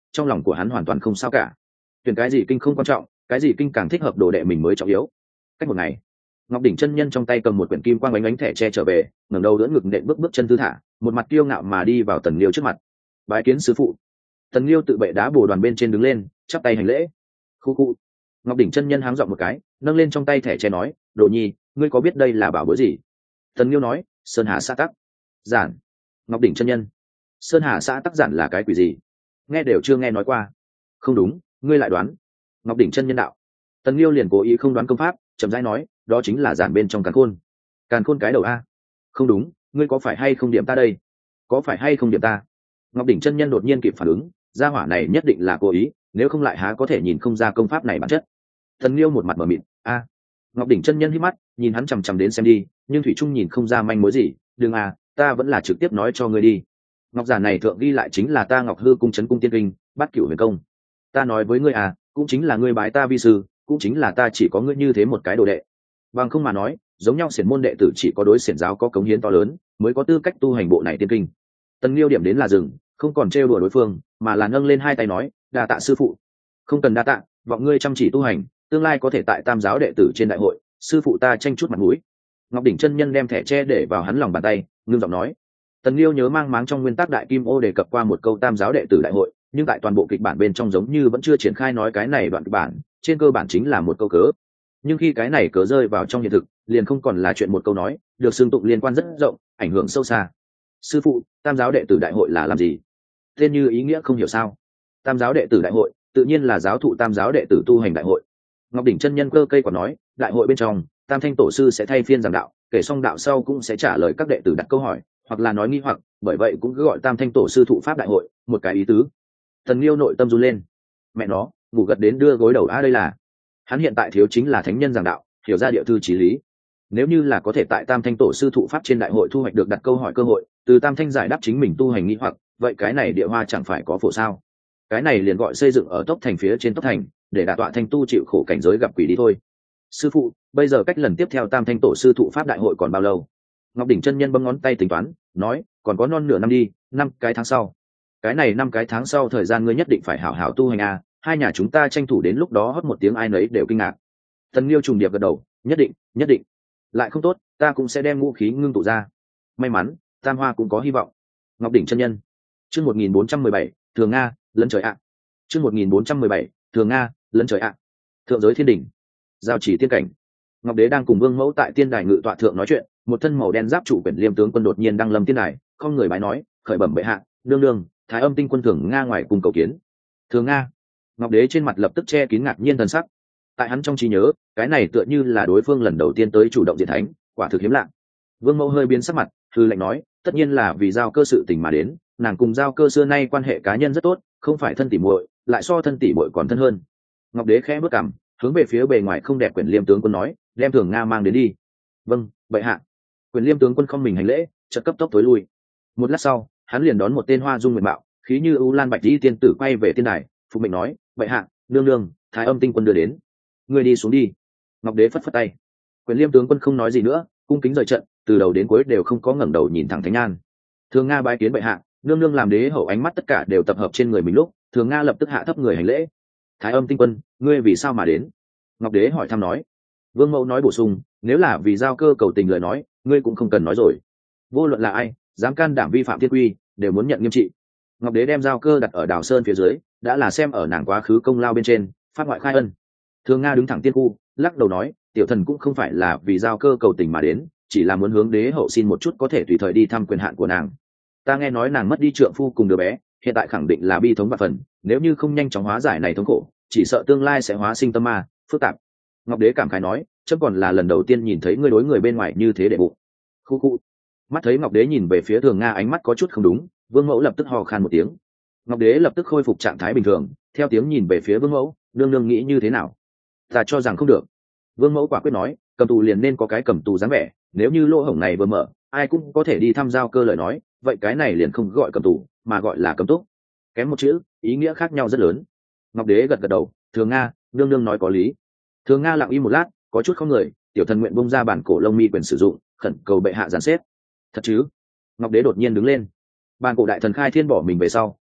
trong lòng của hắn hoàn toàn không sao cả. Tuyển cái gì kinh không quan trọng, cái gì kinh càng thích hợp đồ đệ mình mới trọng yếu. Cách một ngày, Ngọc đỉnh chân nhân trong tay cầm một quyển kim quang ánh ánh thẻ che trở về, ngẩng đầu đỡ ngực nện bước bước chân thư thả, một mặt kiêu ngạo mà đi vào Tần Liêu trước mặt. Bái kiến sư phụ. Tần Liêu tự bệ đá bồ đoàn bên trên đứng lên, chắp tay hành lễ. Khu khu. Ngọc đỉnh chân nhân háng giọng một cái, nâng lên trong tay thẻ che nói, đồ nhi, ngươi có biết đây là bảo bối gì? Tần Liêu nói, sơn hà xã tắc. Giản. Ngọc đỉnh chân nhân, sơn hà xã tắc giản là cái quỷ gì? Nghe đều chưa nghe nói qua. Không đúng, ngươi lại đoán. Ngọc đỉnh chân nhân đạo. Tần Liêu liền cố ý không đoán công pháp, chậm rãi nói, đó chính là giản bên trong càn khôn. Càn khôn cái đầu a? Không đúng, ngươi có phải hay không điểm ta đây? Có phải hay không điểm ta? Ngọc đỉnh chân nhân đột nhiên kịp phản ứng, gia hỏa này nhất định là cố ý, nếu không lại há có thể nhìn không ra công pháp này bản chất. Tần Liêu một mặt mờ mịt, a. Ngọc đỉnh chân nhân hít mắt, nhìn hắn chằm chằm đến xem đi, nhưng thủy trung nhìn không ra manh mối gì. Đừng à, ta vẫn là trực tiếp nói cho ngươi đi. Ngọc giản này thượng ghi lại chính là ta Ngọc Hư cung trấn cung tiên kinh, bát cửu huyền công. Ta nói với ngươi à, cũng chính là ngươi bái ta vi sư, cũng chính là ta chỉ có ngươi như thế một cái đồ đệ. Bằng không mà nói, giống nhau xiển môn đệ tử chỉ có đối xiển giáo có cống hiến to lớn, mới có tư cách tu hành bộ này tiên kinh. Tần Liêu điểm đến là dừng, không còn trêu đùa đối phương, mà là nâng lên hai tay nói, đa tạ sư phụ. Không cần đa tạ, vọng ngươi chăm chỉ tu hành, tương lai có thể tại tam giáo đệ tử trên đại hội, sư phụ ta tranh chút mặt mũi. Ngọc đỉnh chân nhân đem thẻ tre để vào hắn lòng bàn tay, ngưng giọng nói. Tần Liêu nhớ mang máng trong nguyên tắc đại kim ô đề cập qua một câu tam giáo đệ tử đại hội, nhưng tại toàn bộ kịch bản bên trong giống như vẫn chưa triển khai nói cái này đoạn kịch bản, trên cơ bản chính là một câu cớ. Nhưng khi cái này cớ rơi vào trong hiện thực, liền không còn là chuyện một câu nói, được xưng tụng liên quan rất rộng, ảnh hưởng sâu xa. Sư phụ, tam giáo đệ tử đại hội là làm gì? Tên như ý nghĩa không hiểu sao? Tam giáo đệ tử đại hội, tự nhiên là giáo thụ tam giáo đệ tử tu hành đại hội. Ngọc đỉnh chân nhân cơ cây còn nói, đại hội bên trong, tam thanh tổ sư sẽ thay phiên giảng đạo, kể xong đạo sau cũng sẽ trả lời các đệ tử đặt câu hỏi, hoặc là nói nghi hoặc, bởi vậy cũng cứ gọi tam thanh tổ sư thụ pháp đại hội, một cái ý tứ. Thần Liêu nội tâm run lên. Mẹ nó, ngủ gật đến đưa gối đầu a, đây là. Hắn hiện tại thiếu chính là thánh nhân giảng đạo, hiểu ra địa thư chí lý. Nếu như là có thể tại tam thanh tổ sư thụ pháp trên đại hội thu hoạch được đặt câu hỏi cơ hội, từ tam thanh giải đáp chính mình tu hành nghi hoặc, vậy cái này địa hoa chẳng phải có phổ sao? Cái này liền gọi xây dựng ở tốc thành phía trên tốc thành, để đả tọa thanh tu chịu khổ cảnh giới gặp quỷ đi thôi. Sư phụ, bây giờ cách lần tiếp theo tam thanh tổ sư thụ pháp đại hội còn bao lâu? Ngọc đỉnh chân nhân bấm ngón tay tính toán, nói, còn có non nửa năm đi, năm cái tháng sau. Cái này năm cái tháng sau thời gian ngươi nhất định phải hảo hảo tu hành à, hai nhà chúng ta tranh thủ đến lúc đó hót một tiếng ai nấy đều kinh ngạc. Tần Liêu trùng điệp gật đầu, nhất định, nhất định. Lại không tốt, ta cũng sẽ đem ngũ khí ngưng tụ ra. May mắn, tam hoa cũng có hy vọng. Ngọc đỉnh chân nhân. Chương một nghìn bốn trăm mười bảy, Thường Nga, lấn trời ạ. Chương một nghìn bốn trăm mười bảy, Thường Nga, lấn trời ạ. Thượng giới thiên đỉnh. Giao chỉ tiên cảnh. Ngọc đế đang cùng Vương Mẫu tại tiên đài ngự tọa thượng nói chuyện, một thân màu đen giáp trụ quyển liêm tướng quân đột nhiên đăng lâm tiên đài, không người bái nói, khởi bẩm bệ hạ, nương nương, thái âm tinh quân Thường Nga ngoài cùng cầu kiến. Thường Nga. Ngọc đế trên mặt lập tức che kín ngạc nhiên thần sắc. Tại hắn trong trí nhớ, cái này tựa như là đối phương lần đầu tiên tới chủ động diện thánh, quả thực hiếm lạ. Vương Mẫu hơi biến sắc mặt, hư lệnh nói, tất nhiên là vì giao cơ sự tình mà đến, nàng cùng giao cơ xưa nay quan hệ cá nhân rất tốt, không phải thân tỉ muội, lại so thân tỉ muội còn thân hơn. Ngọc đế khẽ bước cằm, hướng về phía bề ngoài không đẹp quyển liêm tướng quân nói, đem Thường Nga mang đến đi. Vâng, bệ hạ. Quyển liêm tướng quân không mình hành lễ, chợt cấp tốc tối lui. Một lát sau, hắn liền đón một tên hoa dung nguyệt mạo, khí như ưu lan bạch y tiên tử quay về tiên đài, phục mệnh nói, bệ hạ, nương nương, thái âm tinh quân đưa đến. Người đi xuống đi. Ngọc đế phất phất tay. Quyền liêm tướng quân không nói gì nữa, cung kính rời trận, từ đầu đến cuối đều không có ngẩng đầu nhìn thẳng Thánh An. Thường Nga bái kiến bệ hạ, nương nương làm đế hậu ánh mắt tất cả đều tập hợp trên người mình lúc, Thường Nga lập tức hạ thấp người hành lễ. Thái âm tinh quân, ngươi vì sao mà đến? Ngọc đế hỏi thăm nói. Vương Mẫu nói bổ sung, nếu là vì giao cơ cầu tình lời nói, ngươi cũng không cần nói rồi. Vô luận là ai, dám can đảm vi phạm thiên quy, đều muốn nhận nghiêm trị. Ngọc đế đem giao cơ đặt ở đào sơn phía dưới, đã là xem ở nàng quá khứ công lao bên trên, phát ngoại khai ân. Thường Nga đứng thẳng tiên khu, lắc đầu nói, tiểu thần cũng không phải là vì giao cơ cầu tình mà đến, chỉ là muốn hướng đế hậu xin một chút có thể tùy thời đi thăm quyền hạn của nàng. Ta nghe nói nàng mất đi trượng phu cùng đứa bé, hiện tại khẳng định là bi thống và phần, nếu như không nhanh chóng hóa giải này thống khổ, chỉ sợ tương lai sẽ hóa sinh tâm ma, phức tạp. Ngọc đế cảm khái nói, chấm còn là lần đầu tiên nhìn thấy ngươi đối người bên ngoài như thế để bụng. Khu khu. Mắt thấy Ngọc đế nhìn về phía Thường Nga ánh mắt có chút không đúng, Vương Mẫu lập tức hò khan một tiếng. Ngọc đế lập tức khôi phục trạng thái bình thường, theo tiếng nhìn về phía Vương Mẫu, nương nương nghĩ như thế nào? Ta cho rằng không được. Vương Mẫu quả quyết nói, cầm tù liền nên có cái cầm tù dáng vẻ, nếu như lỗ hổng này vừa mở, ai cũng có thể đi thăm giao cơ lời nói, vậy cái này liền không gọi cầm tù, mà gọi là cấm túc. Kém một chữ, ý nghĩa khác nhau rất lớn. Ngọc đế gật gật đầu, Thường Nga, nương nương nói có lý. Thường Nga lặng im một lát, có chút không người, tiểu thần nguyện bông ra bản cổ lông mi quyền sử dụng, khẩn cầu bệ hạ giàn xếp. Thật chứ? Ngọc đế đột nhiên đứng lên. Bản cổ đại thần khai thiên bỏ mình về sau,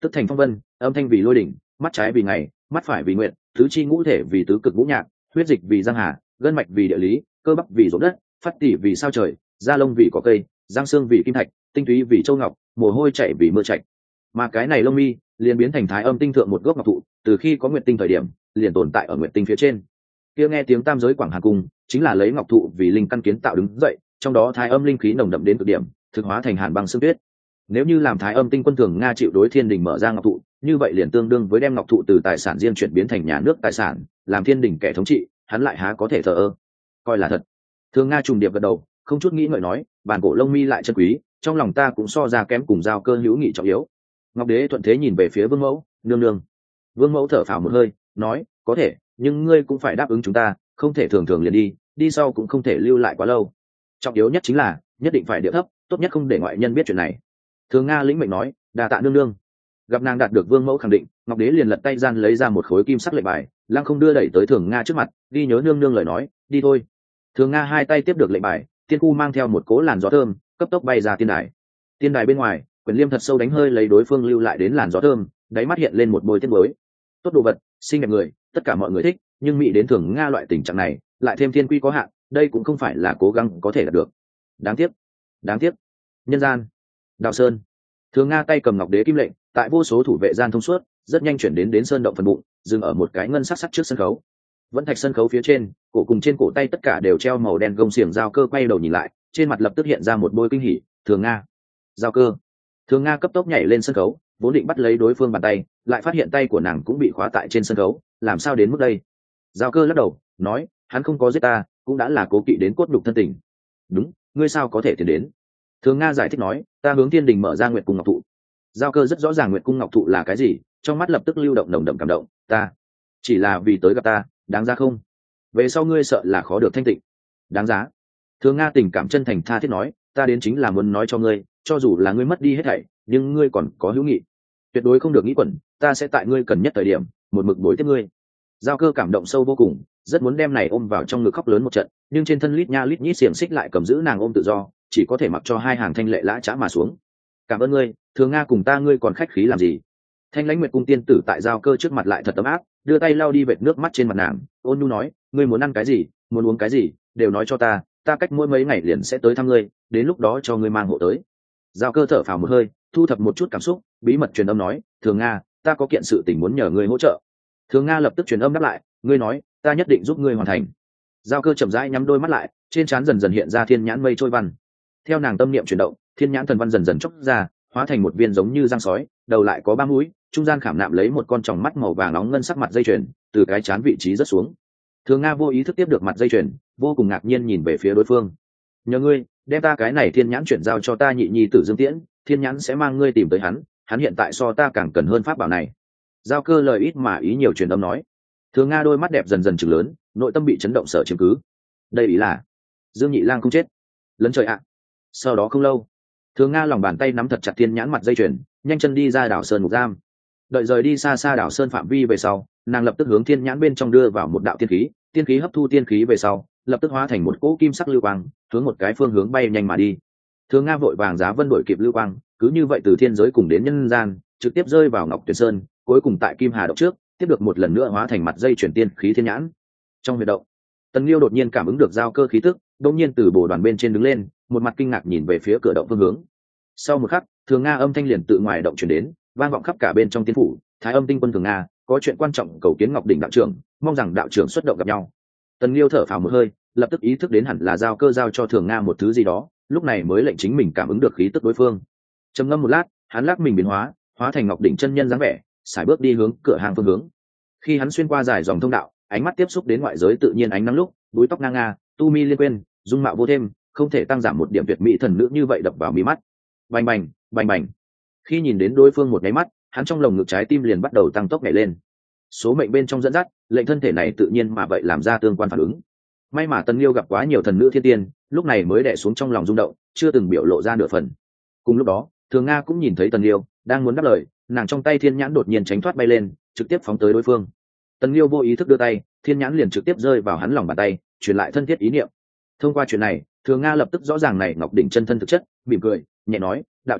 tức thành phong vân, âm thanh vì lôi đỉnh, mắt trái vì ngày, mắt phải vì nguyện, tứ chi ngũ thể vì tứ cực ngũ nhạc, huyết dịch vì giang hà, gân mạch vì địa lý, cơ bắp vì ruộng đất, phát tỉ vì sao trời, da lông vì cỏ cây, răng xương vì kim thạch, tinh túy vì châu ngọc, mồ hôi chảy vì mưa chạch. Mà cái này lông mi liền biến thành thái âm tinh thượng một gốc ngọc thụ, từ khi có nguyệt tinh thời điểm liền tồn tại ở nguyệt tinh phía trên. Kia nghe tiếng tam giới quảng hà cung chính là lấy ngọc thụ vì linh căn kiến tạo đứng dậy, trong đó thái âm linh khí nồng đậm đến cực điểm, thực hóa thành hàn băng xương tuyết. Nếu như làm thái âm tinh quân thường nga chịu đối thiên đình mở ra ngọc thụ, như vậy liền tương đương với đem ngọc thụ từ tài sản riêng chuyển biến thành nhà nước tài sản, làm thiên đình kẻ thống trị, hắn lại há có thể thờ ơ. Coi là thật. Thường nga trùng điệp gật đầu, không chút nghĩ ngợi nói, bản cổ lông mi lại chân quý, trong lòng ta cũng so ra kém cùng giao cơ hữu nghị trọng yếu. Ngọc đế thuận thế nhìn về phía vương mẫu, nương nương. Vương mẫu thở phào một hơi, nói, có thể, nhưng ngươi cũng phải đáp ứng chúng ta, không thể thường thường liền đi, đi sau cũng không thể lưu lại quá lâu. Trọng yếu nhất chính là nhất định phải điệu thấp, tốt nhất không để ngoại nhân biết chuyện này. Thường nga lĩnh mệnh nói, đà tạ nương nương. Gặp nàng đạt được vương mẫu khẳng định, Ngọc đế liền lật tay gian lấy ra một khối kim sắc lệnh bài, lăng không đưa đẩy tới thường nga trước mặt, ghi nhớ nương nương lời nói, đi thôi. Thường nga hai tay tiếp được lệnh bài, tiên khu mang theo một cỗ làn gió thơm, cấp tốc bay ra tiên đài. Tiên đài bên ngoài, Quyền Liêm thật sâu đánh hơi lấy đối phương lưu lại đến làn gió thơm, đáy mắt hiện lên một bôi tiếc nuối. Tốt đồ vật, xinh đẹp người, tất cả mọi người thích, nhưng mỹ đến thường nga loại tình trạng này, lại thêm thiên quy có hạn, đây cũng không phải là cố gắng có thể đạt được. Đáng tiếc, đáng tiếc. Nhân gian, Đạo Sơn. Thường nga tay cầm ngọc đế kim lệnh, tại vô số thủ vệ gian thông suốt, rất nhanh chuyển đến đến sơn động phần bụng, dừng ở một cái ngân sắc sắt trước sân khấu. Vẫn thạch sân khấu phía trên, cổ cùng trên cổ tay tất cả đều treo màu đen gông xiềng giao cơ quay đầu nhìn lại, trên mặt lập tức hiện ra một bôi kinh hỉ, thường nga, giao cơ. Thường nga cấp tốc nhảy lên sân khấu, vốn định bắt lấy đối phương bàn tay, lại phát hiện tay của nàng cũng bị khóa tại trên sân khấu, làm sao đến mức đây? Giao cơ lắc đầu, nói, hắn không có giết ta, cũng đã là cố kỵ đến cốt đục thân tình. Đúng, ngươi sao có thể tiến đến? Thường nga giải thích nói, ta hướng thiên đình mở ra nguyệt cung ngọc thụ. Giao cơ rất rõ ràng nguyệt cung ngọc thụ là cái gì, trong mắt lập tức lưu động nồng đậm cảm động, ta chỉ là vì tới gặp ta, đáng giá không? Về sau ngươi sợ là khó được thanh tịnh. Đáng giá. Thường nga tình cảm chân thành tha thiết nói, ta đến chính là muốn nói cho ngươi, cho dù là ngươi mất đi hết thảy, nhưng ngươi còn có hữu nghị, tuyệt đối không được nghĩ quẩn, ta sẽ tại ngươi cần nhất thời điểm một mực đối tiếp ngươi. Giao cơ cảm động sâu vô cùng, rất muốn đem này ôm vào trong ngực khóc lớn một trận, nhưng trên thân lít nha lít nhít xiềng xích lại cầm giữ nàng ôm tự do, chỉ có thể mặc cho hai hàng thanh lệ lã chã mà xuống. Cảm ơn ngươi, thường nga cùng ta ngươi còn khách khí làm gì? Thanh lãnh nguyệt cung tiên tử tại giao cơ trước mặt lại thật ấm áp, đưa tay lau đi vệt nước mắt trên mặt nàng, ôn nhu nói, ngươi muốn ăn cái gì, muốn uống cái gì, đều nói cho ta, ta cách mỗi mấy ngày liền sẽ tới thăm ngươi, đến lúc đó cho ngươi mang hộ tới. Giao cơ thở phào một hơi, thu thập một chút cảm xúc, bí mật truyền âm nói, thường nga, ta có kiện sự tình muốn nhờ ngươi hỗ trợ. Thường nga lập tức truyền âm đáp lại, ngươi nói, ta nhất định giúp ngươi hoàn thành. Giao cơ chậm rãi nhắm đôi mắt lại, trên trán dần dần hiện ra thiên nhãn mây trôi văn. Theo nàng tâm niệm chuyển động, thiên nhãn thần văn dần dần chốc ra, hóa thành một viên giống như răng sói, đầu lại có ba mũi, trung gian khảm nạm lấy một con tròng mắt màu vàng nóng ngân sắc mặt dây chuyền, từ cái chán vị trí rất xuống. Thường nga vô ý thức tiếp được mặt dây chuyền, vô cùng ngạc nhiên nhìn về phía đối phương. Nhờ ngươi, đem ta cái này thiên nhãn chuyển giao cho ta nhị nhi tử Dương Tiễn, thiên nhãn sẽ mang ngươi tìm tới hắn, hắn hiện tại so ta càng cần hơn pháp bảo này. Giao cơ lời ít mà ý nhiều truyền âm nói. Thường nga đôi mắt đẹp dần dần trừng lớn, nội tâm bị chấn động sợ chiếm cứ. Đây ý là Dương Nhị Lang không chết. Lấn trời ạ. Sau đó không lâu, Thường nga lòng bàn tay nắm thật chặt thiên nhãn mặt dây chuyền, nhanh chân đi ra đảo sơn ngục giam. Đợi rời đi xa xa đảo sơn phạm vi về sau, nàng lập tức hướng thiên nhãn bên trong đưa vào một đạo tiên khí, tiên khí hấp thu tiên khí về sau, lập tức hóa thành một cỗ kim sắc lưu quang, hướng một cái phương hướng bay nhanh mà đi. Thường nga vội vàng giá vân đội kịp lưu quang, cứ như vậy từ thiên giới cùng đến nhân gian, trực tiếp rơi vào Ngọc Tuyền Sơn, cuối cùng tại Kim Hà động trước, tiếp được một lần nữa hóa thành mặt dây chuyển tiên khí thiên nhãn. Trong huyệt động, Tần Liêu đột nhiên cảm ứng được giao cơ khí tức, đột nhiên từ bồ đoàn bên trên đứng lên, một mặt kinh ngạc nhìn về phía cửa động phương hướng. Sau một khắc, Thường nga âm thanh liền tự ngoài động truyền đến, vang vọng khắp cả bên trong tiên phủ, Thái Âm tinh quân Thường nga, có chuyện quan trọng cầu kiến Ngọc đỉnh đạo trưởng, mong rằng đạo trưởng xuất động gặp nhau. Tần Liêu thở phào một hơi, lập tức ý thức đến hẳn là giao cơ giao cho Thường nga một thứ gì đó, lúc này mới lệnh chính mình cảm ứng được khí tức đối phương. Trầm ngâm một lát, hắn lắc mình biến hóa, hóa thành Ngọc đỉnh chân nhân dáng vẻ, sải bước đi hướng cửa hàng phương hướng. Khi hắn xuyên qua dài dòng thông đạo, ánh mắt tiếp xúc đến ngoại giới tự nhiên ánh nắng lúc, búi tóc ngang nga, tu mi liên quên, dung mạo vô thêm, không thể tăng giảm một điểm tuyệt mỹ thần nữ như vậy đập vào mí mắt. Bành bành, bành bành. Khi nhìn đến đối phương một cái mắt, hắn trong lồng ngực trái tim liền bắt đầu tăng tốc nhảy lên. Số mệnh bên trong dẫn dắt, lệnh thân thể này tự nhiên mà vậy làm ra tương quan phản ứng. May mà Tần Liêu gặp quá nhiều thần nữ thiên tiên, lúc này mới đè xuống trong lòng rung động, chưa từng biểu lộ ra nửa phần. Cùng lúc đó, Thường nga cũng nhìn thấy Tần Liêu đang muốn đáp lời, nàng trong tay thiên nhãn đột nhiên tránh thoát bay lên, trực tiếp phóng tới đối phương. Tần Liêu vô ý thức đưa tay, thiên nhãn liền trực tiếp rơi vào hắn lòng bàn tay, truyền lại thân thiết ý niệm. Thông qua chuyện này, Thường nga lập tức rõ ràng này Ngọc đỉnh chân thân thực chất, mỉm cười, nhẹ nói, đạo trưởng,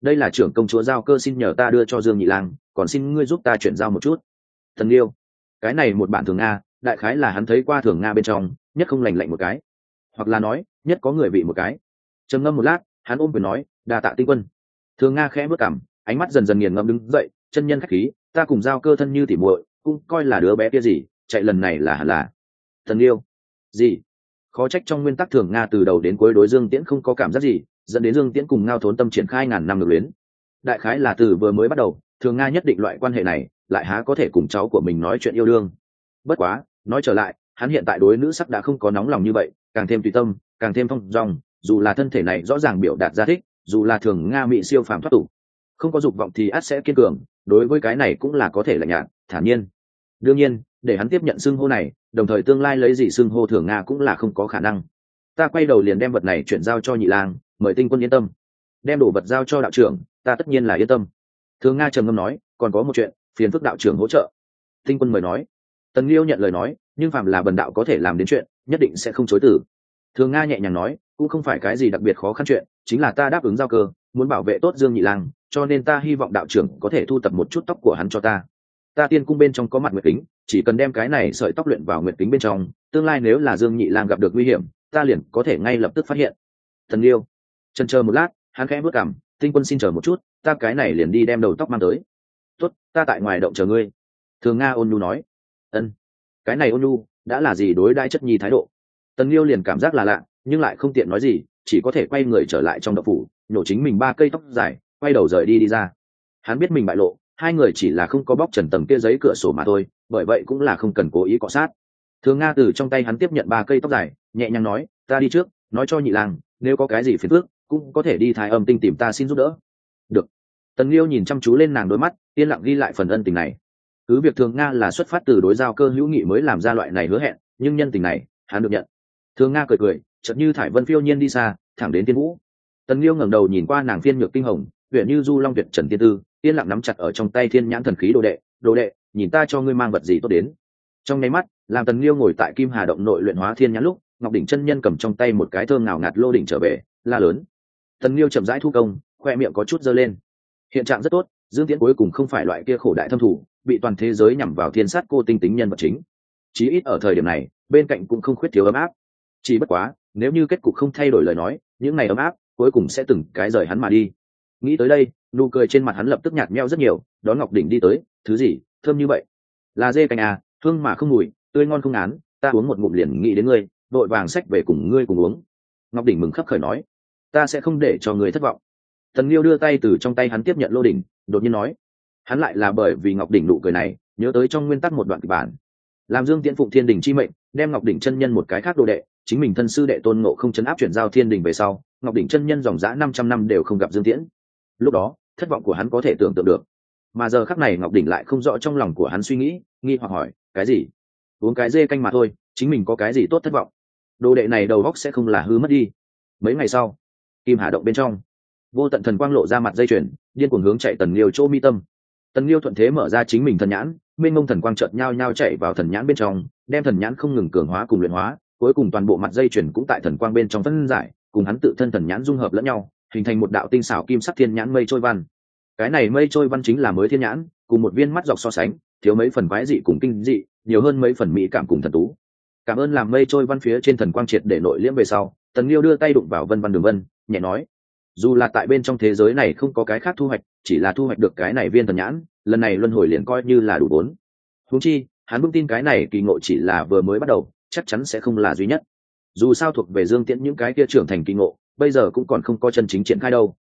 đây là trưởng công chúa giao cơ xin nhờ ta đưa cho Dương Nhị Lang, còn xin ngươi giúp ta chuyển giao một chút. Thần Liêu, cái này một bản thường nga, đại khái là hắn thấy qua thường nga bên trong nhất không lành lạnh một cái, hoặc là nói nhất có người vị một cái. Trầm ngâm một lát, hắn ôm quyền nói, đa tạ tinh quân. Thường nga khẽ bước cằm, ánh mắt dần dần nghiền ngẫm đứng dậy, chân nhân khách khí, ta cùng giao cơ thân như tỉ muội, cũng coi là đứa bé kia gì, chạy lần này là hẳn là. Thần Liêu, gì? Khó trách trong nguyên tắc thường nga từ đầu đến cuối đối Dương Tiễn không có cảm giác gì, dẫn đến Dương Tiễn cùng Ngao Thốn Tâm triển khai ngàn năm ngược luyến. Đại khái là từ vừa mới bắt đầu, thường nga nhất định loại quan hệ này, lại há có thể cùng cháu của mình nói chuyện yêu đương. Bất quá, nói trở lại, hắn hiện tại đối nữ sắc đã không có nóng lòng như vậy, càng thêm tùy tâm, càng thêm phong dong, dù là thân thể này rõ ràng biểu đạt ra thích, dù là thường nga mị siêu phàm thoát tục, không có dục vọng thì ắt sẽ kiên cường, đối với cái này cũng là có thể lạnh nhạt, thản nhiên. Đương nhiên, để hắn tiếp nhận xưng hô này, đồng thời tương lai lấy gì xưng hô thường nga cũng là không có khả năng. Ta quay đầu liền đem vật này chuyển giao cho Nhị Lang, mời tinh quân yên tâm. Đem đồ vật giao cho đạo trưởng, ta tất nhiên là yên tâm. Thường nga trầm ngâm nói, còn có một chuyện, phiền phức đạo trưởng hỗ trợ. Tinh quân mời nói. Tần Liêu nhận lời nói, nhưng phàm là bần đạo có thể làm đến chuyện, nhất định sẽ không chối từ. Thường nga nhẹ nhàng nói, cũng không phải cái gì đặc biệt khó khăn chuyện, chính là ta đáp ứng giao cơ, muốn bảo vệ tốt Dương Nhị Lang, cho nên ta hy vọng đạo trưởng có thể thu tập một chút tóc của hắn cho ta. Ta tiên cung bên trong có mặt nguyệt kính, chỉ cần đem cái này sợi tóc luyện vào nguyệt kính bên trong, tương lai nếu là Dương Nhị Lang gặp được nguy hiểm, ta liền có thể ngay lập tức phát hiện. Thần Liêu chần chờ một lát, hắn khẽ bước cằm, tinh quân xin chờ một chút, ta cái này liền đi đem đầu tóc mang tới. Tốt, ta tại ngoài động chờ ngươi. Thường nga ôn nhu nói. Ân, cái này ôn nhu đã là gì đối đãi chất nhi thái độ. Tần Liêu liền cảm giác là lạ, nhưng lại không tiện nói gì, chỉ có thể quay người trở lại trong động phủ, nhổ chính mình ba cây tóc dài, quay đầu rời đi đi ra. Hắn biết mình bại lộ, hai người chỉ là không có bóc trần tầng kia giấy cửa sổ mà thôi, bởi vậy cũng là không cần cố ý cọ sát. Thường nga từ trong tay hắn tiếp nhận ba cây tóc dài, nhẹ nhàng nói, ta đi trước, nói cho Nhị Lang, nếu có cái gì phiền phức, cũng có thể đi Thái Âm Tinh tìm ta xin giúp đỡ. Được. Tần Liêu nhìn chăm chú lên nàng đôi mắt, yên lặng ghi lại phần ân tình này. Cứ việc Thường nga là xuất phát từ đối giao cơ hữu nghị mới làm ra loại này hứa hẹn, nhưng nhân tình này, hắn được nhận. Thường nga cười cười, chợt như thải vân phiêu nhiên đi xa, thẳng đến Tiên Vũ. Tần Liêu ngẩng đầu nhìn qua nàng phiên nhược kinh hồng, huyện như du long tuyệt trần tiên tư, yên lặng nắm chặt ở trong tay thiên nhãn thần khí đồ đệ, đồ đệ, nhìn ta cho ngươi mang vật gì tốt đến. Trong nháy mắt, làm Tần Liêu ngồi tại Kim Hà động nội luyện hóa thiên nhãn lúc, Ngọc đỉnh chân nhân cầm trong tay một cái thơm ngào ngạt lô đỉnh trở về, la lớn. Tần Liêu chậm rãi thu công, khoe miệng có chút giơ lên. Hiện trạng rất tốt, Dương Tiễn cuối cùng không phải loại kia khổ đại thâm thủ, bị toàn thế giới nhằm vào thiên sát cô tinh tính nhân vật chính. Chí ít ở thời điểm này, bên cạnh cũng không khuyết thiếu ấm áp. Chỉ bất quá, nếu như kết cục không thay đổi lời nói, những ngày ấm áp cuối cùng sẽ từng cái rời hắn mà đi. Nghĩ tới đây, nụ cười trên mặt hắn lập tức nhạt nhẽo rất nhiều, đón Ngọc đỉnh đi tới, thứ gì thơm như vậy? Là dê canh à, hương mà không mùi, tươi ngon không ngán, ta uống một ngụm liền nghĩ đến ngươi, đội vàng sách về cùng ngươi cùng uống. Ngọc đỉnh mừng khấp khởi nói, ta sẽ không để cho ngươi thất vọng. Tần Liêu đưa tay từ trong tay hắn tiếp nhận lô đỉnh, đột nhiên nói, hắn lại là bởi vì Ngọc đỉnh nụ cười này, nhớ tới trong nguyên tắc một đoạn kịch bản, làm Dương Tiễn phụng thiên đình chi mệnh, đem Ngọc đỉnh chân nhân một cái khác đồ đệ, chính mình thân sư đệ Tôn Ngộ không chấn áp chuyển giao thiên đình về sau, Ngọc đỉnh chân nhân dòng dã năm trăm năm đều không gặp Dương Tiễn. Lúc đó, thất vọng của hắn có thể tưởng tượng được, mà giờ khắc này Ngọc đỉnh lại không rõ trong lòng của hắn suy nghĩ, nghi hoặc hỏi, cái gì? Uống cái dê canh mà thôi, chính mình có cái gì tốt thất vọng? Đồ đệ này đầu óc sẽ không là hư mất đi. Mấy ngày sau, Kim Hà động bên trong, vô tận thần quang lộ ra mặt dây chuyền, điên cuồng hướng chạy Tần Liêu chỗ mi tâm. Tần Liêu thuận thế mở ra chính mình thần nhãn, mênh mông thần quang chợt nhao nhao chạy vào thần nhãn bên trong, đem thần nhãn không ngừng cường hóa cùng luyện hóa, cuối cùng toàn bộ mặt dây chuyền cũng tại thần quang bên trong phân giải, cùng hắn tự thân thần nhãn dung hợp lẫn nhau, hình thành một đạo tinh xảo kim sắc thiên nhãn mây trôi văn. Cái này mây trôi văn chính là mới thiên nhãn, cùng một viên mắt dọc so sánh, thiếu mấy phần quái dị cùng kinh dị, nhiều hơn mấy phần mỹ cảm cùng thần tú. Cảm ơn làm mây trôi văn phía trên thần quang triệt để nội liễm về sau, Tần Liêu đưa tay đụng vào vân văn đường vân, nhẹ nói, dù là tại bên trong thế giới này không có cái khác thu hoạch, chỉ là thu hoạch được cái này viên thần nhãn, lần này luân hồi liền coi như là đủ vốn. Huống chi, hắn vững tin cái này kỳ ngộ chỉ là vừa mới bắt đầu, chắc chắn sẽ không là duy nhất. Dù sao thuộc về Dương Tiễn những cái kia trưởng thành kỳ ngộ, bây giờ cũng còn không có chân chính triển khai đâu.